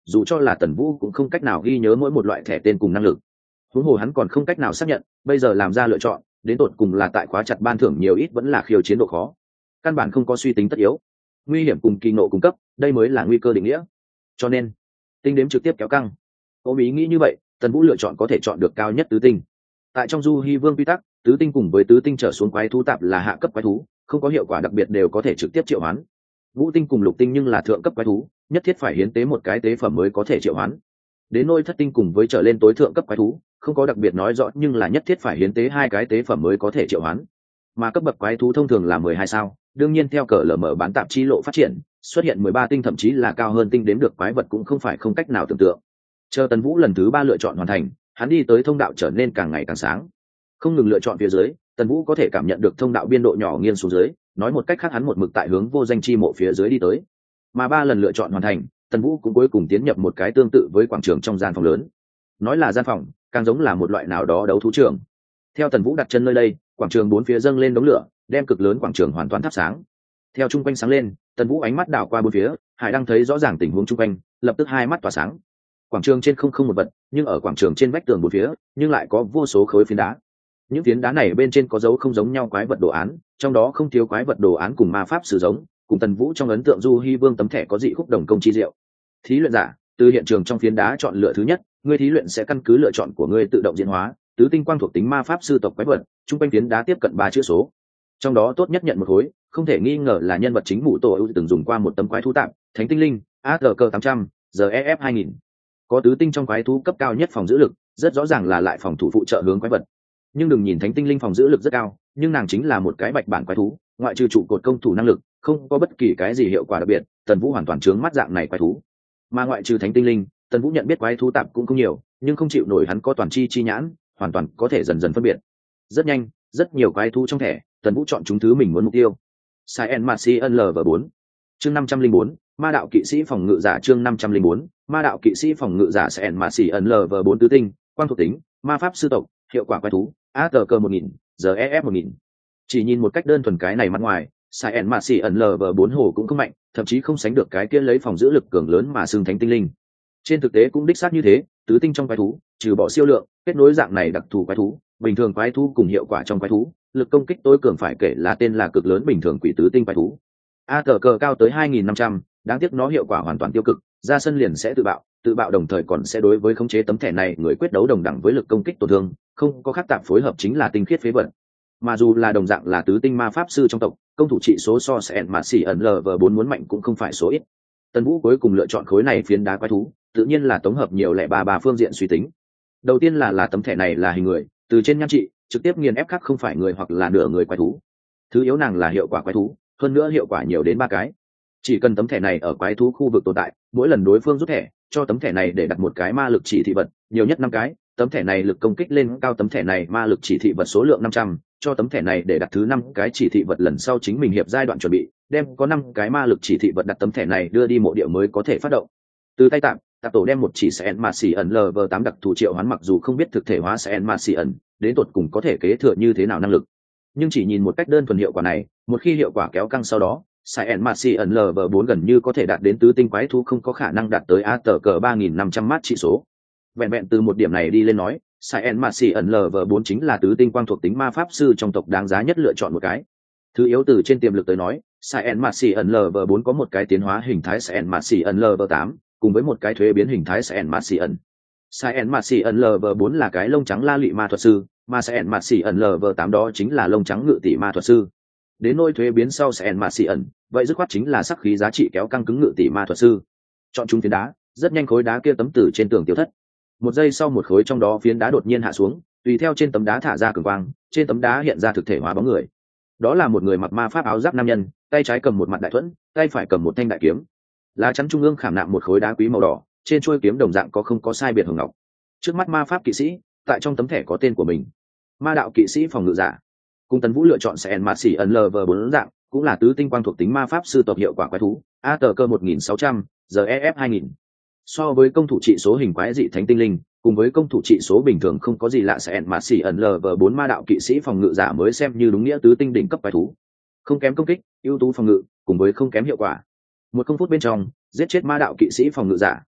dù cho là Tần Vũ cũng không cách nào ghi nhớ mỗi một loại thẻ tên cùng năng lực. Huống hồ hắn còn không cách nào xác nhận bây giờ làm ra lựa chọn đến tột cùng là tại khóa chặt ban thưởng nhiều ít vẫn là khiêu chiến độ khó, căn bản không có suy tính tất yếu. Nguy hiểm cùng kỳ nộ cung cấp, đây mới là nguy cơ định nghĩa. Cho nên tinh đếm trực tiếp kéo căng. Ôm ý nghĩ như vậy, Tần Vũ lựa chọn có thể chọn được cao nhất tứ tinh. Tại trong Du Hi Vương quy tắc, tứ tinh cùng với tứ tinh trở xuống quái thú tạp là hạ cấp quái thú, không có hiệu quả đặc biệt đều có thể trực tiếp triệu hoán. Ngũ tinh cùng lục tinh nhưng là thượng cấp quái thú, nhất thiết phải hiến tế một cái tế phẩm mới có thể triệu hoán. Đến nôi thất tinh cùng với trở lên tối thượng cấp quái thú, không có đặc biệt nói rõ nhưng là nhất thiết phải hiến tế hai cái tế phẩm mới có thể triệu hoán. Mà cấp bậc quái thú thông thường là 12 sao, đương nhiên theo cờ lở mở bán tạp chi lộ phát triển, xuất hiện 13 tinh thậm chí là cao hơn tinh đếm được quái vật cũng không phải không cách nào tưởng tượng. Chờ Tần Vũ lần thứ 3 lựa chọn hoàn thành, hắn đi tới thông đạo trở nên càng ngày càng sáng. Không ngừng lựa chọn phía dưới, Tần Vũ có thể cảm nhận được thông đạo biên độ nhỏ nghiêng xuống dưới, nói một cách khác hắn một mực tại hướng vô danh chi mộ phía dưới đi tới. Mà 3 lần lựa chọn hoàn thành, Tần Vũ cũng cuối cùng tiến nhập một cái tương tự với quảng trường trong gian phòng lớn. Nói là gian phòng, càng giống là một loại nào đó đấu thú trường. Theo Tần Vũ đặt chân nơi đây, quảng trường bốn phía dâng lên đống lửa, đem cực lớn quảng trường hoàn toàn thắp sáng. Theo trung quanh sáng lên, Tần Vũ ánh mắt đảo qua bốn phía, Hải đang thấy rõ ràng tình huống trung quanh, lập tức hai mắt tỏa sáng. Quảng trường trên không một vật, nhưng ở quảng trường trên vách tường bốn phía, nhưng lại có vô số khối phiến đá. Những phiến đá này bên trên có dấu không giống nhau quái vật đồ án, trong đó không thiếu quái vật đồ án cùng ma pháp sử giống, cùng Tần Vũ trong ấn tượng Du Hi Vương tấm thẻ có dị khúc đồng công chi diệu. Thí luyện giả, từ hiện trường trong phiến đá chọn lựa thứ nhất, ngươi thí luyện sẽ căn cứ lựa chọn của ngươi tự động diễn hóa tứ tinh quang thuộc tính ma pháp sư tộc quái vật, trung quanh phiến đá tiếp cận 3 chữ số. Trong đó tốt nhất nhận một khối, không thể nghi ngờ là nhân vật chính Mụ Tổ ưu từng dùng qua một tấm quái thú tạm, Thánh tinh linh, ATK 800, GEF 2000. Có tứ tinh trong quái thú cấp cao nhất phòng giữ lực, rất rõ ràng là lại phòng thủ phụ trợ hướng quái vật. Nhưng đừng nhìn Thánh tinh linh phòng giữ lực rất cao, nhưng nàng chính là một cái bạch bản quái thú, ngoại trừ trụ cột công thủ năng lực, không có bất kỳ cái gì hiệu quả đặc biệt. Tần Vũ hoàn toàn chướng mắt dạng này quái thú. Mà ngoại trừ Thánh tinh linh, Tần Vũ nhận biết quái thú tạp cũng không nhiều, nhưng không chịu nổi hắn có toàn chi nhãn, hoàn toàn có thể dần dần phân biệt. Rất nhanh, rất nhiều quái thú trong thẻ, Tần Vũ chọn chúng thứ mình muốn mục tiêu. Cyan Martian LV4. Chương 504, Ma đạo kỵ sĩ phòng ngự giả chương 504, Ma đạo kỵ sĩ phòng ngự giả Cyan Martian LV4 tứ tinh, quang thuộc tính, ma pháp sư tộc, hiệu quả quái thú, ATK 1000, GEF 1000. Chỉ nhìn một cách đơn thuần cái này mặt ngoài, Cyan Martian LV4 hồ cũng không mạnh, thậm chí không sánh được cái kia lấy phòng giữ lực cường lớn mà xưng Thánh tinh linh. Trên thực tế cũng đích xác như thế, tứ tinh trong quái thú, trừ bỏ siêu lượng, kết nối dạng này đặc thù quái thú, bình thường quái thú cùng hiệu quả trong quái thú, lực công kích tối cường phải kể là tên là cực lớn bình thường quỷ tứ tinh quái thú. ATK cao tới 2500, đáng tiếc nó hiệu quả hoàn toàn tiêu cực, ra sân liền sẽ tự bạo đồng thời còn sẽ đối với khống chế tấm thẻ này người quyết đấu đồng đẳng với lực công kích tổn thương, không có khác tạp phối hợp chính là tinh khiết phế vật. Mà dù là đồng dạng là tứ tinh ma pháp sư trong tộc, công thủ trị số so sẽ mà xỉ ẩn LV4 muốn mạnh cũng không phải số ít. Tần Vũ cuối cùng lựa chọn khối này phiến đá quái thú, tự nhiên là tổng hợp nhiều lẻ ba phương diện suy tính. Đầu tiên là tấm thẻ này là hình người, từ trên nhan trị trực tiếp nghiền ép khác không phải người hoặc là nửa người quái thú. Thứ yếu nàng là hiệu quả quái thú, hơn nữa hiệu quả nhiều đến 3 cái. Chỉ cần tấm thẻ này ở quái thú khu vực tồn tại, mỗi lần đối phương rút thẻ, cho tấm thẻ này để đặt một cái ma lực chỉ thị vật, nhiều nhất 5 cái, tấm thẻ này lực công kích lên cao, tấm thẻ này ma lực chỉ thị vật số lượng 500, cho tấm thẻ này để đặt thứ 5 cái chỉ thị vật lần sau chính mình hiệp giai đoạn chuẩn bị, đem có 5 cái ma lực chỉ thị vật đặt tấm thẻ này đưa đi mộ địa mới có thể phát động. Từ tay tạm tổ đem một chỉ Cyan Martian LV8 đặc thù triệu hoán, mặc dù không biết thực thể hóa Cyan Martian đến tột cùng có thể kế thừa như thế nào năng lực, nhưng chỉ nhìn một cách đơn thuần hiệu quả này, một khi hiệu quả kéo căng sau đó, Cyan Martian LV4 gần như có thể đạt đến tứ tinh quái thú không có khả năng đạt tới ATK 3500 mát trị số. Vẹn từ một điểm này đi lên nói, Cyan Martian LV4 chính là tứ tinh quang thuộc tính ma pháp sư trong tộc đáng giá nhất lựa chọn một cái. Thứ yếu từ trên tiềm lực tới nói, Cyan Martian LV4 có một cái tiến hóa hình thái Cyan Martian LV8, cùng với một cái thuế biến hình thái Cyan Martian. Cyan Martian LV4 là cái lông trắng la lị ma thuật sư, mà Cyan Martian LV8 đó chính là lông trắng ngự tỷ ma thuật sư. Đến nôi thuế biến sau Cyan Martian, vậy dứt khoát chính là sắc khí giá trị kéo căng cứng ngự tỷ ma thuật sư. Chọn chúng phiến đá, rất nhanh khối đá kia tấm từ trên tường tiêu thất. Một giây sau một khối trong đó phiến đá đột nhiên hạ xuống, tùy theo trên tấm đá thả ra cường quang, trên tấm đá hiện ra thực thể hóa bóng người. Đó là một người mặc ma pháp áo giáp nam nhân, tay trái cầm một mặt đại thuẫn, tay phải cầm một thanh đại kiếm. Lá chắn trung ương khảm nạm một khối đá quý màu đỏ, trên chuôi kiếm đồng dạng có không có sai biệt hồng ngọc. Trước mắt ma pháp kỵ sĩ, tại trong tấm thẻ có tên của mình. Ma đạo kỵ sĩ phòng ngự giả. Cùng Tần Vũ lựa chọn Cyan Martian LV4 dạng, cũng là tứ tinh quang thuộc tính ma pháp sư tộc hiệu quả quái thú, ATK 1600, GEF 2000. So với công thủ trị số hình quái dị thánh tinh linh, cùng với công thủ trị số bình thường không có gì lạ, Cyan Martian LV4 ma đạo kỵ sĩ phòng ngự giả mới xem như đúng nghĩa tứ tinh đỉnh cấp quái thú. Không kém công kích, ưu tú phòng ngự, cùng với không kém hiệu quả. Một công phút bên trong, giết chết ma đạo kỵ sĩ phòng ngự giả,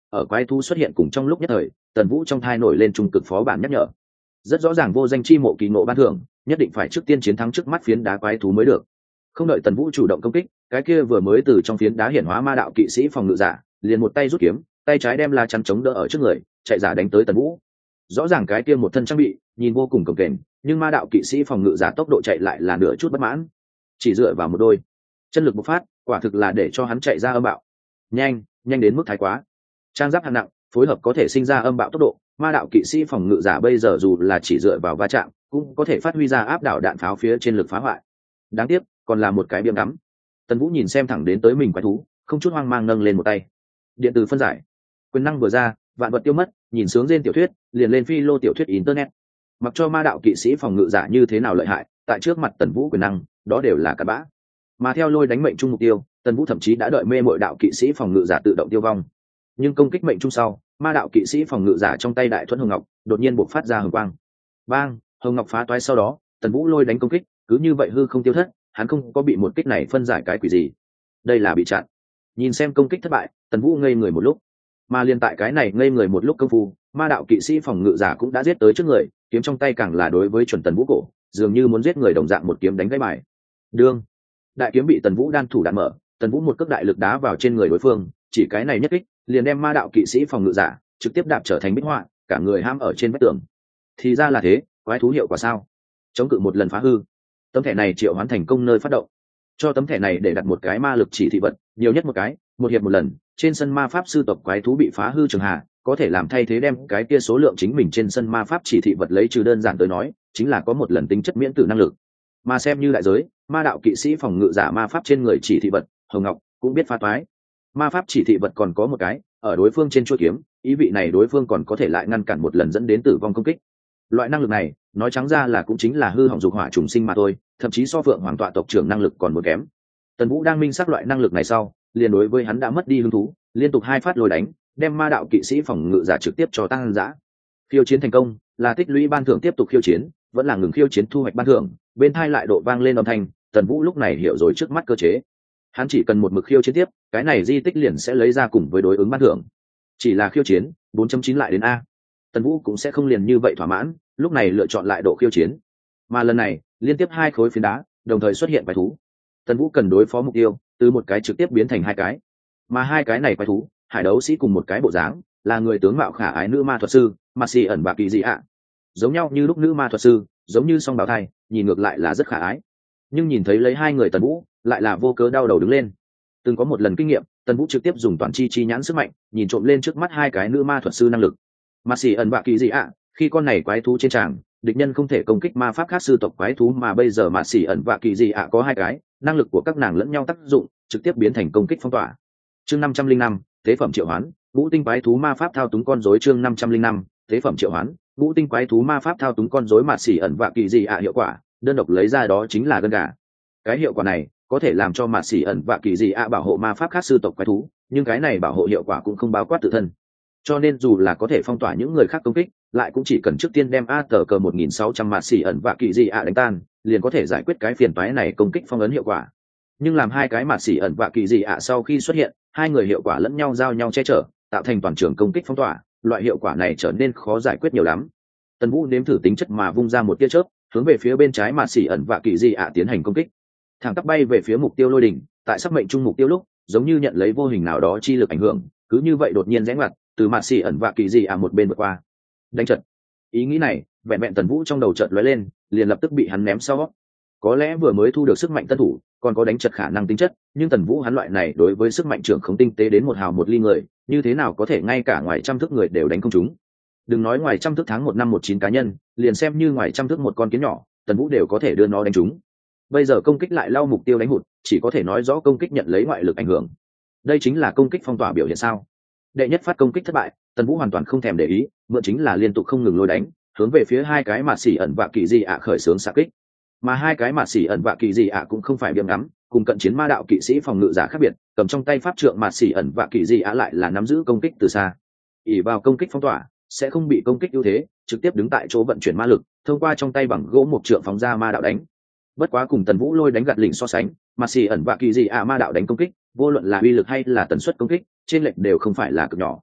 ở quái thú xuất hiện cùng trong lúc nhất thời, Tần Vũ trong thai nổi lên trung cực phó bản nhắc nhở. Rất rõ ràng vô danh chi mộ kỳ ngộ ban thưởng, nhất định phải trước tiên chiến thắng trước mắt phiến đá quái thú mới được. Không đợi Tần Vũ chủ động công kích, cái kia vừa mới từ trong phiến đá hiển hóa ma đạo kỵ sĩ phòng ngự giả, liền một tay rút kiếm, tay trái đem la chắn chống đỡ ở trước người, chạy giả đánh tới Tần Vũ. Rõ ràng cái kia một thân trang bị, nhìn vô cùng cồng kềnh, nhưng ma đạo kỵ sĩ phòng ngự giả tốc độ chạy lại là nửa chút bất mãn. Chỉ dựa vào một đôi chân lực bộc phát, quả thực là để cho hắn chạy ra âm bạo. Nhanh, nhanh đến mức thái quá. Trang giáp hạng nặng, phối hợp có thể sinh ra âm bạo tốc độ, ma đạo kỵ sĩ phòng ngự giả bây giờ dù là chỉ dựa vào va chạm, cũng có thể phát huy ra áp đảo đạn pháo phía trên lực phá hoại. Đáng tiếc, còn là một cái biếm ngắm. Tần Vũ nhìn xem thẳng đến tới mình quái thú, không chút hoang mang nâng lên một tay. Điện tử phân giải, quyền năng vừa ra, vạn vật tiêu mất, nhìn sướng trên tiểu thuyết, liền lên phi lô tiểu thuyết internet. Mặc cho ma đạo kỵ sĩ phòng ngự giả như thế nào lợi hại, tại trước mặt Tần Vũ quyền năng, đó đều là cặn bã. Mà theo lôi đánh mệnh trung mục tiêu, Tần Vũ thậm chí đã đợi mê mội đạo kỵ sĩ phòng ngự giả tự động tiêu vong. Nhưng công kích mệnh trung sau, ma đạo kỵ sĩ phòng ngự giả trong tay đại thuẫn hồng ngọc đột nhiên bộc phát ra hồng quang. Bang, hồng ngọc phá toái sau đó, Tần Vũ lôi đánh công kích, cứ như vậy hư không tiêu thất, hắn không có bị một kích này phân giải cái quỷ gì. Đây là bị chặn. Nhìn xem công kích thất bại, Tần Vũ ngây người một lúc. Mà liên tại cái này ngây người một lúc công phu, ma đạo kỵ sĩ phòng ngự giả cũng đã giết tới trước người, kiếm trong tay càng là đối với chuẩn Tần Vũ cổ, dường như muốn giết người đồng dạng một kiếm đánh gãy bài. Đương, đại kiếm bị Tần Vũ đan thủ đạn mở, Tần Vũ một cước đại lực đá vào trên người đối phương, chỉ cái này nhất kích, liền đem ma đạo kỵ sĩ phòng ngự giả trực tiếp đạp trở thành bích họa, cả người ham ở trên vách tường. Thì ra là thế, quái thú hiệu quả sao? Chống cự một lần phá hư. Tấm thẻ này triệu hoán thành công nơi phát động. Cho tấm thẻ này để đặt một cái ma lực chỉ thị vật, nhiều nhất một cái, một hiệp một lần, trên sân ma pháp sư tộc quái thú bị phá hư trường hạ, có thể làm thay thế đem cái kia số lượng chính mình trên sân ma pháp chỉ thị vật lấy trừ, đơn giản tới nói, chính là có một lần tính chất miễn tử năng lực. Mà xem như đại giới, ma đạo kỵ sĩ phòng ngự giả ma pháp trên người chỉ thị vật, hồng ngọc cũng biết phá toái. Ma pháp chỉ thị vật còn có một cái, ở đối phương trên chuôi kiếm, ý vị này đối phương còn có thể lại ngăn cản một lần dẫn đến tử vong công kích. Loại năng lực này, nói trắng ra là cũng chính là hư hỏng dục hỏa trùng sinh mà thôi, thậm chí so phượng hoàng tọa tộc trưởng năng lực còn một kém. Tần Vũ đang minh xác loại năng lực này sau, liền đối với hắn đã mất đi hứng thú, liên tục hai phát lôi đánh, đem ma đạo kỵ sĩ phòng ngự giả trực tiếp cho tăng dã. Khiêu chiến thành công, là tích lũy ban thưởng tiếp tục khiêu chiến, vẫn là ngừng khiêu chiến thu hoạch ban thưởng, bên tai lại độ vang lên âm thanh, Tần Vũ lúc này hiểu rồi trước mắt cơ chế. Hắn chỉ cần một mực khiêu chiến tiếp, cái này di tích liền sẽ lấy ra cùng với đối ứng ban thưởng. Chỉ là khiêu chiến, 4.9 lại đến a. Tần Vũ cũng sẽ không liền như vậy thỏa mãn, lúc này lựa chọn lại độ khiêu chiến. Mà lần này, liên tiếp hai khối phiến đá, đồng thời xuất hiện quái thú. Tần Vũ cần đối phó mục tiêu, từ một cái trực tiếp biến thành hai cái. Mà hai cái này quái thú, hải đấu sĩ cùng một cái bộ dáng, là người tướng mạo khả ái nữ ma thuật sư, Mặt Xì ẩn và Kỳ Dị ạ. Giống nhau như lúc nữ ma thuật sư, giống như song bào thai, nhìn ngược lại là rất khả ái. Nhưng nhìn thấy lấy hai người Tần Vũ, lại là vô cớ đau đầu đứng lên. Từng có một lần kinh nghiệm, Tần Vũ trực tiếp dùng toàn chi nhãn sức mạnh, nhìn trộm lên trước mắt hai cái nữ ma thuật sư năng lực. Mặt Xì ẩn và Kỳ Dị ạ, khi con này quái thú trên tràng, địch nhân không thể công kích ma pháp khác sư tộc quái thú, mà bây giờ Mặt Xì ẩn và Kỳ Dị ạ có hai cái, năng lực của các nàng lẫn nhau tác dụng, trực tiếp biến thành công kích phong tỏa. Chương 505, tế phẩm triệu hoán, ngũ tinh quái thú ma pháp thao túng con rối. Chương 505, tế phẩm triệu hoán, ngũ tinh quái thú ma pháp thao túng con rối. Mặt Xì ẩn và Kỳ Dị ạ hiệu quả, đơn độc lấy ra đó chính là gân gà. Cái hiệu quả này có thể làm cho Mặt Xì ẩn và Kỳ Dị ạ bảo hộ ma pháp khác sư tộc quái thú, nhưng cái này bảo hộ hiệu quả cũng không bao quát tự thân. Cho nên dù là có thể phong tỏa những người khác công kích, lại cũng chỉ cần trước tiên đem a tờ cờ 1600 Mặt Xì ẩn và Kỳ Dị ạ đánh tan, liền có thể giải quyết cái phiền toái này công kích phong ấn hiệu quả. Nhưng làm hai cái Mặt Xì ẩn và Kỳ Dị ạ sau khi xuất hiện, hai người hiệu quả lẫn nhau giao nhau che chở, tạo thành toàn trường công kích phong tỏa, loại hiệu quả này trở nên khó giải quyết nhiều lắm. Tần Vũ nếm thử tính chất mà vung ra một tia chớp, hướng về phía bên trái Mặt Xì ẩn và Kỳ Dị ạ tiến hành công kích. Thẳng tắp bay về phía mục tiêu lôi đỉnh, tại sắp mệnh trung mục tiêu lúc, giống như nhận lấy vô hình nào đó chi lực ảnh hưởng, cứ như vậy đột nhiên rẽ ngoặt, từ Mặt Xì ẩn và Kỳ Dị ạ một bên vượt qua. Đánh trận. Ý nghĩ này, vẹn vẹn Tần Vũ trong đầu chợt lóe lên, liền lập tức bị hắn ném sau. Có lẽ vừa mới thu được sức mạnh tân thủ, còn có đánh chật khả năng tính chất, nhưng Tần Vũ hắn loại này đối với sức mạnh trưởng không tinh tế đến một hào một ly người, như thế nào có thể ngay cả ngoài trăm thước người đều đánh không chúng. Đừng nói ngoài trăm thước tháng 1 năm 19 cá nhân, liền xem như ngoài trăm thước một con kiến nhỏ, Tần Vũ đều có thể đưa nó đánh trúng. Bây giờ công kích lại lau mục tiêu đánh hụt, chỉ có thể nói rõ công kích nhận lấy ngoại lực ảnh hưởng. Đây chính là công kích phong tỏa biểu hiện sao? Đệ nhất phát công kích thất bại, Tần Vũ hoàn toàn không thèm để ý, mượn chính là liên tục không ngừng lôi đánh, hướng về phía hai cái Mặt Xì ẩn và Kỳ Dị ạ khởi xướng xạ kích. Mà hai cái Mặt Xì ẩn và Kỳ Dị ạ cũng không phải biếm ngắm, cùng cận chiến ma đạo kỵ sĩ phòng ngự giả khác biệt, cầm trong tay pháp trượng Mặt Xì ẩn và Kỳ Dị ạ lại là nắm giữ công kích từ xa. Ỷ vào công kích phong tỏa, sẽ không bị công kích ưu thế, trực tiếp đứng tại chỗ vận chuyển ma lực, thông qua trong tay bằng gỗ một trượng phóng ra ma đạo đánh. Bất quá cùng Tần Vũ lôi đánh gạt lỉnh so sánh, Mặt Xì ẩn và Kỳ Dị ạ ma đạo đánh công kích, vô luận là uy lực hay là tần suất công kích, trên lệch đều không phải là cực nhỏ.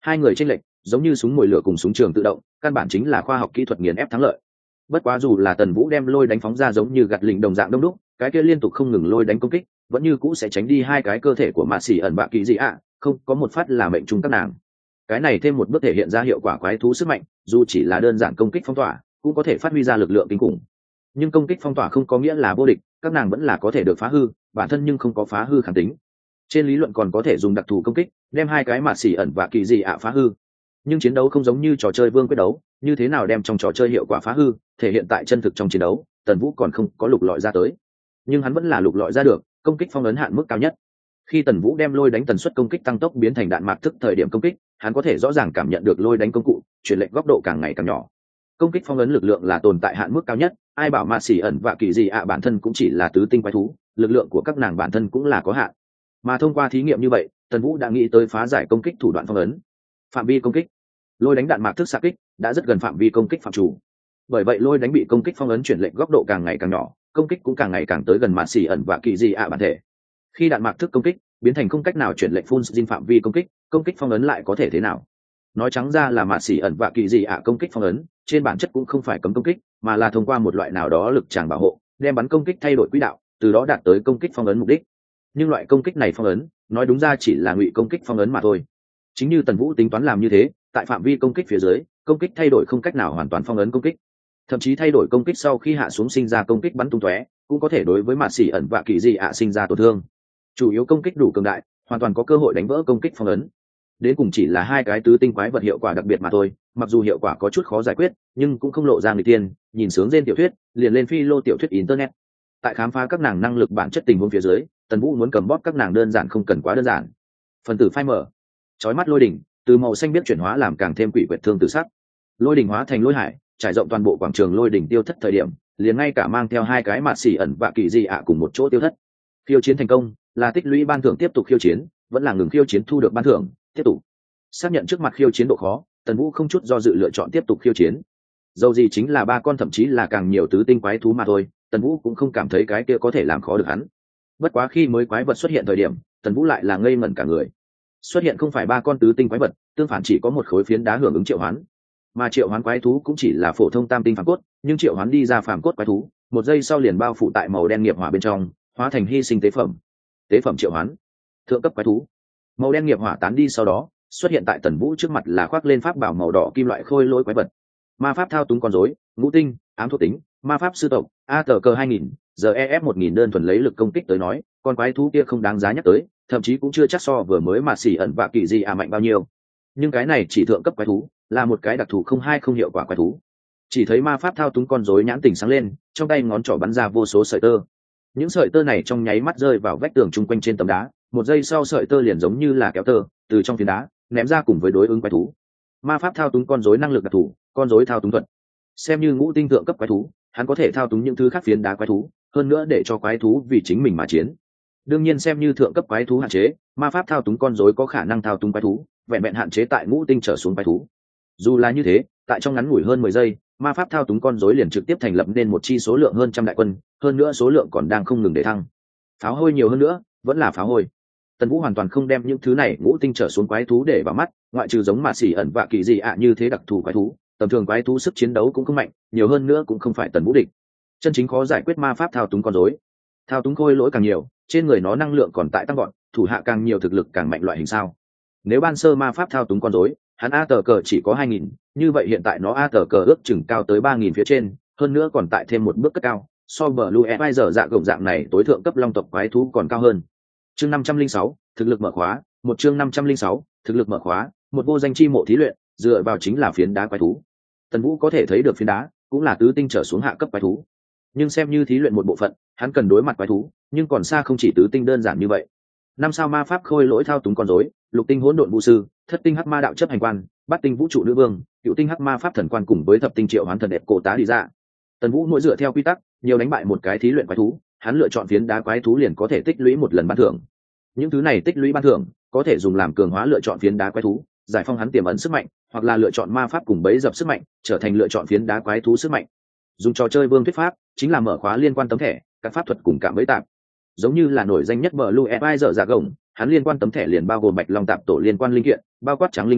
Hai người chênh lệch giống như súng mồi lửa cùng súng trường tự động, căn bản chính là khoa học kỹ thuật nghiền ép thắng lợi. Bất quá dù là Tần Vũ đem lôi đánh phóng ra giống như gạt lình đồng dạng đông đúc, cái kia liên tục không ngừng lôi đánh công kích vẫn như cũ sẽ tránh đi hai cái cơ thể của mạ xỉ ẩn bạ kỳ dị ạ, không có một phát là mệnh trung các nàng. Cái này thêm một bước thể hiện ra hiệu quả quái thú sức mạnh, dù chỉ là đơn giản công kích phong tỏa cũng có thể phát huy ra lực lượng kinh khủng. Nhưng công kích phong tỏa không có nghĩa là vô địch, các nàng vẫn là có thể được phá hư, bản thân nhưng không có phá hư kháng tính. Trên lý luận còn có thể dùng đặc thù công kích đem hai cái mạ xỉ ẩn bạ kỳ dị ạ phá hư, nhưng chiến đấu không giống như trò chơi vương quyết đấu, như thế nào đem trong trò chơi hiệu quả phá hư thể hiện tại chân thực trong chiến đấu, Tần Vũ còn không có lục lọi ra tới. Nhưng hắn vẫn là lục lọi ra được công kích phong ấn hạn mức cao nhất. Khi Tần Vũ đem lôi đánh tần suất công kích tăng tốc biến thành đạn mạc thức thời điểm công kích, hắn có thể rõ ràng cảm nhận được lôi đánh công cụ chuyển lệch góc độ càng ngày càng nhỏ. Công kích phong ấn lực lượng là tồn tại hạn mức cao nhất, ai bảo mạ xỉ ẩn và kỳ gì ạ bản thân cũng chỉ là tứ tinh quái thú, lực lượng của các nàng bản thân cũng là có hạn. Mà thông qua thí nghiệm như vậy, Tần Vũ đã nghĩ tới phá giải công kích thủ đoạn phong ấn. Phạm vi công kích, lôi đánh đạn mạc thức xạ kích đã rất gần phạm vi công kích phạm chủ. Bởi vậy lôi đánh bị công kích phong ấn chuyển lệch góc độ càng ngày càng nhỏ, công kích cũng càng ngày càng tới gần mạ xỉ ẩn và kỳ dị ạ bản thể. Khi đạn mạc thức công kích biến thành không cách nào chuyển lệch phun dinh phạm vi công kích phong ấn lại có thể thế nào? Nói trắng ra là mạ xỉ ẩn và kỳ dị ạ công kích phong ấn trên bản chất cũng không phải cấm công kích, mà là thông qua một loại nào đó lực tràng bảo hộ đem bắn công kích thay đổi quỹ đạo, từ đó đạt tới công kích phong ấn mục đích. Nhưng loại công kích này phong ấn nói đúng ra chỉ là ngụy công kích phong ấn mà thôi. Chính như Tần Vũ tính toán làm như thế, tại phạm vi công kích phía dưới, công kích thay đổi không cách nào hoàn toàn phong ấn công kích, thậm chí thay đổi công kích sau khi hạ xuống sinh ra công kích bắn tung tóe, cũng có thể đối với mạ xỉ ẩn và kỳ dị ạ sinh ra tổn thương. Chủ yếu công kích đủ cường đại, hoàn toàn có cơ hội đánh vỡ công kích phong ấn. Đến cùng chỉ là hai cái tứ tinh quái vật hiệu quả đặc biệt mà thôi, mặc dù hiệu quả có chút khó giải quyết, nhưng cũng không lộ ra người tiên. Nhìn sướng trên tiểu thuyết, liền lên phi lô tiểu thuyết internet. Tại khám phá các nàng năng lực bản chất tình huống phía dưới, Tần Vũ muốn cầm bóp các nàng đơn giản không cần quá đơn giản. Phần tử phai mở, chói mắt lôi đỉnh, từ màu xanh biết chuyển hóa làm càng thêm quỷ quyệt thương tử sắc. Lôi đỉnh hóa thành lôi hải, trải rộng toàn bộ quảng trường lôi đỉnh tiêu thất thời điểm, liền ngay cả mang theo hai cái mạt xỉ ẩn và kỳ dị ạ cùng một chỗ tiêu thất. Khiêu chiến thành công, là tích lũy ban thưởng tiếp tục khiêu chiến, vẫn là ngừng khiêu chiến thu được ban thưởng, tiếp tục. Xác nhận trước mặt khiêu chiến độ khó, Tần Vũ không chút do dự lựa chọn tiếp tục khiêu chiến. Dầu gì chính là ba con thậm chí là càng nhiều tứ tinh quái thú mà thôi, Tần Vũ cũng không cảm thấy cái kia có thể làm khó được hắn. Bất quá khi mới quái vật xuất hiện thời điểm, Tần Vũ lại là ngây ngẩn cả người. Xuất hiện không phải ba con tứ tinh quái vật, tương phản chỉ có một khối phiến đá hưởng ứng triệu hoán. Mà triệu hoán quái thú cũng chỉ là phổ thông tam tinh phàm cốt, nhưng triệu hoán đi ra phàm cốt quái thú, một giây sau liền bao phủ tại màu đen nghiệp hỏa bên trong, hóa thành hy sinh tế phẩm. Tế phẩm triệu hoán, thượng cấp quái thú. Màu đen nghiệp hỏa tán đi sau đó, xuất hiện tại Tần Vũ trước mặt là khoác lên pháp bảo màu đỏ kim loại khôi lỗi quái vật. Ma pháp thao túng con rối, ngũ tinh, ám thuộc tính, ma pháp sư tộc, ATK 2000, GEF 1000 đơn thuần lấy lực công kích tới nói, con quái thú kia không đáng giá nhắc tới, thậm chí cũng chưa chắc so vừa mới mà xỉ ẩn và kỳ dị mạnh bao nhiêu. Nhưng cái này chỉ thượng cấp quái thú, là một cái đặc thù không hai không hiệu quả quái thú. Chỉ thấy ma pháp thao túng con rối nhãn tình sáng lên, trong tay ngón trỏ bắn ra vô số sợi tơ. Những sợi tơ này trong nháy mắt rơi vào vách tường chung quanh trên tấm đá, một giây sau sợi tơ liền giống như là kéo tơ, từ trong phiến đá ném ra cùng với đối ứng quái thú. Ma pháp thao túng con rối năng lực đặc thù, con rối thao túng thuật. Xem như ngũ tinh thượng cấp quái thú, hắn có thể thao túng những thứ khác phiến đá quái thú, hơn nữa để cho quái thú vì chính mình mà chiến. Đương nhiên xem như thượng cấp quái thú hạn chế, ma pháp thao túng con rối có khả năng thao túng quái thú, vẹn vẹn hạn chế tại ngũ tinh trở xuống quái thú. Dù là như thế, tại trong ngắn ngủi hơn 10 giây, ma pháp thao túng con rối liền trực tiếp thành lập nên một chi số lượng hơn trăm đại quân, hơn nữa số lượng còn đang không ngừng để thăng. Pháo hôi nhiều hơn nữa, vẫn là pháo hôi. Tần Vũ hoàn toàn không đem những thứ này ngũ tinh trở xuống quái thú để vào mắt, ngoại trừ giống mà xỉ ẩn và kỳ dị như thế đặc thù quái thú, tầm thường quái thú sức chiến đấu cũng không mạnh, nhiều hơn nữa cũng không phải Tần Vũ địch. Chân chính khó giải quyết ma pháp thao túng con rối. Thao túng khôi lỗi càng nhiều, trên người nó năng lượng còn tại tăng gọn, thủ hạ càng nhiều thực lực càng mạnh loại hình sao. Nếu ban sơ ma pháp thao túng con rối, hắn ATK chỉ có 2000, như vậy hiện tại nó ATK ước chừng cao tới 3000 phía trên, hơn nữa còn tại thêm một bước cất cao, so Blue Advisor dạ gồng dạng này tối thượng cấp long tộc quái thú còn cao hơn. Chương 506, thực lực mở khóa, một chương 506, thực lực mở khóa, một vô danh chi mộ thí luyện, dựa vào chính là phiến đá quái thú. Tần Vũ có thể thấy được phiến đá, cũng là tứ tinh trở xuống hạ cấp quái thú. Nhưng xem như thí luyện một bộ phận, hắn cần đối mặt quái thú, nhưng còn xa không chỉ tứ tinh đơn giản như vậy. Năm sao ma pháp khôi lỗi thao túng con rối, lục tinh hỗn độn vũ sư, thất tinh hắc ma đạo chấp hành quan, bát tinh vũ trụ nữ vương, cựu tinh hắc ma pháp thần quan cùng với thập tinh triệu hoán thần đẹp cổ tá đi ra. Tần Vũ mỗi dựa theo quy tắc, nhiều đánh bại một cái thí luyện quái thú, hắn lựa chọn phiến đá quái thú liền có thể tích lũy một lần ban thưởng. Những thứ này tích lũy ban thưởng có thể dùng làm cường hóa lựa chọn phiến đá quái thú, giải phong hắn tiềm ẩn sức mạnh, hoặc là lựa chọn ma pháp cùng bẫy dập sức mạnh, trở thành lựa chọn phiến đá quái thú sức mạnh. Dùng trò chơi vương thuyết pháp, chính là mở khóa liên quan tấm thẻ, các pháp thuật cùng cảm bẫy tạp. Giống như là nổi danh nhất Blue Advisor dạ gồng, hắn liên quan tấm thẻ liền bao gồm bạch long tạp tổ liên quan linh kiện, bao quát trắng linh long,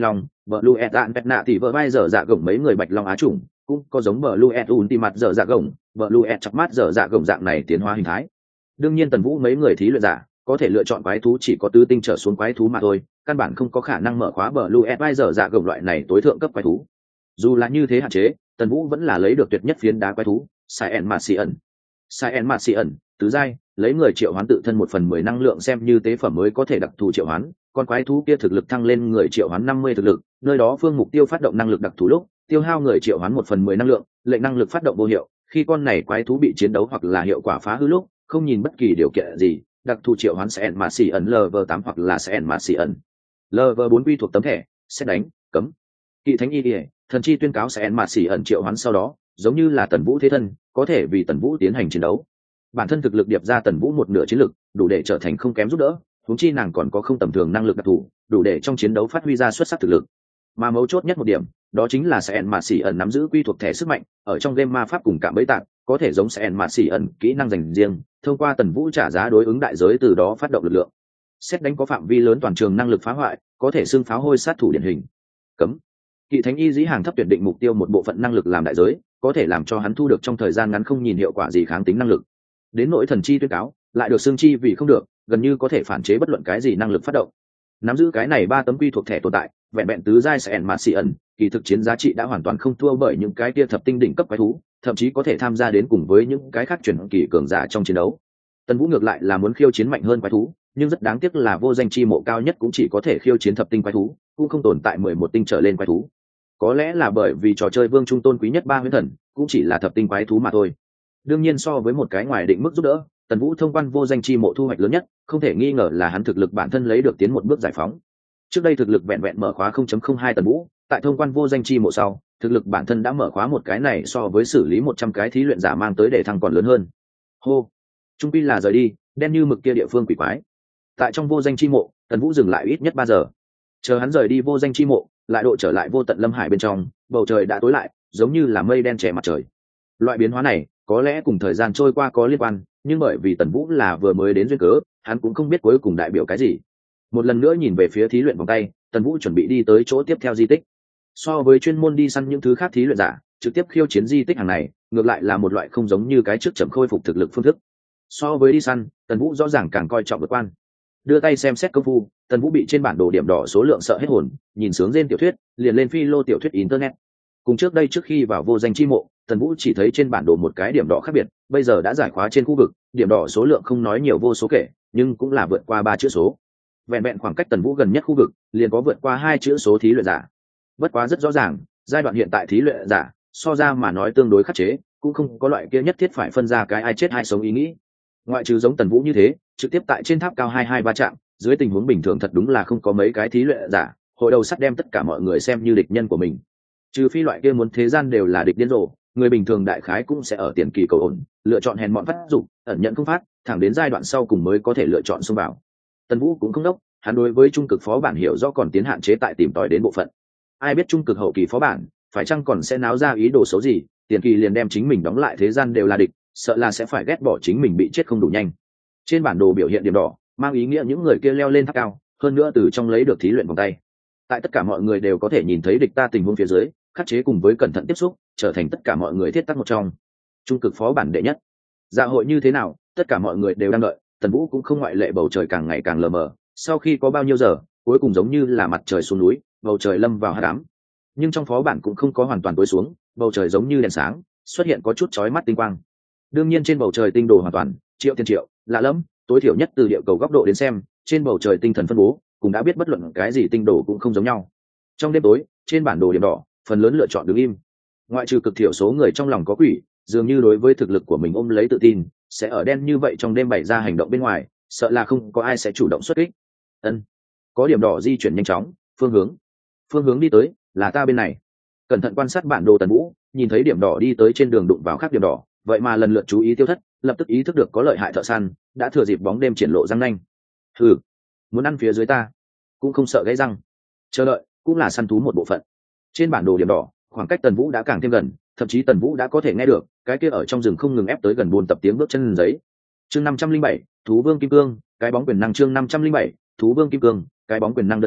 Blue Etan Petna thì vợ vai giờ dạ gồng mấy người bạch long á chủng, cũng có giống Blue Et Ultimate giờ dạ gồng, Blue Et chặt mát giờ dạ gồng dạng này tiến hóa hình thái. Đương nhiên Tần Vũ mấy người thí luyện giả có thể lựa chọn quái thú chỉ có tứ tinh trở xuống quái thú mà thôi, căn bản không có khả năng mở khóa Blue Et vai giờ dạ gồng loại này tối thượng cấp quái thú. Dù là như thế hạn chế, Tần Vũ vẫn là lấy được tuyệt nhất phiến đá quái thú, Cyan Martian. Cyan Martian, tứ giai, lấy người triệu hoán tự thân 1/10 năng lượng xem như tế phẩm mới có thể đặc thù triệu hoán, con quái thú kia thực lực thăng lên người triệu hoán 50 thực lực, nơi đó phương mục tiêu phát động năng lực đặc thù lúc, tiêu hao người triệu hoán 1/10 năng lượng, lệnh năng lực phát động vô hiệu, khi con này quái thú bị chiến đấu hoặc là hiệu quả phá hư lúc, không nhìn bất kỳ điều kiện gì, đặc thù triệu hoán Cyan Martian Level 8 hoặc là Cyan Martian Level 4 quy thuộc tấm thẻ, xét đánh, cấm. Kỵ thánh y, thần chi tuyên cáo Cyan Martian triệu hoán sau đó, giống như là Tần Vũ thế thân, có thể vì Tần Vũ tiến hành chiến đấu. Bản thân thực lực điệp ra Tần Vũ một nửa chiến lực, đủ để trở thành không kém giúp đỡ, huống chi nàng còn có không tầm thường năng lực đặc thù, đủ để trong chiến đấu phát huy ra xuất sắc thực lực. Mà mấu chốt nhất một điểm, đó chính là Cyan Martian nắm giữ quy thuộc thẻ sức mạnh, ở trong game ma pháp cùng cảm bẫy tạc, có thể giống Cyan Martian kỹ năng dành riêng, thông qua Tần Vũ trả giá đối ứng đại giới từ đó phát động lực lượng. Xét đánh có phạm vi lớn toàn trường năng lực phá hoại, có thể xưng pháo hôi sát thủ điển hình. Cấm. Kỵ thánh y dĩ hàng thấp tuyển định mục tiêu một bộ phận năng lực làm đại giới, có thể làm cho hắn thu được trong thời gian ngắn không nhìn hiệu quả gì kháng tính năng lực. Đến nỗi thần chi tuyên cáo, lại được xương chi vì không được, gần như có thể phản chế bất luận cái gì năng lực phát động. Nắm giữ cái này 3 tấm quy thuộc thẻ tồn tại, vẹn vẹn tứ giai Cyan Martian, kỳ thực chiến giá trị đã hoàn toàn không thua bởi những cái kia thập tinh đỉnh cấp quái thú, thậm chí có thể tham gia đến cùng với những cái khác chuyển kỳ cường giả trong chiến đấu. Tần Vũ ngược lại là muốn khiêu chiến mạnh hơn quái thú, nhưng rất đáng tiếc là vô danh chi mộ cao nhất cũng chỉ có thể khiêu chiến thập tinh quái thú, cũng không tồn tại 11 tinh trở lên quái thú. Có lẽ là bởi vì trò chơi vương trung tôn quý nhất 3 huyễn thần, cũng chỉ là thập tinh quái thú mà thôi. Đương nhiên so với một cái ngoài định mức giúp đỡ, Tần Vũ thông quan vô danh chi mộ thu hoạch lớn nhất, không thể nghi ngờ là hắn thực lực bản thân lấy được tiến một bước giải phóng. Trước đây thực lực vẹn vẹn mở khóa 0.02 Tần Vũ, tại thông quan vô danh chi mộ sau, thực lực bản thân đã mở khóa một cái này so với xử lý 100 cái thí luyện giả mang tới để thăng còn lớn hơn. Hô, trung quy là rời đi, đen như mực kia địa phương quỷ quái. Tại trong vô danh chi mộ, Tần Vũ dừng lại ít nhất 3 giờ. Chờ hắn rời đi vô danh chi mộ, lại độ trở lại vô tận lâm hải bên trong, bầu trời đã tối lại, giống như là mây đen che mặt trời. Loại biến hóa này, có lẽ cùng thời gian trôi qua có liên quan, nhưng bởi vì Tần Vũ là vừa mới đến duyên cớ, hắn cũng không biết cuối cùng đại biểu cái gì. Một lần nữa nhìn về phía thí luyện vòng tay, Tần Vũ chuẩn bị đi tới chỗ tiếp theo di tích. So với chuyên môn đi săn những thứ khác thí luyện giả, trực tiếp khiêu chiến di tích hàng này, ngược lại là một loại không giống như cái trước chậm khôi phục thực lực phương thức. So với đi săn, Tần Vũ rõ ràng càng coi trọng vượt quan. Đưa tay xem xét công phu, Tần Vũ bị trên bản đồ điểm đỏ số lượng sợ hết hồn, nhìn sướng rên tiểu thuyết, liền lên phi lô tiểu thuyết internet. Cùng trước đây trước khi vào vô danh chi mộ, Tần Vũ chỉ thấy trên bản đồ một cái điểm đỏ khác biệt, bây giờ đã giải khóa trên khu vực, điểm đỏ số lượng không nói nhiều vô số kể, nhưng cũng là vượt qua 3 chữ số. Vẹn vẹn khoảng cách Tần Vũ gần nhất khu vực, liền có vượt qua 2 chữ số thí luyện giả. Bất quá rất rõ ràng, giai đoạn hiện tại thí luyện giả, so ra mà nói tương đối khắc chế, cũng không có loại kia nhất thiết phải phân ra cái ai chết ai sống ý nghĩ. Ngoại trừ giống Tần Vũ như thế, trực tiếp tại trên tháp cao 22 chạm, dưới tình huống bình thường thật đúng là không có mấy cái thí luyện giả, hội đầu sắt đem tất cả mọi người xem như địch nhân của mình. Trừ phi loại kia muốn thế gian đều là địch điên rồ, người bình thường đại khái cũng sẽ ở tiền kỳ cầu ổn, lựa chọn hèn mọn phát dụng, ẩn nhận không phát, thẳng đến giai đoạn sau cùng mới có thể lựa chọn xông vào. Tần Vũ cũng không đốc, hắn đối với trung cực phó bản hiểu rõ còn tiến hạn chế tại tìm tòi đến bộ phận. Ai biết trung cực hậu kỳ phó bản, phải chăng còn sẽ náo ra ý đồ xấu gì, tiền kỳ liền đem chính mình đóng lại thế gian đều là địch, sợ là sẽ phải ghét bỏ chính mình bị chết không đủ nhanh. Trên bản đồ biểu hiện điểm đỏ, mang ý nghĩa những người kia leo lên tháp cao, hơn nữa từ trong lấy được thí luyện vòng tay. Tại tất cả mọi người đều có thể nhìn thấy địch ta tình huống phía dưới, khắc chế cùng với cẩn thận tiếp xúc, trở thành tất cả mọi người thiết tắc một trong. Trung cực phó bản đệ nhất. Dạ hội như thế nào, tất cả mọi người đều đang đợi, Tần Vũ cũng không ngoại lệ, bầu trời càng ngày càng lờ mờ, sau khi có bao nhiêu giờ, cuối cùng giống như là mặt trời xuống núi, bầu trời lâm vào hắc ám. Nhưng trong phó bản cũng không có hoàn toàn tối xuống, bầu trời giống như đèn sáng, xuất hiện có chút chói mắt tinh quang. Đương nhiên trên bầu trời tinh đồ hoàn toàn, triệu thiên triệu, lạ lẫm, tối thiểu nhất từ địa cầu góc độ đến xem, trên bầu trời tinh thần phân bố, cũng đã biết bất luận cái gì tinh đồ cũng không giống nhau. Trong đêm tối, trên bản đồ điểm đỏ, phần lớn lựa chọn đứng im. Ngoại trừ cực thiểu số người trong lòng có quỷ, dường như đối với thực lực của mình ôm lấy tự tin, sẽ ở đen như vậy trong đêm bày ra hành động bên ngoài, sợ là không có ai sẽ chủ động xuất kích. Có điểm đỏ di chuyển nhanh chóng, phương hướng đi tới là ta bên này. Cẩn thận quan sát bản đồ Tần Vũ, nhìn thấy điểm đỏ đi tới trên đường đụng vào khác điểm đỏ, vậy mà lần lượt chú ý tiêu thất, lập tức ý thức được có lợi hại thợ săn đã thừa dịp bóng đêm triển lộ răng nanh. Muốn ăn phía dưới ta, cũng không sợ gãy răng. Chờ đợi cũng là săn thú một bộ phận. Trên bản đồ điểm đỏ, khoảng cách Tần Vũ đã càng thêm gần, thậm chí Tần Vũ đã có thể nghe được cái kia ở trong rừng không ngừng ép tới gần buôn tập tiếng bước chân giấy. Chương 507, thú vương kim cương, cái bóng quyền năng. Chương 507, thú vương kim cương, cái bóng quyền năng đơn đấu.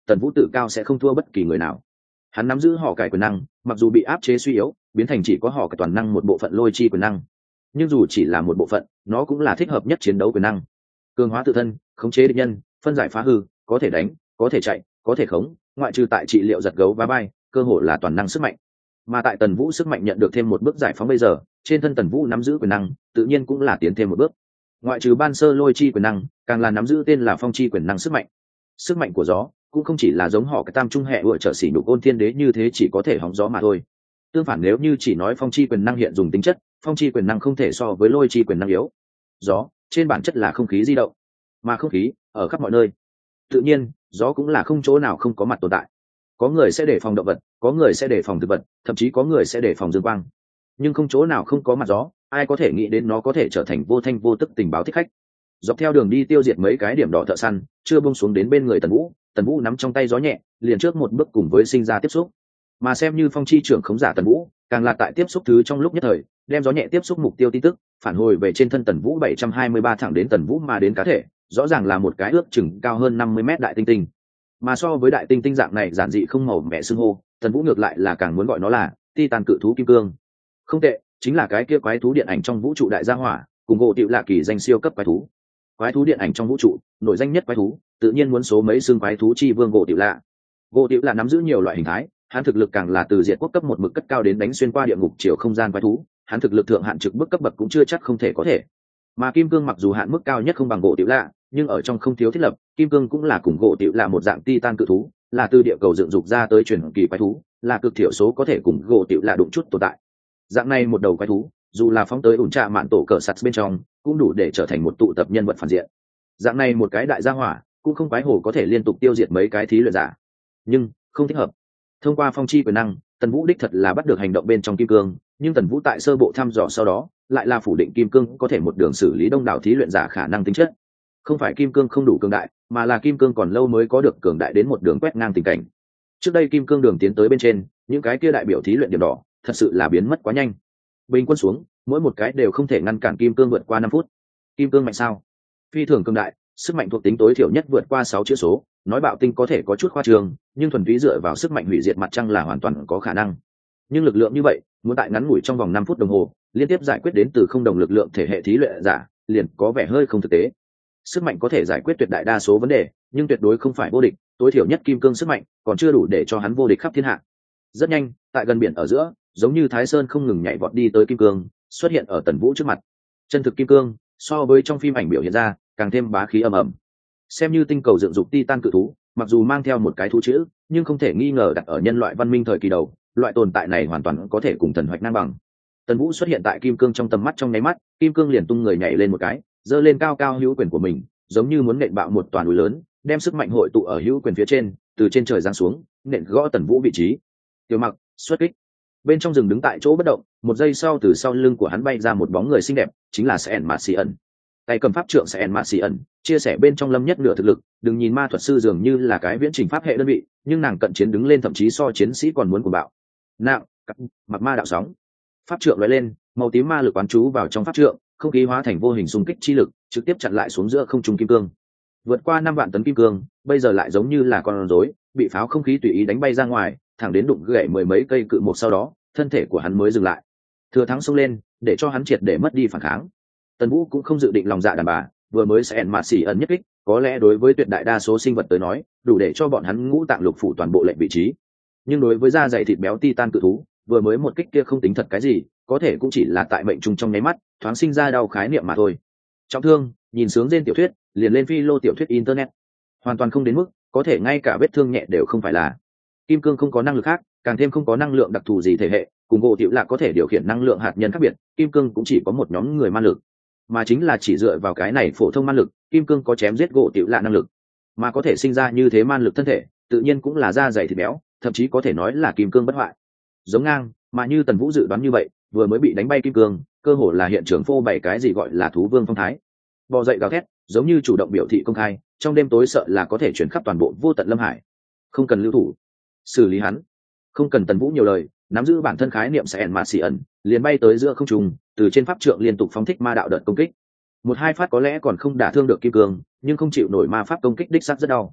Tần Vũ tự cao sẽ không thua bất kỳ người nào. Hắn nắm giữ họ cải quyền năng, mặc dù bị áp chế suy yếu, biến thành chỉ có họ cải toàn năng một bộ phận lôi chi quyền năng, nhưng dù chỉ là một bộ phận, nó cũng là thích hợp nhất chiến đấu quyền năng. Cường hóa tự thân, khống chế địch nhân, phân giải phá hư, có thể đánh, có thể chạy, có thể khống, ngoại trừ tại trị liệu giật gấu và bay, cơ hội là toàn năng sức mạnh. Mà tại Tần Vũ sức mạnh nhận được thêm một bước giải phóng bây giờ, trên thân Tần Vũ nắm giữ quyền năng, tự nhiên cũng là tiến thêm một bước. Ngoại trừ ban sơ lôi chi quyền năng, càng là nắm giữ tên là phong chi quyền năng sức mạnh. Sức mạnh của gió cũng không chỉ là giống họ cái tam trung hệ ựa trở xỉ nhục ôn thiên đế như thế chỉ có thể hóng gió mà thôi. Tương phản nếu như chỉ nói phong chi quyền năng hiện dùng tính chất, phong chi quyền năng không thể so với lôi chi quyền năng yếu. Gió trên bản chất là không khí di động, mà không khí ở khắp mọi nơi. Tự nhiên gió cũng là không chỗ nào không có mặt tồn tại. Có người sẽ đề phòng động vật, có người sẽ đề phòng thực vật, thậm chí có người sẽ đề phòng dương quang, nhưng không chỗ nào không có mặt gió. Ai có thể nghĩ đến nó có thể trở thành vô thanh vô tức tình báo thích khách. Dọc theo đường đi tiêu diệt mấy cái điểm đỏ thợ săn, chưa buông xuống đến bên người Tần Vũ nắm trong tay gió nhẹ, liền trước một bước cùng với sinh ra tiếp xúc. Mà xem như phong chi trưởng khống giả Tần Vũ, càng là tại tiếp xúc thứ trong lúc nhất thời, đem gió nhẹ tiếp xúc mục tiêu tin tức, phản hồi về trên thân Tần Vũ 723 thẳng đến Tần Vũ mà đến cá thể, rõ ràng là một cái ước chừng cao hơn 50 mét đại tinh tinh. Mà so với đại tinh tinh dạng này giản dị không màu mẹ xưng hô, Tần Vũ ngược lại là càng muốn gọi nó là Titan cự thú kim cương. Không tệ, chính là cái kia quái thú điện ảnh trong vũ trụ đại gia hỏa, cùng gỗ tiểu lạ kỳ danh siêu cấp quái thú. Quái thú điện ảnh trong vũ trụ, nổi danh nhất quái thú, tự nhiên muốn số mấy xương quái thú chi vương gỗ tiểu lạ. Gỗ tiểu lạ nắm giữ nhiều loại hình thái, hắn thực lực càng là từ diệt quốc cấp một mực cất cao đến đánh xuyên qua địa ngục chiều không gian quái thú, hắn thực lực thượng hạn trực bức cấp bậc cũng chưa chắc không thể có thể. Mà kim cương mặc dù hạn mức cao nhất không bằng gỗ tiểu lạ, nhưng ở trong không thiếu thiết lập, kim cương cũng là cùng gỗ tiểu lạ một dạng titan cự thú, là từ địa cầu dựng dục ra tới truyền kỳ quái thú, là cực thiểu số có thể cùng gỗ tiểu lạ đụng chút tồn tại. Dạng này một đầu quái thú, dù là phóng tới ủn trạ mạn tổ cờ sắt bên trong, cũng đủ để trở thành một tụ tập nhân vật phản diện. Dạng này một cái đại gia hỏa, cũng không quái hồ có thể liên tục tiêu diệt mấy cái thí luyện giả, nhưng không thích hợp. Thông qua phong chi quyền năng, Tần Vũ đích thật là bắt được hành động bên trong kim cương, nhưng Tần Vũ tại sơ bộ thăm dò sau đó, lại là phủ định kim cương có thể một đường xử lý đông đảo thí luyện giả khả năng tính chất. Không phải kim cương không đủ cường đại, mà là kim cương còn lâu mới có được cường đại đến một đường quét ngang tình cảnh. Trước đây kim cương đường tiến tới bên trên, những cái kia đại biểu thí luyện điểm đỏ, thật sự là biến mất quá nhanh. Bình quân xuống, mỗi một cái đều không thể ngăn cản kim cương vượt qua 5 phút. Kim cương mạnh sao? Phi thường cường đại, sức mạnh thuộc tính tối thiểu nhất vượt qua 6 chữ số, nói bạo tinh có thể có chút khoa trương, nhưng thuần túy dựa vào sức mạnh hủy diệt mặt trăng là hoàn toàn có khả năng. Nhưng lực lượng như vậy, muốn tại ngắn ngủi trong vòng 5 phút đồng hồ, liên tiếp giải quyết đến từ không đồng lực lượng thể hệ thí luyện giả, liền có vẻ hơi không thực tế. Sức mạnh có thể giải quyết tuyệt đại đa số vấn đề, nhưng tuyệt đối không phải vô địch, tối thiểu nhất kim cương sức mạnh còn chưa đủ để cho hắn vô địch khắp thiên hạ. Rất nhanh, tại gần biển ở giữa, giống như Thái Sơn không ngừng nhảy vọt đi tới kim cương, xuất hiện ở Tần Vũ trước mặt. Chân thực kim cương, so với trong phim ảnh biểu hiện ra, càng thêm bá khí ầm ầm. Xem như tinh cầu dựng dục titan cự thú, mặc dù mang theo một cái thú chữ, nhưng không thể nghi ngờ đặt ở nhân loại văn minh thời kỳ đầu, loại tồn tại này hoàn toàn có thể cùng thần hoạch ngang bằng. Tần Vũ xuất hiện tại kim cương trong tầm mắt trong nháy mắt, kim cương liền tung người nhảy lên một cái, giơ lên cao cao hữu quyền của mình, giống như muốn nện bạo một toàn núi lớn, đem sức mạnh hội tụ ở hữu quyền phía trên, từ trên trời giáng xuống, nện gõ Tần Vũ vị trí. Tiểu Mặc, xuất kích. Bên trong rừng đứng tại chỗ bất động, một giây sau từ sau lưng của hắn bay ra một bóng người xinh đẹp, chính là Sean Marcian. Tay cầm pháp trượng Sean Marcian, chia sẻ bên trong lâm nhất nửa thực lực, đừng nhìn ma thuật sư dường như là cái viễn trình pháp hệ đơn vị, nhưng nàng cận chiến đứng lên thậm chí so chiến sĩ còn muốn cuồng bạo. Nặng, mặc ma đạo sóng. Pháp trượng lóe lên, màu tím ma lực quán chú vào trong pháp trượng, không khí hóa thành vô hình xung kích chi lực, trực tiếp chặn lại xuống giữa không trung kim cương. Vượt qua 5 vạn tấn kim cương, bây giờ lại giống như là con rối, bị pháo không khí tùy ý đánh bay ra ngoài, thẳng đến đụng gãy mười mấy cây cự một sau đó, thân thể của hắn mới dừng lại. Thừa thắng xông lên, để cho hắn triệt để mất đi phản kháng. Tần Vũ cũng không dự định lòng dạ đàn bà, vừa mới sẽ mạt xỉ ẩn nhất kích, có lẽ đối với tuyệt đại đa số sinh vật tới nói, đủ để cho bọn hắn ngũ tạng lục phủ toàn bộ lệnh vị trí. Nhưng đối với da dày thịt béo titan cự thú, vừa mới một kích kia không tính thật cái gì, có thể cũng chỉ là tại mệnh trùng trong nháy mắt, thoáng sinh ra đau khái niệm mà thôi. Trọng thương, nhìn sướng trên tiểu thuyết, liền lên phi lô tiểu thuyết internet. Hoàn toàn không đến mức, có thể ngay cả vết thương nhẹ đều không phải là. Kim cương không có năng lực khác, càng thêm không có năng lượng đặc thù gì thể hệ, cùng gỗ tiểu lạc có thể điều khiển năng lượng hạt nhân khác biệt, kim cương cũng chỉ có một nhóm người ma lực, mà chính là chỉ dựa vào cái này phổ thông ma lực, kim cương có chém giết gỗ tiểu lạc năng lực, mà có thể sinh ra như thế man lực thân thể, tự nhiên cũng là da dày thịt béo, thậm chí có thể nói là kim cương bất hoại. Giống ngang, mà như Tần Vũ dự đoán như vậy, vừa mới bị đánh bay kim cương, cơ hồ là hiện trường phô bày cái gì gọi là thú vương phong thái, bò dậy gào thét, giống như chủ động biểu thị công khai, trong đêm tối sợ là có thể chuyển khắp toàn bộ vô tận lâm hải. Không cần lưu thủ, xử lý hắn. Không cần Tần Vũ nhiều lời, nắm giữ bản thân khái niệm sẽ ẩn mà xì ẩn, liền bay tới giữa không trung, từ trên pháp trượng liên tục phóng thích ma đạo đợt công kích. Một hai phát có lẽ còn không đả thương được kim cương, nhưng không chịu nổi ma pháp công kích đích xác rất đau.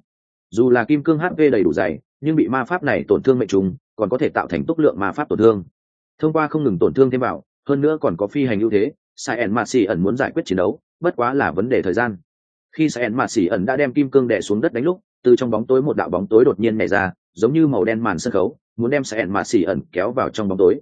Dù là kim cương HP đầy đủ dày, nhưng bị ma pháp này tổn thương mệnh trùng, còn có thể tạo thành tốc lượng ma pháp tổn thương. Thông qua không ngừng tổn thương thêm vào, hơn nữa còn có phi hành ưu thế, Saiyan Mạt Xỉ ẩn muốn giải quyết chiến đấu, bất quá là vấn đề thời gian. Khi Saiyan Mạt Xỉ ẩn đã đem kim cương đè xuống đất đánh lúc, từ trong bóng tối một đạo bóng tối đột nhiên nhảy ra, giống như màu đen màn sân khấu, muốn đem Saiyan Mạt Xỉ ẩn kéo vào trong bóng tối.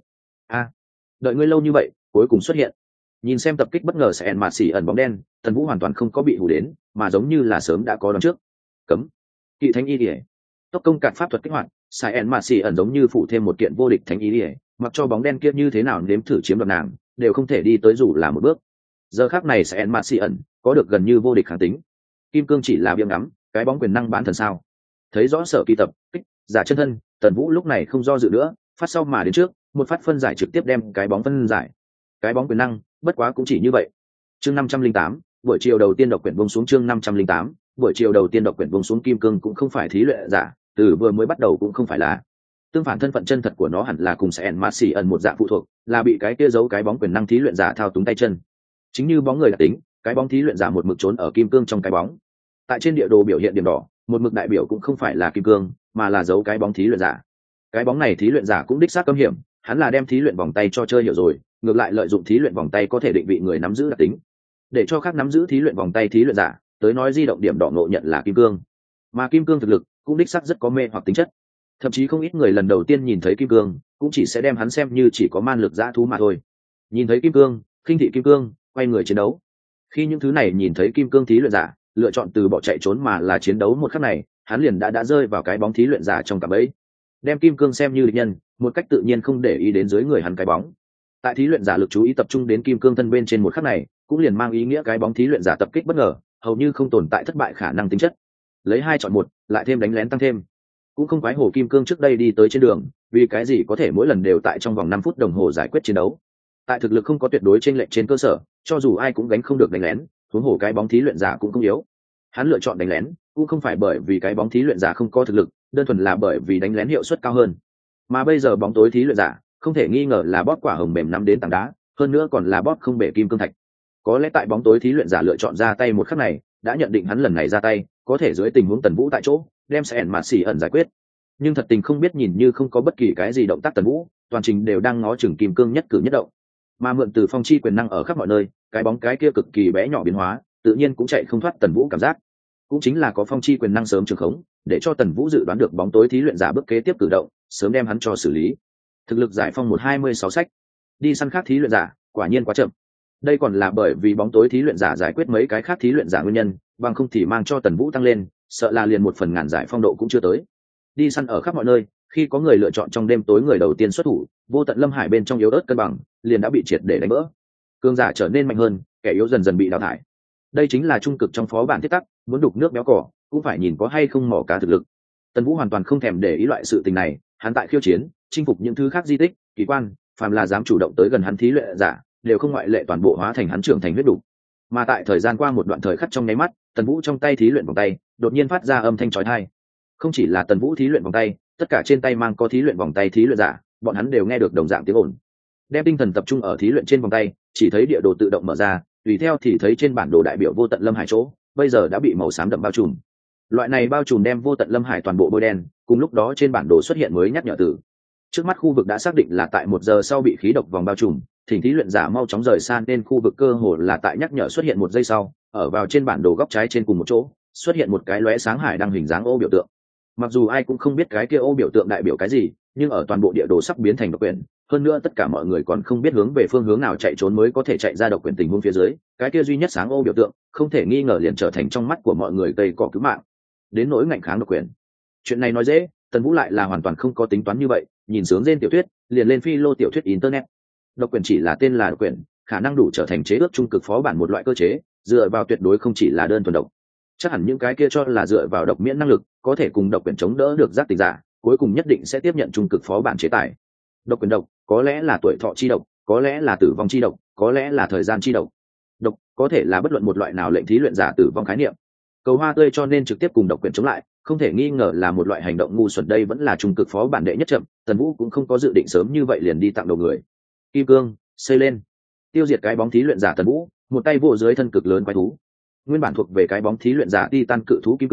Đợi ngươi lâu như vậy, cuối cùng xuất hiện. Nhìn xem tập kích bất ngờ Saiyan Mạt Xỉ ẩn bóng đen, Tần Vũ hoàn toàn không có bị hù đến, mà giống như là sớm đã có đón trước. Cấm. Kỵ thánh y liễu. Tốc công cạt pháp thuật kích hoạt, Saiyan Mạt Xỉ ẩn giống như phụ thêm một kiện vô địch thánh y liễu, mặc cho bóng đen kia như thế nào nếm thử chiếm đoạt nàng, đều không thể đi tới dù là một bước. Giờ khắc này Saiyan Mạt Xỉ ẩn có được gần như vô địch kháng tính. Kim cương chỉ là viêm ngắm, cái bóng quyền năng bán thần sao? Thấy rõ sở kỳ tập kích giả chân thân, Tần Vũ lúc này không do dự nữa, phát sau mà đến trước, một phát phân giải trực tiếp đem cái bóng phân giải. Cái bóng quyền năng, bất quá cũng chỉ như vậy. Chương 508, buổi chiều đầu tiên độc quyển buông xuống. Chương 508, buổi chiều đầu tiên độc quyển buông xuống. Kim cương cũng không phải thí luyện giả, từ vừa mới bắt đầu cũng không phải là. Tương phản thân phận chân thật của nó hẳn là cùng Saiyan Mạt Xỉ ẩn một dạng phụ thuộc, là bị cái kia giấu cái bóng quyền năng thí luyện giả thao túng tay chân. Chính như bóng người đặc tính, cái bóng thí luyện giả một mực trốn ở kim cương trong cái bóng. Tại trên địa đồ biểu hiện điểm đỏ, một mực đại biểu cũng không phải là kim cương, mà là giấu cái bóng thí luyện giả. Cái bóng này thí luyện giả cũng đích xác cấm hiểm, hắn là đem thí luyện vòng tay cho chơi hiểu rồi, ngược lại lợi dụng thí luyện vòng tay có thể định vị người nắm giữ đặc tính, để cho khác nắm giữ thí luyện vòng tay thí luyện giả tới nói di động điểm đỏ ngộ nhận là kim cương. Mà kim cương thực lực cũng đích xác rất có mê hoặc tính chất, thậm chí không ít người lần đầu tiên nhìn thấy kim cương cũng chỉ sẽ đem hắn xem như chỉ có man lực dã thú mà thôi. Nhìn thấy kim cương, khinh thị kim cương, quay người chiến đấu. Khi những thứ này nhìn thấy kim cương thí luyện giả lựa chọn từ bỏ chạy trốn mà là chiến đấu một khắc này, hắn liền đã rơi vào cái bóng thí luyện giả trong cạm bẫy, đem kim cương xem như địch nhân, một cách tự nhiên không để ý đến dưới người hắn cái bóng. Tại thí luyện giả lực chú ý tập trung đến kim cương thân bên trên một khắc này, cũng liền mang ý nghĩa cái bóng thí luyện giả tập kích bất ngờ hầu như không tồn tại thất bại khả năng tính chất. Lấy 2 chọn 1, lại thêm đánh lén tăng thêm, cũng không quái hồ kim cương trước đây đi tới trên đường, vì cái gì có thể mỗi lần đều tại trong vòng 5 phút đồng hồ giải quyết chiến đấu. Tại thực lực không có tuyệt đối chênh lệch trên cơ sở, cho dù ai cũng gánh không được đánh lén, huống hồ cái bóng thí luyện giả cũng không yếu. Hắn lựa chọn đánh lén cũng không phải bởi vì cái bóng thí luyện giả không có thực lực, đơn thuần là bởi vì đánh lén hiệu suất cao hơn. Mà bây giờ bóng tối thí luyện giả không thể nghi ngờ là bóp quả hồng mềm nắm đến tảng đá, hơn nữa còn là bóp không bể kim cương thạch. Có lẽ tại bóng tối thí luyện giả lựa chọn ra tay một khắc này, đã nhận định hắn lần này ra tay có thể dưới tình huống Tần Vũ tại chỗ đem Saiyan Mạt Xỉ ẩn giải quyết. Nhưng thật tình không biết, nhìn như không có bất kỳ cái gì động tác Tần Vũ, toàn trình đều đang ngó chừng kim cương nhất cử nhất động. Mà mượn từ phong chi quyền năng ở khắp mọi nơi, cái bóng cái kia cực kỳ bé nhỏ biến hóa, tự nhiên cũng chạy không thoát Tần Vũ cảm giác. Cũng chính là có phong chi quyền năng sớm trường khống, để cho Tần Vũ dự đoán được bóng tối thí luyện giả bước kế tiếp cử động, sớm đem hắn cho xử lý. Thực lực giải phong 126 sách, đi săn khác thí luyện giả quả nhiên quá chậm. Đây còn là bởi vì bóng tối thí luyện giả giải quyết mấy cái khác thí luyện giả nguyên nhân, bằng không thì mang cho Tần Vũ tăng lên, sợ là liền 1/1000 giải phong độ cũng chưa tới. Đi săn ở khắp mọi nơi, khi có người lựa chọn trong đêm tối người đầu tiên xuất thủ, vô tận lâm hải bên trong yếu ớt cân bằng liền đã bị triệt để đánh vỡ. Cường giả trở nên mạnh hơn, kẻ yếu dần dần bị đào thải. Đây chính là trung cực trong phó bản thiết tắc, muốn đục nước béo cỏ cũng phải nhìn có hay không mỏ cá thực lực. Tần Vũ hoàn toàn không thèm để ý loại sự tình này, hắn tại khiêu chiến, chinh phục những thứ khác di tích, kỳ quan, phàm là dám chủ động tới gần hắn thí luyện giả, đều không ngoại lệ toàn bộ hóa thành hắn trưởng thành huyết đủ. Mà tại thời gian qua một đoạn thời khắc trong nháy mắt, Tần Vũ trong tay thí luyện vòng tay đột nhiên phát ra âm thanh chói tai. Không chỉ là Tần Vũ thí luyện vòng tay, tất cả trên tay mang có thí luyện vòng tay thí luyện giả, bọn hắn đều nghe được đồng dạng tiếng ồn. Đem tinh thần tập trung ở thí luyện trên vòng tay, chỉ thấy địa đồ tự động mở ra, tùy theo thì thấy trên bản đồ đại biểu vô tận lâm hải chỗ, bây giờ đã bị màu xám đậm bao trùm. Loại này bao trùm đem vô tận lâm hải toàn bộ bôi đen, cùng lúc đó trên bản đồ xuất hiện mới nhắc nhở từ. Trước mắt khu vực đã xác định là tại 1 giờ sau bị khí độc vòng bao trùm, thỉnh thí luyện giả mau chóng rời xa, nên khu vực cơ hồ là tại nhắc nhở xuất hiện 1 giây sau, ở vào trên bản đồ góc trái trên cùng một chỗ, xuất hiện một cái lóe sáng hải đăng hình dáng ô biểu tượng. Mặc dù ai cũng không biết cái kia ô biểu tượng đại biểu cái gì, nhưng ở toàn bộ địa đồ sắp biến thành độc quyền, hơn nữa tất cả mọi người còn không biết hướng về phương hướng nào chạy trốn mới có thể chạy ra độc quyền tình huống phía dưới, cái kia duy nhất sáng ô biểu tượng không thể nghi ngờ liền trở thành trong mắt của mọi người cây cỏ cứu mạng. Đến nỗi ngạnh kháng độc quyền, chuyện này nói dễ, Tần Vũ lại là hoàn toàn không có tính toán như vậy, nhìn sướng trên tiểu thuyết, liền lên phi lô tiểu thuyết internet. Độc quyền chỉ là tên là độc quyền, khả năng đủ trở thành chế ước trung cực phó bản một loại cơ chế, dựa vào tuyệt đối không chỉ là đơn thuần độc. Chắc hẳn những cái kia cho là dựa vào độc miễn năng lực có thể cùng độc quyền chống đỡ được giác tỉnh giả, cuối cùng nhất định sẽ tiếp nhận trung cực phó bản chế tài. Độc quyền độc, có lẽ là tuổi thọ chi độc, có lẽ là tử vong chi độc, có lẽ là thời gian chi độc. Độc có thể là bất luận một loại nào lệnh thí luyện giả tử vong khái niệm. Cầu hoa tươi cho nên trực tiếp cùng độc quyền chống lại, không thể nghi ngờ là một loại hành động ngu xuẩn, đây vẫn là trung cực phó bản đệ nhất chậm, Tần Vũ cũng không có dự định sớm như vậy liền đi tặng đầu người. Kim cương, xây lên. Tiêu diệt cái bóng thí luyện giả Tần Vũ, một tay vỗ dưới thân cực lớn quái thú. Nguyên bản thuộc về cái bóng thí luyện giả Titan cự thú kim cương,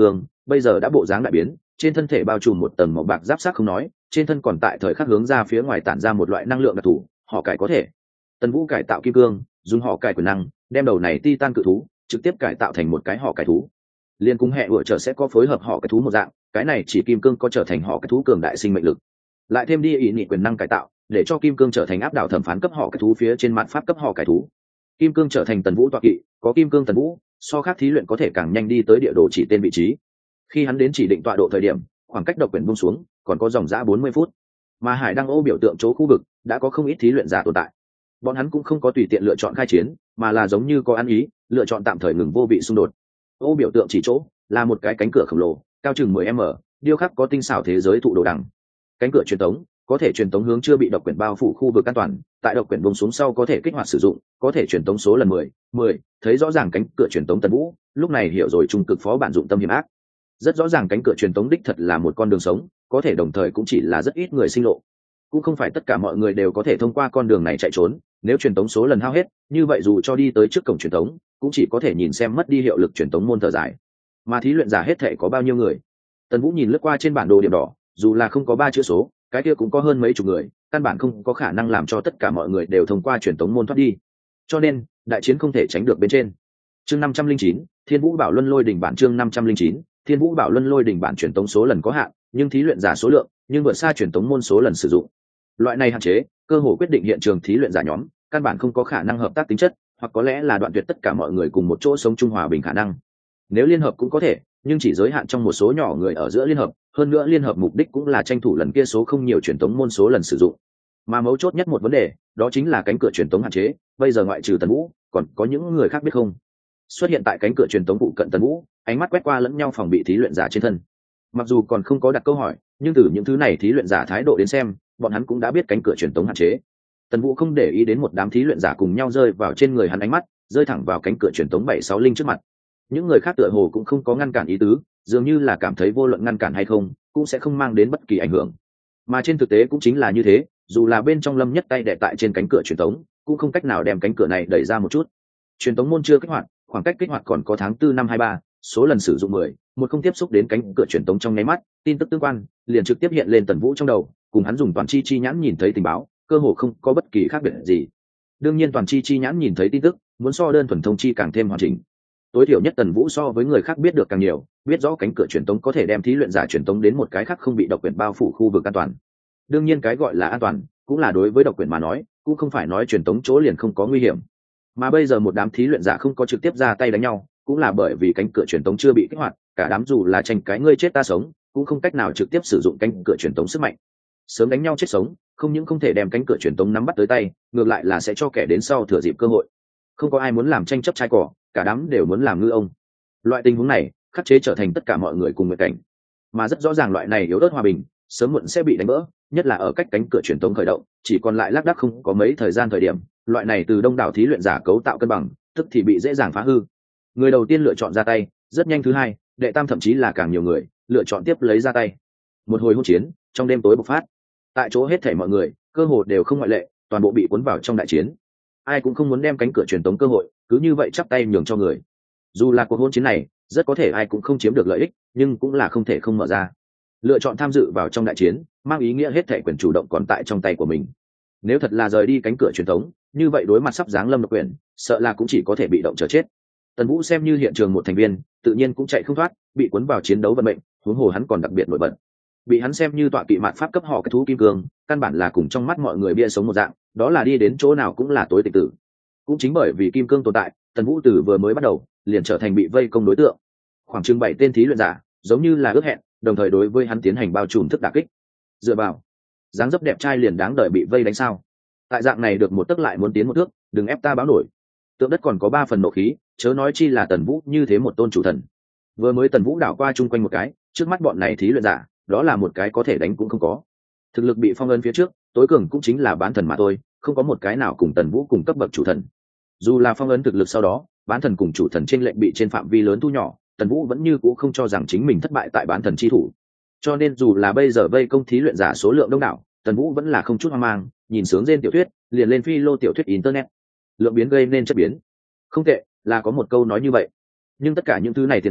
bây giờ đã bộ dáng đại biến, trên thân thể bao trùm một tầng màu bạc giáp xác không nói, trên thân còn tại thời khắc hướng ra phía ngoài tản ra một loại năng lượng đặc thù, họ cải có thể. Tần Vũ cải tạo kim cương, dùng họ cải quyền năng, đem đầu này titan cự thú trực tiếp cải tạo thành một cái họ cải thú. Liên cung hệ ủa trở sẽ có phối hợp họ cải thú một dạng, cái này chỉ kim cương có trở thành họ cải thú cường đại sinh mệnh lực. Lại thêm đi ý nhị quyền năng cải tạo, để cho kim cương trở thành áp đảo thẩm phán cấp họ cải thú phía trên mạn pháp cấp họ cải thú. Kim cương trở thành Tần Vũ tọa kỵ, có kim cương Tần Vũ, so khác thí luyện có thể càng nhanh đi tới địa đồ chỉ tên vị trí. Khi hắn đến chỉ định tọa độ thời điểm, khoảng cách độc quyển buông xuống còn có dòng dã 40 phút, mà hải đăng ô biểu tượng chỗ khu vực đã có không ít thí luyện giả tồn tại. Bọn hắn cũng không có tùy tiện lựa chọn khai chiến, mà là giống như có ăn ý lựa chọn tạm thời ngừng vô vị xung đột. Ô biểu tượng chỉ chỗ là một cái cánh cửa khổng lồ cao chừng 10m, điêu khắc có tinh xảo thế giới thụ đồ đằng. Cánh cửa truyền tống có thể truyền tống hướng chưa bị độc quyển bao phủ khu vực an toàn, tại độc quyển buông xuống sau có thể kích hoạt sử dụng, có thể truyền tống số lần 10. Thấy rõ ràng cánh cửa truyền tống Tần Vũ lúc này hiểu rồi trung cực phó bản dụng tâm hiểm ác. Rất rõ ràng cánh cửa truyền tống đích thật là một con đường sống, có thể đồng thời cũng chỉ là rất ít người sinh lộ, cũng không phải tất cả mọi người đều có thể thông qua con đường này chạy trốn. Nếu truyền tống số lần hao hết, như vậy dù cho đi tới trước cổng truyền tống cũng chỉ có thể nhìn xem mất đi hiệu lực truyền tống môn thở dài. Mà thí luyện giả hết thể có bao nhiêu người? Tần Vũ nhìn lướt qua trên bản đồ điểm đỏ, dù là không có 3 chữ số, cái kia cũng có hơn mấy chục người, căn bản không có khả năng làm cho tất cả mọi người đều thông qua truyền tống môn thoát đi, cho nên đại chiến không thể tránh được bên trên. Chương 509, Thiên Vũ Bảo Luân Lôi đỉnh bản. Chương 509, Thiên Vũ Bảo Luân Lôi đỉnh bản truyền tống số lần có hạn, nhưng thí luyện giả số lượng nhưng vượt xa truyền tống môn số lần sử dụng. Loại này hạn chế cơ hồ quyết định hiện trường thí luyện giả nhóm căn bản không có khả năng hợp tác tính chất, hoặc có lẽ là đoạn tuyệt tất cả mọi người cùng một chỗ sống chung hòa bình khả năng. Nếu liên hợp cũng có thể, nhưng chỉ giới hạn trong một số nhỏ người ở giữa liên hợp, hơn nữa liên hợp mục đích cũng là tranh thủ lần kia số không nhiều truyền tống môn số lần sử dụng. Mà mấu chốt nhất một vấn đề, đó chính là cánh cửa truyền tống hạn chế, bây giờ ngoại trừ Tần Vũ, còn có những người khác biết không? Xuất hiện tại cánh cửa truyền tống phụ cận Tần Vũ, ánh mắt quét qua lẫn nhau phòng bị thí luyện giả trên thân. Mặc dù còn không có đặt câu hỏi, nhưng từ những thứ này thí luyện giả thái độ đến xem, bọn hắn cũng đã biết cánh cửa truyền tống hạn chế. Tần Vũ không để ý đến một đám thí luyện giả cùng nhau rơi vào trên người hắn ánh mắt, rơi thẳng vào cánh cửa truyền tống 76 linh trước mặt. Những người khác tựa hồ cũng không có ngăn cản ý tứ, dường như là cảm thấy vô luận ngăn cản hay không cũng sẽ không mang đến bất kỳ ảnh hưởng. Mà trên thực tế cũng chính là như thế, dù là bên trong Lâm Nhất tay đè tại trên cánh cửa truyền tống, cũng không cách nào đem cánh cửa này đẩy ra một chút. Truyền tống môn chưa kích hoạt, khoảng cách kích hoạt còn có tháng 4 năm 23, số lần sử dụng 10, một không tiếp xúc đến cánh cửa truyền tống trong nháy mắt, tin tức tương quan liền trực tiếp hiện lên Tần Vũ trong đầu, cùng hắn dùng toàn chi nhãn nhìn thấy tình báo, cơ hồ không có bất kỳ khác biệt gì. Đương nhiên toàn chi nhãn nhìn thấy tin tức, muốn so đơn thuần thông chi càng thêm hoàn chỉnh. Tối thiểu nhất Tần Vũ so với người khác biết được càng nhiều, biết rõ cánh cửa truyền tống có thể đem thí luyện giả truyền tống đến một cái khác không bị độc quyền bao phủ khu vực an toàn. Đương nhiên cái gọi là an toàn, cũng là đối với độc quyền mà nói, cũng không phải nói truyền tống chỗ liền không có nguy hiểm. Mà bây giờ một đám thí luyện giả không có trực tiếp ra tay đánh nhau, cũng là bởi vì cánh cửa truyền tống chưa bị kích hoạt, cả đám dù là tranh cái ngươi chết ta sống, cũng không cách nào trực tiếp sử dụng cánh cửa truyền tống sức mạnh. Sớm đánh nhau chết sống, không những không thể đem cánh cửa truyền tống nắm bắt tới tay, ngược lại là sẽ cho kẻ đến sau thừa dịp cơ hội. Không có ai muốn làm tranh chấp trai cỏ, cả đám đều muốn làm ngư ông. Loại tình huống này khắc chế trở thành tất cả mọi người cùng nguyện cảnh, mà rất rõ ràng loại này yếu ớt hòa bình sớm muộn sẽ bị đánh vỡ, nhất là ở cách cánh cửa truyền tống khởi động chỉ còn lại lác đác không có mấy thời gian thời điểm, loại này từ đông đảo thí luyện giả cấu tạo cân bằng tức thì bị dễ dàng phá hư. Người đầu tiên lựa chọn ra tay, rất nhanh thứ hai, đệ tam thậm chí là càng nhiều người lựa chọn tiếp lấy ra tay. Một hồi hỗn chiến trong đêm tối bộc phát, tại chỗ hết thảy mọi người cơ hồ đều không ngoại lệ, toàn bộ bị cuốn vào trong đại chiến. Ai cũng không muốn đem cánh cửa truyền tống cơ hội cứ như vậy chắp tay nhường cho người. Dù là cuộc hôn chiến này rất có thể ai cũng không chiếm được lợi ích, nhưng cũng là không thể không mở ra. Lựa chọn tham dự vào trong đại chiến mang ý nghĩa hết thảy quyền chủ động còn tại trong tay của mình. Nếu thật là rời đi cánh cửa truyền tống, như vậy đối mặt sắp giáng lâm độc quyền, sợ là cũng chỉ có thể bị động chờ chết. Tần Vũ xem như hiện trường một thành viên, tự nhiên cũng chạy không thoát, bị cuốn vào chiến đấu vận mệnh, huống hồ hắn còn đặc biệt nổi bật. Bị hắn xem như tọa kỵ mạn pháp cấp họ cái thú kim cương, căn bản là cùng trong mắt mọi người bia sống một dạng, đó là đi đến chỗ nào cũng là tối tịch tử. Cũng chính bởi vì kim cương tồn tại, Tần Vũ từ vừa mới bắt đầu liền trở thành bị vây công đối tượng. Khoảng chừng 7 tên thí luyện giả giống như là ước hẹn, đồng thời đối với hắn tiến hành bao trùm thức đả kích. Dựa vào dáng dấp đẹp trai liền đáng đợi bị vây đánh sao? Tại dạng này được một tấc lại muốn tiến một thước, đừng ép ta báo nổi. Tượng đất còn có 3 phần nộ khí, chớ nói chi là Tần Vũ như thế một tôn chủ thần. Vừa mới Tần Vũ đảo qua chung quanh một cái, trước mắt bọn này thí luyện giả, đó là một cái có thể đánh cũng không có. Thực lực bị phong ấn phía trước, tối cường cũng chính là bán thần mà thôi, không có một cái nào cùng Tần Vũ cùng cấp bậc chủ thần. Dù là phong ấn thực lực sau đó, bán thần cùng chủ thần trên lệnh bị trên phạm vi lớn thu nhỏ, Tần Vũ vẫn như cũ không cho rằng chính mình thất bại tại bán thần chi thủ. Cho nên dù là bây giờ vây công thí luyện giả số lượng đông đảo, Tần Vũ vẫn là không chút hoang mang, nhìn sướng rên tiểu thuyết, liền lên phi lô tiểu thuyết internet. Lượng biến gây nên chất biến. Không tệ, là có một câu nói như vậy. Nhưng tất cả những thứ này tiền đề,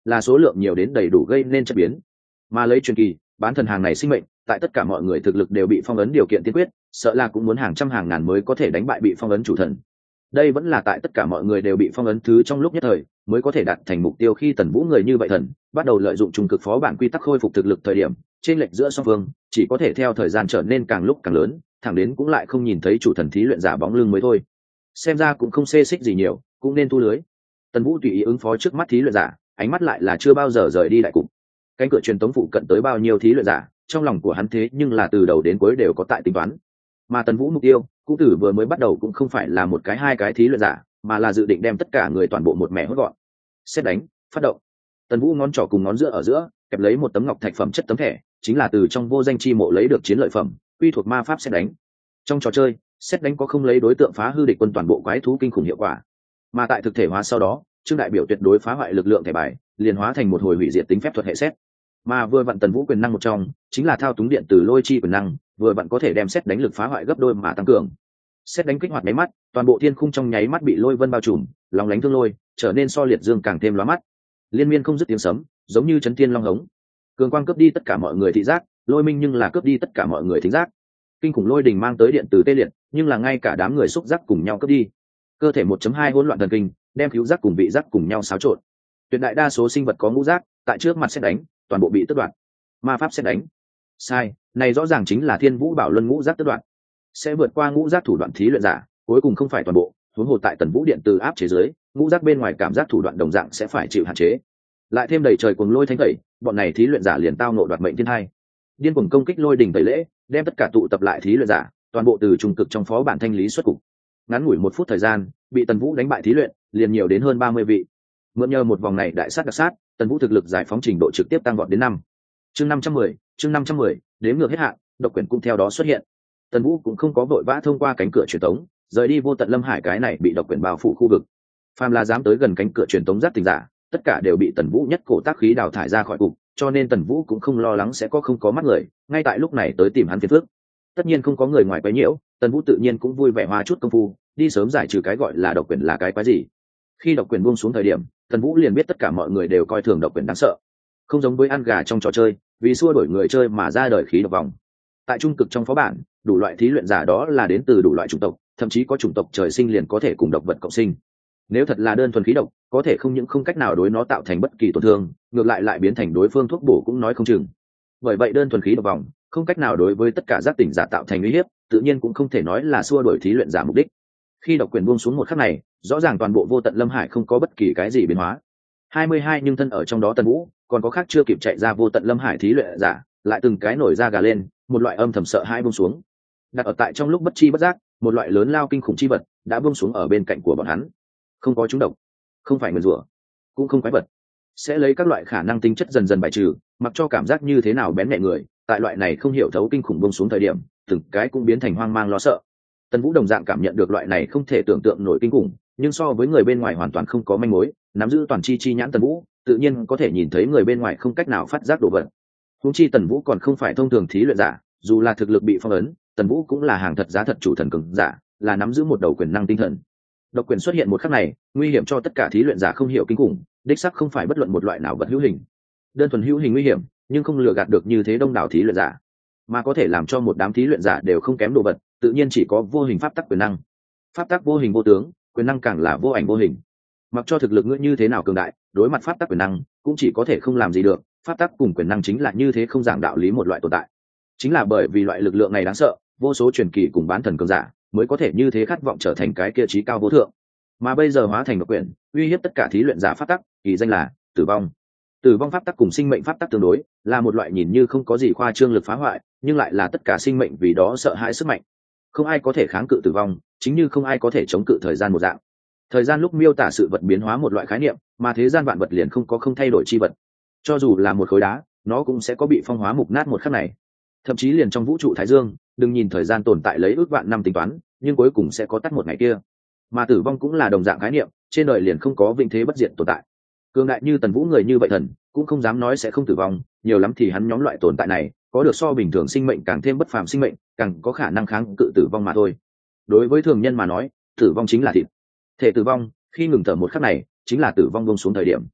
là số lượng nhiều đến đầy đủ gây nên chất biến. Mà lấy truyền kỳ bán thần hàng này sinh mệnh, tại tất cả mọi người thực lực đều bị phong ấn điều kiện tiên quyết, sợ là cũng muốn hàng trăm hàng ngàn mới có thể đánh bại bị phong ấn chủ thần. Đây vẫn là tại tất cả mọi người đều bị phong ấn thứ trong lúc nhất thời mới có thể đạt thành mục tiêu. Khi Tần Vũ người như vậy thần bắt đầu lợi dụng trung cực phó bản quy tắc khôi phục thực lực thời điểm, trên lệch giữa song phương chỉ có thể theo thời gian trở nên càng lúc càng lớn, thẳng đến cũng lại không nhìn thấy chủ thần thí luyện giả bóng lưng mới thôi. Xem ra cũng không xê xích gì nhiều, cũng nên thu lưới. Tần Vũ tùy ý ứng phó trước mắt thí luyện giả, ánh mắt lại là chưa bao giờ rời đi đại cục. Cánh cửa truyền tống phụ cận tới bao nhiêu thí luyện giả, trong lòng của hắn thế nhưng là từ đầu đến cuối đều có tại tính toán. Mà Tần Vũ mục tiêu cũng từ vừa mới bắt đầu cũng không phải là một cái hai cái thí luyện giả, mà là dự định đem tất cả người toàn bộ một mẻ hốt gọn. Xét đánh, phát động. Tần Vũ ngón trỏ cùng ngón giữa ở giữa kẹp lấy một tấm ngọc thạch phẩm chất tấm thẻ, chính là từ trong vô danh chi mộ lấy được chiến lợi phẩm, quy thuộc ma pháp xét đánh. Trong trò chơi, xét đánh có không lấy đối tượng phá hư địch quân toàn bộ quái thú kinh khủng hiệu quả, mà tại thực thể hóa sau đó, chương đại biểu tuyệt đối phá hoại lực lượng thẻ bài liền hóa thành một hồi hủy diệt tính phép thuật hệ xét. Mà vừa vặn Tần Vũ quyền năng một trong chính là thao túng điện từ lôi chi quyền năng, vừa vặn có thể đem xét đánh lực phá hoại gấp đôi mà tăng cường. Xét đánh kích hoạt nháy mắt, toàn bộ thiên khung trong nháy mắt bị lôi vân bao trùm, lóng lánh thương lôi trở nên so liệt dương càng thêm lóa mắt, liên miên không dứt tiếng sấm giống như chấn thiên long hống. Cường quang cướp đi tất cả mọi người thị giác, lôi minh nhưng là cướp đi tất cả mọi người thính giác. Kinh khủng lôi đình mang tới điện từ tê liệt, nhưng là ngay cả đám người xúc giác cùng nhau cướp đi. Cơ thể 1.2 hỗn loạn thần kinh đem cứu giác cùng vị giác cùng nhau xáo trộn. Tuyệt đại đa số sinh vật có ngũ giác, tại trước mặt xét đánh toàn bộ bị tước đoạt. Ma pháp xét đánh sai, này rõ ràng chính là Thiên Vũ Bảo Luân ngũ giác tước đoạt. Sẽ vượt qua ngũ giác thủ đoạn thí luyện giả, cuối cùng không phải toàn bộ, huống hồ tại Tần Vũ điện từ áp chế dưới, ngũ giác bên ngoài cảm giác thủ đoạn đồng dạng sẽ phải chịu hạn chế. Lại thêm đầy trời cuồng lôi thánh tẩy, bọn này thí luyện giả liền tao nộ đoạt mệnh thiên hai. Điên cuồng công kích lôi đỉnh tẩy lễ, đem tất cả tụ tập lại thí luyện giả, toàn bộ từ trung cực trong phó bản thanh lý xuất cục. Ngắn ngủi 1 phút thời gian, bị Tần Vũ đánh bại thí luyện, liền nhiều đến hơn 30 vị. Mượn nhờ một vòng này đại sát đặc sát, Tần Vũ thực lực giải phóng trình độ trực tiếp tăng vọt đến 5. Chương 510, đếm ngược hết hạn, độc quyền cũng theo đó xuất hiện. Tần Vũ cũng không có vội vã thông qua cánh cửa truyền tống, rời đi vô tận lâm hải cái này bị độc quyền bao phủ khu vực. Phàm là dám tới gần cánh cửa truyền tống giác tình giả, tất cả đều bị Tần Vũ nhất cổ tác khí đào thải ra khỏi cục, cho nên Tần Vũ cũng không lo lắng sẽ không có mắt người, ngay tại lúc này tới tìm hắn phiền phức. Tất nhiên không có người ngoài quấy nhiễu, Tần Vũ tự nhiên cũng vui vẻ hoa chút công phu, đi sớm giải trừ cái gọi là độc quyền là cái quái gì. Khi độc quyền buông xuống thời điểm, Tần Vũ liền biết tất cả mọi người đều coi thường độc quyền đáng sợ. Không giống với ăn gà trong trò chơi, vì xua đuổi người chơi mà ra đời khí độc vòng. Tại trung cực trong phó bản, đủ loại thí luyện giả đó là đến từ đủ loại chủng tộc, thậm chí có chủng tộc trời sinh liền có thể cùng độc vật cộng sinh. Nếu thật là đơn thuần khí độc, có thể không những không cách nào đối nó tạo thành bất kỳ tổn thương, ngược lại biến thành đối phương thuốc bổ cũng nói không chừng. Bởi vậy đơn thuần khí độc vòng không cách nào đối với tất cả giác tỉnh giả tạo thành uy hiếp, tự nhiên cũng không thể nói là xua đuổi thí luyện giả mục đích. Khi độc quyền buông xuống một khắc này, rõ ràng toàn bộ vô tận lâm hải không có bất kỳ cái gì biến hóa. 22 nhưng thân ở trong đó Tần Vũ, còn có khác chưa kịp chạy ra vô tận lâm hải thí luyện giả, lại từng cái nổi da gà lên, một loại âm thầm sợ hãi buông xuống. Đặt ở tại trong lúc bất chi bất giác, một loại lớn lao kinh khủng chi vật đã buông xuống ở bên cạnh của bọn hắn. Không có trúng độc, không phải nguyền rủa, cũng không quái vật, sẽ lấy các loại khả năng tính chất dần dần bài trừ, mặc cho cảm giác như thế nào bén nhẹ người, tại loại này không hiểu thấu kinh khủng buông xuống thời điểm, từng cái cũng biến thành hoang mang lo sợ. Tần Vũ đồng dạng cảm nhận được loại này không thể tưởng tượng nổi kinh khủng, nhưng so với người bên ngoài hoàn toàn không có manh mối, nắm giữ toàn chi nhãn Tần Vũ, tự nhiên có thể nhìn thấy người bên ngoài không cách nào phát giác đồ vật. Huống chi Tần Vũ còn không phải thông thường thí luyện giả, dù là thực lực bị phong ấn, Tần Vũ cũng là hàng thật giá thật chủ thần cường giả, là nắm giữ một đầu quyền năng tinh thần. Độc quyền xuất hiện một khắc này, nguy hiểm cho tất cả thí luyện giả không hiểu kinh khủng, đích xác không phải bất luận một loại nào vật hữu hình. Đơn thuần hữu hình nguy hiểm, nhưng không lừa gạt được như thế đông đảo thí luyện giả, mà có thể làm cho một đám thí luyện giả đều không kém đồ vật, tự nhiên chỉ có vô hình pháp tắc quyền năng. Pháp tắc vô hình vô tướng, quyền năng càng là vô ảnh vô hình. Mặc cho thực lực ngươi như thế nào cường đại, đối mặt pháp tắc quyền năng cũng chỉ có thể không làm gì được. Pháp tắc cùng quyền năng chính là như thế không giảng đạo lý một loại tồn tại. Chính là bởi vì loại lực lượng này đáng sợ, vô số truyền kỳ cùng bán thần cường giả mới có thể như thế khát vọng trở thành cái kia trí cao vô thượng. Mà bây giờ hóa thành độc quyền, uy hiếp tất cả thí luyện giả pháp tắc, kỳ danh là tử vong. Tử vong pháp tắc cùng sinh mệnh pháp tắc tương đối, là một loại nhìn như không có gì khoa trương lực phá hoại, nhưng lại là tất cả sinh mệnh vì đó sợ hãi sức mạnh. Không ai có thể kháng cự tử vong, chính như không ai có thể chống cự thời gian một dạng. Thời gian lúc miêu tả sự vật biến hóa một loại khái niệm, mà thế gian vạn vật liền không có không thay đổi chi vật. Cho dù là một khối đá, nó cũng sẽ có bị phong hóa mục nát một khắc này. Thậm chí liền trong vũ trụ thái dương, đừng nhìn thời gian tồn tại lấy ước vạn năm tính toán, nhưng cuối cùng sẽ có tắt một ngày kia. Mà tử vong cũng là đồng dạng khái niệm, trên đời liền không có vĩnh thế bất diệt tồn tại. Cường đại như Tần Vũ người như vậy thần, cũng không dám nói sẽ không tử vong, nhiều lắm thì hắn nhóm loại tồn tại này, có được so bình thường sinh mệnh càng thêm bất phàm sinh mệnh, càng có khả năng kháng cự tử vong mà thôi. Đối với thường nhân mà nói, tử vong chính là thịt. Thể tử vong, khi ngừng thở một khắc này, chính là tử vong buông xuống thời điểm.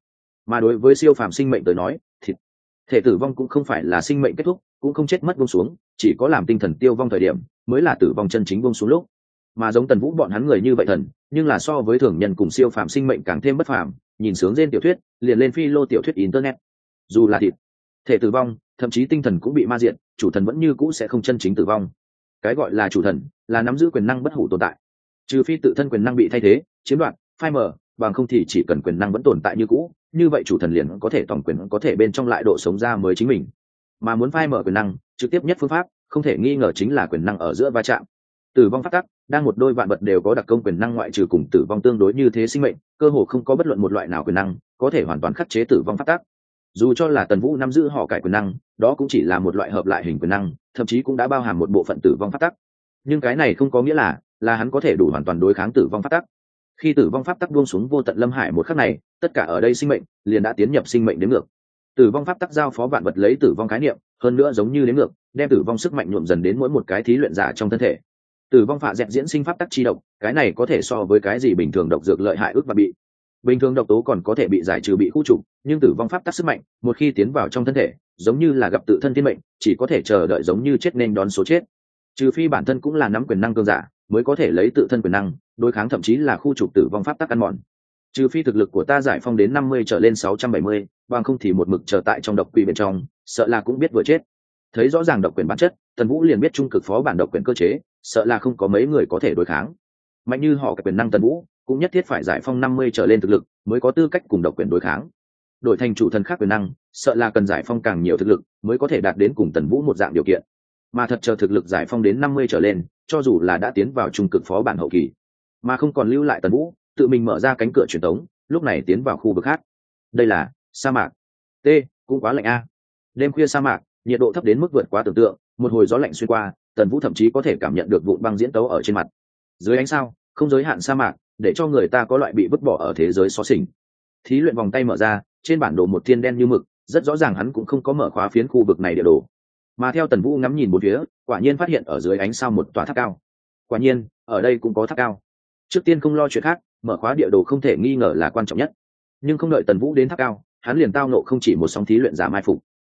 Mà đối với siêu phàm sinh mệnh tới nói, thì thể tử vong cũng không phải là sinh mệnh kết thúc, cũng không chết mất buông xuống, chỉ có làm tinh thần tiêu vong thời điểm mới là tử vong chân chính buông xuống lúc. Mà giống Tần Vũ bọn hắn người như vậy thần, nhưng là so với thường nhân cùng siêu phàm sinh mệnh càng thêm bất phàm, nhìn sướng trên tiểu thuyết, liền lên phi lô tiểu thuyết internet. Dù là thịt, thể tử vong, thậm chí tinh thần cũng bị ma diệt, chủ thần vẫn như cũ sẽ không chân chính tử vong. Cái gọi là chủ thần, là nắm giữ quyền năng bất hủ tồn tại. Trừ phi tự thân quyền năng bị thay thế, chiếm đoạt, phai mờ, bằng không thì chỉ cần quyền năng vẫn tồn tại như cũ, như vậy chủ thần liền có thể tổng quyền, có thể bên trong lại độ sống ra mới chính mình. Mà muốn phai mở quyền năng, trực tiếp nhất phương pháp, không thể nghi ngờ chính là quyền năng ở giữa va chạm. Tử vong pháp tắc, đang một đôi vạn vật đều có đặc công quyền năng ngoại trừ cùng tử vong tương đối như thế sinh mệnh, cơ hồ không có bất luận một loại nào quyền năng có thể hoàn toàn khắc chế tử vong pháp tắc. Dù cho là Tần Vũ nắm giữ họ cải quyền năng, đó cũng chỉ là một loại hợp lại hình quyền năng, thậm chí cũng đã bao hàm một bộ phận tử vong pháp tắc. Nhưng cái này không có nghĩa là hắn có thể đủ hoàn toàn đối kháng tử vong pháp tắc. Khi tử vong pháp tắc buông xuống vô tận lâm hải một khắc này, tất cả ở đây sinh mệnh liền đã tiến nhập sinh mệnh đến ngược. Tử vong pháp tắc giao phó vạn vật lấy tử vong khái niệm, hơn nữa giống như đến ngược, đem tử vong sức mạnh nhuộm dần đến mỗi một cái thí luyện giả trong thân thể. Tử vong phạ dẹt diễn sinh pháp tắc chi độc, cái này có thể so với cái gì bình thường độc dược lợi hại ước và bị. Bình thường độc tố còn có thể bị giải trừ bị khu trục, nhưng tử vong pháp tắc sức mạnh, một khi tiến vào trong thân thể, giống như là gặp tự thân thiên mệnh, chỉ có thể chờ đợi giống như chết nên đón số chết. Trừ phi bản thân cũng là nắm quyền năng cường giả, mới có thể lấy tự thân quyền năng đối kháng thậm chí là khu trục tử vong pháp tắc ăn mòn. Trừ phi thực lực của ta giải phong đến 50 trở lên 670, bằng không thì một mực chờ tại trong độc quỷ bên trong, sợ là cũng biết vừa chết. Thấy rõ ràng độc quyền bản chất, Tần Vũ liền biết trung cực phó bản độc quyền cơ chế, sợ là không có mấy người có thể đối kháng. Mạnh như họ cái quyền năng Tần Vũ, cũng nhất thiết phải giải phong 50 trở lên thực lực, mới có tư cách cùng độc quyền đối kháng. Đổi thành chủ thần khác quyền năng, sợ là cần giải phong càng nhiều thực lực, mới có thể đạt đến cùng Tần Vũ một dạng điều kiện. Mà thật chờ thực lực giải phong đến 50 trở lên, cho dù là đã tiến vào trung cực phó bản hậu kỳ, mà không còn lưu lại Tần Vũ, tự mình mở ra cánh cửa truyền tống, lúc này tiến vào khu vực khác. Đây là sa mạc. T, cũng quá lạnh a. Đêm khuya sa mạc, nhiệt độ thấp đến mức vượt quá tưởng tượng, một hồi gió lạnh xuyên qua, Tần Vũ thậm chí có thể cảm nhận được vụn băng diễn tấu ở trên mặt. Dưới ánh sao, không giới hạn sa mạc, để cho người ta có loại bị vứt bỏ ở thế giới xó xỉnh. Thí luyện vòng tay mở ra, trên bản đồ một thiên đen như mực, rất rõ ràng hắn cũng không có mở khóa phiến khu vực này địa đồ. Mà theo Tần Vũ ngắm nhìn bốn phía, quả nhiên phát hiện ở dưới ánh sao một tòa tháp cao. Quả nhiên, ở đây cũng có tháp cao. Trước tiên không lo chuyện khác, mở khóa địa đồ không thể nghi ngờ là quan trọng nhất. Nhưng không đợi Tần Vũ đến tháp cao, hắn liền tao nộ không chỉ một sóng thí luyện giả mai phục.